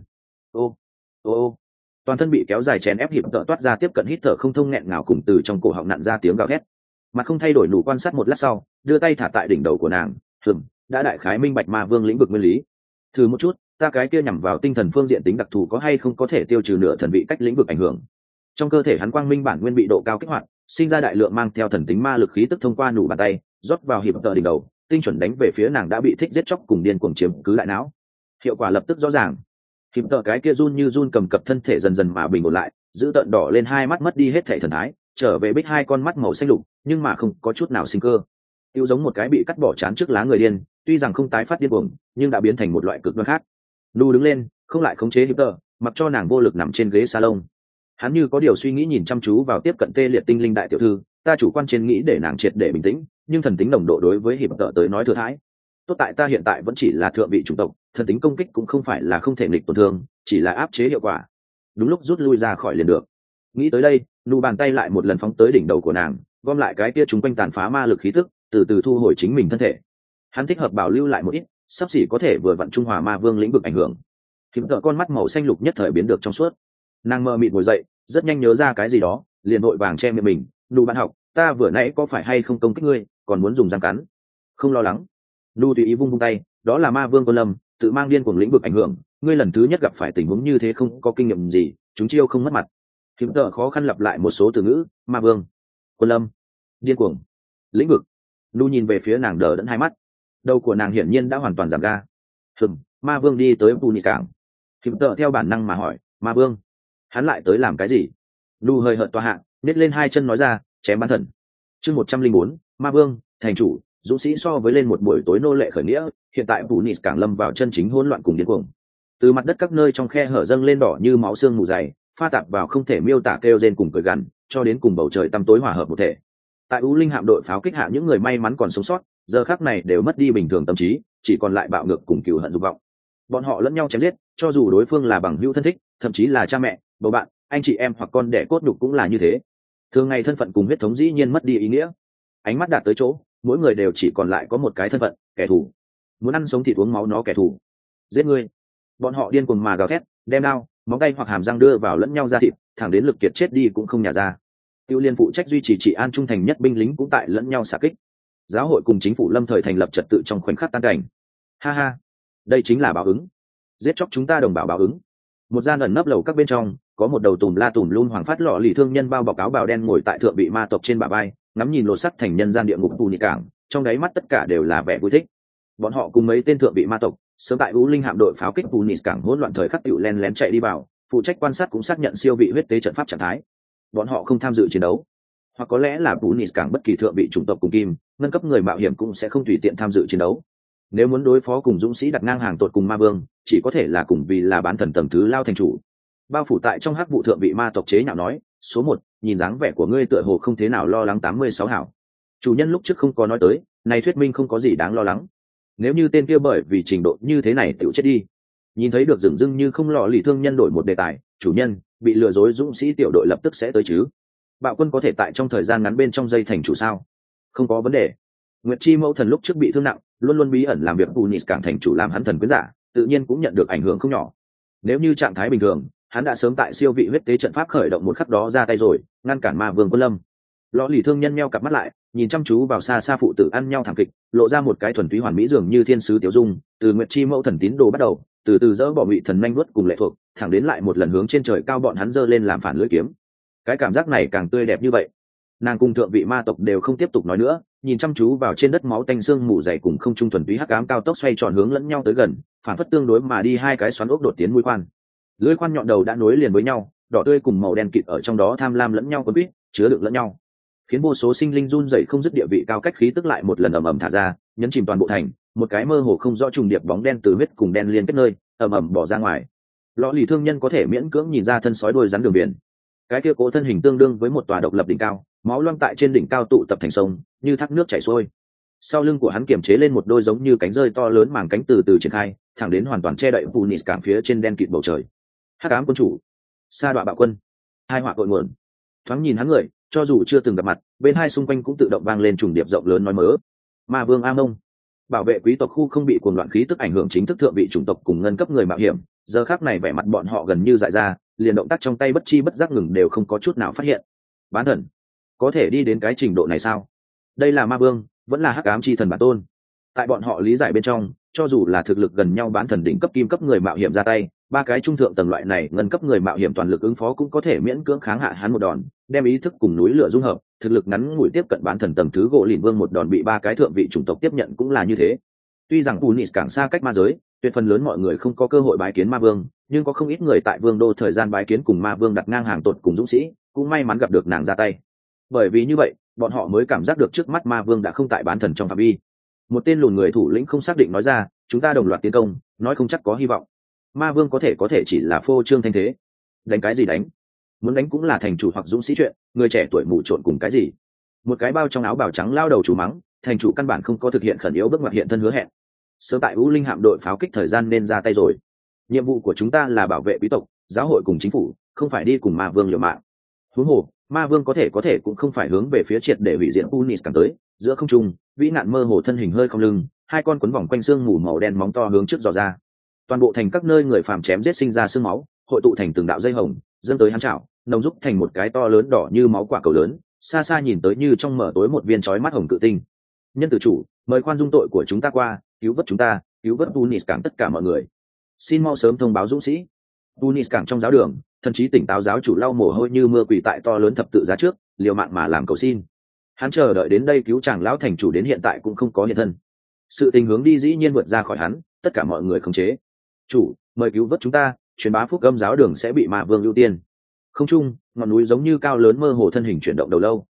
Ô, toàn thân bị kéo dài chèn ép Hiểm Tợ toát ra tiếp cận hít thở không thông nghẹn ngào cùng từ trong cổ họng nặn ra tiếng gào thét. Mặt không thay đổi Nụ quan sát một lát sau, đưa tay thả tại đỉnh đầu của nàng, đã đại khái minh bạch ma vương lĩnh vực nguyên lý. Thử một chút, ta cái kia nhằm vào tinh thần phương diện tính đặc thù có hay không có thể tiêu trừ nửa thần vị cách lĩnh vực ảnh hưởng. Trong cơ thể hắn quang minh bản nguyên bị độ cao kích hoạt, sinh ra đại lượng mang theo thần tính ma lực khí tức thông qua Nụ bàn tay rót vào Hiểm Tợ đỉnh đầu, tinh chuẩn đánh về phía nàng đã bị thích giết chóc cùng điên cuồng chiếm cứ đại não. Hiệu quả lập tức rõ ràng. Hiểm Tợ cái kia run như run cầm cập thân thể dần dần mà bình ổn lại, giữ tợn đỏ lên hai mắt mất đi hết thể thần thái, trở về bích hai con mắt màu xanh lục, nhưng mà không có chút nào sinh cơ. Tiêu giống một cái bị cắt bỏ chán trước lá người điên, tuy rằng không tái phát điên cuồng, nhưng đã biến thành một loại cực đoan khác. Nu đứng lên, không lại khống chế Hiểm Tợ, mặc cho nàng vô lực nằm trên ghế salon. Hắn như có điều suy nghĩ nhìn chăm chú vào tiếp cận tê liệt tinh linh đại tiểu thư, ta chủ quan trên nghĩ để nàng triệt để bình tĩnh, nhưng thần tính nồng độ đối với Hiểm Tợ tới nói thừa thãi. Tốt tại ta hiện tại vẫn chỉ là thượng vị chủng tộc, thần tính công kích cũng không phải là không thể nghịch tổn thương, chỉ là áp chế hiệu quả. Đúng lúc rút lui ra khỏi liền được. Nghĩ tới đây, Nụ bàn tay lại một lần phóng tới đỉnh đầu của nàng, gom lại cái kia chúng quanh tàn phá ma lực khí tức, từ từ thu hồi chính mình thân thể. Hắn thích hợp bảo lưu lại một ít, sắp xỉ có thể vừa vặn trung hòa ma vương lĩnh vực ảnh hưởng. Hiểm Tợ con mắt màu xanh lục nhất thời biến được trong suốt. Nàng mơ mịt ngồi dậy, rất nhanh nhớ ra cái gì đó, liền vội vàng che miệng mình. Nụ bạn học, ta vừa nãy có phải hay không công kích ngươi, còn muốn dùng răng cắn? Không lo lắng. Nu tùy ý vung tay, đó là ma vương Quân Lâm, tự mang điên cuồng lĩnh vực ảnh hưởng, ngươi lần thứ nhất gặp phải tình huống như thế không có kinh nghiệm gì, chúng chiêu không mất mặt. Hiểm Tợ khó khăn lặp lại một số từ ngữ, ma vương, Quân Lâm, điên cuồng, lĩnh vực. Nu nhìn về phía nàng đờ đẫn hai mắt, đầu của nàng hiển nhiên đã hoàn toàn giảm ga. Ma vương đi tới Puni cảng. Hiểm Tợ theo bản năng mà hỏi, ma vương, hắn lại tới làm cái gì? Nu hơi hợt toa hạ, nhét lên hai chân nói ra, chém bán thần. Chương 104, Ma Vương, thành chủ, dũng sĩ so với lên một buổi tối nô lệ khởi nghĩa, hiện tại Tunis càng lâm vào chân chính hỗn loạn cùng điên cuồng. Từ mặt đất các nơi trong khe hở dâng lên đỏ như máu xương mù dày, pha tạp vào không thể miêu tả kêu rên cùng cười gằn, cho đến cùng bầu trời tăm tối hòa hợp một thể. Tại U Linh hạm đội pháo kích hạ những người may mắn còn sống sót, giờ khắc này đều mất đi bình thường tâm trí, chỉ còn lại bạo ngược cùng cừu hận dục vọng. Bọn họ lẫn nhau chém giết, cho dù đối phương là bằng hữu thân thích, thậm chí là cha mẹ, bầu bạn, anh chị em hoặc con đẻ cốt nhục cũng là như thế. Thường ngày thân phận cùng huyết thống dĩ nhiên mất đi ý nghĩa. Ánh mắt đạt tới chỗ, mỗi người đều chỉ còn lại có một cái thân phận, kẻ thù. Muốn ăn sống thịt uống máu nó kẻ thù. Giết ngươi. Bọn họ điên cuồng mà gào thét, đem đao, móng tay hoặc hàm răng đưa vào lẫn nhau ra thịt, thẳng đến lực kiệt chết đi cũng không nhả ra. Tiêu Liên phụ trách duy trì trị an trung thành nhất binh lính cũng tại lẫn nhau xạ kích. Giáo hội cùng chính phủ lâm thời thành lập trật tự trong khoảnh khắc tan cảnh. Ha ha, đây chính là báo ứng. Giết chóc chúng ta đồng bào báo ứng. Một gian ẩn nấp lầu các bên trong, có một đầu tùm la tùm luôn hoàng phát lọ lì thương nhân bao bọc áo bào đen ngồi tại thượng vị ma tộc trên bả vai, ngắm nhìn lột sắt thành nhân gian địa ngục tù nhị cảng, trong đáy mắt tất cả đều là vẻ vui thích. Bọn họ cùng mấy tên thượng vị ma tộc, sớm tại U Linh hạm đội pháo kích tù nhị cảng hỗn loạn thời khắc tiểu len lén chạy đi vào, phụ trách quan sát cũng xác nhận siêu vị huyết tế trận pháp trạng thái. Bọn họ không tham dự chiến đấu, hoặc có lẽ là tù nhị cảng bất kỳ thượng vị chủng tộc cùng kim, ngân cấp người mạo hiểm cũng sẽ không tùy tiện tham dự chiến đấu. Nếu muốn đối phó cùng dũng sĩ đặt ngang hàng tột cùng ma vương, chỉ có thể là cùng vì là bán thần tầng thứ lao thành chủ. Bao phủ tại trong hắc vụ thượng vị ma tộc chế nhạo nói, số 1, nhìn dáng vẻ của ngươi tựa hồ không thế nào lo lắng 86 hảo. Chủ nhân lúc trước không có nói tới, này thuyết minh không có gì đáng lo lắng. Nếu như tên kia bởi vì trình độ như thế này tiểu chết đi. Nhìn thấy được dửng dưng như không lọ lì thương nhân đổi một đề tài, chủ nhân, bị lừa dối dũng sĩ tiểu đội lập tức sẽ tới chứ. Bạo quân có thể tại trong thời gian ngắn bên trong dây thành chủ sao? Không có vấn đề. Nguyệt Chi mẫu thần lúc trước bị thương nặng, luôn luôn bí ẩn làm việc Tunis cảng thành chủ làm hắn thần quyến giả, tự nhiên cũng nhận được ảnh hưởng không nhỏ. Nếu như trạng thái bình thường, hắn đã sớm tại siêu vị huyết tế trận pháp khởi động một khắc đó ra tay rồi, ngăn cản ma vương quân lâm. Lọ lì thương nhân meo cặp mắt lại, nhìn chăm chú vào xa xa phụ tử ăn nhau thảm kịch, lộ ra một cái thuần túy hoàn mỹ dường như thiên sứ tiểu dung, từ Nguyệt Chi mẫu thần tín đồ bắt đầu, từ từ dỡ bỏ ngụy thần nhanh nuốt cùng lệ thuộc, thẳng đến lại một lần hướng trên trời cao bọn hắn giơ lên làm phản lưỡi kiếm. Cái cảm giác này càng tươi đẹp như vậy. Nàng cùng thượng vị ma tộc đều không tiếp tục nói nữa, nhìn chăm chú vào trên đất máu tanh xương mù dày cùng không trung thuần túy hắc ám cao tốc xoay tròn hướng lẫn nhau tới gần, phản phất tương đối mà đi hai cái xoắn ốc đột tiến mũi khoan. Lưỡi khoan nhọn đầu đã nối liền với nhau, đỏ tươi cùng màu đen kịt ở trong đó tham lam lẫn nhau quấn quýt, chứa đựng lẫn nhau, khiến vô số sinh linh run rẩy không dứt địa vị cao cách khí tức lại một lần ầm ầm thả ra, nhấn chìm toàn bộ thành, một cái mơ hồ không rõ trùng điệp bóng đen từ huyết cùng đen liên kết nơi, ầm ầm bỏ ra ngoài. Lọ lì thương nhân có thể miễn cưỡng nhìn ra thân sói đuôi rắn đường biển. Cái kia cố thân hình tương đương với một tòa độc lập đỉnh cao, máu loang tại trên đỉnh cao tụ tập thành sông, như thác nước chảy xuôi. Sau lưng của hắn kiềm chế lên một đôi giống như cánh rơi to lớn màng cánh từ từ triển khai, thẳng đến hoàn toàn che đậy Tunis cảng phía trên đen kịt bầu trời. Hắc ám quân chủ, sa đọa bạo quân, hai họa cội nguồn. Thoáng nhìn hắn người, cho dù chưa từng gặp mặt, bên hai xung quanh cũng tự động vang lên trùng điệp rộng lớn nói mớ. Ma vương A Mông, bảo vệ quý tộc khu không bị cuồng loạn khí tức ảnh hưởng chính thức thượng vị chủng tộc cùng ngân cấp người mạo hiểm. Giờ khắc này vẻ mặt bọn họ gần như dại ra, liền động tác trong tay bất chi bất giác ngừng đều không có chút nào phát hiện. Bán thần, có thể đi đến cái trình độ này sao? Đây là ma vương, vẫn là hắc ám chi thần bản tôn. Tại bọn họ lý giải bên trong, cho dù là thực lực gần nhau bán thần đỉnh cấp kim cấp người mạo hiểm ra tay, ba cái trung thượng tầng loại này ngân cấp người mạo hiểm toàn lực ứng phó cũng có thể miễn cưỡng kháng hạ hắn một đòn, đem ý thức cùng núi lửa dung hợp, thực lực ngắn ngủi tiếp cận bán thần tầng thứ gỗ lìn vương một đòn bị ba cái thượng vị chủng tộc tiếp nhận cũng là như thế. Tuy rằng Tunis càng xa cách ma giới, tuyệt phần lớn mọi người không có cơ hội bái kiến ma vương, nhưng có không ít người tại vương đô thời gian bái kiến cùng ma vương đặt ngang hàng tột cùng dũng sĩ, cũng may mắn gặp được nàng ra tay. Bởi vì như vậy, bọn họ mới cảm giác được trước mắt ma vương đã không tại bán thần trong phạm vi. Một tên lùn người thủ lĩnh không xác định nói ra, chúng ta đồng loạt tiến công, nói không chắc có hy vọng. Ma vương có thể chỉ là phô trương thanh thế. Đánh cái gì đánh? Muốn đánh cũng là thành chủ hoặc dũng sĩ chuyện, người trẻ tuổi mù trộn cùng cái gì? Một cái bao trong áo bào trắng lao đầu chủ mắng, thành chủ căn bản không có thực hiện khẩn yếu bước ngoặt hiện thân hứa hẹn. Sớm tại U Linh hạm đội pháo kích thời gian nên ra tay rồi. Nhiệm vụ của chúng ta là bảo vệ quý tộc, giáo hội cùng chính phủ, không phải đi cùng ma vương liều mạng. Huống hồ, ma vương có thể cũng không phải hướng về phía triệt để hủy diệt Tunis càng tới. Giữa không trung, vĩ nạn mơ hồ thân hình hơi không lưng, hai con quấn vòng quanh xương mù màu đen móng to hướng trước dò ra. Toàn bộ thành các nơi người phàm chém giết sinh ra xương máu, hội tụ thành từng đạo dây hồng, dâng tới hắn chảo, nồng rúc thành một cái to lớn đỏ như máu quả cầu lớn, xa xa nhìn tới như trong mở tối một viên chói mắt hồng cự tinh. Nhân tử chủ, mời khoan dung tội của chúng ta qua, cứu vớt chúng ta, cứu vớt Tunis cảng tất cả mọi người. Xin mau sớm thông báo dũng sĩ. Tunis cảng trong giáo đường, thần trí tỉnh táo giáo chủ lau mồ hôi như mưa quỳ tại to lớn thập tự giá trước, liều mạng mà làm cầu xin. Hắn chờ đợi đến đây cứu chàng lão thành chủ đến hiện tại cũng không có hiện thân. Sự tình hướng đi dĩ nhiên vượt ra khỏi hắn, tất cả mọi người khống chế. Chủ, mời cứu vớt chúng ta, truyền bá phúc âm giáo đường sẽ bị ma vương ưu tiên. Không trung, ngọn núi giống như cao lớn mơ hồ thân hình chuyển động đầu lâu.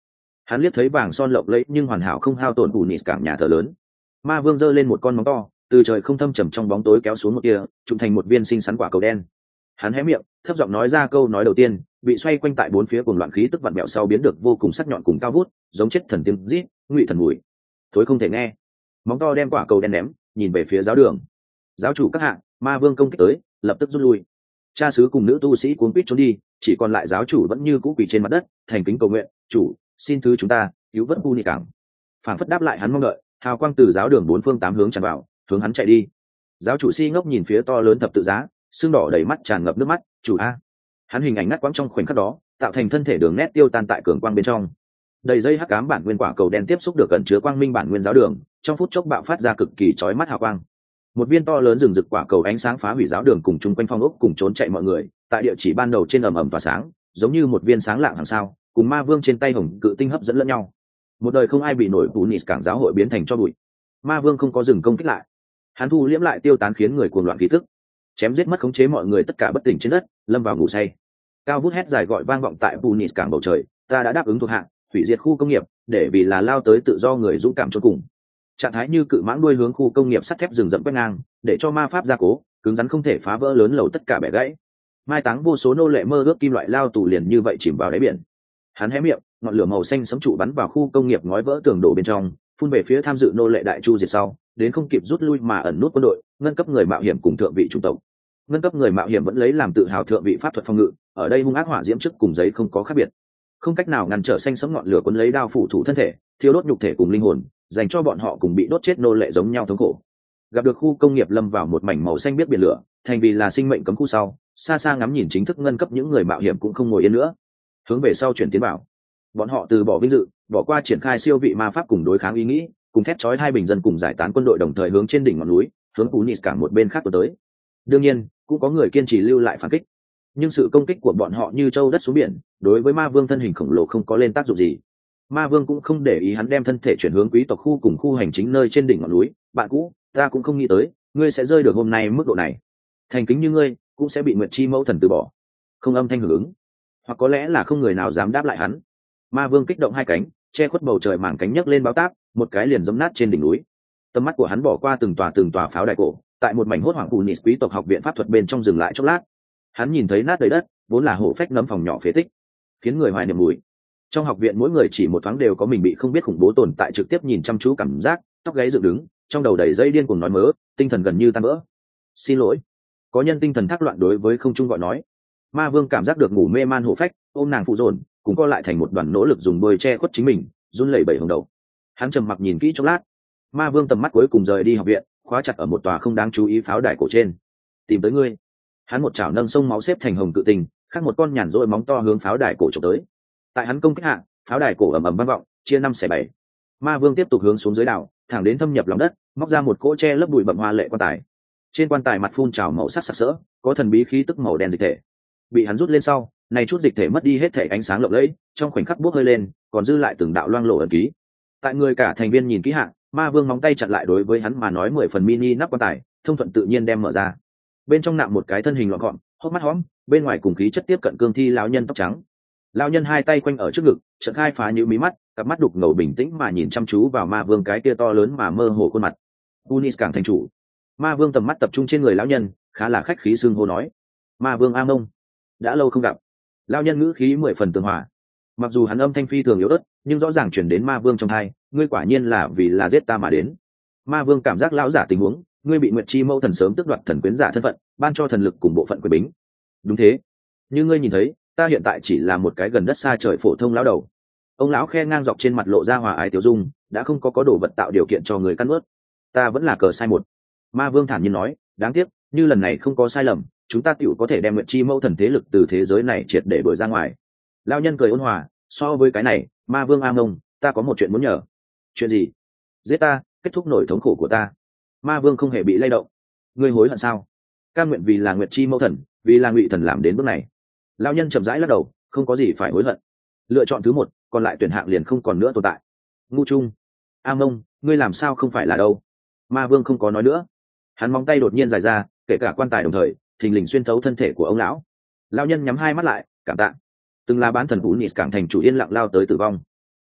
Hắn liếc thấy vàng son lộng lẫy nhưng hoàn hảo không hao tổn Punis cảng nhà thờ lớn. Ma vương giơ lên một con móng to, từ trời không thâm trầm trong bóng tối kéo xuống một kia, trụm thành một viên xinh xắn quả cầu đen. Hắn hé miệng, thấp giọng nói ra câu nói đầu tiên, bị xoay quanh tại bốn phía cuồng loạn khí tức vặn vẹo sau biến được vô cùng sắc nhọn cùng cao vút, giống chết thần tiếng rít, ngụy thần mùi. Thối không thể nghe. Móng to đem quả cầu đen ném, nhìn về phía giáo đường. Giáo chủ các hạng, ma vương công kích tới, lập tức rút lui. Cha xứ cùng nữ tu sĩ cuống quýt trốn đi, chỉ còn lại giáo chủ vẫn như cũ quỳ trên mặt đất, thành kính cầu nguyện, "Chủ, xin thứ chúng ta, cứu vớt Puni cảng." Phảng phất đáp lại hắn mong đợi, hào quang từ giáo đường bốn phương tám hướng tràn vào, hướng hắn chạy đi. Giáo chủ si ngốc nhìn phía to lớn thập tự giá, xương đỏ đầy mắt tràn ngập nước mắt, "Chủ a." Hắn hình ảnh ngắt quãng trong khoảnh khắc đó, tạo thành thân thể đường nét tiêu tan tại cường quang bên trong. Đầy dây hắc ám bản nguyên quả cầu đen tiếp xúc được cẩn chứa quang minh bản nguyên giáo đường, trong phút chốc bạo phát ra cực kỳ chói mắt hào quang. Một viên to lớn rừng rực quả cầu ánh sáng phá hủy giáo đường cùng chung quanh phong ốc cùng trốn chạy mọi người, tại địa chỉ ban đầu trên ầm ầm tỏa sáng, giống như một viên sáng lạng hàng sao, cùng ma vương trên tay hồng cự tinh hấp dẫn lẫn nhau. Một đời không ai bị nổi Punis cảng giáo hội biến thành cho bụi. Ma vương không có dừng công kích lại, hắn thu liễm lại tiêu tán khiến người cuồng loạn khí tức, chém giết mất khống chế mọi người tất cả bất tỉnh trên đất, lâm vào ngủ say. Cao vút hét dài gọi vang vọng tại Punis cảng bầu trời, "Ta đã đáp ứng thuộc hạ, hủy diệt khu công nghiệp, để vì là lao tới tự do người dũng cảm cho cùng." Trạng thái như cự mãng đuôi hướng khu công nghiệp sắt thép rừng rậm quét ngang, để cho ma pháp gia cố, cứng rắn không thể phá vỡ lớn lầu tất cả bẻ gãy. Mai táng vô số nô lệ mơ ước kim loại lao tù liền như vậy chìm vào đáy biển. Hắn hé miệng, ngọn lửa màu xanh sấm trụ bắn vào khu công nghiệp ngói vỡ tường đổ bên trong, phun về phía tham dự nô lệ đại chu diệt sau, đến không kịp rút lui mà ẩn nút quân đội, ngân cấp người mạo hiểm cùng thượng vị chủng tộc. Ngân cấp người mạo hiểm vẫn lấy làm tự hào thượng vị pháp thuật phòng ngự, ở đây hung ác hỏa diễm trước cùng giấy không có khác biệt, không cách nào ngăn trở xanh sấm ngọn lửa cuốn lấy đao phủ thủ thân thể, thiêu đốt nhục thể cùng linh hồn, dành cho bọn họ cùng bị đốt chết nô lệ giống nhau thống khổ. Gặp được khu công nghiệp lâm vào một mảnh màu xanh biết biển lửa, thành vì là sinh mệnh cấm khu sau, xa xa ngắm nhìn chính thức ngân cấp những người mạo hiểm cũng không ngồi yên nữa, hướng về sau chuyển tiến vào. Bọn họ từ bỏ vinh dự, bỏ qua triển khai siêu vị ma pháp cùng đối kháng ý nghĩ, cùng thét chói hai bình dân cùng giải tán quân đội đồng thời hướng trên đỉnh ngọn núi, hướng Punis cảng một bên khác tuần tới. Đương nhiên, cũng có người kiên trì lưu lại phản kích, nhưng sự công kích của bọn họ như châu đất xuống biển, đối với ma vương thân hình khổng lồ không có lên tác dụng gì. Ma vương cũng không để ý, hắn đem thân thể chuyển hướng quý tộc khu cùng khu hành chính nơi trên đỉnh ngọn núi. "Bạn cũ, ta cũng không nghĩ tới ngươi sẽ rơi được hôm nay mức độ này. Thành kính như ngươi cũng sẽ bị Nguyệt Chi mẫu thần từ bỏ." Không âm thanh hưởng ứng, hoặc có lẽ là không người nào dám đáp lại hắn. Ma vương kích động hai cánh, che khuất bầu trời mảng cánh nhấc lên báo táp, một cái liền giẫm nát trên đỉnh núi. Tầm mắt của hắn bỏ qua từng tòa pháo đài cổ, tại một mảnh hốt hoảng Punis quý tộc học viện pháp thuật bên trong dừng lại chốc lát. Hắn nhìn thấy nát đầy đất, vốn là hổ phách nấm phòng nhỏ phế tích, khiến người hoài niệm mùi. Trong học viện mỗi người chỉ một thoáng đều có mình bị không biết khủng bố tồn tại trực tiếp nhìn chăm chú cảm giác, tóc gáy dựng đứng, trong đầu đầy dây điên cuồng nói mớ, tinh thần gần như tan vỡ. "Xin lỗi." Có nhân tinh thần thác loạn đối với không trung gọi nói. Ma vương cảm giác được ngủ mê man hổ phách, ôm nàng phụ dồn, cùng co lại thành một đoàn nỗ lực dùng đôi che khuất chính mình, run lẩy bẩy hồng đầu. Hắn trầm mặc nhìn kỹ chốc lát, ma vương tầm mắt cuối cùng rời đi học viện, khóa chặt ở một tòa không đáng chú ý pháo đài cổ trên. "Tìm tới ngươi." Hắn một chảo nâng sông máu xếp thành hồng cự tình, khác một con nhàn rỗi móng to hướng pháo đài cổ chụp tới. Tại hắn công kích hạ, pháo đài cổ ầm ầm vang vọng, chia năm xẻ bảy. Ma vương tiếp tục hướng xuống dưới đảo, thẳng đến thâm nhập lòng đất, móc ra một cỗ tre lấp bụi bặm hoa lệ quan tài. Trên quan tài mặt phun trào màu sắc sặc sỡ, có thần bí khí tức màu đen dịch thể. Bị hắn rút lên sau, này chút dịch thể mất đi hết thể ánh sáng lộng lẫy, trong khoảnh khắc bốc hơi lên, còn dư lại từng đạo loang lổ ẩn ký. Tại người cả thành viên nhìn kỹ hạ, ma vương móng tay chặn lại đối với hắn mà nói 10 phần mini nắp quan tài, thông thuận tự nhiên đem mở ra. Bên trong nạm một cái thân hình lọn gọn, hốc mắt hóm, bên ngoài cùng khí chất tiếp cận cương thi lão nhân tóc trắng. Lão nhân hai tay quanh ở trước ngực, chợt khai phá như mí mắt, cặp mắt đục ngầu bình tĩnh mà nhìn chăm chú vào ma vương cái kia to lớn mà mơ hồ khuôn mặt. Punis cảng thành chủ. Ma vương tầm mắt tập trung trên người lão nhân, khá là khách khí xưng hô nói: "Ma vương A Mông, đã lâu không gặp." Lão nhân ngữ khí 10 phần tường hòa, mặc dù hắn âm thanh phi thường yếu ớt, nhưng rõ ràng truyền đến ma vương trong tai, "Ngươi quả nhiên là vì là giết ta mà đến." Ma vương cảm giác lão giả tình huống, "Ngươi bị Nguyệt Chi mẫu thần sớm tước đoạt thần quyến giả thân phận, ban cho thần lực cùng bộ phận quyền bính." "Đúng thế, như ngươi nhìn thấy, ta hiện tại chỉ là một cái gần đất xa trời phổ thông lão đầu." Ông lão khe ngang dọc trên mặt lộ ra hòa ái tiểu dung, đã không có đồ vật tạo điều kiện cho người căn ướt. "Ta vẫn là cờ sai một." Ma vương thản nhiên nói, "Đáng tiếc, như lần này không có sai lầm, chúng ta tựu có thể đem Nguyệt Chi mẫu thần thế lực từ thế giới này triệt để đuổi ra ngoài." Lão nhân cười ôn hòa, "So với cái này, Ma vương A Mông, ta có một chuyện muốn nhờ." "Chuyện gì?" "Giết ta, kết thúc nỗi thống khổ của ta." Ma vương không hề bị lay động. "Ngươi hối hận sao?" "Cam nguyện vì là Nguyệt Chi mẫu thần, vì là Ngụy thần làm đến bước này." Lão nhân chậm rãi lắc đầu, "Không có gì phải hối hận. Lựa chọn thứ một, còn lại tuyển hạng liền không còn nữa tồn tại." "Ngu trung." "A Mông, ngươi làm sao không phải là đâu?" Ma vương không có nói nữa. Hắn móng tay đột nhiên dài ra, kể cả quan tài đồng thời thình lình xuyên thấu thân thể của ông lão. Lão nhân nhắm hai mắt lại, cảm tạ. Từng là bán thần Punis cảng thành chủ yên lặng lao tới tử vong.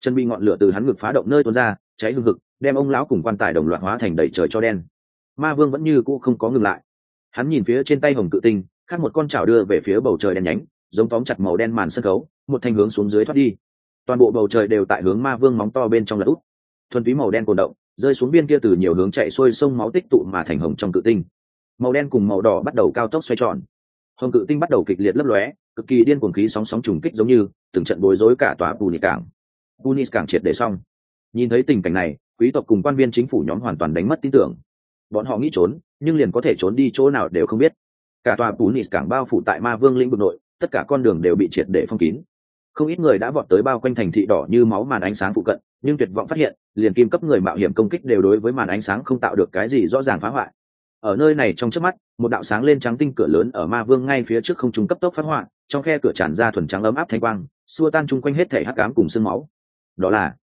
chân bị ngọn lửa từ hắn ngực phá động nơi tuôn ra, cháy hừng hực, đem ông lão cùng quan tài đồng loạt hóa thành đầy trời cho đen. Ma vương vẫn như cũ không có ngừng lại. Hắn nhìn phía trên tay hồng cự tinh, khác một con chảo đưa về phía bầu trời đen nhánh, giống tóm chặt màu đen màn sân khấu, một thanh hướng xuống dưới thoát đi. Toàn bộ bầu trời đều tại hướng ma vương móng to bên trong lật úp. Thuần túy màu đen cuồn động, rơi xuống biên kia từ nhiều hướng chạy xuôi sông máu tích tụ mà thành hồng trong cự tinh. Màu đen cùng màu đỏ bắt đầu cao tốc xoay tròn. Hồng cự tinh bắt đầu kịch liệt lấp lóe, cực kỳ điên cuồng khí sóng sóng trùng kích giống như từng trận bối rối cả tòa Punis cảng. Punis cảng triệt để xong. Nhìn thấy tình cảnh này, quý tộc cùng quan viên chính phủ nhóm hoàn toàn đánh mất tin tưởng. Bọn họ nghĩ trốn, nhưng liền có thể trốn đi chỗ nào đều không biết. Cả tòa Punis cảng bao phủ tại ma vương lĩnh vực nội, tất cả con đường đều bị triệt để phong kín. Không ít người đã vọt tới bao quanh thành thị đỏ như máu màn ánh sáng phụ cận, nhưng tuyệt vọng phát hiện, liền kim cấp người mạo hiểm công kích đều đối với màn ánh sáng không tạo được cái gì rõ ràng phá hoại. Ở nơi này trong chớp mắt, một đạo sáng lên trắng tinh cửa lớn ở ma vương ngay phía trước không trung cấp tốc phát họa, trong khe cửa tràn ra thuần trắng ấm áp thanh quang, xua tan chung quanh hết thể hắc ám cùng sương máu. Đó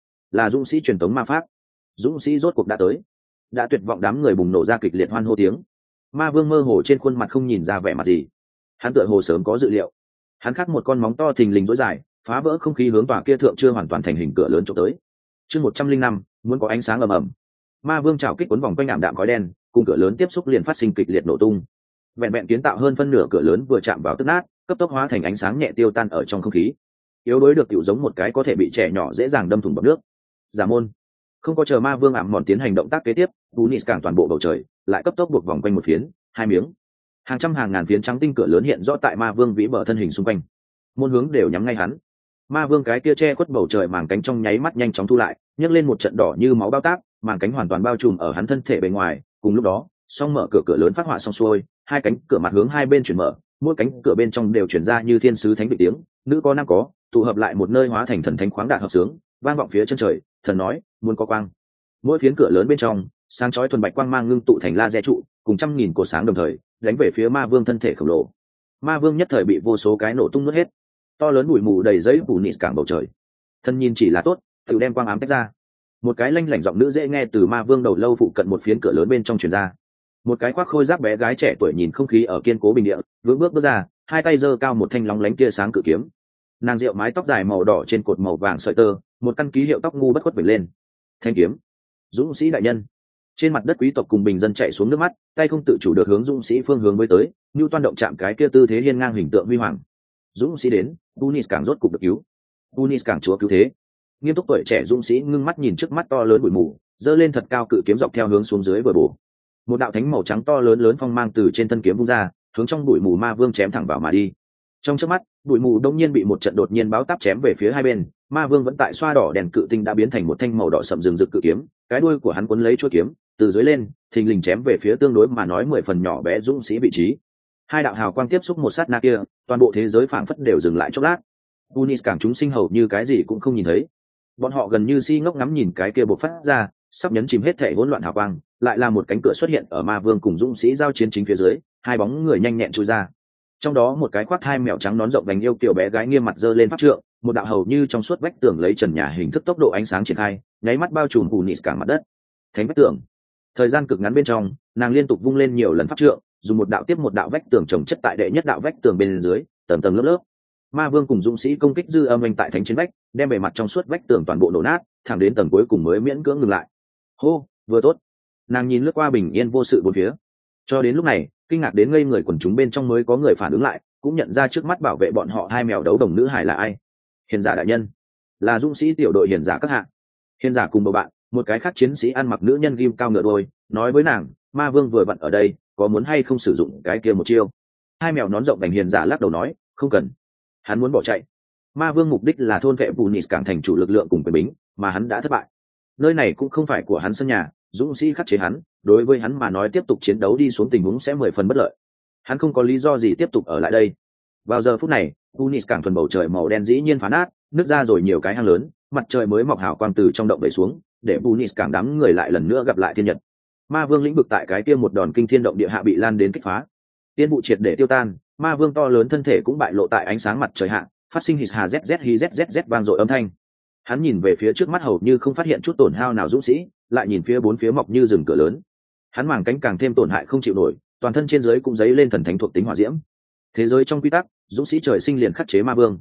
là dũng sĩ truyền thống ma pháp. Dũng sĩ rốt cuộc đã tới. Đã tuyệt vọng đám người bùng nổ ra kịch liệt hoan hô tiếng. Ma vương mơ hồ trên khuôn mặt không nhìn ra vẻ mặt gì. Hắn tựa hồ sớm có dự liệu. Hắn khắc một con móng to thình lình rối dài, phá vỡ không khí hướng tòa kia thượng chưa hoàn toàn thành hình cửa lớn trộm tới. Chương 105, muốn có ánh sáng ầm ầm. Ma vương chảo kích cuốn vòng quanh ảm đạm khói đen, cùng cửa lớn tiếp xúc liền phát sinh kịch liệt nổ tung. Vẹn vẹn kiến tạo hơn phân nửa cửa lớn vừa chạm vào tức nát, cấp tốc hóa thành ánh sáng nhẹ tiêu tan ở trong không khí. Yếu đối được tiểu giống một cái có thể bị trẻ nhỏ dễ dàng đâm thủng bọt nước. Giả môn. Không có chờ ma vương ảm mòn tiến hành động tác kế tiếp, Punis cảng toàn bộ bầu trời lại cấp tốc buộc vòng quanh một phiến, hai miếng. Hàng trăm hàng ngàn phiến trắng tinh cửa lớn hiện rõ tại ma vương vĩ bờ thân hình xung quanh. Môn hướng đều nhắm ngay hắn. Ma vương cái kia che khuất bầu trời màng cánh trong nháy mắt nhanh chóng thu lại, nhấc lên một trận đỏ như máu bao tác, màng cánh hoàn toàn bao trùm ở hắn thân thể bề ngoài. Cùng lúc đó, song mở cửa lớn phát họa xong xuôi, hai cánh cửa mặt hướng hai bên chuyển mở, mỗi cánh cửa bên trong đều chuyển ra như thiên sứ thánh vị tiếng, nữ có nam có, tụ hợp lại một nơi hóa thành thần thánh khoáng đạt hợp sướng, vang vọng phía chân trời. Thần nói, muốn có quang. Mỗi phiến cửa lớn bên trong, sáng chói thuần bạch quang mang ngưng tụ thành laser trụ, cùng trăm nghìn cột sáng đồng thời đánh về phía ma vương thân thể khổng lồ. Ma vương nhất thời bị vô số cái nổ tung nuốt hết. To lớn bụi mù đầy giấy phủ nịt cảng bầu trời. Thân nhìn chỉ là tốt, tự đem quang ám tách ra. Một cái lanh lảnh giọng nữ dễ nghe từ ma vương đầu lâu phụ cận một phiến cửa lớn bên trong truyền ra. Một cái khoác khôi giáp bé gái trẻ tuổi nhìn không khí ở kiên cố bình địa, vững bước ra, hai tay giơ cao một thanh lóng lánh tia sáng cự kiếm. Nàng rượu mái tóc dài màu đỏ trên cột màu vàng sợi tơ, một căn ký hiệu tóc ngu bất khuất vểnh lên. Thanh kiếm. Dũng sĩ đại nhân. Trên mặt đất quý tộc cùng bình dân chạy xuống nước mắt, tay không tự chủ được hướng dũng sĩ phương hướng với tới, như toan động chạm cái kia tư thế hiên ngang hình tượng huy hoàng. Dũng sĩ đến, Punis càng rốt cục được cứu. Punis càng chúa cứu thế. Nghiêm túc tuổi trẻ dũng sĩ ngưng mắt nhìn trước mắt to lớn bụi mù, giơ lên thật cao cự kiếm dọc theo hướng xuống dưới vừa bổ. Một đạo thánh màu trắng to lớn phong mang từ trên thân kiếm vung ra, hướng trong bụi mù ma vương chém thẳng vào mà đi. Trong chớp mắt, bụi mù đông nhiên bị một trận đột nhiên báo táp chém về phía hai bên, ma vương vẫn tại xoa đỏ đèn cự tinh đã biến thành một thanh màu đỏ sậm rừng rực cự kiếm, cái đuôi của hắn cuốn lấy chuôi kiếm, từ dưới lên, thình lình chém về phía tương đối mà nói 10 phần nhỏ bé dũng sĩ vị trí. Hai đạo hào quang tiếp xúc một sát na kia, toàn bộ thế giới phảng phất đều dừng lại chốc lát. Punis càng chúng sinh hầu như cái gì cũng không nhìn thấy. Bọn họ gần như si ngốc ngắm nhìn cái kia bộc phát ra, sắp nhấn chìm hết thể hỗn loạn hào quang, lại là một cánh cửa xuất hiện ở ma vương cùng dũng sĩ giao chiến chính phía dưới, hai bóng người nhanh nhẹn chui ra. Trong đó một cái khoác hai mèo trắng nón rộng vành yêu kiều bé gái nghiêm mặt giơ lên pháp trượng, một đạo hầu như trong suốt vách tường lấy trần nhà hình thức tốc độ ánh sáng triển khai, nháy mắt bao trùm Punis cả mặt đất. Thánh vách tường. Thời gian cực ngắn bên trong, nàng liên tục vung lên nhiều lần pháp trượng, dùng một đạo tiếp một đạo vách tường chồng chất tại đệ nhất đạo vách tường bên dưới, tầng tầng lớp lớp. Ma vương cùng dũng sĩ công kích dư âm anh tại thánh trên vách, đem bề mặt trong suốt vách tường toàn bộ nổ nát, thẳng đến tầng cuối cùng mới miễn cưỡng ngừng lại. Hô, vừa tốt. Nàng nhìn lướt qua bình yên vô sự bốn phía. Cho đến lúc này, kinh ngạc đến ngây người quần chúng bên trong mới có người phản ứng lại, cũng nhận ra trước mắt bảo vệ bọn họ hai mèo đấu đồng nữ hải là ai. Hiền giả đại nhân, là dũng sĩ tiểu đội hiền giả các hạng. Hiền giả cùng bầu bạn, một cái khác chiến sĩ ăn mặc nữ nhân ghim cao ngựa đôi, nói với nàng, ma vương vừa vặn ở đây, có muốn hay không sử dụng cái kia một chiêu. Hai mèo nón rộng đành hiền giả lắc đầu nói, không cần. Hắn muốn bỏ chạy. Ma vương mục đích là thôn vệ Punis cảng thành chủ lực lượng cùng quyền bính, mà hắn đã thất bại. Nơi này cũng không phải của hắn sân nhà, dũng sĩ khắc chế hắn, đối với hắn mà nói tiếp tục chiến đấu đi xuống tình huống sẽ 10 phần bất lợi. Hắn không có lý do gì tiếp tục ở lại đây. Vào giờ phút này, Punis cảng thuần bầu trời màu đen dĩ nhiên phá nát, nứt ra rồi nhiều cái hang lớn, mặt trời mới mọc hào quang từ trong động đẩy xuống, để Punis cảng đám người lại lần nữa gặp lại thiên nhật. Ma vương lĩnh vực tại cái kia một đòn kinh thiên động địa hạ bị lan đến kích phá, tiên vụ triệt để tiêu tan, ma vương to lớn thân thể cũng bại lộ tại ánh sáng mặt trời hạ, phát sinh hít hà zz hi zzz vang dội âm thanh. Hắn nhìn về phía trước mắt hầu như không phát hiện chút tổn hao nào dũng sĩ, lại nhìn phía bốn phía mọc như rừng cửa lớn. Hắn màng cánh càng thêm tổn hại không chịu nổi, toàn thân trên dưới cũng dấy lên thần thánh thuộc tính hỏa diễm. Thế giới trong quy tắc, dũng sĩ trời sinh liền khắc chế ma vương.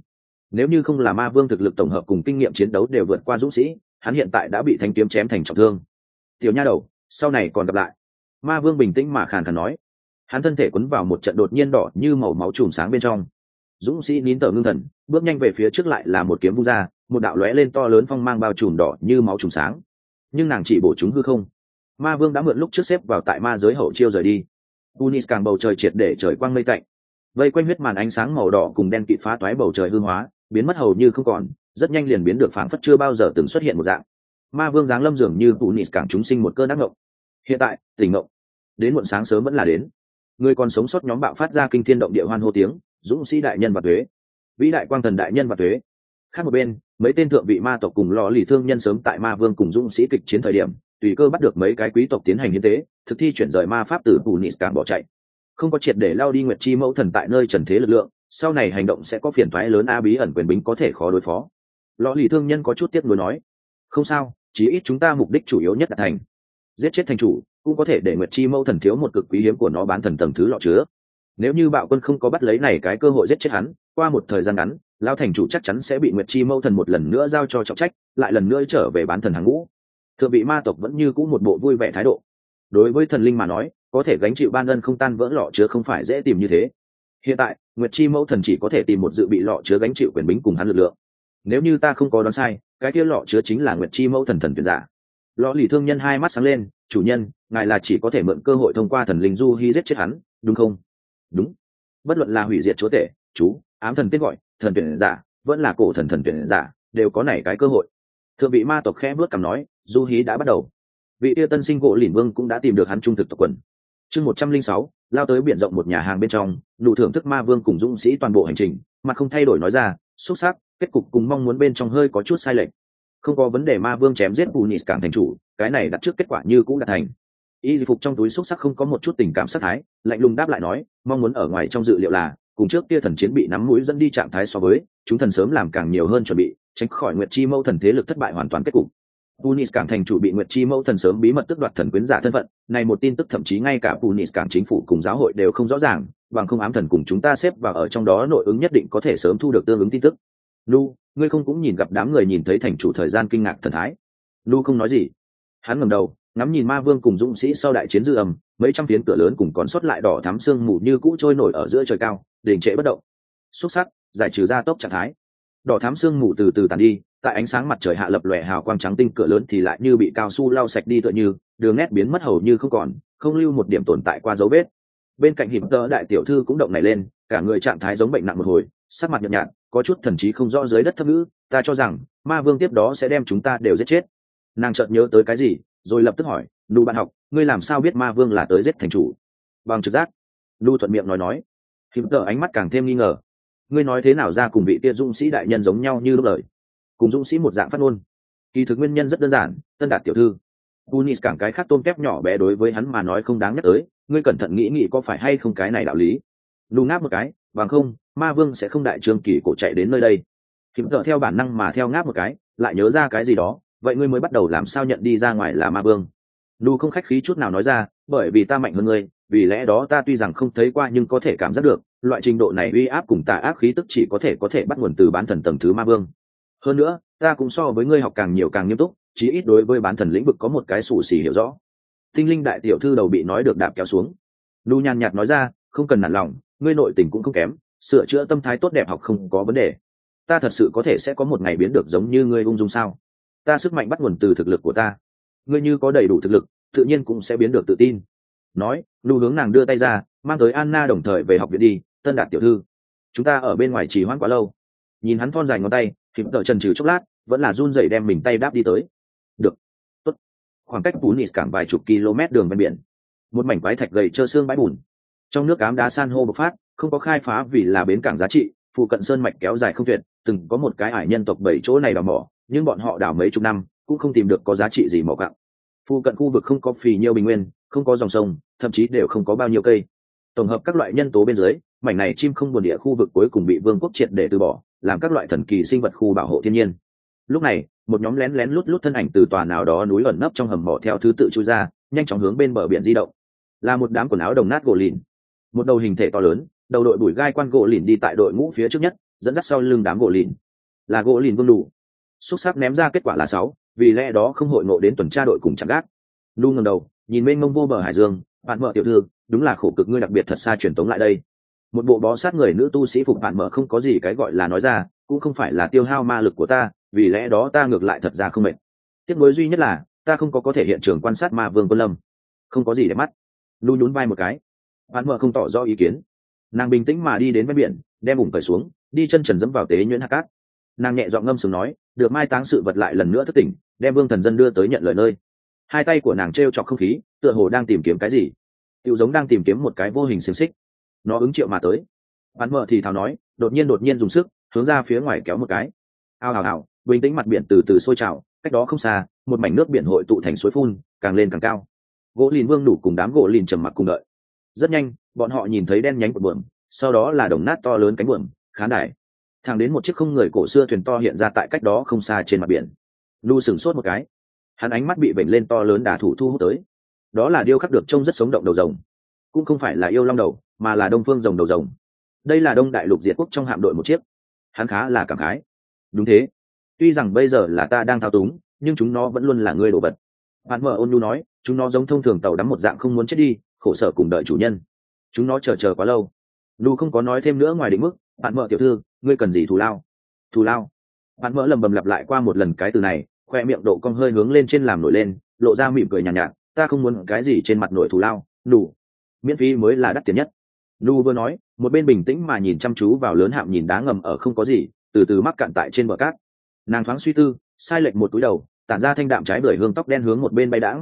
Nếu như không là ma vương thực lực tổng hợp cùng kinh nghiệm chiến đấu đều vượt qua dũng sĩ, hắn hiện tại đã bị thanh kiếm chém thành trọng thương. Tiểu nha đầu, sau này còn gặp lại. Ma vương bình tĩnh mà khàn khàn nói. Hắn thân thể quấn vào một trận đột nhiên đỏ như màu máu chùm sáng bên trong. Dũng sĩ nín thở ngưng thần, bước nhanh về phía trước, lại là một kiếm vung ra, một đạo lóe lên to lớn phong mang bao trùm đỏ như máu chùm sáng. Nhưng nàng chỉ bổ chúng hư không. Ma vương đã mượn lúc trước xếp vào tại ma giới hậu chiêu rời đi. Unis càng bầu trời triệt để trời quang mây tạnh, vây quanh huyết màn ánh sáng màu đỏ cùng đen kịt phá toái bầu trời hư hóa, biến mất hầu như không còn, rất nhanh liền biến được phảng phất chưa bao giờ từng xuất hiện một dạng. Ma vương giáng lâm dường như Unis càng chúng sinh một cơn ác ngộng. Hiện tại tỉnh ngộng, đến muộn sáng sớm vẫn là đến. Người còn sống sót nhóm bạo phát ra kinh thiên động địa hoan hô tiếng, dũng sĩ đại nhân và thuế, vĩ đại quang thần đại nhân và thuế. Khác một bên, mấy tên thượng vị ma tộc cùng lò lì thương nhân sớm tại ma vương cùng dũng sĩ kịch chiến thời điểm, tùy cơ bắt được mấy cái quý tộc tiến hành hiến tế, thực thi chuyển rời ma pháp từ Unis càng bỏ chạy. Không có triệt để lao đi nguyệt chi mẫu thần tại nơi trần thế lực lượng, sau này hành động sẽ có phiền toái lớn, bí ẩn quyền bính có thể khó đối phó. Lò lì thương nhân có chút tiếc nuối nói, không sao, chí ít chúng ta mục đích chủ yếu nhất đạt thành. Giết chết thành chủ cũng có thể để nguyệt chi mẫu thần thiếu một cực quý hiếm của nó bán thần tầng thứ lọ chứa. Nếu như bạo quân không có bắt lấy này cái cơ hội giết chết hắn, qua một thời gian ngắn, lao thành chủ chắc chắn sẽ bị nguyệt chi mẫu thần một lần nữa giao cho trọng trách, lại lần nữa trở về bán thần hàng ngũ. Thượng vị ma tộc vẫn như cũ một bộ vui vẻ thái độ. Đối với thần linh mà nói, có thể gánh chịu ban ân không tan vỡ lọ chứa không phải dễ tìm như thế. Hiện tại nguyệt chi mẫu thần chỉ có thể tìm một dự bị lọ chứa gánh chịu quyền bính cùng hắn lực lượng. Nếu như ta không có đoán sai, cái kia lọ chứa chính là nguyệt chi mẫu thần thần tuyển giả. Lọ lì thương nhân hai mắt sáng lên, chủ nhân, ngài là chỉ có thể mượn cơ hội thông qua thần linh du hy giết chết hắn, đúng không? Đúng. Bất luận là hủy diệt chúa tể, chú ám thần tên gọi, thần tuyển giả, vẫn là cổ thần thần tuyển giả, đều có này cái cơ hội. Thượng vị ma tộc khẽ bước cằm nói, du hí đã bắt đầu. Vị tia tân sinh gỗ lìn vương cũng đã tìm được hắn trung thực tộc quần. Chương 106, lao tới biển rộng một nhà hàng bên trong, đủ thưởng thức ma vương cùng dũng sĩ toàn bộ hành trình, mà không thay đổi nói ra, xuất sắc, kết cục cùng mong muốn bên trong hơi có chút sai lệch. Không có vấn đề, ma vương chém giết Unis cảng thành chủ, cái này đặt trước kết quả như cũng đạt thành. Y phục trong túi xuất sắc không có một chút tình cảm sát thái, lạnh lùng đáp lại nói, mong muốn ở ngoài trong dự liệu là, cùng trước kia thần chiến bị nắm mũi dẫn đi trạng thái so với, chúng thần sớm làm càng nhiều hơn chuẩn bị, tránh khỏi nguyệt chi mâu thần thế lực thất bại hoàn toàn kết cục. Unis cảng thành chủ bị nguyệt chi mâu thần sớm bí mật tước đoạt thần quyến giả thân phận, này một tin tức thậm chí ngay cả Unis cảng chính phủ cùng giáo hội đều không rõ ràng, bằng không ám thần cùng chúng ta xếp vào ở trong đó nội ứng nhất định có thể sớm thu được tương ứng tin tức. Lu, ngươi không cũng nhìn gặp đám người nhìn thấy thành chủ thời gian kinh ngạc thần thái? Lu không nói gì. Hắn ngẩng đầu, ngắm nhìn ma vương cùng dũng sĩ sau đại chiến dư âm, mấy trăm phiến cửa lớn cùng còn sót lại đỏ thắm sương mù như cũ trôi nổi ở giữa trời cao, đình trệ bất động. Xuất sắc, giải trừ ra tốc trạng thái. Đỏ thắm sương mù từ từ tàn đi, tại ánh sáng mặt trời hạ lập lòe hào quang trắng tinh, cửa lớn thì lại như bị cao su lau sạch đi tựa như, đường nét biến mất hầu như không còn, không lưu một điểm tồn tại qua dấu vết. Bên cạnh hiểm tơ đại tiểu thư cũng động nảy lên, cả người trạng thái giống bệnh nặng một hồi, sắc mặt nhợt nhạt, có chút thần trí không rõ dưới đất thấp ngữ, ta cho rằng ma vương tiếp đó sẽ đem chúng ta đều giết chết. Nàng chợt nhớ tới cái gì, rồi lập tức hỏi, Lu bạn học, ngươi làm sao biết ma vương là tới giết thành chủ? Bằng trực giác. Lu thuận miệng nói. Hiểm tơ ánh mắt càng thêm nghi ngờ. Ngươi nói thế nào ra cùng vị kia dũng sĩ đại nhân giống nhau như lúc lời? Cùng dũng sĩ một dạng phát ngôn. Kỳ thực nguyên nhân rất đơn giản, Tân Đạt tiểu thư. Unis cảng cái khác tôm kép nhỏ bé đối với hắn mà nói không đáng nhắc tới, ngươi cẩn thận nghĩ nghĩ có phải hay không cái này đạo lý. Lu ngáp một cái, bằng không, ma vương sẽ không đại trương kỳ cổ chạy đến nơi đây. Hiểm tơ theo bản năng mà theo ngáp một cái, lại nhớ ra cái gì đó, vậy ngươi mới bắt đầu làm sao nhận đi ra ngoài là ma vương? Lu không khách khí chút nào nói ra, bởi vì ta mạnh hơn ngươi, vì lẽ đó ta tuy rằng không thấy qua nhưng có thể cảm giác được, loại trình độ này uy áp cùng tà ác khí tức chỉ có thể bắt nguồn từ bán thần tầng thứ ma vương. Hơn nữa, ta cũng so với ngươi học càng nhiều càng nghiêm túc, chí ít đối với bán thần lĩnh vực có một cái sủ xì hiểu rõ. Tinh linh đại tiểu thư đầu bị nói được đạp kéo xuống. Lu nhàn nhạt nói ra, không cần nản lòng, ngươi nội tình cũng không kém, sửa chữa tâm thái tốt đẹp học không có vấn đề. Ta thật sự có thể sẽ có một ngày biến được giống như ngươi ung dung sao? Ta sức mạnh bắt nguồn từ thực lực của ta. Ngươi như có đầy đủ thực lực, tự nhiên cũng sẽ biến được tự tin. Nói, Lu hướng nàng đưa tay ra, mang tới Anna đồng thời về học viện đi. Tân Đạt tiểu thư, chúng ta ở bên ngoài trì hoãn quá lâu. Nhìn hắn thon dài ngón tay, Hiểm tợ trần trừ chốc lát, vẫn là run rẩy đem mình tay đáp đi tới. Được, tốt. Khoảng cách Unis cảng vài chục km đường ven biển, một mảnh quái thạch gầy trơ xương bãi bùn, trong nước ám đá san hô bộc phát, không có khai phá vì là bến cảng giá trị, phụ cận sơn mạch kéo dài không tuyệt, từng có một cái ải nhân tộc 7 chỗ này đào mỏ, nhưng bọn họ đào mấy chục năm cũng không tìm được có giá trị gì mỏ quặng. Phụ cận khu vực không có phì nhiêu bình nguyên, không có dòng sông, thậm chí đều không có bao nhiêu cây. Tổng hợp các loại nhân tố bên dưới, mảnh này chim không buồn địa khu vực cuối cùng bị vương quốc triệt để từ bỏ, làm các loại thần kỳ sinh vật khu bảo hộ thiên nhiên. Lúc này, một nhóm lén lén lút lút thân ảnh từ tòa nào đó núi ẩn nấp trong hầm mỏ theo thứ tự chui ra, nhanh chóng hướng bên bờ biển di động. Là một đám quần áo đồng nát gỗ lìn, một đầu hình thể to lớn, đầu đội bụi gai quan gỗ lìn đi tại đội ngũ phía trước nhất, dẫn dắt sau lưng đám gỗ lìn. Là gỗ lìn vương đủ. Xúc sắc ném ra kết quả là 6, vì lẽ đó không hội ngộ đến tuần tra đội cùng chẳng gác. Nu ngẩng đầu nhìn mênh mông vô bờ hải dương, bạn mở tiểu thư, đúng là khổ cực ngươi đặc biệt thật xa truyền tống lại đây. Một bộ bó sát người nữ tu sĩ phục bạn mở không có gì cái gọi là nói ra, cũng không phải là tiêu hao ma lực của ta, vì lẽ đó ta ngược lại thật ra không mệt. Tiếc nuối duy nhất là ta không có thể hiện trường quan sát ma vương quân lâm, không có gì để mắt. Nu nhún vai một cái, bạn mở không tỏ rõ ý kiến. Nàng bình tĩnh mà đi đến bên biển, đem ủng cởi xuống, đi chân trần dẫm vào tế nhuyễn hạt cát. Nàng nhẹ giọng ngâm sướng nói, được mai táng sự vật lại lần nữa thức tỉnh, đem vương thần dân đưa tới nhận lời nơi. Hai tay của nàng treo chọc không khí, tựa hồ đang tìm kiếm cái gì, tựu giống đang tìm kiếm một cái vô hình xiềng xích. Nó ứng triệu mà tới. Bạn mở thì thào nói, đột nhiên dùng sức hướng ra phía ngoài kéo một cái. Ao ào ào, bình tĩnh mặt biển từ từ sôi trào, cách đó không xa, một mảnh nước biển hội tụ thành suối phun, càng lên càng cao. Gỗ lìn vương đủ cùng đám gỗ lìn trầm mặc cùng đợi. Rất nhanh, bọn họ nhìn thấy đen nhánh của buồm, sau đó là đồng nát to lớn cánh buồm, khán đài. Thẳng đến một chiếc không người cổ xưa thuyền to hiện ra tại cách đó không xa trên mặt biển. Nu sửng sốt một cái, hắn ánh mắt bị vểnh lên to lớn đả thủ thu hút tới. Đó là điêu khắc được trông rất sống động đầu rồng, cũng không phải là yêu long đầu, mà là đông phương rồng đầu rồng. Đây là Đông Đại Lục diệt quốc trong hạm đội một chiếc. Hắn khá là cảm khái. Đúng thế, tuy rằng bây giờ là ta đang thao túng, nhưng chúng nó vẫn luôn là ngươi đồ vật. Bạn mở ôn nhu nói, chúng nó giống thông thường tàu đắm một dạng không muốn chết đi, khổ sở cùng đợi chủ nhân. Chúng nó chờ quá lâu. Nu không có nói thêm nữa ngoài định mức. Bạn mở tiểu thư, ngươi cần gì thù lao? Thù lao? Bạn mở lầm bầm lặp lại qua một lần cái từ này, khoe miệng độ cong hơi hướng lên trên làm nổi lên, lộ ra mỉm cười nhàn nhạt. Ta không muốn cái gì trên mặt nổi thù lao, đủ. Miễn phí mới là đắt tiền nhất. Nu vừa nói, một bên bình tĩnh mà nhìn chăm chú vào lớn hạm nhìn đá ngầm ở không có gì, từ từ mắc cạn tại trên bờ cát. Nàng thoáng suy tư, sai lệch một túi đầu, tản ra thanh đạm trái bưởi hương tóc đen hướng một bên bay đãng.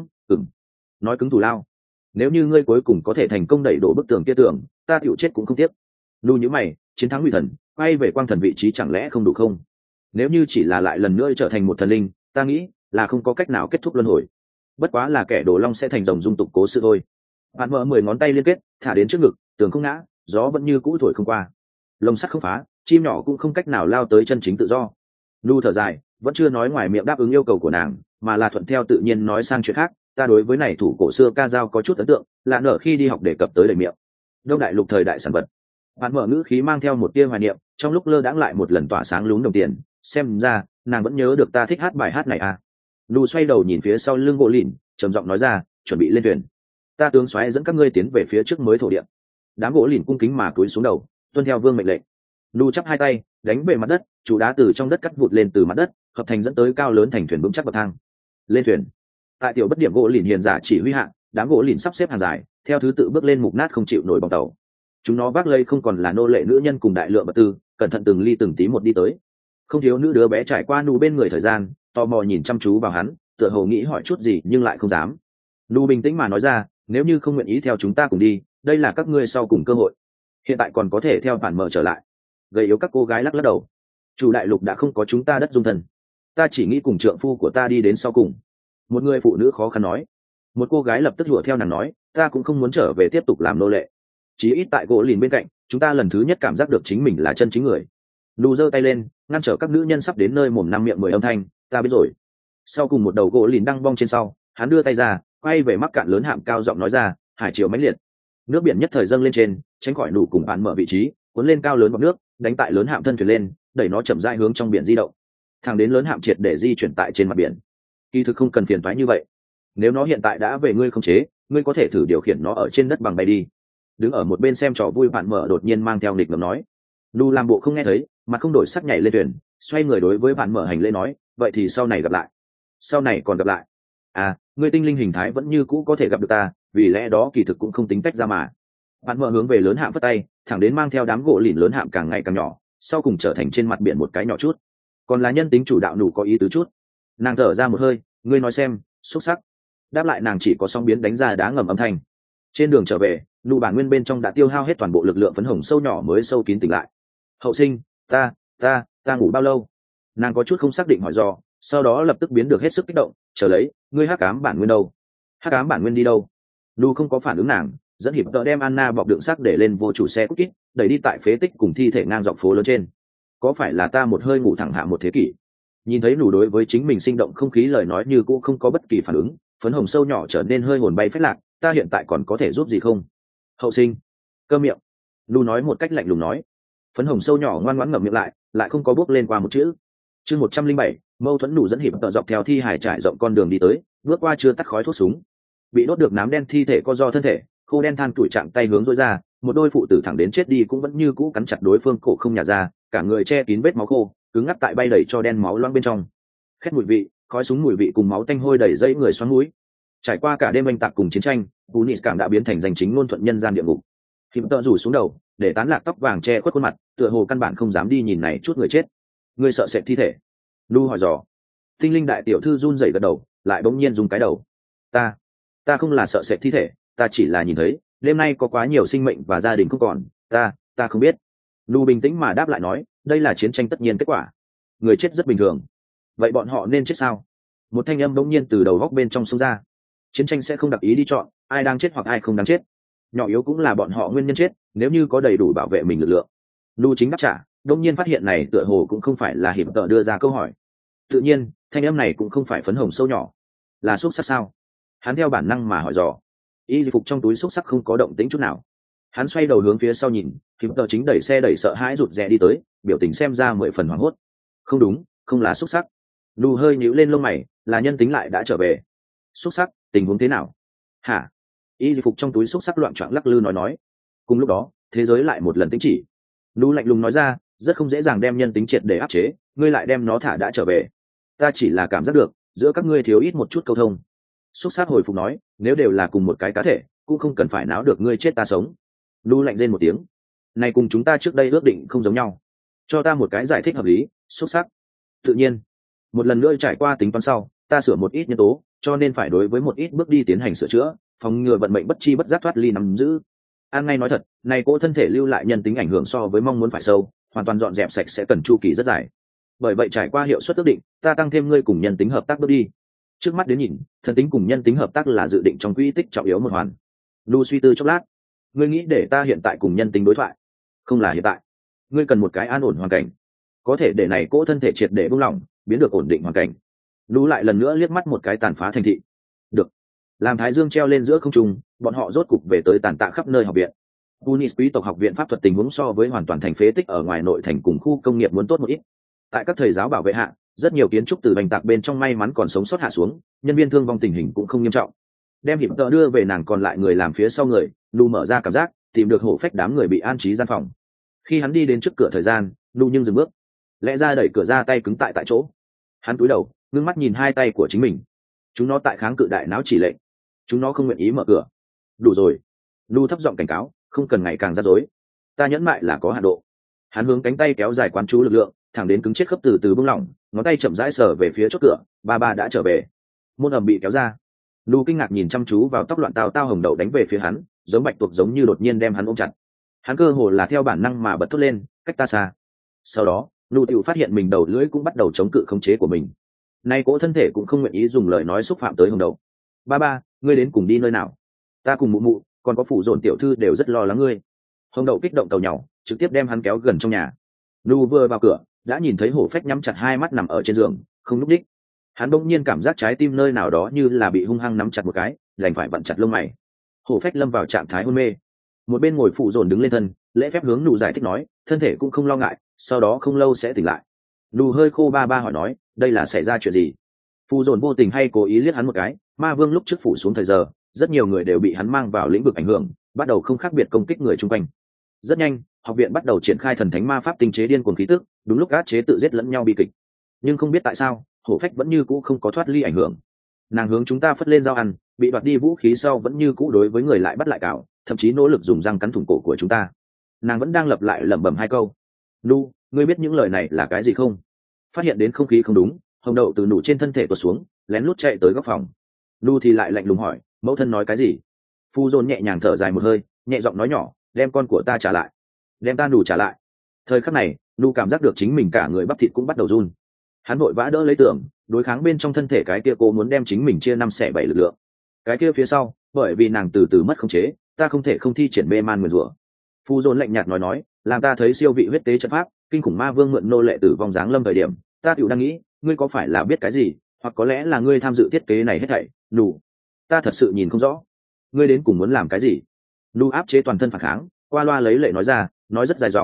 Nói cứng thù lao. Nếu như ngươi cuối cùng có thể thành công đẩy đổ bức tường kia tường, ta chịu chết cũng không tiếc. Nu nhíu mày, chiến thắng nguy thần, quay về quang thần vị trí chẳng lẽ không đủ không? Nếu như chỉ là lại lần nữa trở thành một thần linh, ta nghĩ là không có cách nào kết thúc luân hồi. Bất quá là kẻ đồ long sẽ thành rồng dung tục cố sự thôi. Bạn mở 10 ngón tay liên kết, thả đến trước ngực, tường không ngã, gió vẫn như cũ thổi không qua. Lồng sắt không phá, chim nhỏ cũng không cách nào lao tới chân chính tự do. Nu thở dài, vẫn chưa nói ngoài miệng đáp ứng yêu cầu của nàng, mà là thuận theo tự nhiên nói sang chuyện khác. Ta đối với này thủ cổ xưa ca dao có chút ấn tượng, lạ nở khi đi học đề cập tới đầy miệng. Đông Đại Lục thời đại sản vật. Bạn mở ngữ khí mang theo một tia hoài niệm, trong lúc lơ đãng lại một lần tỏa sáng lún đồng tiền. Xem ra nàng vẫn nhớ được ta thích hát bài hát này à? Nu xoay đầu nhìn phía sau lưng gỗ lìn, trầm giọng nói ra, chuẩn bị lên thuyền. Ta tướng soái dẫn các ngươi tiến về phía trước mới thổ địa. Đám gỗ lìn cung kính mà cúi xuống đầu, tuân theo vương mệnh lệnh. Nu chắp hai tay, đánh về mặt đất, trụ đá từ trong đất cắt vụt lên từ mặt đất, hợp thành dẫn tới cao lớn thành thuyền vững chắc bậc thang. Lên thuyền. Tại tiểu bất điểm gỗ lìn hiền giả chỉ huy hạ, đám gỗ lìn sắp xếp hàng dài, theo thứ tự bước lên mục nát không chịu nổi bong tàu. Chúng nó vác lây không còn là nô lệ nữ nhân cùng đại lượng vật tư, cẩn thận từng ly từng tí một đi tới. Không thiếu nữ đứa bé trải qua Nu bên người thời gian, tò mò nhìn chăm chú vào hắn, tựa hồ nghĩ hỏi chút gì nhưng lại không dám. Nu bình tĩnh mà nói ra, nếu như không nguyện ý theo chúng ta cùng đi, đây là các ngươi sau cùng cơ hội. Hiện tại còn có thể theo bản mở trở lại. Gầy yếu các cô gái lắc lắc đầu. Chủ đại lục đã không có chúng ta đất dung thân, ta chỉ nghĩ cùng trượng phu của ta đi đến sau cùng. Một người phụ nữ khó khăn nói. Một cô gái lập tức đùa theo nàng nói, ta cũng không muốn trở về tiếp tục làm nô lệ. Chí ít tại gỗ lìn bên cạnh, chúng ta lần thứ nhất cảm giác được chính mình là chân chính người. Nu giơ tay lên, ngăn trở các nữ nhân sắp đến nơi mồm năm miệng 10 âm thanh. Ta biết rồi. Sau cùng một đầu gỗ lìn đang bong trên sau, hắn đưa tay ra, quay về mắc cạn lớn hạm cao giọng nói ra, hải triều mãnh liệt. Nước biển nhất thời dâng lên trên, tránh khỏi nụ cùng bạn mở vị trí, cuốn lên cao lớn bọt nước, đánh tại lớn hạm thân thuyền lên, đẩy nó chậm rãi hướng trong biển di động. Thẳng đến lớn hạm triệt để di chuyển tại trên mặt biển. Kỳ thực không cần phiền toái như vậy. Nếu nó hiện tại đã về ngươi không chế, ngươi có thể thử điều khiển nó ở trên đất bằng bay đi. Đứng ở một bên xem trò vui bạn mở đột nhiên mang theo nghịch ngợm nói. Nu làm bộ không nghe thấy, mà không đổi sắc nhảy lên thuyền, xoay người đối với bạn mở hành lễ nói, vậy thì sau này gặp lại. Sau này còn gặp lại. À, ngươi tinh linh hình thái vẫn như cũ có thể gặp được ta, vì lẽ đó kỳ thực cũng không tính tách ra mà. Bạn mở hướng về lớn hạm phất tay, thẳng đến mang theo đám gỗ lìn lớn hạm càng ngày càng nhỏ, sau cùng trở thành trên mặt biển một cái nhỏ chút. Còn là nhân tính chủ đạo nụ có ý tứ chút. Nàng thở ra một hơi, ngươi nói xem, xuất sắc. Đáp lại nàng chỉ có sóng biến đánh ra đá ngầm âm thanh. Trên đường trở về, nụ bản nguyên bên trong đã tiêu hao hết toàn bộ lực lượng phấn hồng sâu nhỏ mới sâu kín tỉnh lại. Hậu sinh, ta ngủ bao lâu? Nàng có chút không xác định hỏi dò, sau đó lập tức biến được hết sức kích động, chờ lấy, ngươi hắc ám bản nguyên đâu? Hắc ám bản nguyên đi đâu? Nu không có phản ứng nàng, dẫn hiệp tợ đem Anna bọc đựng xác để lên vô chủ xe cút kít, đẩy đi tại phế tích cùng thi thể ngang dọc phố lớn trên. Có phải là ta một hơi ngủ thẳng hạ một thế kỷ? Nhìn thấy nụ đối với chính mình sinh động không khí lời nói như cũ không có bất kỳ phản ứng, phấn hồng sâu nhỏ trở nên hơi hồn bay phết lạc, ta hiện tại còn có thể giúp gì không? Hậu sinh, câm miệng. Nu nói một cách lạnh lùng nói. Phấn hồng sâu nhỏ ngoan ngoãn ngậm miệng lại không có bước lên qua một chữ. Chương 107, mâu thuẫn nụ dẫn hiệp tợ dọc theo thi hải trải rộng con đường đi tới, bước qua chưa tắt khói thuốc súng. Bị đốt được nám đen thi thể co do thân thể, khô đen than tuổi trạng tay hướng rối ra, một đôi phụ tử thẳng đến chết đi cũng vẫn như cũ cắn chặt đối phương cổ không nhả ra, cả người che kín vết máu khô, cứng ngắc tại bay đầy cho đen máu loang bên trong. Khét mùi vị, khói súng mùi vị cùng máu tanh hôi đầy dây người xoắn mũi. Trải qua cả đêm oanh tạc cùng chiến tranh, Tunis cảm đã biến thành danh chính ngôn thuận nhân gian địa ngục. Hiệp tợ rủ xuống đầu, để tán lạc tóc vàng che khuất khuôn mặt, tựa hồ căn bản không dám đi nhìn này chút người chết. Người sợ sệt thi thể? Nu hỏi dò. Tinh linh đại tiểu thư run rẩy gật đầu, lại bỗng nhiên dùng cái đầu. Ta không là sợ sệt thi thể, ta chỉ là nhìn thấy đêm nay có quá nhiều sinh mệnh và gia đình không còn, ta không biết. Nu bình tĩnh mà đáp lại nói, đây là chiến tranh tất nhiên kết quả, người chết rất bình thường. Vậy bọn họ nên chết sao? Một thanh âm bỗng nhiên từ đầu góc bên trong xông ra. Chiến tranh sẽ không đặc ý đi chọn ai đang chết hoặc ai không đáng chết, nhỏ yếu cũng là bọn họ nguyên nhân chết, nếu như có đầy đủ bảo vệ mình lực lượng. Nu chính đáp trả, đông nhiên phát hiện này tựa hồ cũng không phải là hiểm tợ đưa ra câu hỏi. Tự nhiên thanh âm này cũng không phải phấn hồng sâu nhỏ, là xúc sắc sao? Hắn theo bản năng mà hỏi dò. Y phục trong túi xúc sắc không có động tĩnh chút nào. Hắn xoay đầu hướng phía sau nhìn, hiểm tợ chính đẩy xe đẩy sợ hãi rụt rè đi tới, biểu tình xem ra 10 phần hoảng hốt. Không đúng, không là xúc sắc. Nu hơi nhíu lên lông mày, là nhân tính lại đã trở về. Xúc sắc, tình huống thế nào? Hả? Y phục trong túi xúc sắc loạn choạng lắc lư nói. Cùng lúc đó thế giới lại một lần tĩnh chỉ. Nu lạnh lùng nói ra, rất không dễ dàng đem nhân tính triệt để áp chế, ngươi lại đem nó thả đã trở về. Ta chỉ là cảm giác được giữa các ngươi thiếu ít một chút câu thông. Xúc sắc hồi phục nói, nếu đều là cùng một cái cá thể cũng không cần phải náo được ngươi chết ta sống. Nu lạnh rên một tiếng, này cùng chúng ta trước đây ước định không giống nhau, cho ta một cái giải thích hợp lý. Xúc sắc, tự nhiên một lần nữa trải qua tính toán sau, ta sửa một ít nhân tố, cho nên phải đối với một ít bước đi tiến hành sửa chữa, phòng ngừa vận mệnh bất chi bất giác thoát ly nắm giữ. An ngay nói thật, này cỗ thân thể lưu lại nhân tính ảnh hưởng so với mong muốn phải sâu, hoàn toàn dọn dẹp sạch sẽ cần chu kỳ rất dài. Bởi vậy trải qua hiệu suất ước định, ta tăng thêm ngươi cùng nhân tính hợp tác bước đi. Trước mắt đến nhìn, thần tính cùng nhân tính hợp tác là dự định trong quỹ tích trọng yếu một hoàn. Lu suy tư chốc lát, ngươi nghĩ để ta hiện tại cùng nhân tính đối thoại? Không là hiện tại, ngươi cần một cái an ổn hoàn cảnh, có thể để này cỗ thân thể triệt để buông lỏng, biến được ổn định hoàn cảnh. Lu lại lần nữa liếc mắt một cái tàn phá thành thị. Được. Làm thái dương treo lên giữa không trung, bọn họ rốt cục về tới tàn tạ khắp nơi học viện. Tunis quý tộc học viện pháp thuật tình huống so với hoàn toàn thành phế tích ở ngoài nội thành cùng khu công nghiệp muốn tốt một ít. Tại các thầy giáo bảo vệ hạ, rất nhiều kiến trúc từ bành tạc bên trong may mắn còn sống sót hạ xuống, nhân viên thương vong tình hình cũng không nghiêm trọng. Đem hiểm tợ đưa về nàng còn lại người làm phía sau người, Lu mở ra cảm giác tìm được hổ phách đám người bị an trí gian phòng. Khi hắn đi đến trước cửa thời gian, Lu nhưng dừng bước, lẽ ra đẩy cửa ra tay cứng tại chỗ. Hắn cúi đầu ngưng mắt nhìn hai tay của chính mình, chúng nó tại kháng cự đại não chỉ lệnh, chúng nó không nguyện ý mở cửa. Đủ rồi. Lu thấp giọng cảnh cáo, không cần ngày càng rắc rối, ta nhẫn mại là có hạn độ. Hắn hướng cánh tay kéo dài quán chú lực lượng, thẳng đến cứng chết khớp từ từ buông lỏng, ngón tay chậm rãi sờ về phía chốt cửa. Ba đã trở về. Môn ầm bị kéo ra. Lu kinh ngạc nhìn chăm chú vào tóc loạn tao hồng đậu đánh về phía hắn, giống bạch tuộc giống như đột nhiên đem hắn ôm chặt. Hắn cơ hồ là theo bản năng mà bật thốt lên, cách ta xa. Sau đó Lu tiểu phát hiện mình đầu lưỡi cũng bắt đầu chống cự khống chế của mình. Nay cỗ thân thể cũng không nguyện ý dùng lời nói xúc phạm tới hồng đậu. Ba ngươi đến cùng đi nơi nào? Ta cùng mụ còn có phủ dồn tiểu thư đều rất lo lắng ngươi. Hồng đậu kích động tàu nhỏ trực tiếp đem hắn kéo gần trong nhà. Lu vừa vào cửa đã nhìn thấy hổ phách nhắm chặt hai mắt nằm ở trên giường không núp đích. Hắn bỗng nhiên cảm giác trái tim nơi nào đó như là bị hung hăng nắm chặt một cái, đành phải vặn chặt lông mày. Hổ phách lâm vào trạng thái hôn mê. Một bên ngồi phụ dồn đứng lên thân, lễ phép hướng Lu giải thích nói, thân thể cũng không lo ngại, sau đó không lâu sẽ tỉnh lại. Lu hơi khô ba hỏi nói, đây là xảy ra chuyện gì? Phụ dồn vô tình hay cố ý liếc hắn một cái, ma vương lúc trước phủ xuống thời giờ, rất nhiều người đều bị hắn mang vào lĩnh vực ảnh hưởng, bắt đầu không khác biệt công kích người chung quanh. Rất nhanh học viện bắt đầu triển khai thần thánh ma pháp tinh chế điên cuồng khí tức, đúng lúc át chế tự giết lẫn nhau bi kịch. Nhưng không biết tại sao hổ phách vẫn như cũ không có thoát ly ảnh hưởng. Nàng hướng chúng ta phất lên dao ăn, bị đoạt đi vũ khí sau vẫn như cũ đối với người lại bắt lại cào, thậm chí nỗ lực dùng răng cắn thủng cổ của chúng ta. Nàng vẫn đang lặp lại lẩm bẩm hai câu. Lu, ngươi biết những lời này là cái gì không? Phát hiện đến không khí không đúng, hồng đậu từ nụ trên thân thể tuột xuống, lén lút chạy tới góc phòng. Lu thì lại lạnh lùng hỏi, mẫu thân nói cái gì? Phu dồn nhẹ nhàng thở dài một hơi, nhẹ giọng nói nhỏ, đem con của ta trả lại, đem ta đủ trả lại. Thời khắc này Lu cảm giác được chính mình cả người bắp thịt cũng bắt đầu run. Hắn vội vã đỡ lấy tưởng, đối kháng bên trong thân thể cái kia cô muốn đem chính mình chia 5/7 lực lượng. Cái kia phía sau, bởi vì nàng từ từ mất khống chế, ta không thể không thi triển mê man nguyền rủa. Phu dồn lạnh nhạt nói, làm ta thấy siêu vị huyết tế trận pháp, kinh khủng ma vương mượn nô lệ tử vong dáng lâm thời điểm, ta tiểu đang nghĩ, ngươi có phải là biết cái gì, hoặc có lẽ là ngươi tham dự thiết kế này hết thảy. Đủ, ta thật sự nhìn không rõ, ngươi đến cùng muốn làm cái gì? Lu áp chế toàn thân phản kháng, qua loa lấy lệ nói ra, nói rất dài dòng,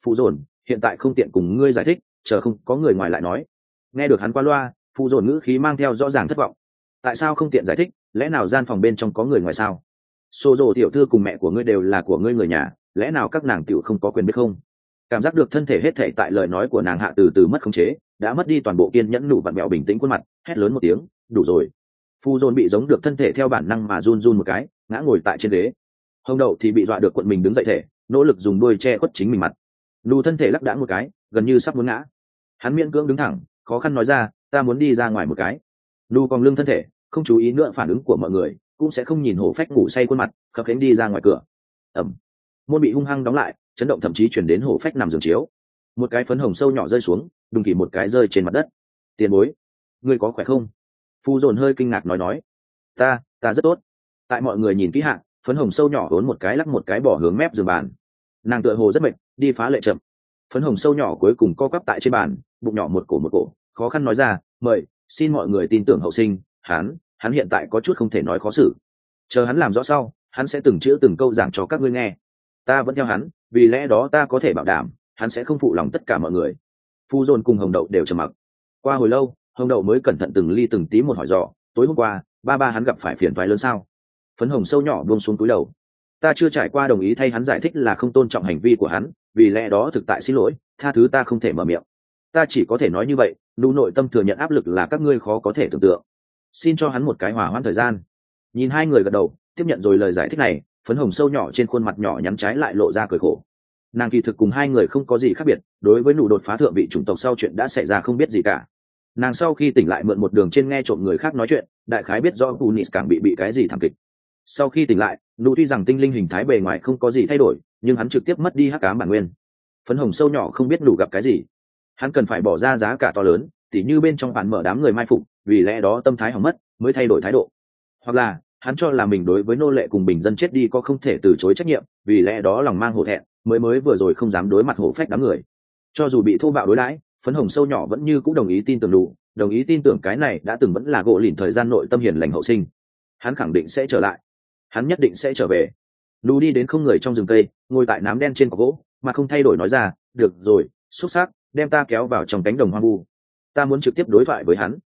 phụ dồn hiện tại không tiện cùng ngươi giải thích, chờ không có người ngoài lại nói. Nghe được hắn qua loa, phụ dồn ngữ khí mang theo rõ ràng thất vọng. Tại sao không tiện giải thích, lẽ nào gian phòng bên trong có người ngoài sao? Xô rồ tiểu thư cùng mẹ của ngươi đều là của ngươi người nhà, lẽ nào các nàng tiểu không có quyền biết không? Cảm giác được thân thể hết thảy tại lời nói của nàng hạ từ từ mất khống chế, đã mất đi toàn bộ kiên nhẫn, nụ vặn mẹo bình tĩnh khuôn mặt, hét lớn một tiếng, đủ rồi. Phu dồn bị giống được thân thể theo bản năng mà run run một cái, ngã ngồi tại trên ghế. Hồng đậu thì bị dọa được cuộn mình đứng dậy thể, nỗ lực dùng đuôi che khuất chính mình mặt. Nụ thân thể lắc đãng một cái, gần như sắp muốn ngã. Hắn miễn cưỡng đứng thẳng, khó khăn nói ra, ta muốn đi ra ngoài một cái. Nụ cong lưng thân thể, không chú ý nữa phản ứng của mọi người, cũng sẽ không nhìn hổ phách ngủ say khuôn mặt, khập khiễng đi ra ngoài cửa. Ầm, môn bị hung hăng đóng lại, chấn động thậm chí chuyển đến hổ phách nằm giường chiếu. Một cái phấn hồng sâu nhỏ rơi xuống, đùng kỳ một cái rơi trên mặt đất. Tiền bối, ngươi có khỏe không? Phu dồn hơi kinh ngạc nói, ta rất tốt. Tại mọi người nhìn kỹ hạ, phấn hồng sâu nhỏ vốn một cái lắc một cái bỏ hướng mép giường bàn. Nàng tựa hồ rất mệt, đi phá lệ chậm. Phấn hồng sâu nhỏ cuối cùng co quắp tại trên bàn, bụng nhỏ một cổ, khó khăn nói ra, mời, xin mọi người tin tưởng hậu sinh, hắn hiện tại có chút không thể nói khó xử. Chờ hắn làm rõ sau, hắn sẽ từng chữ từng câu giảng cho các ngươi nghe. Ta vẫn theo hắn, vì lẽ đó ta có thể bảo đảm, hắn sẽ không phụ lòng tất cả mọi người. Phu dồn cùng hồng đậu đều trầm mặc. Qua hồi lâu, hồng đậu mới cẩn thận từng ly từng tí một hỏi dò, tối hôm qua ba hắn gặp phải phiền toái lớn sao? Phấn hồng sâu nhỏ buông xuống túi đầu. Ta chưa trải qua đồng ý thay hắn giải thích là không tôn trọng hành vi của hắn, vì lẽ đó thực tại xin lỗi, tha thứ ta không thể mở miệng. Ta chỉ có thể nói như vậy, nụ nội tâm thừa nhận áp lực là các ngươi khó có thể tưởng tượng. Xin cho hắn một cái hòa hoãn thời gian. Nhìn hai người gật đầu, tiếp nhận rồi lời giải thích này, phấn hồng sâu nhỏ trên khuôn mặt nhỏ nhắn trái lại lộ ra cười khổ. Nàng kỳ thực cùng hai người không có gì khác biệt, đối với nụ đột phá thượng vị chủng tộc sau chuyện đã xảy ra không biết gì cả. Nàng sau khi tỉnh lại mượn một đường trên nghe trộm người khác nói chuyện, đại khái biết do Punis càng bị cái gì thảm kịch. Sau khi tỉnh lại, nụ tuy rằng tinh linh hình thái bề ngoài không có gì thay đổi, nhưng hắn trực tiếp mất đi hắc ám bản nguyên. Phấn hồng sâu nhỏ không biết nụ gặp cái gì, hắn cần phải bỏ ra giá cả to lớn, tỉ như bên trong bản mở đám người mai phục, vì lẽ đó tâm thái hỏng mất, mới thay đổi thái độ. Hoặc là hắn cho là mình đối với nô lệ cùng bình dân chết đi có không thể từ chối trách nhiệm, vì lẽ đó lòng mang hổ thẹn, mới vừa rồi không dám đối mặt hổ phách đám người. Cho dù bị thô bạo đối đãi, phấn hồng sâu nhỏ vẫn như cũng đồng ý tin tưởng đủ, đồng ý tin tưởng cái này đã từng vẫn là gỗ lìn thời gian nội tâm hiền lành hậu sinh. Hắn khẳng định sẽ trở lại, hắn nhất định sẽ trở về. Nú đi đến không người trong rừng cây, ngồi tại nám đen trên cỏ gỗ, mà không thay đổi nói ra, được rồi, xúc xác, đem ta kéo vào trong cánh đồng hoang vu. Ta muốn trực tiếp đối thoại với hắn.